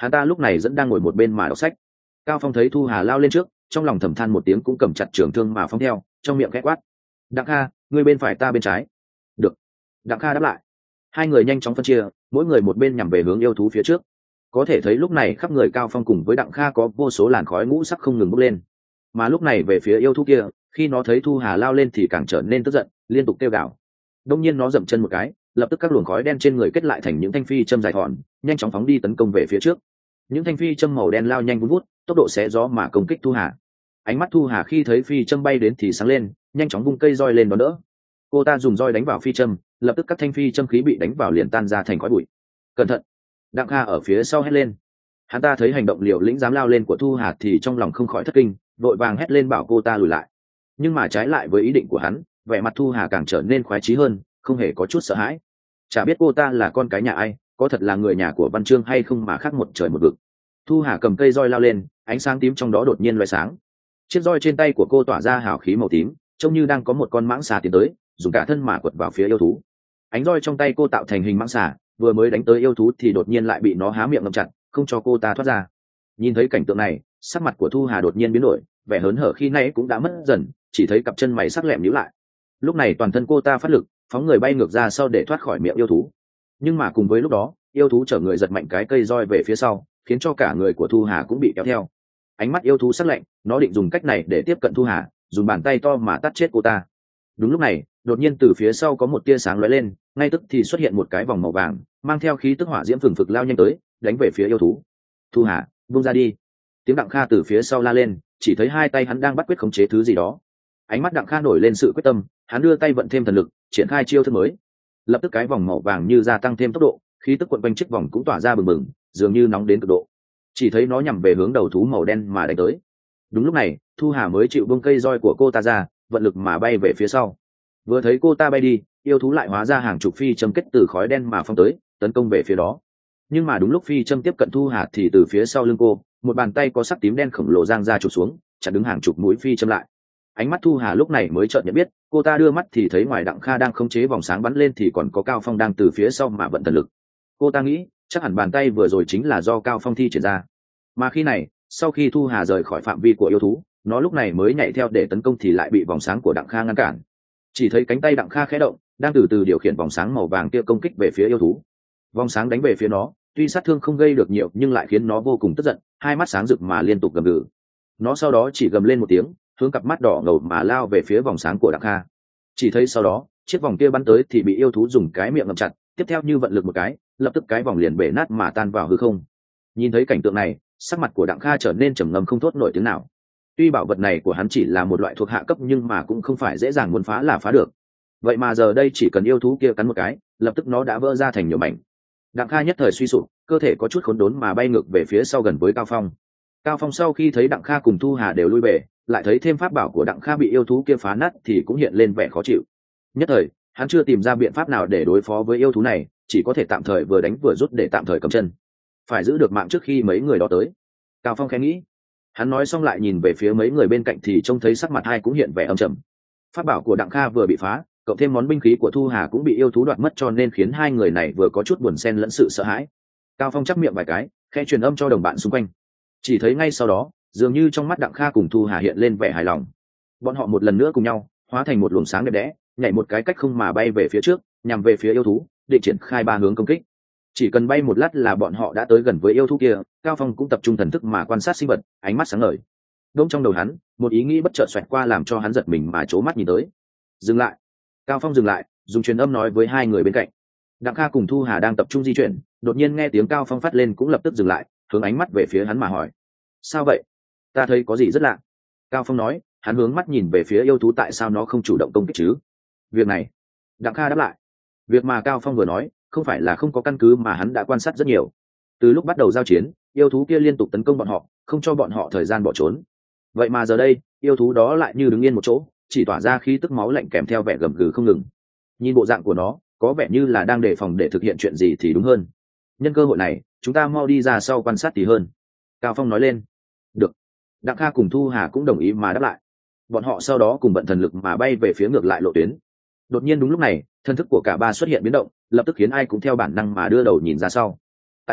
hắn ta lúc này vẫn đang ngồi một bên mà đọc sách. Cao Phong thấy Thu Hà lao lên trước, trong lòng thầm than một tiếng, cũng cầm chặt trường thương mà phóng theo, trong miệng khẽ quát: Đặng Kha, ngươi bên phải ta bên trái. Được. Đặng Kha đáp lại. Hai người nhanh chóng phân chia, mỗi người một bên nhằm về hướng yêu thú phía trước. Có thể thấy lúc này khắp người Cao Phong cùng với Đặng Kha có vô số làn khói ngũ sắc không ngừng bốc lên. Mà lúc này về phía yêu thú kia, khi nó thấy Thu Hà lao lên thì càng trở nên tức giận, liên tục kêu gào. Đông nhiên nó dậm chân một cái, lập tức các luồng khói đen trên người kết lại thành những thanh phi châm dài thọn, nhanh chóng phóng đi tấn công về phía trước. Những thanh phi châm màu đen lao nhanh vun vút, tốc độ xé gió mà công kích Thu Hà. Ánh mắt Thu Hà khi thấy phi châm bay đến thì sáng lên, nhanh chóng vung cây roi lên đón đỡ. Cô ta dùng roi đánh vào phi châm, lập tức các thanh phi châm khí bị đánh vào liền tan ra thành khói bụi. Cẩn thận! Đặng Kha ở phía sau hét lên. Hắn ta thấy hành động liều lĩnh dám lao lên của Thu Hà thì trong lòng không khỏi thất kinh, vội vàng hét lên bảo cô ta lùi lại. Nhưng mà trái lại với ý định của hắn, vẻ mặt Thu Hà càng trở nên khoái chí hơn, không hề có chút sợ hãi. Chả biết cô ta là con cái nhà ai, có thật là người nhà của Văn Chương hay không mà khác một trời một vực. Thu Hà cầm cây roi lao lên, ánh sáng tím trong đó đột nhiên loé sáng. Chiếc roi trên tay của cô tỏa ra hào khí màu tím, trông như đang có một con mãng xà tiến tới, dùng cả thân mà quật vào phía yêu thú. Ánh roi trong tay cô tạo thành hình mãng xà, vừa mới đánh tới yêu thú thì đột nhiên lại bị nó há miệng ngậm chặt, không cho cô ta thoát ra. Nhìn thấy cảnh tượng này, sắc mặt của Thu Hà đột nhiên biến đổi, vẻ hớn hở khi nãy cũng đã mất dần, chỉ thấy cặp chân mày sắc lẹm nhíu lại. Lúc này toàn thân cô ta phát lực, phóng người bay ngược ra sau để thoát khỏi miệng yêu thú. Nhưng mà cùng với lúc đó, yêu thú chở người giật mạnh cái cây roi về phía sau, khiến cho cả người của Thu Hà cũng bị kéo theo. Ánh mắt yêu thú sắc lạnh, nó định dùng cách này để tiếp cận Thu Hà, dùng bàn tay to mà tát chết cô ta. Đúng lúc này, đột nhiên từ phía sau có một tia sáng lóe lên, ngay tức thì xuất hiện một cái vòng màu vàng, mang theo khí tức hỏa diễm phừng phực lao nhanh tới, đánh về phía yêu thú. Thu Hà, buông ra đi! Tiếng Đặng Kha từ phía sau la lên, chỉ thấy hai tay hắn đang bắt quyết khống chế thứ gì đó. Ánh mắt Đặng Kha nổi lên sự quyết tâm, hắn đưa tay vận thêm thần lực, triển khai chiêu thức mới. Lập tức cái vòng màu vàng như gia tăng thêm tốc độ, khí tức quận quanh chiếc vòng cũng tỏa ra bừng bừng, dường như nóng đến cực độ. Chỉ thấy nó nhằm về hướng đầu thú màu đen mà đánh tới. Đúng lúc này, Thu Hà mới chịu buông cây roi của cô ta ra, vận lực mà bay về phía sau. Vừa thấy cô ta bay đi, yêu thú lại hóa ra hàng chục phi châm kết từ khói đen mà phong tới, tấn công về phía đó. Nhưng mà đúng lúc phi châm tiếp cận Thu Hà thì từ phía sau lưng cô, một bàn tay có sắc tím đen khổng lồ giang ra chụp xuống, chặn đứng hàng chục mũi phi châm lại. Ánh mắt Thu Hà lúc này mới chợt nhận biết, cô ta đưa mắt thì thấy ngoài Đặng Kha đang khống chế vòng sáng bắn lên thì còn có Cao Phong đang từ phía sau mà vận thần lực. Cô ta nghĩ, chắc hẳn bàn tay vừa rồi chính là do Cao Phong thi triển ra. Mà khi này, sau khi Thu Hà rời khỏi phạm vi của yêu thú, nó lúc này mới nhảy theo để tấn công thì lại bị vòng sáng của Đặng Kha ngăn cản. Chỉ thấy cánh tay Đặng Kha khẽ động, đang từ từ điều khiển vòng sáng màu vàng kia công kích về phía yêu thú. Vòng sáng đánh về phía nó, tuy sát thương không gây được nhiều nhưng lại khiến nó vô cùng tức giận, hai mắt sáng rực mà liên tục gầm gừ. Nó sau đó chỉ gầm lên một tiếng, hướng cặp mắt đỏ ngầu mà lao về phía vòng sáng của Đặng Kha. Chỉ thấy sau đó, chiếc vòng kia bắn tới thì bị yêu thú dùng cái miệng ngậm chặt, tiếp theo như vận lực một cái, lập tức cái vòng liền bể nát mà tan vào hư không. Nhìn thấy cảnh tượng này, sắc mặt của Đặng Kha trở nên trầm ngâm không thốt nổi tiếng nào. Tuy bảo vật này của hắn chỉ là một loại thuộc hạ cấp nhưng mà cũng không phải dễ dàng muốn phá là phá được. Vậy mà giờ đây chỉ cần yêu thú kia cắn một cái, lập tức nó đã vỡ ra thành nhiều mảnh. Đặng Kha nhất thời suy sụp, cơ thể có chút khốn đốn mà bay ngược về phía sau gần với Cao Phong. Cao Phong sau khi thấy Đặng Kha cùng Thu Hà đều lui về, lại thấy thêm pháp bảo của Đặng Kha bị yêu thú kia phá nát thì cũng hiện lên vẻ khó chịu. Nhất thời, hắn chưa tìm ra biện pháp nào để đối phó với yêu thú này, chỉ có thể tạm thời vừa đánh vừa rút để tạm thời cầm chân. Phải giữ được mạng trước khi mấy người đó tới. Cao Phong khẽ nghĩ. Hắn nói xong lại nhìn về phía mấy người bên cạnh thì trông thấy sắc mặt hai cũng hiện vẻ âm trầm. Pháp bảo của Đặng Kha vừa bị phá, cộng thêm món binh khí của Thu Hà cũng bị yêu thú đoạt mất cho nên khiến hai người này vừa có chút buồn xen lẫn sự sợ hãi. Cao Phong chắp miệng vài cái, khẽ truyền âm cho đồng bạn xung quanh. Chỉ thấy ngay sau đó, dường như trong mắt Đặng Kha cùng Thu Hà hiện lên vẻ hài lòng. Bọn họ một lần nữa cùng nhau hóa thành một luồng sáng đẹp đẽ, nhảy một cái cách không mà bay về phía trước, nhằm về phía yêu thú, định triển khai ba hướng công kích. Chỉ cần bay một lát là bọn họ đã tới gần với yêu thú kia. Cao Phong cũng tập trung thần thức mà quan sát sinh vật, ánh mắt sáng ngời. Đông trong đầu hắn, một ý nghĩ bất chợt xoẹt qua làm cho hắn giật mình mà trố mắt nhìn tới. Dừng lại! Cao Phong dừng lại, dùng truyền âm nói với hai người bên cạnh. Đặng Kha cùng Thu Hà đang tập trung di chuyển, đột nhiên nghe tiếng Cao Phong phát lên cũng lập tức dừng lại, hướng ánh mắt về phía hắn mà hỏi: sao vậy? Ta thấy có gì rất lạ. Cao Phong nói, hắn hướng mắt nhìn về phía yêu thú, tại sao nó không chủ động công kích chứ? Việc này, Đặng Kha đáp lại. Việc mà Cao Phong vừa nói không phải là không có căn cứ mà hắn đã quan sát rất nhiều. Từ lúc bắt đầu giao chiến, yêu thú kia liên tục tấn công bọn họ, không cho bọn họ thời gian bỏ trốn. Vậy mà giờ đây, yêu thú đó lại như đứng yên một chỗ, chỉ tỏa ra khí tức máu lạnh kèm theo vẻ gầm gừ không ngừng. Nhìn bộ dạng của nó, có vẻ như là đang đề phòng để thực hiện chuyện gì thì đúng hơn. Nhân cơ hội này, chúng ta mau đi ra sau quan sát thì hơn. Cao Phong nói lên. Được. Đặng Kha cùng Thu Hà cũng đồng ý mà đáp lại. Bọn họ sau đó cùng vận thần lực mà bay về phía ngược lại lộ tuyến. Đột nhiên đúng lúc này, thân thức của cả ba xuất hiện biến động, lập tức khiến ai cũng theo bản năng mà đưa đầu nhìn ra sau. Tại đó,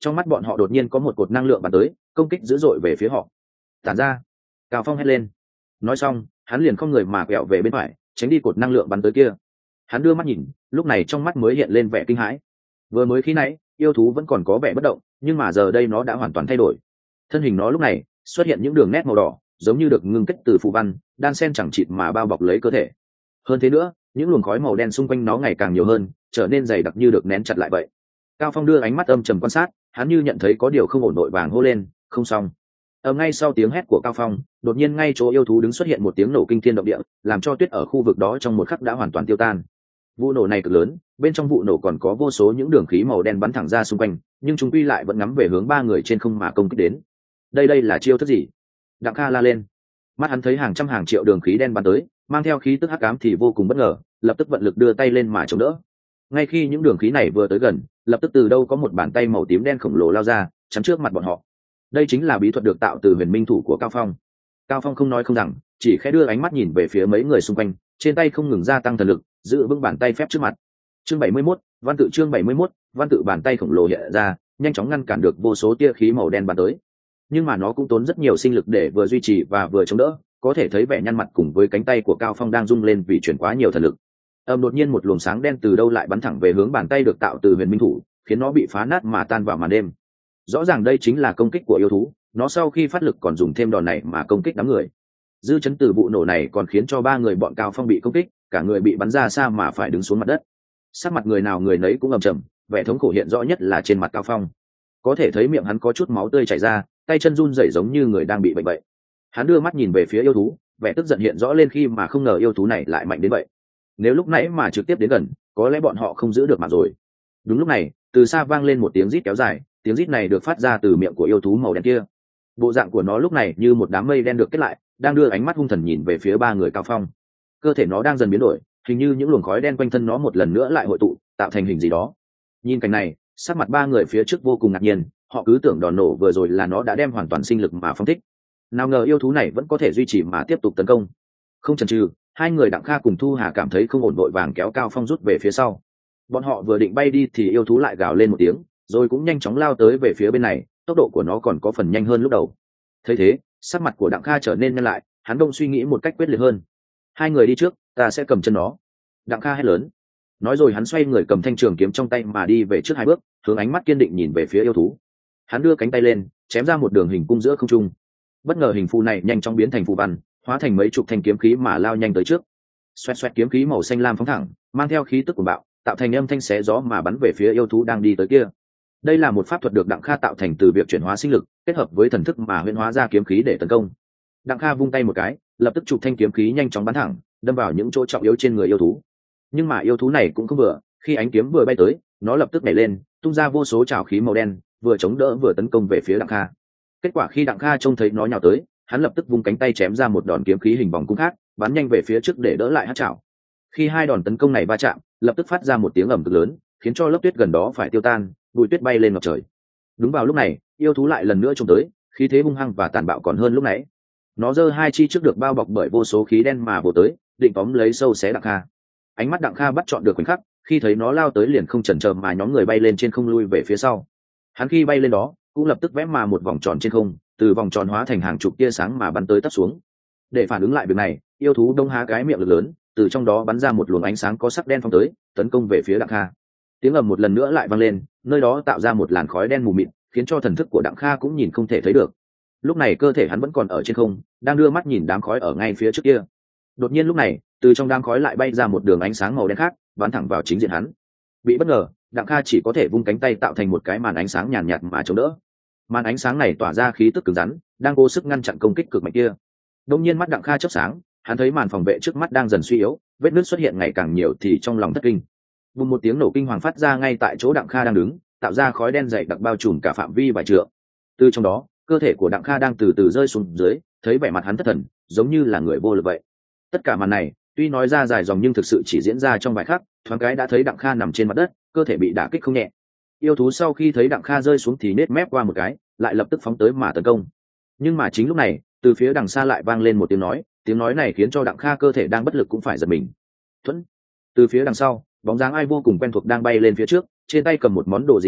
Trong mắt bọn họ đột nhiên có một cột năng lượng bắn tới, công kích dữ dội về phía họ. Tản ra! Cao Phong hét lên. Nói xong, hắn liền không người mà quẹo về bên phải, tránh đi cột năng lượng bắn tới kia. Hắn đưa mắt nhìn, lúc này trong mắt mới hiện lên vẻ kinh hãi. Vừa mới khi nãy, yêu thú vẫn còn có vẻ bất động, nhưng mà giờ đây nó đã hoàn toàn thay đổi. Thân hình nó lúc này xuất hiện những đường nét màu đỏ, giống như được ngưng kết từ phù văn, đan xen chẳng chịt mà bao bọc lấy cơ thể. Hơn thế nữa, những luồng khói màu đen xung quanh nó ngày càng nhiều hơn, trở nên dày đặc như được nén chặt lại vậy. Cao Phong đưa ánh mắt âm trầm quan sát, hắn như nhận thấy có điều không ổn, vội vàng hô lên, không xong. Ở ngay sau tiếng hét của Cao Phong, đột nhiên ngay chỗ yêu thú đứng xuất hiện một tiếng nổ kinh thiên động địa, làm cho tuyết ở khu vực đó trong một khắc đã hoàn toàn tiêu tan. Vụ nổ này cực lớn, bên trong vụ nổ còn có vô số những đường khí màu đen bắn thẳng ra xung quanh, nhưng chúng quy lại vẫn ngắm về hướng ba người trên không mà công kích đến. Đây là chiêu thức gì? Đặng Kha la lên. Mắt hắn thấy hàng trăm hàng triệu đường khí đen bắn tới, mang theo khí tức hắc ám thì vô cùng bất ngờ, lập tức vận lực đưa tay lên mà chống đỡ. Ngay khi những đường khí này vừa tới gần, lập tức từ đâu có một bàn tay màu tím đen khổng lồ lao ra, chắn trước mặt bọn họ. Đây chính là bí thuật được tạo từ huyền minh thủ của Cao Phong. Cao Phong không nói không rằng, chỉ khẽ đưa ánh mắt nhìn về phía mấy người xung quanh, trên tay không ngừng gia tăng thần lực, giữ vững bàn tay phép trước mặt. Chương 71, văn tự chương 71, văn tự bàn tay khổng lồ hiện ra, nhanh chóng ngăn cản được vô số tia khí màu đen bắn tới. Nhưng mà nó cũng tốn rất nhiều sinh lực để vừa duy trì và vừa chống đỡ, có thể thấy vẻ nhăn mặt cùng với cánh tay của Cao Phong đang rung lên vì chuyển quá nhiều thần lực. Đột nhiên một luồng sáng đen từ đâu lại bắn thẳng về hướng bàn tay được tạo từ huyền minh thủ, khiến nó bị phá nát mà tan vào màn đêm. Rõ ràng đây chính là công kích của yêu thú, nó sau khi phát lực còn dùng thêm đòn này mà công kích đám người. Dư chấn từ vụ nổ này còn khiến cho ba người bọn Cao Phong bị công kích, cả người bị bắn ra xa mà phải đứng xuống mặt đất. Sắc mặt người nào người nấy cũng ầm trầm, vẻ thống khổ hiện rõ nhất là trên mặt Cao Phong. Có thể thấy miệng hắn có chút máu tươi chảy ra, tay chân run rẩy giống như người đang bị bệnh vậy. Hắn đưa mắt nhìn về phía yêu thú, vẻ tức giận hiện rõ lên khi mà không ngờ yêu thú này lại mạnh đến vậy. Nếu lúc nãy mà trực tiếp đến gần, có lẽ bọn họ không giữ được mà rồi. Đúng lúc này, từ xa vang lên một tiếng rít kéo dài, tiếng rít này được phát ra từ miệng của yêu thú màu đen kia. Bộ dạng của nó lúc này như một đám mây đen được kết lại, đang đưa ánh mắt hung thần nhìn về phía ba người Cao Phong. Cơ thể nó đang dần biến đổi, hình như những luồng khói đen quanh thân nó một lần nữa lại hội tụ, tạo thành hình gì đó. Nhìn cảnh này, sắc mặt ba người phía trước vô cùng ngạc nhiên, họ cứ tưởng đòn nổ vừa rồi là nó đã đem hoàn toàn sinh lực mà phóng thích. Nào ngờ yêu thú này vẫn có thể duy trì mà tiếp tục tấn công. Không chần chừ, hai người Đặng Kha cùng Thu Hà cảm thấy không ổn, vội vàng kéo Cao Phong rút về phía sau. Bọn họ vừa định bay đi thì yêu thú lại gào lên một tiếng, rồi cũng nhanh chóng lao tới về phía bên này, tốc độ của nó còn có phần nhanh hơn lúc đầu. Thấy thế, sắc mặt của Đặng Kha trở nên nhăn lại, hắn đông suy nghĩ một cách quyết liệt hơn. Hai người đi trước, ta sẽ cầm chân nó. Đặng Kha hét lớn. Nói rồi hắn xoay người cầm thanh trường kiếm trong tay mà đi về trước hai bước, hướng ánh mắt kiên định nhìn về phía yêu thú. Hắn đưa cánh tay lên, chém ra một đường hình cung giữa không trung. Bất ngờ hình phù này nhanh chóng biến thành phù văn, hóa thành mấy chục thanh kiếm khí mà lao nhanh tới trước. Xoẹt xoẹt, kiếm khí màu xanh lam phóng thẳng, mang theo khí tức của bạo, tạo thành âm thanh xé gió mà bắn về phía yêu thú đang đi tới kia. Đây là một pháp thuật được Đặng Kha tạo thành từ việc chuyển hóa sinh lực, kết hợp với thần thức mà huyễn hóa ra kiếm khí để tấn công. Đặng Kha vung tay một cái, lập tức chụp thanh kiếm khí nhanh chóng bắn thẳng, đâm vào những chỗ trọng yếu trên người yêu thú. Nhưng mà yêu thú này cũng không vừa, khi ánh kiếm vừa bay tới, nó lập tức nhảy lên, tung ra vô số trảo khí màu đen, vừa chống đỡ vừa tấn công về phía Đặng Kha. Kết quả khi Đặng Kha trông thấy nó nhào tới, hắn lập tức vung cánh tay chém ra một đòn kiếm khí hình vòng cung khác, bắn nhanh về phía trước để đỡ lại hắc trảo. Khi hai đòn tấn công này va chạm, lập tức phát ra một tiếng ầm cực lớn, khiến cho lớp tuyết gần đó phải tiêu tan, bụi tuyết bay lên ngập trời. Đúng vào lúc này, yêu thú lại lần nữa trông tới, khí thế hung hăng và tàn bạo còn hơn lúc nãy. Nó giơ hai chi trước được bao bọc bởi vô số khí đen mà vồ tới, định tóm lấy sâu xé Đặng Kha. Ánh mắt Đặng Kha bắt chọn được khoảnh khắc, khi thấy nó lao tới liền không chần chờ mà nhóm người bay lên trên không lui về phía sau. Hắn khi bay lên đó, cũng lập tức vẽ mà một vòng tròn trên không, từ vòng tròn hóa thành hàng chục tia sáng mà bắn tới tấp xuống. Để phản ứng lại việc này, yêu thú đông há cái miệng lực lớn, từ trong đó bắn ra một luồng ánh sáng có sắc đen phóng tới, tấn công về phía Đặng Kha. Tiếng ầm một lần nữa lại vang lên, nơi đó tạo ra một làn khói đen mù mịt, khiến cho thần thức của Đặng Kha cũng nhìn không thể thấy được. Lúc này cơ thể hắn vẫn còn ở trên không, đang đưa mắt nhìn đám khói ở ngay phía trước kia. Đột nhiên lúc này, từ trong đám khói lại bay ra một đường ánh sáng màu đen khác, bắn thẳng vào chính diện hắn. Bị bất ngờ, Đặng Kha chỉ có thể vung cánh tay tạo thành một cái màn ánh sáng nhàn nhạt mà chống đỡ. Màn ánh sáng này tỏa ra khí tức cứng rắn, đang cố sức ngăn chặn công kích cực mạnh kia. Đột nhiên mắt Đặng Kha chớp sáng, hắn thấy màn phòng vệ trước mắt đang dần suy yếu, vết nứt xuất hiện ngày càng nhiều thì trong lòng thất kinh. Bùng một tiếng nổ kinh hoàng phát ra ngay tại chỗ Đặng Kha đang đứng, tạo ra khói đen dày đặc bao trùm cả phạm vi vài trượng. Từ trong đó, cơ thể của Đặng Kha đang từ từ rơi xuống dưới, thấy vẻ mặt hắn thất thần, giống như là người vô lực vậy. Tất cả màn này, tuy nói ra dài dòng nhưng thực sự chỉ diễn ra trong vài khắc, thoáng cái đã thấy Đặng Kha nằm trên mặt đất, cơ thể bị đả kích không nhẹ. Yêu thú sau khi thấy Đặng Kha rơi xuống thì nết mép qua một cái, lại lập tức phóng tới mà tấn công. Nhưng mà chính lúc này, từ phía đằng xa lại vang lên một tiếng nói này khiến cho Đặng Kha cơ thể đang bất lực cũng phải giật mình. Thuẫn. Từ phía đằng sau, bóng dáng ai vô cùng quen thuộc đang bay lên phía trước, trên tay cầm một món đồ gì đó,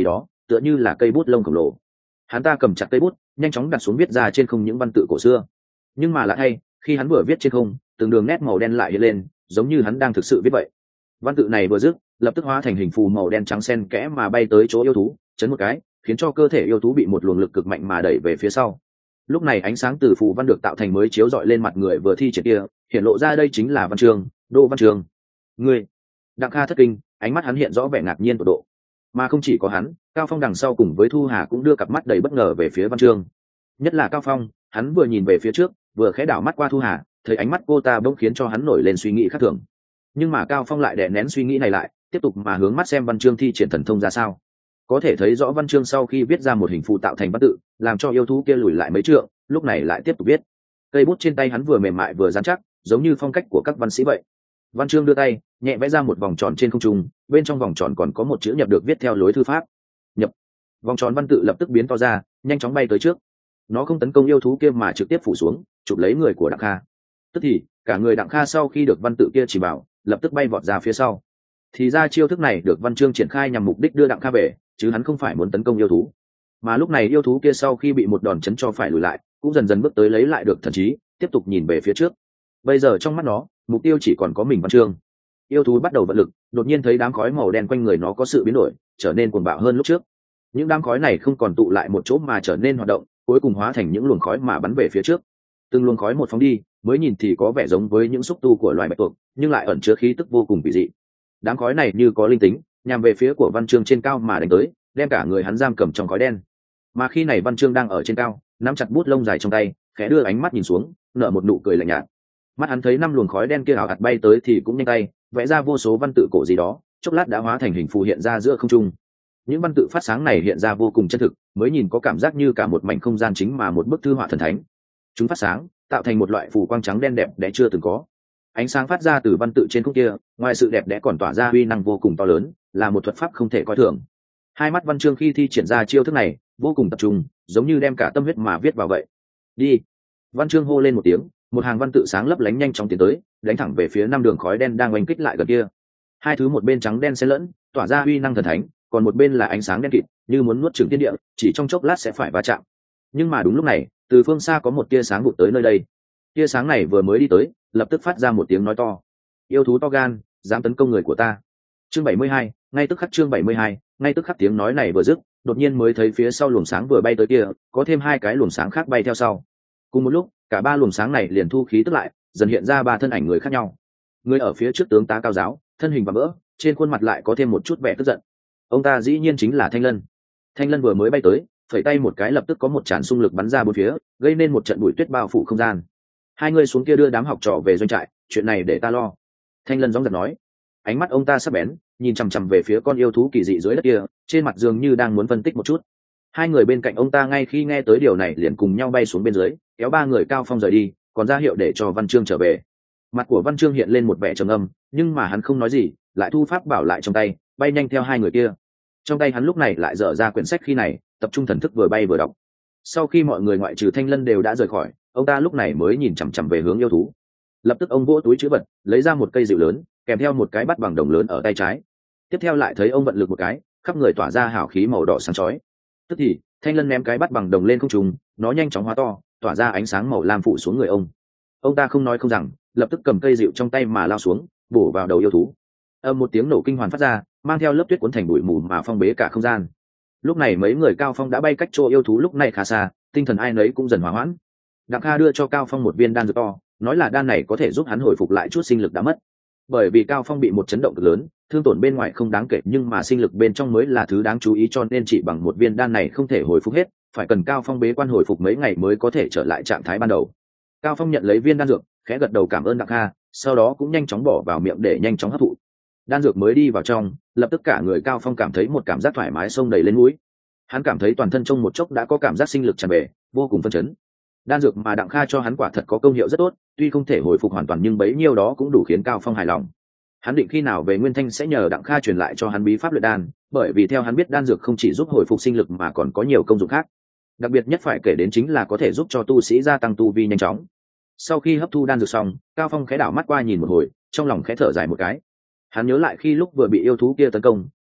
tựa như là cây bút lông khổng lồ. Hắn ta cầm chặt cây bút, nhanh chóng đặt xuống viết ra trên không những văn tự cổ xưa. Nhưng mà lạ thay, khi hắn vừa viết trên không, từng đường nét màu đen lại hiện lên, giống như hắn đang thực sự viết vậy. Văn tự này vừa dứt, lập tức hóa thành hình phù màu đen trắng xen kẽ mà bay tới chỗ yêu thú, chấn một cái, khiến cho cơ thể yêu thú bị một luồng lực cực mạnh mà đẩy về phía sau. Lúc này ánh sáng từ phù văn được tạo thành mới chiếu rọi lên mặt người vừa thi triển kia, hiện lộ ra đây chính là Văn Chương, Đỗ Văn Chương. Ngươi! Đặng Kha thất kinh, ánh mắt hắn hiện rõ vẻ ngạc nhiên tột độ. Mà không chỉ có hắn, Cao Phong đằng sau cùng với Thu Hà cũng đưa cặp mắt đầy bất ngờ về phía Văn Chương. Nhất là Cao Phong, hắn vừa nhìn về phía trước, vừa khẽ đảo mắt qua Thu Hà, thấy ánh mắt cô ta bỗng khiến cho hắn nổi lên suy nghĩ khác thường. Nhưng mà Cao Phong lại đè nén suy nghĩ này lại, tiếp tục mà hướng mắt xem Văn Chương thi triển thần thông ra sao. Có thể thấy rõ Văn Chương sau khi viết ra một hình phù tạo thành văn tự, làm cho yêu thú kia lùi lại mấy trượng, lúc này lại tiếp tục viết. Cây bút trên tay hắn vừa mềm mại vừa dán chắc, giống như phong cách của các văn sĩ vậy. Văn Chương đưa tay, nhẹ vẽ ra một vòng tròn trên không trung, bên trong vòng tròn còn có một chữ nhập được viết theo lối thư pháp. Nhập. Vòng tròn văn tự lập tức biến to ra, nhanh chóng bay tới trước. Nó không tấn công yêu thú kia mà trực tiếp phủ xuống, chụp lấy người của Đặng Kha. Tức thì, cả người Đặng Kha sau khi được văn tự kia chỉ bảo, lập tức bay vọt ra phía sau. Thì ra chiêu thức này được Văn Chương triển khai nhằm mục đích đưa Đặng Kha về, chứ hắn không phải muốn tấn công yêu thú. Mà lúc này yêu thú kia sau khi bị một đòn chấn cho phải lùi lại, cũng dần dần bước tới lấy lại được thần trí, tiếp tục nhìn về phía trước. Bây giờ trong mắt nó, mục tiêu chỉ còn có mình Văn Chương. Yêu thú bắt đầu vận lực, đột nhiên thấy đám khói màu đen quanh người nó có sự biến đổi, trở nên cuồng bạo hơn lúc trước. Những đám khói này không còn tụ lại một chỗ mà trở nên hoạt động, cuối cùng hóa thành những luồng khói mà bắn về phía trước. Từng luồng khói một phóng đi, mới nhìn thì có vẻ giống với những xúc tu của loài bạch tuộc, nhưng lại ẩn chứa khí tức vô cùng kỳ dị. Đám khói này như có linh tính, nhằm về phía của Văn Chương trên cao mà đánh tới, đem cả người hắn giam cầm trong khói đen. Mà khi này Văn Chương đang ở trên cao, nắm chặt bút lông dài trong tay, khẽ đưa ánh mắt nhìn xuống, nở một nụ cười lạnh nhạt. Mắt hắn thấy năm luồng khói đen kia ảo ạt bay tới thì cũng nhanh tay, vẽ ra vô số văn tự cổ gì đó, chốc lát đã hóa thành hình phù hiện ra giữa không trung. Những văn tự phát sáng này hiện ra vô cùng chân thực, mới nhìn có cảm giác như cả một mảnh không gian chính mà một bức thư họa thần thánh. Chúng phát sáng, tạo thành một loại phù quang trắng đen đẹp đẽ chưa từng có. Ánh sáng phát ra từ văn tự trên khúc kia, ngoài sự đẹp đẽ còn tỏa ra uy năng vô cùng to lớn, là một thuật pháp không thể coi thường. Hai mắt Văn Chương khi thi triển ra chiêu thức này, vô cùng tập trung, giống như đem cả tâm huyết mà viết vào vậy. Đi! Văn Chương hô lên một tiếng, một hàng văn tự sáng lấp lánh nhanh chóng tiến tới, đánh thẳng về phía năm đường khói đen đang oanh kích lại gần kia. Hai thứ một bên trắng đen xen lẫn, tỏa ra uy năng thần thánh, còn một bên là ánh sáng đen kịt, như muốn nuốt chửng thiên địa, chỉ trong chốc lát sẽ phải va chạm. Nhưng mà đúng lúc này, từ phương xa có một tia sáng vụt tới nơi đây. Tia sáng này vừa mới đi tới, lập tức phát ra một tiếng nói to. Yêu thú to gan, dám tấn công người của ta. Chương 72, ngay tức khắc chương 72, ngay tức khắc tiếng nói này vừa dứt, đột nhiên mới thấy phía sau luồng sáng vừa bay tới kia, có thêm hai cái luồng sáng khác bay theo sau. Cùng một lúc, cả ba luồng sáng này liền thu khí tức lại, dần hiện ra ba thân ảnh người khác nhau. Người ở phía trước tướng tá cao giáo, thân hình và vỡ, trên khuôn mặt lại có thêm một chút vẻ tức giận. Ông ta dĩ nhiên chính là Thanh Lân. Thanh Lân vừa mới bay tới, phẩy tay một cái lập tức có một tràn xung lực bắn ra bốn phía, gây nên một trận bụi tuyết bao phủ không gian. Hai người xuống kia đưa đám học trò về doanh trại, chuyện này để ta lo. Thanh Lân gióng giật nói. Ánh mắt ông ta sắc bén, nhìn chằm chằm về phía con yêu thú kỳ dị dưới đất kia, trên mặt dường như đang muốn phân tích một chút. Hai người bên cạnh ông ta ngay khi nghe tới điều này liền cùng nhau bay xuống bên dưới, kéo ba người Cao Phong rời đi, còn ra hiệu để cho Văn Chương trở về. Mặt của Văn Chương hiện lên một vẻ trầm âm, nhưng mà hắn không nói gì, lại thu pháp bảo lại trong tay, bay nhanh theo hai người kia. Trong tay hắn lúc này lại dở ra quyển sách khi này, tập trung thần thức vừa bay vừa đọc. Sau khi mọi người ngoại trừ Thanh Lân đều đã rời khỏi, ông ta lúc này mới nhìn chằm chằm về hướng yêu thú. Lập tức ông vỗ túi trữ vật, lấy ra một cây dịu lớn, kèm theo một cái bắt bằng đồng lớn ở tay trái. Tiếp theo lại thấy ông vận lực một cái, khắp người tỏa ra hào khí màu đỏ sáng chói. Tức thì, Thanh Lân ném cái bắt bằng đồng lên không trung, nó nhanh chóng hóa to, tỏa ra ánh sáng màu lam phủ xuống người ông. Ông ta không nói không rằng, lập tức cầm cây dịu trong tay mà lao xuống, bổ vào đầu yêu thú. Âm một tiếng nổ kinh hoàn phát ra, mang theo lớp tuyết cuốn thành bụi mù mà phong bế cả không gian. Lúc này mấy người Cao Phong đã bay cách chỗ yêu thú lúc này khá xa, tinh thần ai nấy cũng dần hòa hoãn. Đặng Kha đưa cho Cao Phong một viên đan dược to, nói là đan này có thể giúp hắn hồi phục lại chút sinh lực đã mất. Bởi vì Cao Phong bị một chấn động cực lớn, thương tổn bên ngoài không đáng kể nhưng mà sinh lực bên trong mới là thứ đáng chú ý, cho nên chỉ bằng một viên đan này không thể hồi phục hết, phải cần Cao Phong bế quan hồi phục mấy ngày mới có thể trở lại trạng thái ban đầu. Cao Phong nhận lấy viên đan dược, khẽ gật đầu cảm ơn Đặng Kha, sau đó cũng nhanh chóng bỏ vào miệng để nhanh chóng hấp thụ. Đan dược mới đi vào trong, lập tức cả người Cao Phong cảm thấy một cảm giác thoải mái xông đầy lên mũi. Hắn cảm thấy toàn thân trong một chốc đã có cảm giác sinh lực tràn bề, vô cùng phấn chấn. Đan dược mà Đặng Kha cho hắn quả thật có công hiệu rất tốt, tuy không thể hồi phục hoàn toàn nhưng bấy nhiêu đó cũng đủ khiến Cao Phong hài lòng. Hắn định khi nào về Nguyên Thanh sẽ nhờ Đặng Kha truyền lại cho hắn bí pháp luyện đan, bởi vì theo hắn biết đan dược không chỉ giúp hồi phục sinh lực mà còn có nhiều công dụng khác. Đặc biệt nhất phải kể đến chính là có thể giúp cho tu sĩ gia tăng tu vi nhanh chóng. Sau khi hấp thu đan dược xong, Cao Phong khẽ đảo mắt qua nhìn một hồi, trong lòng khẽ thở dài một cái. Hắn nhớ lại khi lúc vừa bị yêu thú kia tấn công,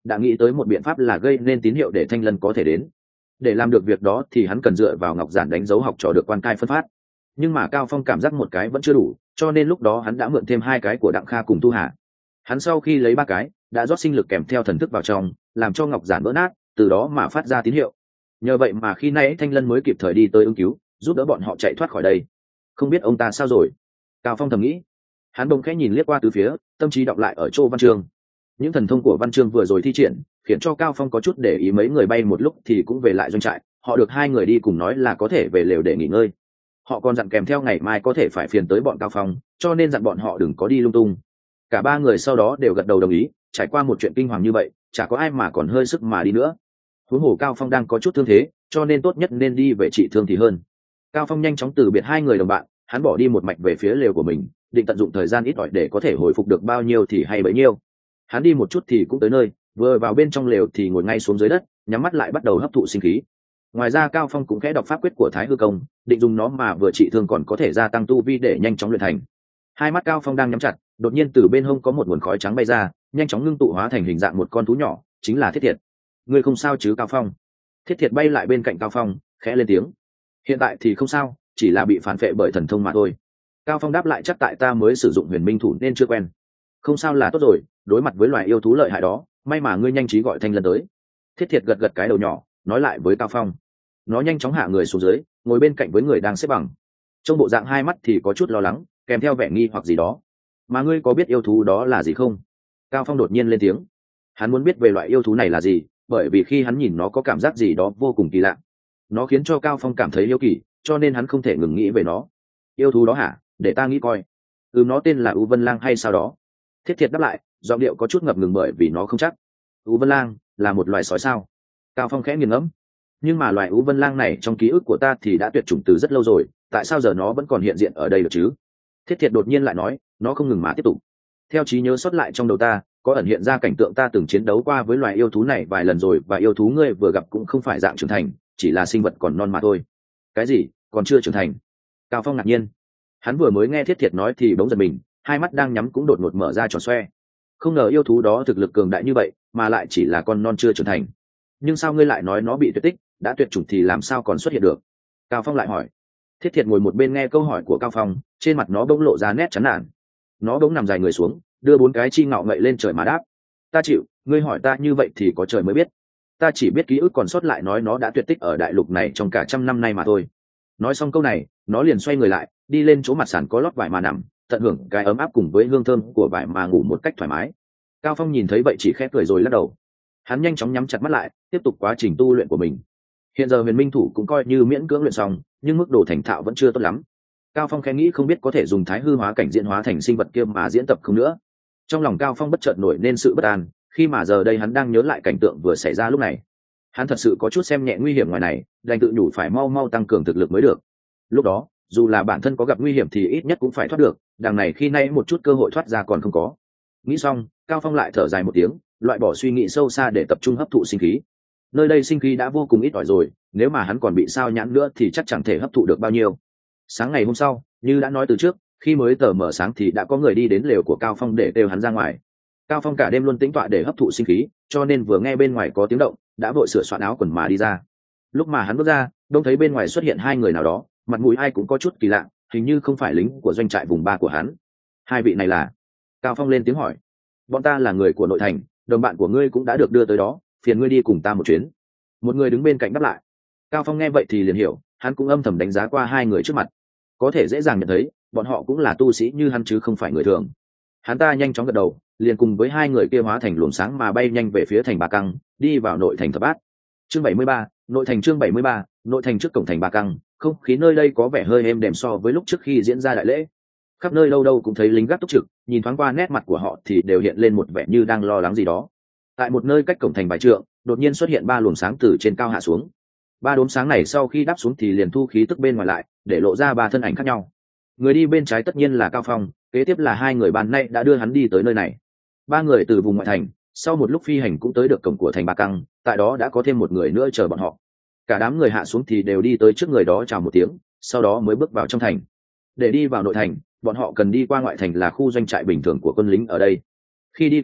đã nghĩ tới một biện pháp là gây nên tín hiệu để Thanh Lân có thể đến. Để làm được việc đó thì hắn cần dựa vào ngọc giản đánh dấu học trò được quan cai phân phát. Nhưng mà Cao Phong cảm giác một cái vẫn chưa đủ, cho nên lúc đó hắn đã mượn thêm 2 cái của Đặng Kha cùng Tu Hà. Hắn sau khi lấy 3 cái đã rót sinh lực kèm theo thần thức vào trong, làm cho ngọc giản vỡ nát, từ đó mà phát ra tín hiệu. Nhờ vậy mà khi nãy Thanh Lân mới kịp thời đi tới ứng cứu, giúp đỡ bọn họ chạy thoát khỏi đây. Không biết ông ta sao rồi? Cao Phong thầm nghĩ. Hắn bỗng khẽ nhìn liếc qua tứ phía, tâm trí đọc lại ở chỗ Văn Chương. Những thần thông của Văn Chương vừa rồi thi triển khiến cho Cao Phong có chút để ý, mấy người bay một lúc thì cũng về lại doanh trại. Họ được 2 người đi cùng nói là có thể về lều để nghỉ ngơi. Họ còn dặn kèm theo ngày mai có thể phải phiền tới bọn Cao Phong, cho nên dặn bọn họ đừng có đi lung tung. Cả 3 người sau đó đều gật đầu đồng ý. Trải qua một chuyện kinh hoàng như vậy, chả có ai mà còn hơi sức mà đi nữa. Huống hồ Cao Phong đang có chút thương thế, cho nên tốt nhất nên đi về trị thương thì hơn. Cao Phong nhanh chóng từ biệt 2 người đồng bạn, hắn bỏ đi một mạch về phía lều của mình, định tận dụng thời gian ít ỏi để có thể hồi phục được bao nhiêu thì hay bấy nhiêu. Hắn đi một chút thì cũng tới nơi, vừa vào bên trong lều thì ngồi ngay xuống dưới đất, nhắm mắt lại bắt đầu hấp thụ sinh khí. Ngoài ra Cao Phong cũng khẽ đọc pháp quyết của Thái Hư Công, định dùng nó mà vừa trị thương còn có thể gia tăng tu vi để nhanh chóng luyện thành. Hai mắt Cao Phong đang nhắm chặt, đột nhiên từ bên hông có một nguồn khói trắng bay ra, nhanh chóng ngưng tụ hóa thành hình dạng một con thú nhỏ, chính là Thiết Thiệt. Ngươi không sao chứ Cao Phong? Thiết Thiệt bay lại bên cạnh Cao Phong, khẽ lên tiếng. Hiện tại thì không sao, chỉ là bị phản phệ bởi thần thông mà thôi. Cao Phong đáp lại, chắc tại ta mới sử dụng huyền minh thủ nên chưa quen. Không sao là tốt rồi, đối mặt với loài yêu thú lợi hại đó, may mà ngươi nhanh trí gọi Thanh Lân tới. Thiết Thiệt gật gật cái đầu nhỏ, nói lại với Cao Phong. Nó nhanh chóng hạ người xuống dưới, ngồi bên cạnh với người đang xếp bằng. Trong bộ dạng hai mắt thì có chút lo lắng, kèm theo vẻ nghi hoặc gì đó. Mà ngươi có biết yêu thú đó là gì không? Cao Phong đột nhiên lên tiếng. Hắn muốn biết về loại yêu thú này là gì, bởi vì khi hắn nhìn nó có cảm giác gì đó vô cùng kỳ lạ. Nó khiến cho Cao Phong cảm thấy hiếu kỳ, cho nên hắn không thể ngừng nghĩ về nó. Yêu thú đó hả? Để ta nghĩ coi. Nó tên là U Vân Lang hay sao đó? Thiết Thiệt đáp lại, giọng điệu có chút ngập ngừng bởi vì nó không chắc. U Vân Lang là một loài sói sao? Cao Phong khẽ nghiền ngẫm. Nhưng mà loài U Vân Lang này trong ký ức của ta thì đã tuyệt chủng từ rất lâu rồi, tại sao giờ nó vẫn còn hiện diện ở đây được chứ? Thiết Thiệt đột nhiên lại nói, nó không ngừng mà tiếp tục. Theo trí nhớ sót lại trong đầu ta, có ẩn hiện ra cảnh tượng ta từng chiến đấu qua với loài yêu thú này vài lần rồi, và yêu thú ngươi vừa gặp cũng không phải dạng trưởng thành, chỉ là sinh vật còn non mà thôi. Cái gì? Còn chưa trưởng thành? Cao Phong ngạc nhiên. Hắn vừa mới nghe Thiết Thiệt nói thì bỗng giật mình, hai mắt đang nhắm cũng đột ngột mở ra tròn xoe. Không ngờ yêu thú đó thực lực cường đại như vậy, mà lại chỉ là con non chưa trưởng thành. Nhưng sao ngươi lại nói nó bị tuyệt tích, đã tuyệt chủng thì làm sao còn xuất hiện được? Cao Phong lại hỏi. Thiết Thiệt ngồi một bên nghe câu hỏi của Cao Phong, trên mặt nó bỗng lộ ra nét chán nản. Nó bỗng nằm dài người xuống, đưa 4 cái chi ngạo ngậy lên trời mà đáp. Ta chịu, ngươi hỏi ta như vậy thì có trời mới biết. Ta chỉ biết ký ức còn sót lại nói nó đã tuyệt tích ở đại lục này trong cả 100 năm nay mà thôi. Nói xong câu này, nó liền xoay người lại, đi lên chỗ mặt sàn có lót vải mà nằm, tận hưởng cái ấm áp cùng với hương thơm của vải mà ngủ một cách thoải mái. Cao Phong nhìn thấy vậy chỉ khẽ cười rồi lắc đầu. Hắn nhanh chóng nhắm chặt mắt lại, tiếp tục quá trình tu luyện của mình. Hiện giờ huyền minh thủ cũng coi như miễn cưỡng luyện xong, nhưng mức độ thành thạo vẫn chưa tốt lắm. Cao Phong khẽ nghĩ không biết có thể dùng thái hư hóa cảnh diễn hóa thành sinh vật kia mà diễn tập không nữa. Trong lòng Cao Phong bất chợt nổi nên sự bất an, khi mà giờ đây hắn đang nhớ lại cảnh tượng vừa xảy ra lúc này. Hắn thật sự có chút xem nhẹ nguy hiểm ngoài này, đành tự nhủ phải mau mau tăng cường thực lực mới được. Lúc đó, dù là bản thân có gặp nguy hiểm thì ít nhất cũng phải thoát được, đằng này khi nay một chút cơ hội thoát ra còn không có. Nghĩ xong, Cao Phong lại thở dài một tiếng, loại bỏ suy nghĩ sâu xa để tập trung hấp thụ sinh khí. Nơi đây sinh khí đã vô cùng ít ỏi rồi, nếu mà hắn còn bị sao nhãn nữa thì chắc chẳng thể hấp thụ được bao nhiêu. Sáng ngày hôm sau, như đã nói từ trước, khi mới tờ mở sáng thì đã có người đi đến lều của Cao Phong để kêu hắn ra ngoài. Cao Phong cả đêm luôn tĩnh tọa để hấp thụ sinh khí, cho nên vừa nghe bên ngoài có tiếng động, đã vội sửa soạn áo quần mà đi ra. Lúc mà hắn bước ra, đông thấy bên ngoài xuất hiện 2 người nào đó, mặt mũi ai cũng có chút kỳ lạ, hình như không phải lính của doanh trại vùng 3 của hắn. 2 vị này là? Cao Phong lên tiếng hỏi. Bọn ta là người của nội thành, đồng bạn của ngươi cũng đã được đưa tới đó, phiền ngươi đi cùng ta một chuyến. Một người đứng bên cạnh đáp lại. Cao Phong nghe vậy thì liền hiểu, hắn cũng âm thầm đánh giá qua 2 người trước mặt. Có thể dễ dàng nhận thấy, bọn họ cũng là tu sĩ như hắn chứ không phải người thường. Hắn ta nhanh chóng gật đầu, liền cùng với 2 người kia hóa thành luồng sáng mà bay nhanh về phía thành Ba Căng, đi vào nội thành Thập Bát. Chương 73, nội thành. Chương 73, nội thành. Trước cổng thành Ba Căng, không khí nơi đây có vẻ hơi êm đềm so với lúc trước khi diễn ra đại lễ. Khắp nơi đâu đâu cũng thấy lính gác túc trực, nhìn thoáng qua nét mặt của họ thì đều hiện lên một vẻ như đang lo lắng gì đó. Tại một nơi cách cổng thành vài trượng, đột nhiên xuất hiện 3 luồng sáng từ trên cao hạ xuống. 3 đốm sáng này sau khi đáp xuống thì liền thu khí tức bên ngoài lại, để lộ ra 3 thân ảnh khác nhau. Người đi bên trái tất nhiên là Cao Phong, kế tiếp là 2 người ban nay đã đưa hắn đi tới nơi này. 3 người từ vùng ngoại thành, sau một lúc phi hành cũng tới được cổng của thành Ba Căng, tại đó đã có thêm một người nữa chờ bọn họ. Cả đám người hạ xuống thì đều đi tới trước người đó chào một tiếng, sau đó mới bước vào trong thành. Để đi vào nội thành, bọn họ cần đi qua ngoại thành là khu doanh trại bình thường của quân lính ở đây. Khi đi qua đây,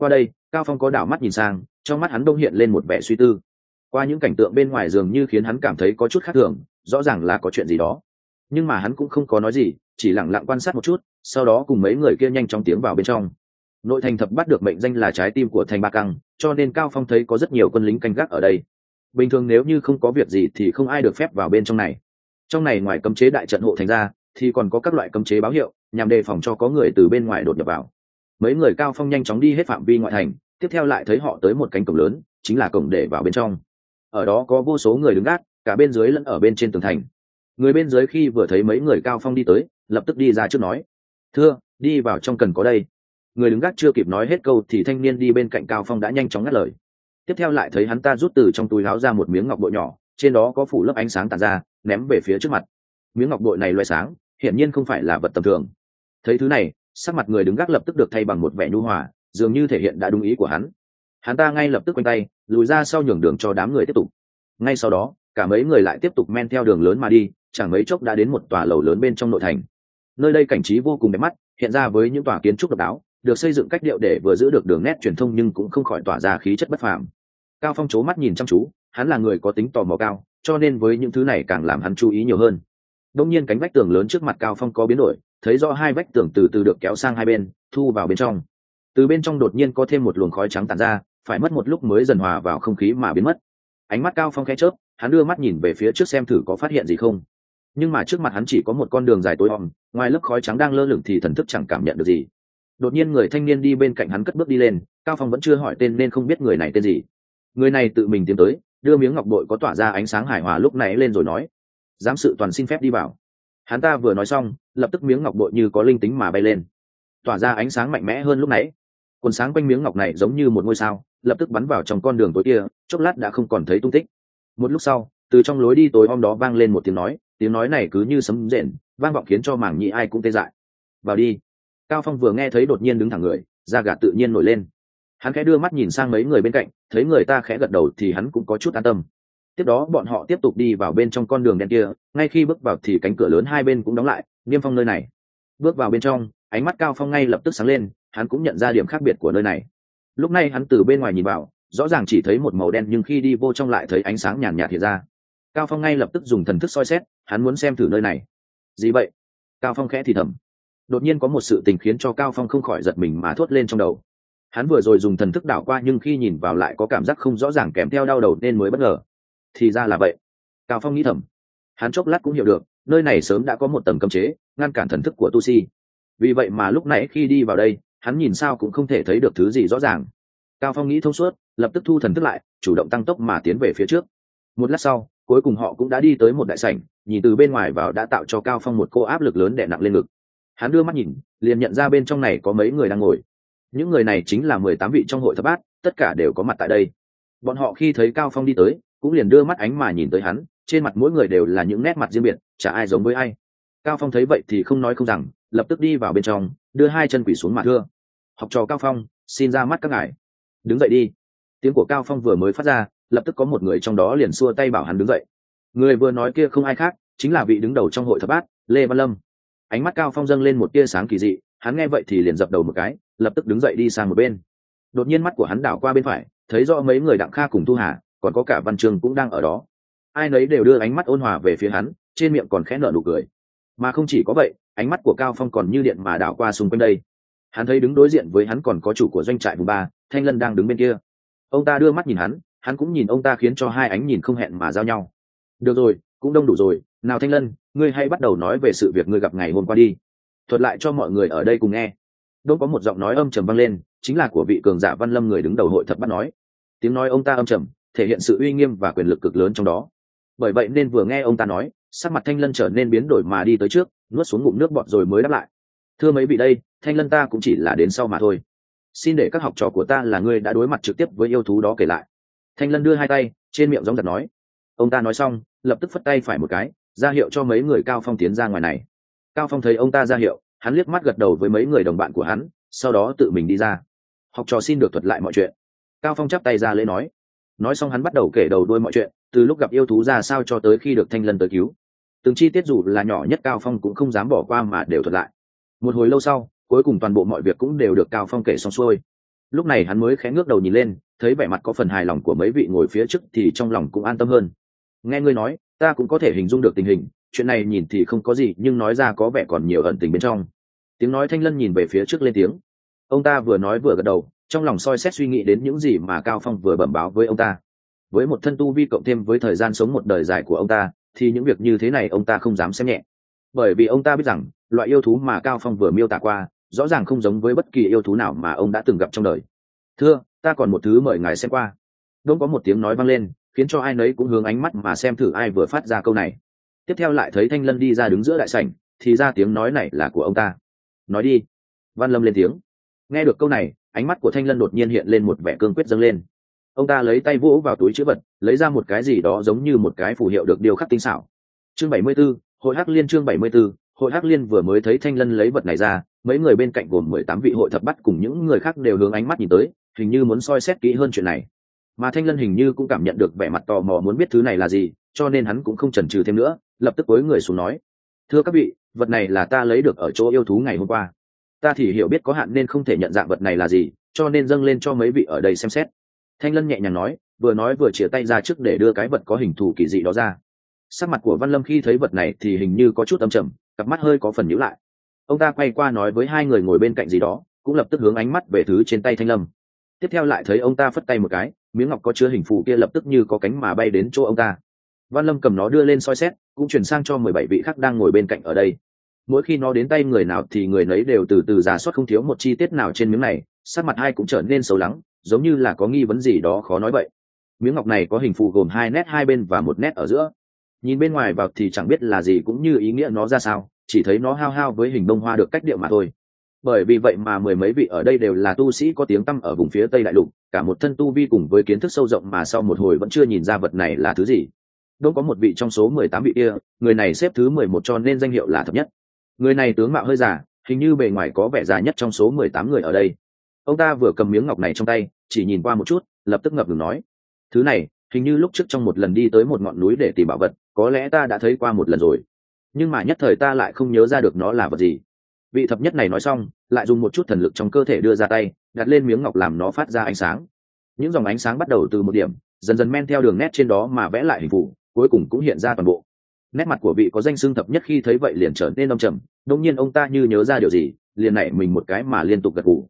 Cao Phong có đảo mắt nhìn sang, trong mắt hắn đông hiện lên một vẻ suy tư. Qua những cảnh tượng bên ngoài dường như khiến hắn cảm thấy có chút khác thường, rõ ràng là có chuyện gì đó. Nhưng mà hắn cũng không có nói gì, chỉ lặng lặng quan sát một chút, sau đó cùng mấy người kia nhanh chóng tiến vào bên trong. Nội thành thập bát được mệnh danh là trái tim của thành Ba Căng, cho nên Cao Phong thấy có rất nhiều quân lính canh gác ở đây. Bình thường nếu như không có việc gì thì không ai được phép vào bên trong này. Trong này ngoài cấm chế đại trận hộ thành ra, thì còn có các loại cấm chế báo hiệu, nhằm đề phòng cho có người từ bên ngoài đột nhập vào. Mấy người Cao Phong nhanh chóng đi hết phạm vi ngoại thành, tiếp theo lại thấy họ tới một cánh cổng lớn, chính là cổng để vào bên trong. Ở đó có vô số người đứng gác, cả bên dưới lẫn ở bên trên tường thành. Người bên dưới khi vừa thấy mấy người Cao Phong đi tới, lập tức đi ra trước nói: "Thưa, đi vào trong cần có đây." Người đứng gác chưa kịp nói hết câu thì thanh niên đi bên cạnh Cao Phong đã nhanh chóng ngắt lời. Tiếp theo lại thấy hắn ta rút từ trong túi áo ra một miếng ngọc bội nhỏ, trên đó có phủ lớp ánh sáng tản ra, ném về phía trước mặt. Miếng ngọc bội này loé sáng, hiển nhiên không phải là vật tầm thường. Thấy thứ này, sắc mặt người đứng gác lập tức được thay bằng một vẻ nhu hòa, dường như thể hiện đã đúng ý của hắn. Hắn ta ngay lập tức quanh tay lùi ra sau nhường đường cho đám người tiếp tục. Ngay sau đó, cả mấy người lại tiếp tục men theo đường lớn mà đi, chẳng mấy chốc đã đến một tòa lầu lớn bên trong nội thành. Nơi đây cảnh trí vô cùng đẹp mắt, hiện ra với những tòa kiến trúc độc đáo, được xây dựng cách điệu để vừa giữ được đường nét truyền thông nhưng cũng không khỏi tỏa ra khí chất bất phàm. Cao Phong chố mắt nhìn chăm chú, hắn là người có tính tò mò cao, cho nên với những thứ này càng làm hắn chú ý nhiều hơn. Đột nhiên cánh vách tường lớn trước mặt Cao Phong có biến đổi, thấy rõ hai vách tường từ từ được kéo sang hai bên, thu vào bên trong. Từ bên trong đột nhiên có thêm một luồng khói trắng tản ra, phải mất một lúc mới dần hòa vào không khí mà biến mất. Ánh mắt Cao Phong khẽ chớp, hắn đưa mắt nhìn về phía trước xem thử có phát hiện gì không. Nhưng mà trước mặt hắn chỉ có một con đường dài tối om, ngoài lớp khói trắng đang lơ lửng thì thần thức chẳng cảm nhận được gì. Đột nhiên người thanh niên đi bên cạnh hắn cất bước đi lên, Cao Phong vẫn chưa hỏi tên nên không biết người này tên gì. Người này tự mình tiến tới, đưa miếng ngọc bội có tỏa ra ánh sáng hài hòa lúc nãy lên rồi nói: "Giám sự toàn xin phép đi vào." Hắn ta vừa nói xong, lập tức miếng ngọc bội như có linh tính mà bay lên, tỏa ra ánh sáng mạnh mẽ hơn lúc nãy. Quần sáng quanh miếng ngọc này giống như một ngôi sao, lập tức bắn vào trong con đường tối kia, chốc lát đã không còn thấy tung tích. Một lúc sau, từ trong lối đi tối om đó vang lên một tiếng nói này cứ như sấm rền, vang vọng khiến cho mảng nhĩ ai cũng tê dại. "Vào đi." Cao Phong vừa nghe thấy đột nhiên đứng thẳng người, da gà tự nhiên nổi lên. Hắn khẽ đưa mắt nhìn sang mấy người bên cạnh, thấy người ta khẽ gật đầu thì hắn cũng có chút an tâm. Tiếp đó bọn họ tiếp tục đi vào bên trong con đường đen kia, ngay khi bước vào thì cánh cửa lớn hai bên cũng đóng lại, niêm phong nơi này. Bước vào bên trong, ánh mắt Cao Phong ngay lập tức sáng lên, hắn cũng nhận ra điểm khác biệt của nơi này. Lúc này hắn từ bên ngoài nhìn vào, rõ ràng chỉ thấy một màu đen nhưng khi đi vô trong lại thấy ánh sáng nhàn nhạt hiện ra. Cao Phong ngay lập tức dùng thần thức soi xét, hắn muốn xem thử nơi này. "Gì vậy?" Cao Phong khẽ thì thầm. Đột nhiên có một sự tình khiến cho Cao Phong không khỏi giật mình mà thốt lên trong đầu. Hắn vừa rồi dùng thần thức đảo qua nhưng khi nhìn vào lại có cảm giác không rõ ràng kèm theo đau đầu nên mới bất ngờ. Thì ra là vậy. Cao Phong nghĩ thầm. Hắn chốc lát cũng hiểu được, nơi này sớm đã có một tầng cấm chế, ngăn cản thần thức của tu sĩ. Vì vậy mà lúc nãy khi đi vào đây, hắn nhìn sao cũng không thể thấy được thứ gì rõ ràng. Cao Phong nghĩ thông suốt, lập tức thu thần thức lại, chủ động tăng tốc mà tiến về phía trước. Một lát sau, cuối cùng họ cũng đã đi tới một đại sảnh, nhìn từ bên ngoài vào đã tạo cho Cao Phong một cô áp lực lớn đè nặng lên ngực. Hắn đưa mắt nhìn, liền nhận ra bên trong này có mấy người đang ngồi. Những người này chính là 18 vị trong hội thập bát, tất cả đều có mặt tại đây. Bọn họ khi thấy Cao Phong đi tới, cũng liền đưa mắt ánh mà nhìn tới hắn, trên mặt mỗi người đều là những nét mặt riêng biệt, chả ai giống với ai. Cao Phong thấy vậy thì không nói không rằng, lập tức đi vào bên trong, đưa hai chân quỳ xuống mà thưa: "Học trò Cao Phong, xin ra mắt các ngài." "Đứng dậy đi." Tiếng của Cao Phong vừa mới phát ra, lập tức có một người trong đó liền xua tay bảo hắn đứng dậy. Người vừa nói kia không ai khác, chính là vị đứng đầu trong hội thập bát, Lê Văn Lâm. Ánh mắt Cao Phong dâng lên một tia sáng kỳ dị, hắn nghe vậy thì liền dập đầu một cái, lập tức đứng dậy đi sang một bên. Đột nhiên mắt của hắn đảo qua bên phải, thấy rõ mấy người Đặng Kha cùng Thu Hà, còn có cả Văn Trường cũng đang ở đó. Ai nấy đều đưa ánh mắt ôn hòa về phía hắn, trên miệng còn khẽ nở nụ cười. Mà không chỉ có vậy, ánh mắt của Cao Phong còn như điện mà đảo qua xung quanh đây. Hắn thấy đứng đối diện với hắn còn có chủ của doanh trại vùng 3, Thanh Lân đang đứng bên kia. Ông ta đưa mắt nhìn hắn cũng nhìn ông ta khiến cho hai ánh nhìn không hẹn mà giao nhau. "Được rồi, cũng đông đủ rồi, nào Thanh Lân, ngươi hãy bắt đầu nói về sự việc ngươi gặp ngày hôm qua đi. Thuật lại cho mọi người ở đây cùng nghe." Đột có một giọng nói âm trầm vang lên, chính là của vị cường giả Văn Lâm người đứng đầu hội thập bát nói. Tiếng nói ông ta âm trầm, thể hiện sự uy nghiêm và quyền lực cực lớn trong đó. Bởi vậy nên vừa nghe ông ta nói, sắc mặt Thanh Lân trở nên biến đổi mà đi tới trước, nuốt xuống ngụm nước bọt rồi mới đáp lại: "Thưa mấy vị đây, Thanh Lân ta cũng chỉ là đến sau mà thôi. Xin để các học trò của ta là ngươi đã đối mặt trực tiếp với yêu thú đó kể lại." Thanh Lân đưa hai tay, trên miệng gióng giật nói. Ông ta nói xong, lập tức phất tay phải một cái, ra hiệu cho mấy người Cao Phong tiến ra ngoài này. Cao Phong thấy ông ta ra hiệu, hắn liếc mắt gật đầu với mấy người đồng bạn của hắn, sau đó tự mình đi ra. "Học trò xin được thuật lại mọi chuyện." Cao Phong chắp tay ra lễ nói. Nói xong hắn bắt đầu kể đầu đuôi mọi chuyện, từ lúc gặp yêu thú ra sao cho tới khi được Thanh Lân tới cứu. Từng chi tiết dù là nhỏ nhất Cao Phong cũng không dám bỏ qua mà đều thuật lại. Một hồi lâu sau, cuối cùng toàn bộ mọi việc cũng đều được Cao Phong kể xong xuôi. Lúc này hắn mới khẽ ngước đầu nhìn lên, thấy vẻ mặt có phần hài lòng của mấy vị ngồi phía trước thì trong lòng cũng an tâm hơn. Nghe ngươi nói, ta cũng có thể hình dung được tình hình, chuyện này nhìn thì không có gì nhưng nói ra có vẻ còn nhiều ẩn tình bên trong. Tiếng nói Thanh Lân nhìn về phía trước lên tiếng. Ông ta vừa nói vừa gật đầu, trong lòng soi xét suy nghĩ đến những gì mà Cao Phong vừa bẩm báo với ông ta. Với một thân tu vi cộng thêm với thời gian sống một đời dài của ông ta, thì những việc như thế này ông ta không dám xem nhẹ. Bởi vì ông ta biết rằng loại yêu thú mà Cao Phong vừa miêu tả qua rõ ràng không giống với bất kỳ yêu thú nào mà ông đã từng gặp trong đời. Thưa, ta còn một thứ mời ngài xem qua. Đột có một tiếng nói vang lên, khiến cho ai nấy cũng hướng ánh mắt mà xem thử ai vừa phát ra câu này. Tiếp theo lại thấy Thanh Lân đi ra đứng giữa đại sảnh, thì ra tiếng nói này là của ông ta. Nói đi. Văn Lâm lên tiếng. Nghe được câu này, ánh mắt của Thanh Lân đột nhiên hiện lên một vẻ cương quyết dâng lên. Ông ta lấy tay vỗ vào túi trữ vật, lấy ra một cái gì đó giống như một cái phù hiệu được điêu khắc tinh xảo. Chương 74, Hội Hắc Liên. Chương 74, Hội Hắc Liên. Vừa mới thấy Thanh Lân lấy vật này ra, mấy người bên cạnh gồm 18 vị hội thập bắt cùng những người khác đều hướng ánh mắt nhìn tới, hình như muốn soi xét kỹ hơn chuyện này. Mà Thanh Lân hình như cũng cảm nhận được vẻ mặt tò mò muốn biết thứ này là gì, cho nên hắn cũng không chần chừ thêm nữa, lập tức cúi người xuống nói: "Thưa các vị, vật này là ta lấy được ở chỗ yêu thú ngày hôm qua. Ta thì hiểu biết có hạn nên không thể nhận dạng vật này là gì, cho nên dâng lên cho mấy vị ở đây xem xét." Thanh Lân nhẹ nhàng nói vừa chìa tay ra trước để đưa cái vật có hình thù kỳ dị đó ra. Sắc mặt của Văn Lâm khi thấy vật này thì hình như có chút âm trầm, cặp mắt hơi có phần nhíu lại. Ông ta quay qua nói với hai người ngồi bên cạnh gì đó, cũng lập tức hướng ánh mắt về thứ trên tay Thanh Lâm. Tiếp theo lại thấy ông ta phất tay một cái, miếng ngọc có chứa hình phù kia lập tức như có cánh mà bay đến chỗ ông ta. Văn Lâm cầm nó đưa lên soi xét, cũng chuyển sang cho 17 vị khác đang ngồi bên cạnh ở đây. Mỗi khi nó đến tay người nào thì người nấy đều từ từ rà soát không thiếu một chi tiết nào trên miếng này, sắc mặt ai cũng trở nên xấu lắng, giống như là có nghi vấn gì đó khó nói vậy. Miếng ngọc này có hình phù gồm 2 nét hai bên và 1 nét ở giữa. Nhìn bên ngoài vào thì chẳng biết là gì cũng như ý nghĩa nó ra sao, chỉ thấy nó hao hao với hình bông hoa được cách điệu mà thôi. Bởi vì vậy mà mười mấy vị ở đây đều là tu sĩ có tiếng tăm ở vùng phía Tây Đại Lục, cả một thân tu vi cùng với kiến thức sâu rộng mà sau một hồi vẫn chưa nhìn ra vật này là thứ gì. Đâu có một vị trong số 18 vị kia, người này xếp thứ 11 cho nên danh hiệu là thập nhất. Người này tướng mạo hơi già, hình như bề ngoài có vẻ già nhất trong số 18 người ở đây. Ông ta vừa cầm miếng ngọc này trong tay, chỉ nhìn qua một chút, lập tức ngập ngừng nói: "Thứ này, hình như lúc trước trong một lần đi tới một ngọn núi để tìm bảo vật, có lẽ ta đã thấy qua một lần rồi. Nhưng mà nhất thời ta lại không nhớ ra được nó là vật gì." Vị thập nhất này nói xong, lại dùng một chút thần lực trong cơ thể đưa ra tay, đặt lên miếng ngọc làm nó phát ra ánh sáng. Những dòng ánh sáng bắt đầu từ một điểm, dần dần men theo đường nét trên đó mà vẽ lại hình phù, cuối cùng cũng hiện ra toàn bộ. Nét mặt của vị có danh xưng thập nhất khi thấy vậy liền trở nên âm trầm, đột nhiên ông ta như nhớ ra điều gì, liền nảy mình một cái mà liên tục gật gù.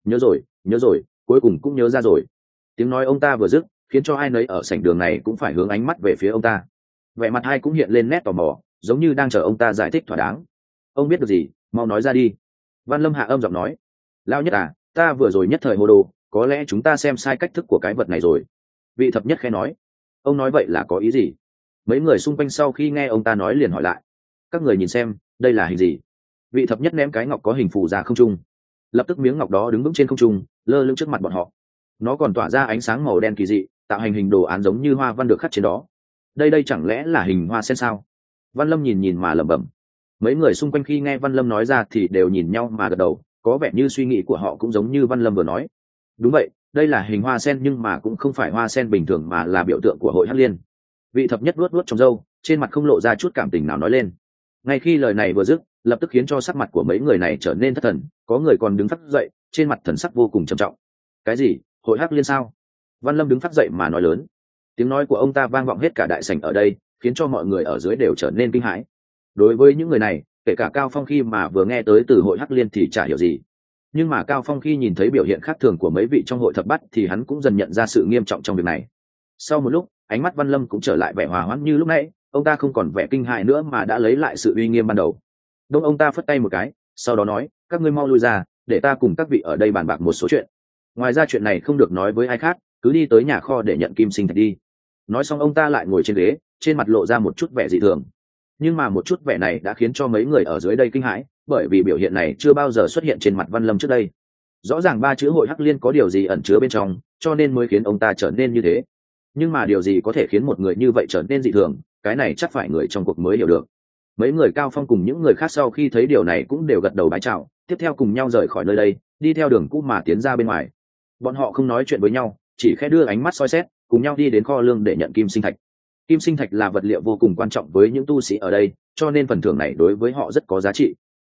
Nhớ rồi, cuối cùng cũng nhớ ra rồi." Tiếng nói ông ta vừa dứt, khiến cho ai nấy ở sảnh đường này cũng phải hướng ánh mắt về phía ông ta. Vẻ mặt ai cũng hiện lên nét tò mò, giống như đang chờ ông ta giải thích thỏa đáng. "Ông biết được gì, mau nói ra đi." Văn Lâm hạ âm giọng nói. "Lão nhất à, ta vừa rồi nhất thời hồ đồ, có lẽ chúng ta xem sai cách thức của cái vật này rồi." Vị thập nhất khẽ nói. "Ông nói vậy là có ý gì?" Mấy người xung quanh sau khi nghe ông ta nói liền hỏi lại. "Các người nhìn xem, đây là hình gì?" Vị thập nhất ném cái ngọc có hình phù ra không trung. Lập tức miếng ngọc đó đứng vững trên không trung, lơ lửng trước mặt bọn họ. Nó còn tỏa ra ánh sáng màu đen kỳ dị, tạo thành hình đồ án giống như hoa văn được khắc trên đó. Đây chẳng lẽ là hình hoa sen sao? Văn Lâm nhìn mà lẩm bẩm. Mấy người xung quanh khi nghe Văn Lâm nói ra thì đều nhìn nhau mà gật đầu, có vẻ như suy nghĩ của họ cũng giống như Văn Lâm vừa nói. Đúng vậy, đây là hình hoa sen nhưng mà cũng không phải hoa sen bình thường mà là biểu tượng của Hội Hắc Liên. Vị thập nhất luốt trong râu, trên mặt không lộ ra chút cảm tình nào nói lên. Ngay khi lời này vừa dứt, lập tức khiến cho sắc mặt của mấy người này trở nên thất thần, có người còn đứng phắt dậy, trên mặt thần sắc vô cùng trầm trọng. "Cái gì? Hội Hắc Liên sao?" Văn Lâm đứng phắt dậy mà nói lớn. Tiếng nói của ông ta vang vọng hết cả đại sảnh ở đây, khiến cho mọi người ở dưới đều trở nên kinh hãi. Đối với những người này, kể cả Cao Phong khi mà vừa nghe tới từ Hội Hắc Liên thì chả hiểu gì. Nhưng mà Cao Phong khi nhìn thấy biểu hiện khác thường của mấy vị trong hội thập bát thì hắn cũng dần nhận ra sự nghiêm trọng trong việc này. Sau một lúc, ánh mắt Văn Lâm cũng trở lại vẻ hòa hoãn như lúc nãy, ông ta không còn vẻ kinh hãi nữa mà đã lấy lại sự uy nghiêm ban đầu. Đông ông ta phất tay một cái, sau đó nói: "Các ngươi mau lui ra, để ta cùng các vị ở đây bàn bạc một số chuyện. Ngoài ra chuyện này không được nói với ai khác, cứ đi tới nhà kho để nhận kim sinh thạch đi." Nói xong ông ta lại ngồi trên ghế, trên mặt lộ ra một chút vẻ dị thường. Nhưng mà một chút vẻ này đã khiến cho mấy người ở dưới đây kinh hãi, bởi vì biểu hiện này chưa bao giờ xuất hiện trên mặt Văn Lâm trước đây. Rõ ràng 3 chữ Hội Hắc Liên có điều gì ẩn chứa bên trong, cho nên mới khiến ông ta trở nên như thế. Nhưng mà điều gì có thể khiến một người như vậy trở nên dị thường, cái này chắc phải người trong cuộc mới hiểu được. Mấy người Cao Phong cùng những người khác sau khi thấy điều này cũng đều gật đầu bái chào, tiếp theo cùng nhau rời khỏi nơi đây, đi theo đường cũ mà tiến ra bên ngoài. Bọn họ không nói chuyện với nhau, chỉ khẽ đưa ánh mắt soi xét, cùng nhau đi đến kho lương để nhận kim sinh thạch. Kim sinh thạch là vật liệu vô cùng quan trọng với những tu sĩ ở đây, cho nên phần thưởng này đối với họ rất có giá trị.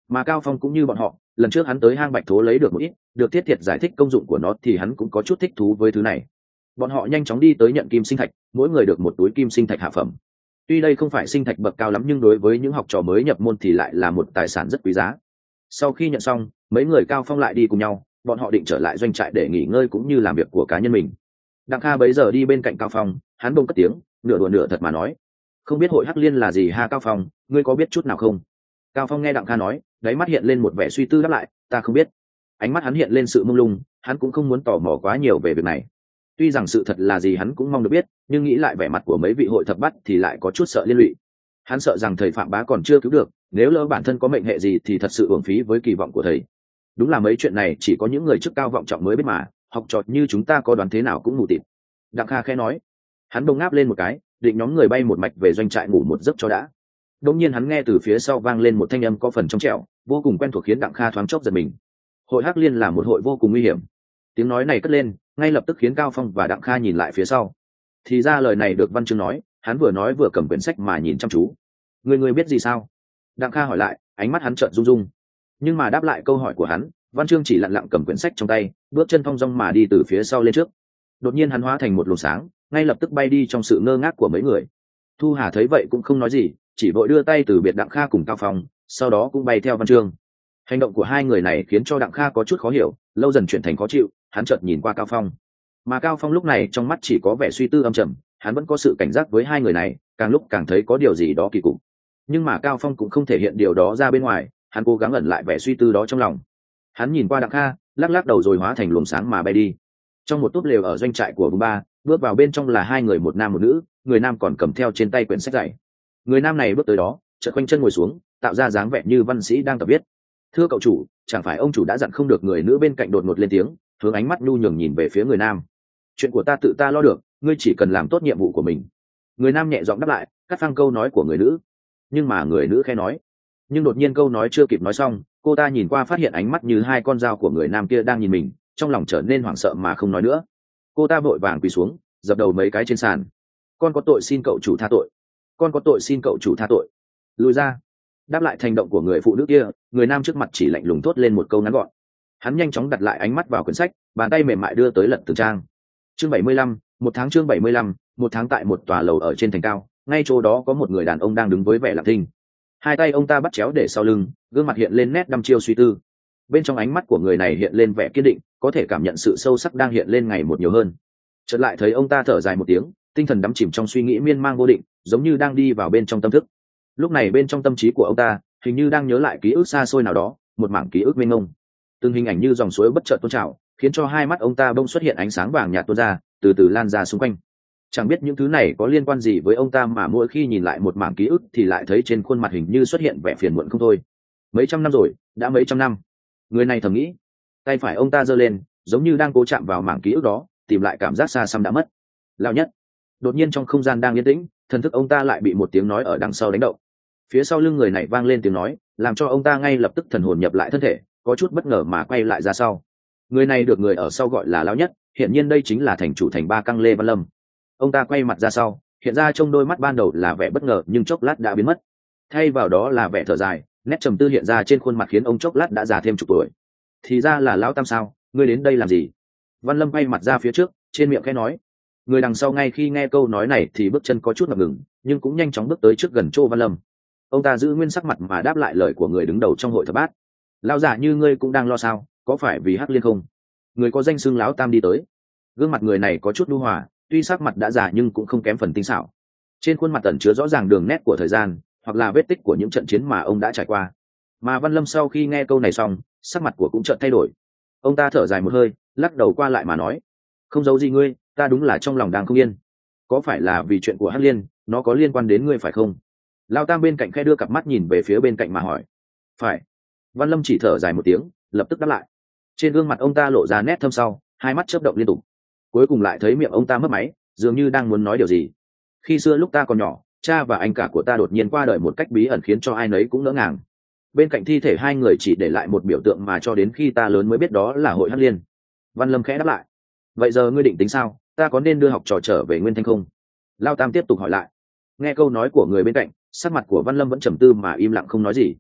mà Cao Phong cũng như bọn họ, lần trước hắn tới hang bạch thố lấy được một ít, được Tiết Thiệt giải thích công dụng của nó thì hắn cũng có chút thích thú với thứ này. Bọn họ nhanh chóng đi tới nhận kim sinh thạch, mỗi người được một túi kim sinh thạch hạ phẩm. Tuy đây không phải sinh thạch bậc cao lắm nhưng đối với những học trò mới nhập môn thì lại là một tài sản rất quý giá. Sau khi nhận xong, mấy người Cao Phong lại đi cùng nhau, bọn họ định trở lại doanh trại để nghỉ ngơi cũng như làm việc của cá nhân mình. Đặng Kha bấy giờ đi bên cạnh Cao Phong, hắn bỗng cất tiếng, nửa đùa nửa thật mà nói: "Không biết hội Hắc Liên là gì ha Cao Phong, ngươi có biết chút nào không?" Cao Phong nghe Đặng Kha nói, đáy mắt hiện lên một vẻ suy tư đáp lại: "Ta không biết." Ánh mắt hắn hiện lên sự mông lung, hắn cũng không muốn tò mò quá nhiều về việc này. Tuy rằng sự thật là gì hắn cũng mong được biết, nhưng nghĩ lại vẻ mặt của mấy vị hội thập bắt thì lại có chút sợ liên lụy. Hắn sợ rằng thầy Phạm Bá còn chưa cứu được, nếu lỡ bản thân có mệnh hệ gì thì thật sự uổng phí với kỳ vọng của thầy. Đúng là mấy chuyện này chỉ có những người chức cao vọng trọng mới biết mà, học trò như chúng ta có đoán thế nào cũng mù tịt. Đặng Kha khẽ nói. Hắn đông ngáp lên một cái, định nhóm người bay một mạch về doanh trại ngủ một giấc cho đã. Đột nhiên hắn nghe từ phía sau vang lên một thanh âm có phần trong trẻo, vô cùng quen thuộc khiến Đặng Kha thoáng chốc giật mình. Hội Hắc Liên là một hội vô cùng nguy hiểm. Tiếng nói này cất lên, ngay lập tức khiến Cao Phong và Đặng Kha nhìn lại phía sau. Thì ra lời này được Văn Chương nói vừa cầm quyển sách mà nhìn chăm chú. Người biết gì sao? Đặng Kha hỏi lại, ánh mắt hắn trợn rung rung. Nhưng mà đáp lại câu hỏi của hắn, Văn Chương chỉ lặng lặng cầm quyển sách trong tay, bước chân thong dong mà đi từ phía sau lên trước. Đột nhiên hắn hóa thành một luồng sáng, ngay lập tức bay đi trong sự ngơ ngác của mấy người. Thu Hà thấy vậy cũng không nói gì, chỉ vội đưa tay từ biệt Đặng Kha cùng Cao Phong, sau đó cũng bay theo Văn Chương. Hành động của hai người này khiến cho Đặng Kha có chút khó hiểu, lâu dần chuyển thành khó chịu. Hắn chợt nhìn qua Cao Phong, mà Cao Phong lúc này trong mắt chỉ có vẻ suy tư âm trầm. Hắn vẫn có sự cảnh giác với hai người này, càng lúc càng thấy có điều gì đó kỳ cục. Nhưng mà Cao Phong cũng không thể hiện điều đó ra bên ngoài, hắn cố gắng ẩn lại vẻ suy tư đó trong lòng. Hắn nhìn qua Đặng Kha, lắc lắc đầu rồi hóa thành luồng sáng mà bay đi. Trong một túp lều ở doanh trại của Vùng Ba, bước vào bên trong là hai người, một nam một nữ. Người nam còn cầm theo trên tay quyển sách dạy. Người nam này bước tới đó, chợt quanh chân ngồi xuống, tạo ra dáng vẻ như văn sĩ đang tập viết. "Thưa cậu chủ, chẳng phải ông chủ đã dặn không được?" Người nữ bên cạnh đột ngột lên tiếng, hướng ánh mắt nhu nhường nhìn về phía người nam. "Chuyện của ta tự ta lo được, ngươi chỉ cần làm tốt nhiệm vụ của mình." Người nam nhẹ giọng đáp lại, cắt phăng câu nói của người nữ. Nhưng mà người nữ khẽ nói. Nhưng đột nhiên câu nói chưa kịp nói xong, cô ta nhìn qua phát hiện ánh mắt như hai con dao của người nam kia đang nhìn mình, trong lòng trở nên hoảng sợ mà không nói nữa. Cô ta vội vàng quỳ xuống, dập đầu mấy cái trên sàn. "Con có tội xin cậu chủ tha tội. Con có tội xin cậu chủ tha tội." Lùi ra. Đáp lại hành động của người phụ nữ kia, người nam trước mặt chỉ lạnh lùng thốt lên một câu ngắn gọn. Hắn nhanh chóng đặt lại ánh mắt vào quyển sách, bàn tay mềm mại đưa tới lật từng trang. Chương 75, một tháng. Chương 75, một tháng. Tại một tòa lầu ở trên thành cao, ngay chỗ đó có một người đàn ông đang đứng với vẻ lặng thinh. Hai tay ông ta bắt chéo để sau lưng, gương mặt hiện lên nét đăm chiêu suy tư. Bên trong ánh mắt của người này hiện lên vẻ kiên định, có thể cảm nhận sự sâu sắc đang hiện lên ngày một nhiều hơn. Chợt lại thấy ông ta thở dài một tiếng, tinh thần đắm chìm trong suy nghĩ miên man vô định, giống như đang đi vào bên trong tâm thức. Lúc này bên trong tâm trí của ông ta, hình như đang nhớ lại ký ức xa xôi nào đó, một mảng ký ức mênh mông. Từng hình ảnh như dòng suối bất chợt tuôn trào, khiến cho hai mắt ông ta bỗng xuất hiện ánh sáng vàng nhạt tuôn ra, từ từ lan ra xung quanh. Chẳng biết những thứ này có liên quan gì với ông ta mà mỗi khi nhìn lại một mảng ký ức thì lại thấy trên khuôn mặt hình như xuất hiện vẻ phiền muộn không thôi. Mấy trăm năm rồi, đã mấy trăm năm. Người này thầm nghĩ. Tay phải ông ta giơ lên, giống như đang cố chạm vào mảng ký ức đó, tìm lại cảm giác xa xăm đã mất. Lao nhất. Đột nhiên trong không gian đang yên tĩnh, thần thức ông ta lại bị một tiếng nói ở đằng sau đánh động. Phía sau lưng người này vang lên tiếng nói, làm cho ông ta ngay lập tức thần hồn nhập lại thân thể, có chút bất ngờ mà quay lại ra sau. Người này được người ở sau gọi là Lão Nhất, hiện nhiên đây chính là thành chủ thành Ba Căng Lê Văn Lâm. Ông ta quay mặt ra sau, hiện ra trong đôi mắt ban đầu là vẻ bất ngờ nhưng chốc lát đã biến mất, thay vào đó là vẻ thở dài, nét trầm tư hiện ra trên khuôn mặt khiến ông chốc lát đã già thêm chục tuổi. Thì ra là Lão Tam sao, ngươi đến đây làm gì? Văn Lâm quay mặt ra phía trước, trên miệng khẽ nói. Người đằng sau ngay khi nghe câu nói này thì bước chân có chút ngập ngừng, nhưng cũng nhanh chóng bước tới trước gần chỗ Văn Lâm. Ông ta giữ nguyên sắc mặt mà đáp lại lời của người đứng đầu trong hội thập bát. Lão giả như ngươi cũng đang lo sao, có phải vì Hắc Liên không? Người có danh xưng Lão Tam đi tới. Gương mặt người này có chút nhu hòa, tuy sắc mặt đã già nhưng cũng không kém phần tinh xảo. Trên khuôn mặt ẩn chứa rõ ràng đường nét của thời gian, hoặc là vết tích của những trận chiến mà ông đã trải qua. Mà Văn Lâm sau khi nghe câu này xong, sắc mặt của cũng chợt thay đổi. Ông ta thở dài một hơi, lắc đầu qua lại mà nói: "Không giấu gì ngươi, ta đúng là trong lòng đang không yên. Có phải là vì chuyện của Hắc Liên, nó có liên quan đến ngươi phải không?" Lão Tam bên cạnh khẽ đưa cặp mắt nhìn về phía bên cạnh mà hỏi. "Phải." Văn Lâm chỉ thở dài một tiếng, lập tức đáp lại. Trên gương mặt ông ta lộ ra nét thâm sau, hai mắt chớp động liên tục. Cuối cùng lại thấy miệng ông ta mấp máy, dường như đang muốn nói điều gì. "Khi xưa lúc ta còn nhỏ, cha và anh cả của ta đột nhiên qua đời một cách bí ẩn khiến cho ai nấy cũng ngỡ ngàng. Bên cạnh thi thể hai người chỉ để lại một biểu tượng mà cho đến khi ta lớn mới biết đó là hội Hắc Liên." Văn Lâm khẽ đáp lại. "Vậy giờ ngươi định tính sao, ta có nên đưa học trò trở về Nguyên Thanh không?" Lao Tam tiếp tục hỏi lại. Nghe câu nói của người bên cạnh, sắc mặt của Văn Lâm vẫn trầm tư mà im lặng không nói gì.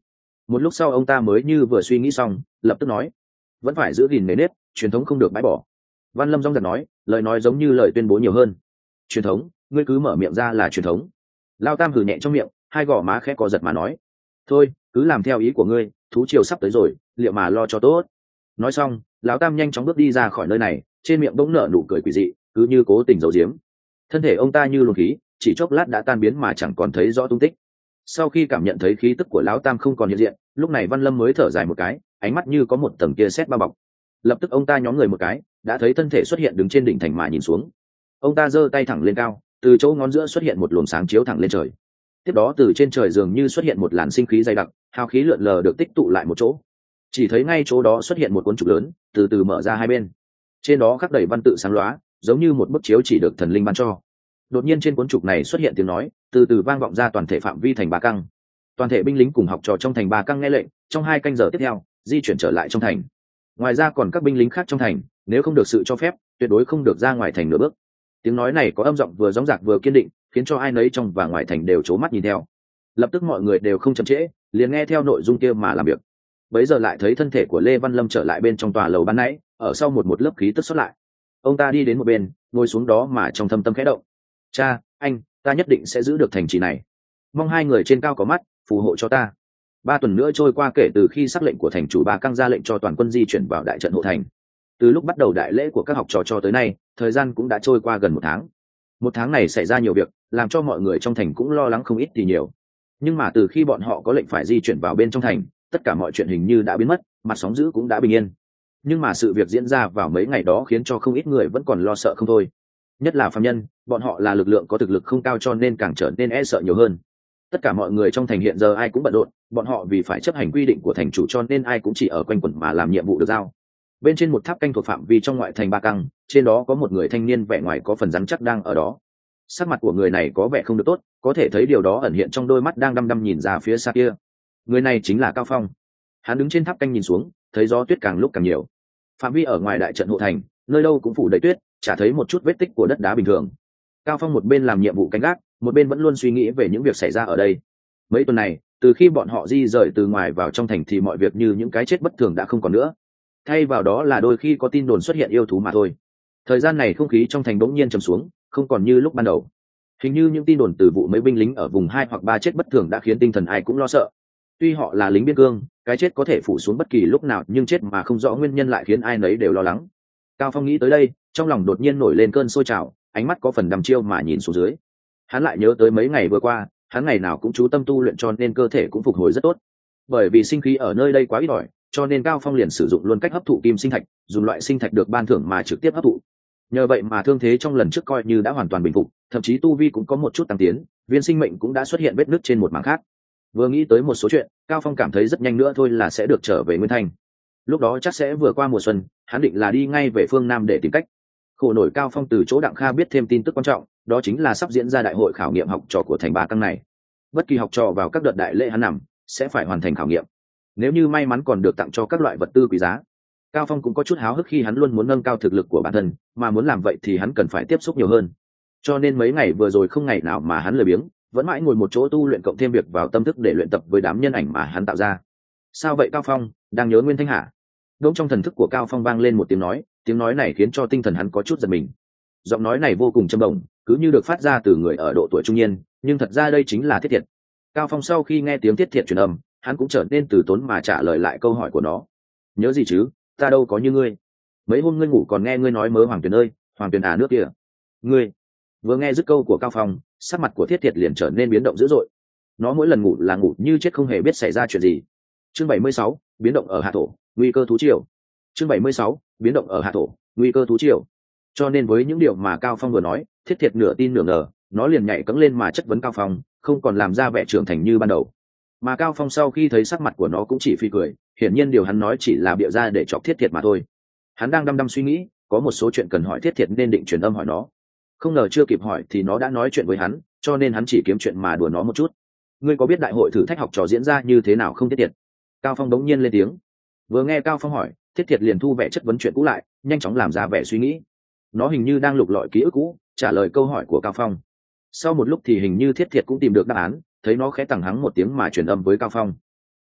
Một lúc sau ông ta mới như vừa suy nghĩ xong, lập tức nói: vẫn phải giữ gìn nề nếp, truyền thống không được bãi bỏ. Văn Lâm dong dạc nói, lời nói giống như lời tuyên bố nhiều hơn. Truyền thống? Ngươi cứ mở miệng ra là truyền thống. Lao Tam hừ nhẹ trong miệng, hai gò má khẽ co giật mà nói: thôi, cứ làm theo ý của ngươi, thú triều sắp tới rồi, liệu mà lo cho tốt. Nói xong, lão Tam nhanh chóng bước đi ra khỏi nơi này, trên miệng bỗng nở nụ cười quỷ dị, cứ như cố tình giấu giếm. Thân thể ông ta như luồng khí, chỉ chốc lát đã tan biến mà chẳng còn thấy rõ tung tích. Sau khi cảm nhận thấy khí tức của lão Tam không còn hiện diện, lúc này Văn Lâm mới thở dài một cái, ánh mắt như có một tầng kia sét bao bọc. Lập tức ông ta nhón người một cái, đã thấy thân thể xuất hiện đứng trên đỉnh thành mà nhìn xuống. Ông ta giơ tay thẳng lên cao, từ chỗ ngón giữa xuất hiện một luồng sáng chiếu thẳng lên trời. Tiếp đó từ trên trời dường như xuất hiện một làn sinh khí dày đặc, hào khí lượn lờ được tích tụ lại một chỗ. Chỉ thấy ngay chỗ đó xuất hiện một cuốn trục lớn, từ từ mở ra hai bên. Trên đó khắc đầy văn tự sáng lóa, giống như một bức chiếu chỉ được thần linh ban cho. Đột nhiên trên cuốn trục này xuất hiện tiếng nói, từ từ vang vọng ra toàn thể phạm vi thành Ba Căng. Toàn thể binh lính cùng học trò trong thành Ba Căng nghe lệnh, trong 2 canh giờ tiếp theo, di chuyển trở lại trong thành. Ngoài ra còn các binh lính khác trong thành, nếu không được sự cho phép, tuyệt đối không được ra ngoài thành nửa bước. Tiếng nói này có âm giọng vừa dõng dạc vừa kiên định, khiến cho ai nấy trong và ngoài thành đều trố mắt nhìn theo. Lập tức mọi người đều không chậm trễ, liền nghe theo nội dung kia mà làm việc. Bấy giờ lại thấy thân thể của Lê Văn Lâm trở lại bên trong tòa lầu ban nãy, ở sau một lớp khí tức xuất lại. Ông ta đi đến một bên, ngồi xuống đó mà trong thâm tâm khẽ động. Cha, anh, ta nhất định sẽ giữ được thành trì này. Mong hai người trên cao có mắt, phù hộ cho ta. 3 tuần nữa trôi qua kể từ khi sắc lệnh của thành chủ Ba Căng ra lệnh cho toàn quân di chuyển vào đại trận hộ thành. Từ lúc bắt đầu đại lễ của các học trò cho tới nay, thời gian cũng đã trôi qua gần 1 tháng. 1 tháng này xảy ra nhiều việc, làm cho mọi người trong thành cũng lo lắng không ít thì nhiều. Nhưng mà từ khi bọn họ có lệnh phải di chuyển vào bên trong thành, tất cả mọi chuyện hình như đã biến mất, mặt sóng dữ cũng đã bình yên. Nhưng mà sự việc diễn ra vào mấy ngày đó khiến cho không ít người vẫn còn lo sợ không thôi. Nhất là phàm nhân, bọn họ là lực lượng có thực lực không cao cho nên càng trở nên e sợ nhiều hơn. Tất cả mọi người trong thành hiện giờ ai cũng bận rộn, bọn họ vì phải chấp hành quy định của thành chủ cho nên ai cũng chỉ ở quanh quẩn mà làm nhiệm vụ được giao. Bên trên một tháp canh thuộc phạm vi trong ngoại thành Ba Căng, trên đó có một người thanh niên vẻ ngoài có phần rắn chắc đang ở đó. Sắc mặt của người này có vẻ không được tốt, có thể thấy điều đó ẩn hiện trong đôi mắt đang đăm đăm nhìn ra phía xa kia. Người này chính là Cao Phong. Hắn đứng trên tháp canh nhìn xuống, thấy gió tuyết càng lúc càng nhiều. Phạm vi ở ngoài đại trận hộ thành, nơi đâu cũng phủ đầy tuyết, chả thấy một chút vết tích của đất đá bình thường. Cao Phong một bên làm nhiệm vụ canh gác, một bên vẫn luôn suy nghĩ về những việc xảy ra ở đây. Mấy tuần này, từ khi bọn họ di rời từ ngoài vào trong thành thì mọi việc như những cái chết bất thường đã không còn nữa. Thay vào đó là đôi khi có tin đồn xuất hiện yêu thú mà thôi. Thời gian này không khí trong thành bỗng nhiên trầm xuống, không còn như lúc ban đầu. Hình như những tin đồn từ vụ mấy binh lính ở vùng 2 hoặc 3 chết bất thường đã khiến tinh thần ai cũng lo sợ. Tuy họ là lính biên cương, cái chết có thể phủ xuống bất kỳ lúc nào, nhưng chết mà không rõ nguyên nhân lại khiến ai nấy đều lo lắng. Cao Phong nghĩ tới đây, trong lòng đột nhiên nổi lên cơn sôi trào, ánh mắt có phần đăm chiêu mà nhìn xuống dưới. Hắn lại nhớ tới mấy ngày vừa qua, hắn ngày nào cũng chú tâm tu luyện cho nên cơ thể cũng phục hồi rất tốt. Bởi vì sinh khí ở nơi đây quá ít ỏi, cho nên Cao Phong liền sử dụng luôn cách hấp thụ kim sinh thạch, dùng loại sinh thạch được ban thưởng mà trực tiếp hấp thụ. Nhờ vậy mà thương thế trong lần trước coi như đã hoàn toàn bình phục, thậm chí tu vi cũng có một chút tăng tiến, viên sinh mệnh cũng đã xuất hiện vết nứt trên một mảng khác. Vừa nghĩ tới một số chuyện, Cao Phong cảm thấy rất nhanh nữa thôi là sẽ được trở về Nguyên Thanh. Lúc đó chắc sẽ vừa qua mùa xuân, hắn định là đi ngay về phương Nam để tìm cách. Khổ nổi Cao Phong từ chỗ Đặng Kha biết thêm tin tức quan trọng, đó chính là sắp diễn ra đại hội khảo nghiệm học trò của thành Ba Căng này. Bất kỳ học trò vào các đợt đại lễ hắn nằm sẽ phải hoàn thành khảo nghiệm. Nếu như may mắn còn được tặng cho các loại vật tư quý giá. Cao Phong cũng có chút háo hức khi hắn luôn muốn nâng cao thực lực của bản thân, mà muốn làm vậy thì hắn cần phải tiếp xúc nhiều hơn. Cho nên mấy ngày vừa rồi không ngày nào mà hắn lười biếng, vẫn mãi ngồi một chỗ tu luyện cộng thêm việc vào tâm thức để luyện tập với đám nhân ảnh mà hắn tạo ra. Sao vậy Cao Phong, đang nhớ Nguyên Thanh hả? Đống trong thần thức của Cao Phong vang lên một tiếng nói này khiến cho tinh thần hắn có chút giật mình. Giọng nói này vô cùng trầm bổng, cứ như được phát ra từ người ở độ tuổi trung niên, nhưng thật ra đây chính là Thiết Thiệt. Cao Phong sau khi nghe tiếng Thiết Thiệt truyền âm, hắn cũng trở nên từ tốn mà trả lời lại câu hỏi của nó. Nhớ gì chứ, ta đâu có như ngươi. Mấy hôm ngươi ngủ còn nghe ngươi nói mớ Hoàng Tuyền ơi, Hoàng Tuyền à nước kia. Ngươi. Vừa nghe dứt câu của Cao Phong, sắc mặt của Thiết Thiệt liền trở nên biến động dữ dội. Nó mỗi lần ngủ là ngủ như chết không hề biết xảy ra chuyện gì. Chương 76, biến động ở Hạ Thổ, nguy cơ thú triều. Chương 76, biến động ở Hạ Thổ, nguy cơ thú triều. Cho nên với những điều mà Cao Phong vừa nói, Thiết Thiệt nửa tin nửa ngờ, nó liền nhảy cẫng lên mà chất vấn Cao Phong, không còn làm ra vẻ trưởng thành như ban đầu. Mà Cao Phong sau khi thấy sắc mặt của nó cũng chỉ phi cười, hiển nhiên điều hắn nói chỉ là bịa ra để chọc Thiết Thiệt mà thôi. Hắn đang đăm đăm suy nghĩ, có một số chuyện cần hỏi Thiết Thiệt nên định truyền âm hỏi nó. Không ngờ chưa kịp hỏi thì nó đã nói chuyện với hắn, cho nên hắn chỉ kiếm chuyện mà đùa nó một chút. Ngươi có biết đại hội thử thách học trò diễn ra như thế nào không Thiết Thiệt? Cao Phong đống nhiên lên tiếng. Vừa nghe Cao Phong hỏi, Thiết Thiệt liền thu vẻ chất vấn chuyện cũ lại, nhanh chóng làm ra vẻ suy nghĩ. Nó hình như đang lục lọi ký ức cũ, trả lời câu hỏi của Cao Phong. Sau một lúc thì hình như Thiết Thiệt cũng tìm được đáp án, thấy nó khẽ tằng hắng một tiếng mà truyền âm với Cao Phong.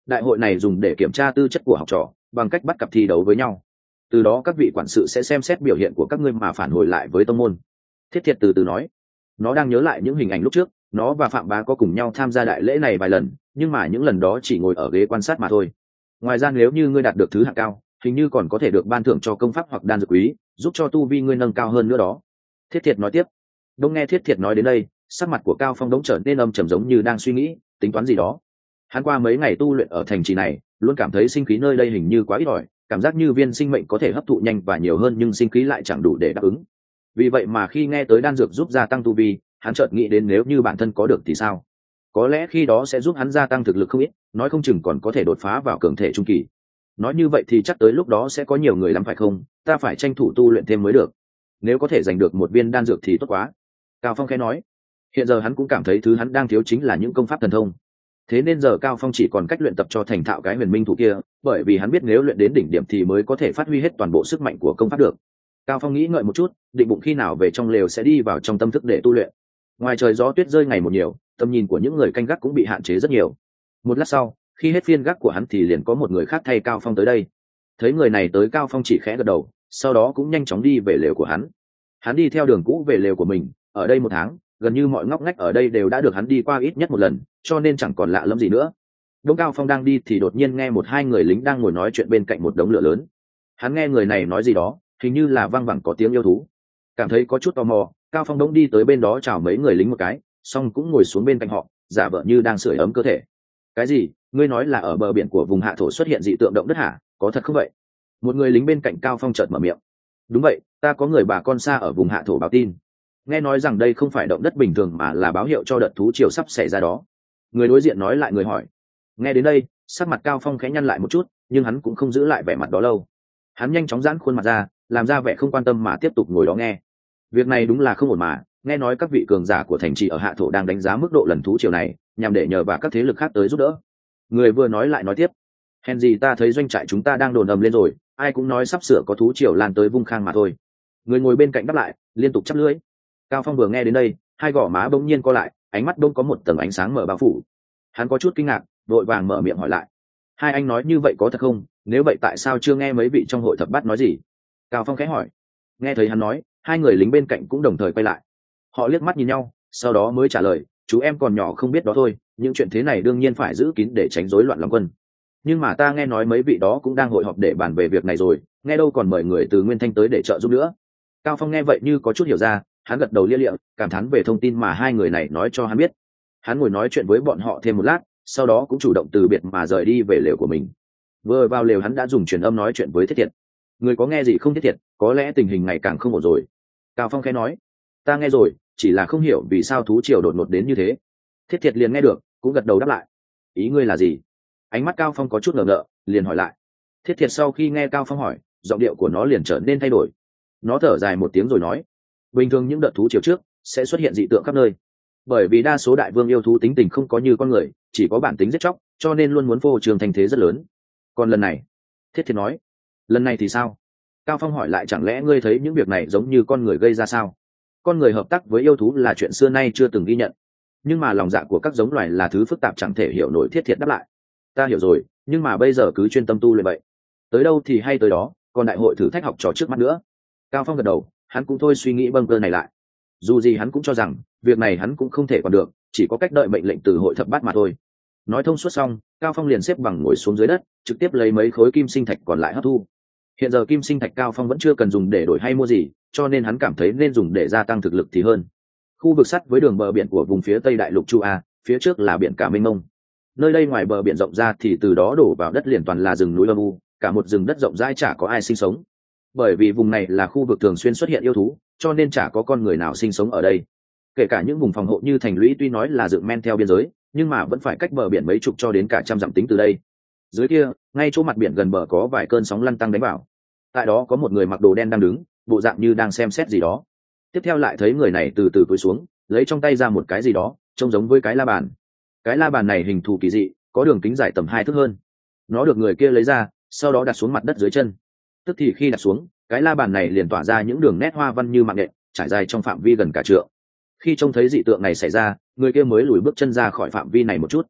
Đại hội này dùng để kiểm tra tư chất của học trò bằng cách bắt cặp thi đấu với nhau, từ đó các vị quản sự sẽ xem xét biểu hiện của các ngươi mà phản hồi lại với tông môn. Thiết Thiệt từ từ nói. Nó đang nhớ lại những hình ảnh lúc trước nó và Phạm Bá có cùng nhau tham gia đại lễ này vài lần, nhưng mà những lần đó chỉ ngồi ở ghế quan sát mà thôi. Ngoài ra nếu như ngươi đạt được thứ hạng cao, hình như còn có thể được ban thưởng cho công pháp hoặc đan dược quý, giúp cho tu vi ngươi nâng cao hơn nữa đó. Thiết Thiệt nói tiếp. Đông nghe Thiết Thiệt nói đến đây, sắc mặt của Cao Phong đống trở nên âm trầm, giống như đang suy nghĩ tính toán gì đó. Hắn qua mấy ngày tu luyện ở thành trì này luôn cảm thấy sinh khí nơi đây hình như quá ít ỏi, cảm giác như viên sinh mệnh có thể hấp thụ nhanh và nhiều hơn, nhưng sinh khí lại chẳng đủ để đáp ứng. Vì vậy mà khi nghe tới đan dược giúp gia tăng tu vi, hắn chợt nghĩ đến nếu như bản thân có được thì sao. Có lẽ khi đó sẽ giúp hắn gia tăng thực lực không ít, nói không chừng còn có thể đột phá vào cường thể trung kỳ. Nói như vậy thì chắc tới lúc đó sẽ có nhiều người lắm phải không? Ta phải tranh thủ tu luyện thêm mới được. Nếu có thể giành được một viên đan dược thì tốt quá. Cao Phong khẽ nói. Hiện giờ hắn cũng cảm thấy thứ hắn đang thiếu chính là những công pháp thần thông. Thế nên giờ Cao Phong chỉ còn cách luyện tập cho thành thạo cái huyền minh thủ kia, bởi vì hắn biết nếu luyện đến đỉnh điểm thì mới có thể phát huy hết toàn bộ sức mạnh của công pháp được. Cao Phong nghĩ ngợi một chút, định bụng khi nào về trong lều sẽ đi vào trong tâm thức để tu luyện. Ngoài trời gió tuyết rơi ngày một nhiều, tầm nhìn của những người canh gác cũng bị hạn chế rất nhiều. Một lát sau, khi hết phiên gác của hắn thì liền có một người khác thay Cao Phong tới đây. Thấy người này tới, Cao Phong chỉ khẽ gật đầu, sau đó cũng nhanh chóng đi về lều của hắn. Hắn đi theo đường cũ về lều của mình, ở đây 1 tháng, gần như mọi ngóc ngách ở đây đều đã được hắn đi qua ít nhất một lần, cho nên chẳng còn lạ lẫm gì nữa. Lúc Cao Phong đang đi thì đột nhiên nghe 1-2 người lính đang ngồi nói chuyện bên cạnh một đống lửa lớn. Hắn nghe người này nói gì đó, hình như là văng vẳng có tiếng yêu thú. Cảm thấy có chút tò mò, Cao Phong đống đi tới bên đó chào mấy người lính một cái, xong cũng ngồi xuống bên cạnh họ, giả vờ như đang sưởi ấm cơ thể. Cái gì? Ngươi nói là ở bờ biển của vùng hạ thổ xuất hiện dị tượng động đất hả? Có thật không vậy? Một người lính bên cạnh Cao Phong chợt mở miệng. Đúng vậy, ta có người bà con xa ở vùng hạ thổ báo tin. Nghe nói rằng đây không phải động đất bình thường mà là báo hiệu cho đợt thú triều sắp xảy ra đó. Người đối diện nói lại người hỏi. Nghe đến đây, sắc mặt Cao Phong khẽ nhăn lại một chút, nhưng hắn cũng không giữ lại vẻ mặt đó lâu. Hắn nhanh chóng giãn khuôn mặt ra, làm ra vẻ không quan tâm mà tiếp tục ngồi đó nghe. Việc này đúng là không ổn mà, nghe nói các vị cường giả của thành trì ở hạ thổ đang đánh giá mức độ lần thú triều này, nhằm để nhờ vào các thế lực khác tới giúp đỡ. Người vừa nói lại nói tiếp. Hèn gì ta thấy doanh trại chúng ta đang đồn ầm lên rồi, ai cũng nói sắp sửa có thú triều lan tới Vung Khang mà thôi. Người ngồi bên cạnh đáp lại, liên tục chắp lưỡi. Cao Phong vừa nghe đến đây, hai gò má bỗng nhiên co lại, ánh mắt bỗng có một tầng ánh sáng mở bao phủ. Hắn có chút kinh ngạc, vội vàng mở miệng hỏi lại. Hai anh nói như vậy có thật không? Nếu vậy tại sao chưa nghe mấy vị trong hội thập bát nói gì? Cao Phong khẽ hỏi. Nghe thấy hắn nói, hai người lính bên cạnh cũng đồng thời quay lại. Họ liếc mắt nhìn nhau, sau đó mới trả lời, chú em còn nhỏ không biết đó thôi, những chuyện thế này đương nhiên phải giữ kín để tránh rối loạn lòng quân. Nhưng mà ta nghe nói mấy vị đó cũng đang hội họp để bàn về việc này rồi, nghe đâu còn mời người từ Nguyên Thanh tới để trợ giúp nữa. Cao Phong nghe vậy như có chút hiểu ra, hắn gật đầu lia lịa, cảm thán về thông tin mà hai người này nói cho hắn biết. Hắn ngồi nói chuyện với bọn họ thêm một lát, sau đó cũng chủ động từ biệt mà rời đi về lều của mình. Vừa vào lều hắn đã dùng truyền âm nói chuyện với Thiết Thiệt. Người có nghe gì không Thiết Thiệt? Có lẽ tình hình ngày càng không ổn rồi. Cao Phong khẽ nói. Ta nghe rồi, chỉ là không hiểu vì sao thú triều đột ngột đến như thế. Thiết Thiệt liền nghe được, cũng gật đầu đáp lại. Ý ngươi là gì? Ánh mắt Cao Phong có chút ngờ ngợ, liền hỏi lại. Thiết Thiệt sau khi nghe Cao Phong hỏi, giọng điệu của nó liền trở nên thay đổi. Nó thở dài một tiếng rồi nói. Bình thường những đợt thú triều trước sẽ xuất hiện dị tượng khắp nơi, bởi vì đa số đại vương yêu thú tính tình không có như con người, chỉ có bản tính giết chóc, cho nên luôn muốn phô trương thành thế rất lớn. Còn lần này, Thiết Thiệt nói, lần này thì sao? Cao Phong hỏi lại, chẳng lẽ ngươi thấy những việc này giống như con người gây ra sao? Con người hợp tác với yêu thú là chuyện xưa nay chưa từng ghi nhận, nhưng mà lòng dạ của các giống loài là thứ phức tạp chẳng thể hiểu nổi. Thiết Thiệt đáp lại. Ta hiểu rồi, nhưng mà bây giờ cứ chuyên tâm tu luyện vậy, tới đâu thì hay tới đó, còn đại hội thử thách học trò trước mắt nữa. Cao Phong gật đầu, hắn cũng thôi suy nghĩ bâng cơ này lại. Dù gì hắn cũng cho rằng việc này hắn cũng không thể còn được, chỉ có cách đợi mệnh lệnh từ hội thập bát mà thôi. Nói thông suốt xong, Cao Phong liền xếp bằng ngồi xuống dưới đất, trực tiếp lấy mấy khối kim sinh thạch còn lại hấp thu. Hiện giờ kim sinh thạch Cao Phong vẫn chưa cần dùng để đổi hay mua gì, cho nên hắn cảm thấy nên dùng để gia tăng thực lực thì hơn. Khu vực sắt với đường bờ biển của vùng phía tây đại lục Chu A, phía trước là biển cả mênh mông. Nơi đây ngoài bờ biển rộng ra thì từ đó đổ vào đất liền toàn là rừng núi âm u, cả một rừng đất rộng rãi chả có ai sinh sống. Bởi vì vùng này là khu vực thường xuyên xuất hiện yêu thú, cho nên chả có con người nào sinh sống ở đây. Kể cả những vùng phòng hộ như thành lũy tuy nói là dựng men theo biên giới, nhưng mà vẫn phải cách bờ biển mấy chục cho đến cả trăm dặm tính từ đây. Dưới kia, ngay chỗ mặt biển gần bờ có vài cơn sóng lăn tăn đánh vào. Tại đó có một người mặc đồ đen đang đứng, bộ dạng như đang xem xét gì đó. Tiếp theo lại thấy người này từ từ cúi xuống, lấy trong tay ra một cái gì đó, trông giống với cái la bàn. Cái la bàn này hình thù kỳ dị, có đường kính dài tầm 2 thước hơn. Nó được người kia lấy ra, sau đó đặt xuống mặt đất dưới chân. Tức thì khi đặt xuống, cái la bàn này liền tỏa ra những đường nét hoa văn như mạng nhện, trải dài trong phạm vi gần cả trượng. Khi trông thấy dị tượng này xảy ra, người kia mới lùi bước chân ra khỏi phạm vi này một chút.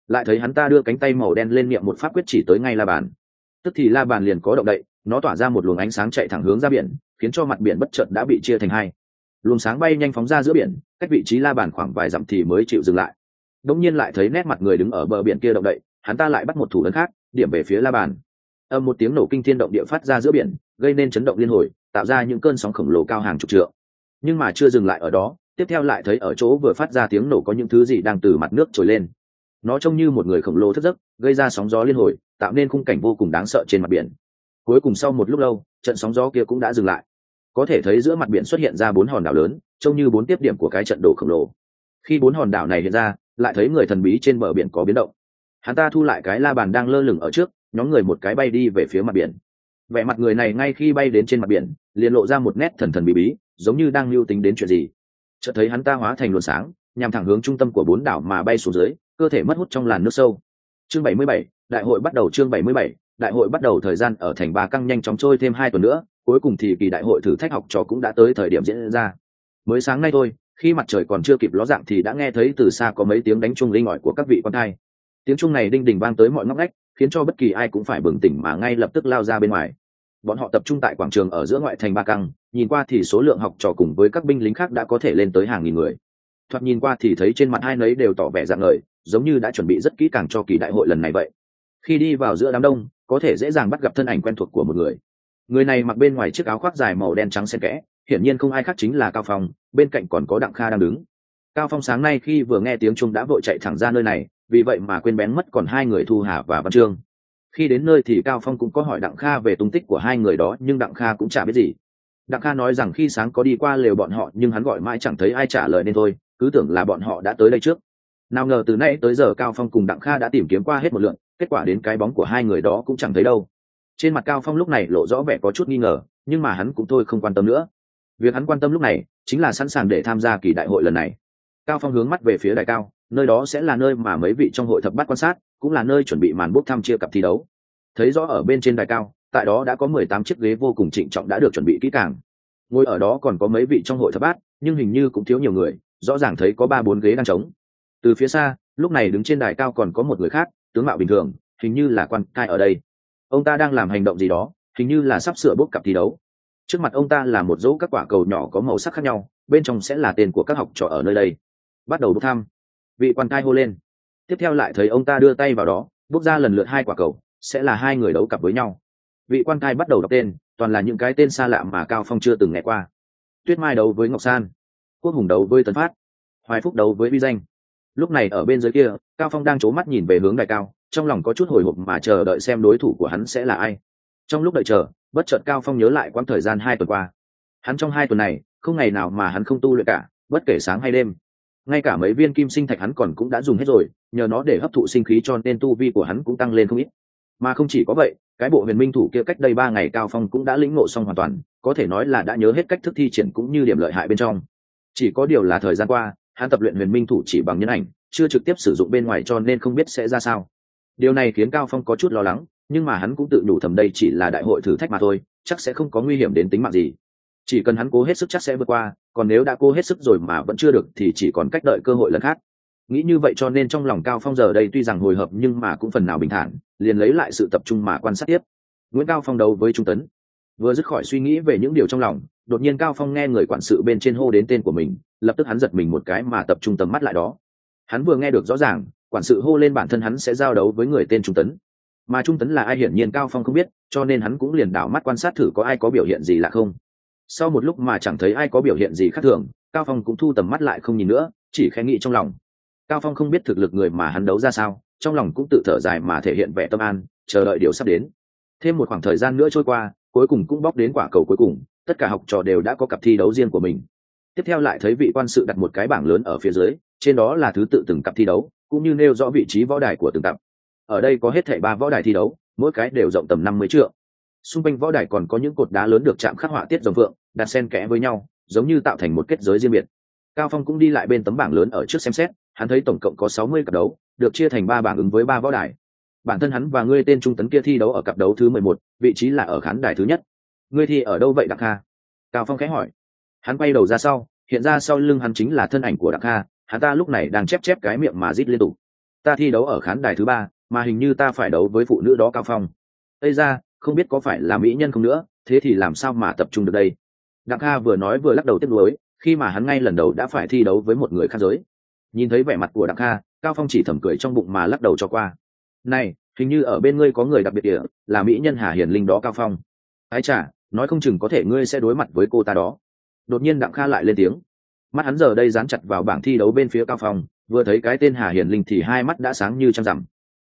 lại thấy hắn ta đưa cánh tay màu đen lên miệng một pháp quyết chỉ tới ngay la bàn. Tức thì la bàn liền có động đậy, nó tỏa ra một luồng ánh sáng chạy thẳng hướng ra biển, khiến cho mặt biển bất chợt đã bị chia thành hai. Luồng sáng bay nhanh phóng ra giữa biển, cách vị trí la bàn khoảng vài dặm thì mới chịu dừng lại. Đống nhiên lại thấy nét mặt người đứng ở bờ biển kia động đậy, hắn ta lại bắt một thủ ấn khác, điểm về phía la bàn. Âm một tiếng nổ kinh thiên động địa phát ra giữa biển, gây nên chấn động liên hồi, tạo ra những cơn sóng khổng lồ cao hàng chục trượng. Nhưng mà chưa dừng lại ở đó, tiếp theo lại thấy ở chỗ vừa phát ra tiếng nổ có những thứ gì đang từ mặt nước trồi lên. Nó trông như một người khổng lồ thức giấc, gây ra sóng gió liên hồi, tạo nên khung cảnh vô cùng đáng sợ trên mặt biển. Cuối cùng sau một lúc lâu, trận sóng gió kia cũng đã dừng lại. Có thể thấy giữa mặt biển xuất hiện ra 4 hòn đảo lớn, trông như 4 tiếp điểm của cái trận đồ khổng lồ. Khi 4 hòn đảo này hiện ra, lại thấy người thần bí trên bờ biển có biến động. Hắn ta thu lại cái la bàn đang lơ lửng ở trước, nhóm người một cái bay đi về phía mặt biển. Vẻ mặt người này ngay khi bay đến trên mặt biển, liền lộ ra một nét thần thần bí bí, giống như đang mưu tính đến chuyện gì. Chợt thấy hắn ta hóa thành luồng sáng, nhằm thẳng hướng trung tâm của 4 đảo mà bay xuống dưới, cơ thể mất hút trong làn nước sâu. Chương 77, đại hội bắt đầu. Chương 77, đại hội bắt đầu. Thời gian ở thành Ba Căng nhanh chóng trôi thêm 2 tuần nữa, cuối cùng thì kỳ đại hội thử thách học trò cũng đã tới thời điểm diễn ra. Mới sáng nay thôi, khi mặt trời còn chưa kịp ló dạng thì đã nghe thấy từ xa có mấy tiếng đánh chuông linh ỏi của các vị quan thai. Tiếng chuông này đinh đình vang tới mọi ngóc ngách, khiến cho bất kỳ ai cũng phải bừng tỉnh mà ngay lập tức lao ra bên ngoài. Bọn họ tập trung tại quảng trường ở giữa ngoại thành Ba Căng, nhìn qua thì số lượng học trò cùng với các binh lính khác đã có thể lên tới hàng nghìn người. Thoạt nhìn qua thì thấy trên mặt hai nấy đều tỏ vẻ rạng ngời, giống như đã chuẩn bị rất kỹ càng cho kỳ đại hội lần này vậy. Khi đi vào giữa đám đông, có thể dễ dàng bắt gặp thân ảnh quen thuộc của một người. Người này mặc bên ngoài chiếc áo khoác dài màu đen trắng xen kẽ, hiển nhiên không ai khác chính là Cao Phong, bên cạnh còn có Đặng Kha đang đứng. Cao Phong sáng nay khi vừa nghe tiếng chuông đã vội chạy thẳng ra nơi này, vì vậy mà quên bén mất còn hai người Thu Hà và Văn Trương. Khi đến nơi thì Cao Phong cũng có hỏi Đặng Kha về tung tích của hai người đó, nhưng Đặng Kha cũng chả biết gì. Đặng Kha nói rằng khi sáng có đi qua lều bọn họ, nhưng hắn gọi mãi chẳng thấy ai trả lời nên thôi, cứ tưởng là bọn họ đã tới đây trước. Nào ngờ từ nãy tới giờ Cao Phong cùng Đặng Kha đã tìm kiếm qua hết một lượt, kết quả đến cái bóng của hai người đó cũng chẳng thấy đâu. Trên mặt Cao Phong lúc này lộ rõ vẻ có chút nghi ngờ, nhưng mà hắn cũng thôi không quan tâm nữa. Việc hắn quan tâm lúc này chính là sẵn sàng để tham gia kỳ đại hội lần này. Cao Phong hướng mắt về phía đài cao, nơi đó sẽ là nơi mà mấy vị trong hội thập bát quan sát, cũng là nơi chuẩn bị màn bốc thăm chia cặp thi đấu. Thấy rõ ở bên trên đài cao, tại đó đã có 18 chiếc ghế vô cùng trịnh trọng đã được chuẩn bị kỹ càng. Ngồi ở đó còn có mấy vị trong hội thập bát, nhưng hình như cũng thiếu nhiều người, rõ ràng thấy có 3-4 ghế đang trống. Từ phía xa, lúc này đứng trên đài cao còn có một người khác, tướng mạo bình thường, hình như là quan cai ở đây. Ông ta đang làm hành động gì đó, hình như là sắp sửa bốc cặp thi đấu. Trước mặt ông ta là một dấu các quả cầu nhỏ có màu sắc khác nhau, bên trong sẽ là tên của các học trò ở nơi đây. Bắt đầu bốc thăm. Vị quan cai hô lên. Tiếp theo lại thấy ông ta đưa tay vào đó, bốc ra lần lượt 2 quả cầu, sẽ là 2 người đấu cặp với nhau. Vị quan cai bắt đầu đọc tên, toàn là những cái tên xa lạ mà Cao Phong chưa từng nghe qua. Tuyết Mai đấu với Ngọc San, Quốc Hùng đấu với Tấn Phát, Hoài Phúc đấu với Vi Danh. Lúc này ở bên dưới kia, Cao Phong đang trố mắt nhìn về hướng đài cao, trong lòng có chút hồi hộp mà chờ đợi xem đối thủ của hắn sẽ là ai. Trong lúc đợi chờ, bất chợt Cao Phong nhớ lại quãng thời gian 2 tuần qua. Hắn trong 2 tuần này, không ngày nào mà hắn không tu luyện cả, bất kể sáng hay đêm. Ngay cả mấy viên kim sinh thạch hắn còn cũng đã dùng hết rồi, nhờ nó để hấp thụ sinh khí cho nên tu vi của hắn cũng tăng lên không ít. Mà không chỉ có vậy, cái bộ huyền minh thủ kia cách đây 3 ngày Cao Phong cũng đã lĩnh ngộ xong hoàn toàn, có thể nói là đã nhớ hết cách thức thi triển cũng như điểm lợi hại bên trong. Chỉ có điều là thời gian qua, hắn tập luyện huyền minh thủ chỉ bằng nhân ảnh, chưa trực tiếp sử dụng bên ngoài cho nên không biết sẽ ra sao. Điều này khiến Cao Phong có chút lo lắng, nhưng mà hắn cũng tự nhủ thầm đây chỉ là đại hội thử thách mà thôi, chắc sẽ không có nguy hiểm đến tính mạng gì. Chỉ cần hắn cố hết sức chắc sẽ vượt qua, còn nếu đã cố hết sức rồi mà vẫn chưa được thì chỉ còn cách đợi cơ hội lần khác. Nghĩ như vậy cho nên trong lòng Cao Phong giờ đây tuy rằng hồi hộp nhưng mà cũng phần nào bình thản, liền lấy lại sự tập trung mà quan sát tiếp. Nguyễn Cao Phong đấu với Trung Tấn. Vừa dứt khỏi suy nghĩ về những điều trong lòng, đột nhiên Cao Phong nghe người quản sự bên trên hô đến tên của mình, lập tức hắn giật mình một cái mà tập trung tầm mắt lại đó. Hắn vừa nghe được rõ ràng, quản sự hô lên bản thân hắn sẽ giao đấu với người tên Trung Tấn. Mà Trung Tấn là ai hiển nhiên Cao Phong không biết, cho nên hắn cũng liền đảo mắt quan sát thử có ai có biểu hiện gì lạ không. Sau một lúc mà chẳng thấy ai có biểu hiện gì khác thường, Cao Phong cũng thu tầm mắt lại không nhìn nữa, chỉ khẽ nghĩ trong lòng. Cao Phong không biết thực lực người mà hắn đấu ra sao, trong lòng cũng tự thở dài mà thể hiện vẻ tâm an, chờ đợi điều sắp đến. Thêm một khoảng thời gian nữa trôi qua, cuối cùng cũng bóc đến quả cầu cuối cùng, tất cả học trò đều đã có cặp thi đấu riêng của mình. Tiếp theo lại thấy vị quan sự đặt một cái bảng lớn ở phía dưới, trên đó là thứ tự từng cặp thi đấu, cũng như nêu rõ vị trí võ đài của từng cặp. Ở đây có hết thảy 3 võ đài thi đấu, mỗi cái đều rộng tầm 50 trượng. Xung quanh võ đài còn có những cột đá lớn được chạm khắc họa tiết rồng phượng, đặt xen kẽ với nhau, giống như tạo thành một kết giới riêng biệt. Cao Phong cũng đi lại bên tấm bảng lớn ở trước xem xét, hắn thấy tổng cộng có 60 cặp đấu, được chia thành 3 bảng ứng với 3 võ đài. Bản thân hắn và ngươi tên Trung Tấn kia thi đấu ở cặp đấu thứ 11, vị trí là ở khán đài thứ nhất. Ngươi thi ở đâu vậy Đặng Kha? Cao Phong khẽ hỏi. Hắn quay đầu ra sau, hiện ra sau lưng hắn chính là thân ảnh của Đặng Kha, hắn ta lúc này đang chép cái miệng mà rít liên tục. ta thi đấu ở khán đài thứ 3, mà hình như ta phải đấu với phụ nữ đó Cao Phong. Ây ra, không biết có phải là mỹ nhân không nữa, thế thì làm sao mà tập trung được đây? Đặng Kha vừa nói vừa lắc đầu tiếc nuối, khi mà hắn ngay lần đầu đã phải thi đấu với một người khác giới. Nhìn thấy vẻ mặt của Đặng Kha, Cao Phong chỉ thầm cười trong bụng mà lắc đầu cho qua. Này, hình như ở bên ngươi có người đặc biệt địa, là mỹ nhân Hà Hiền Linh đó Cao Phong. Ái chà, nói không chừng có thể ngươi sẽ đối mặt với cô ta đó. Đột nhiên Đặng Kha lại lên tiếng. Mắt hắn giờ đây dán chặt vào bảng thi đấu bên phía Cao Phong, vừa thấy cái tên Hà Hiền Linh thì hai mắt đã sáng như trăng rằm.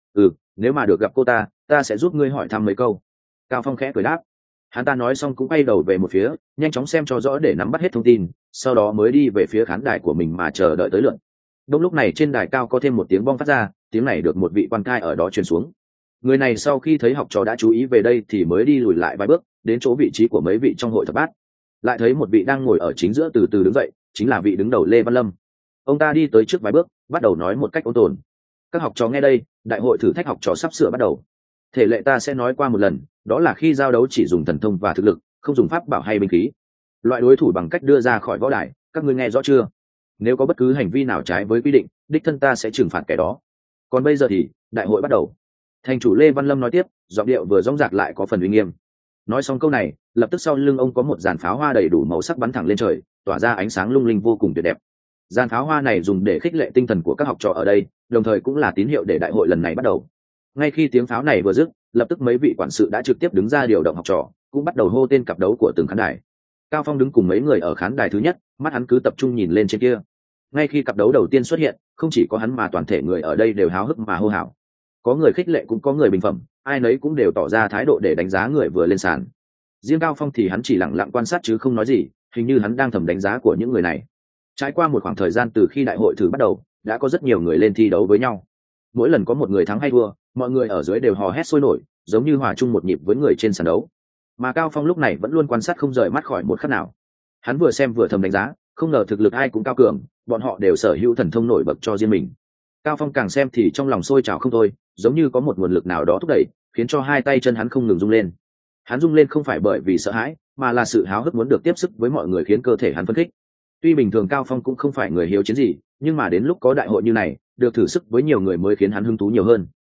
Nếu mà được gặp cô ta sẽ giúp ngươi hỏi thăm mấy câu. Cao Phong khẽ cười đáp. Hắn ta nói xong cũng quay đầu về một phía, nhanh chóng xem cho rõ để nắm bắt hết thông tin, sau đó mới đi về phía khán đài của mình mà chờ đợi tới lượt. Đúng lúc này trên đài cao có thêm một tiếng bong phát ra, tiếng này được một vị quan cai ở đó truyền xuống. Người này sau khi thấy học trò đã chú ý về đây thì mới đi lùi lại vài bước, đến chỗ vị trí của mấy vị trong hội thập bát. Lại thấy một vị đang ngồi ở chính giữa từ từ đứng dậy, chính là vị đứng đầu Lê Văn Lâm. Ông ta đi tới trước vài bước, bắt đầu nói một cách ôn tồn. Các học trò nghe đây, đại hội thử thách học trò sắp sửa bắt đầu. Thể lệ ta sẽ nói qua một lần, đó là khi giao đấu chỉ dùng thần thông và thực lực, không dùng pháp bảo hay binh khí. Loại đối thủ bằng cách đưa ra khỏi võ đài, các ngươi nghe rõ chưa? Nếu có bất cứ hành vi nào trái với quy định, đích thân ta sẽ trừng phạt kẻ đó. Còn bây giờ thì đại hội bắt đầu. Thành chủ Lê Văn Lâm nói tiếp, giọng điệu vừa dõng dạc lại có phần uy nghiêm. Nói xong câu này, lập tức sau lưng ông có một dàn pháo hoa đầy đủ màu sắc bắn thẳng lên trời, tỏa ra ánh sáng lung linh vô cùng tuyệt đẹp. Dàn pháo hoa này dùng để khích lệ tinh thần của các học trò ở đây, đồng thời cũng là tín hiệu để đại hội lần này bắt đầu. Ngay khi tiếng pháo này vừa dứt, lập tức mấy vị quản sự đã trực tiếp đứng ra điều động học trò, cũng bắt đầu hô tên cặp đấu của từng khán đài. Cao Phong đứng cùng mấy người ở khán đài thứ nhất, mắt hắn cứ tập trung nhìn lên trên kia. Ngay khi cặp đấu đầu tiên xuất hiện, không chỉ có hắn mà toàn thể người ở đây đều háo hức mà hô hào. Có người khích lệ cũng có người bình phẩm, ai nấy cũng đều tỏ ra thái độ để đánh giá người vừa lên sàn. Riêng Cao Phong thì hắn chỉ lặng lặng quan sát chứ không nói gì, hình như hắn đang thầm đánh giá của những người này. Trải qua một khoảng thời gian từ khi đại hội thử bắt đầu, đã có rất nhiều người lên thi đấu với nhau. Mỗi lần có một người thắng hay thua, mọi người ở dưới đều hò hét sôi nổi, giống như hòa chung một nhịp với người trên sàn đấu. Mà Cao Phong lúc này vẫn luôn quan sát không rời mắt khỏi một khắc nào. Hắn vừa xem vừa thầm đánh giá, không ngờ thực lực ai cũng cao cường, bọn họ đều sở hữu thần thông nổi bật cho riêng mình. Cao Phong càng xem thì trong lòng sôi trào không thôi, giống như có một nguồn lực nào đó thúc đẩy, khiến cho hai tay chân hắn không ngừng rung lên. Hắn rung lên không phải bởi vì sợ hãi, mà là sự háo hức muốn được tiếp sức với mọi người khiến cơ thể hắn phấn khích. Tuy bình thường Cao Phong cũng không phải người hiếu chiến gì, nhưng mà đến lúc có đại hội như này, được thử sức với nhiều người mới khiến hắn hứng thú nhiều hơn.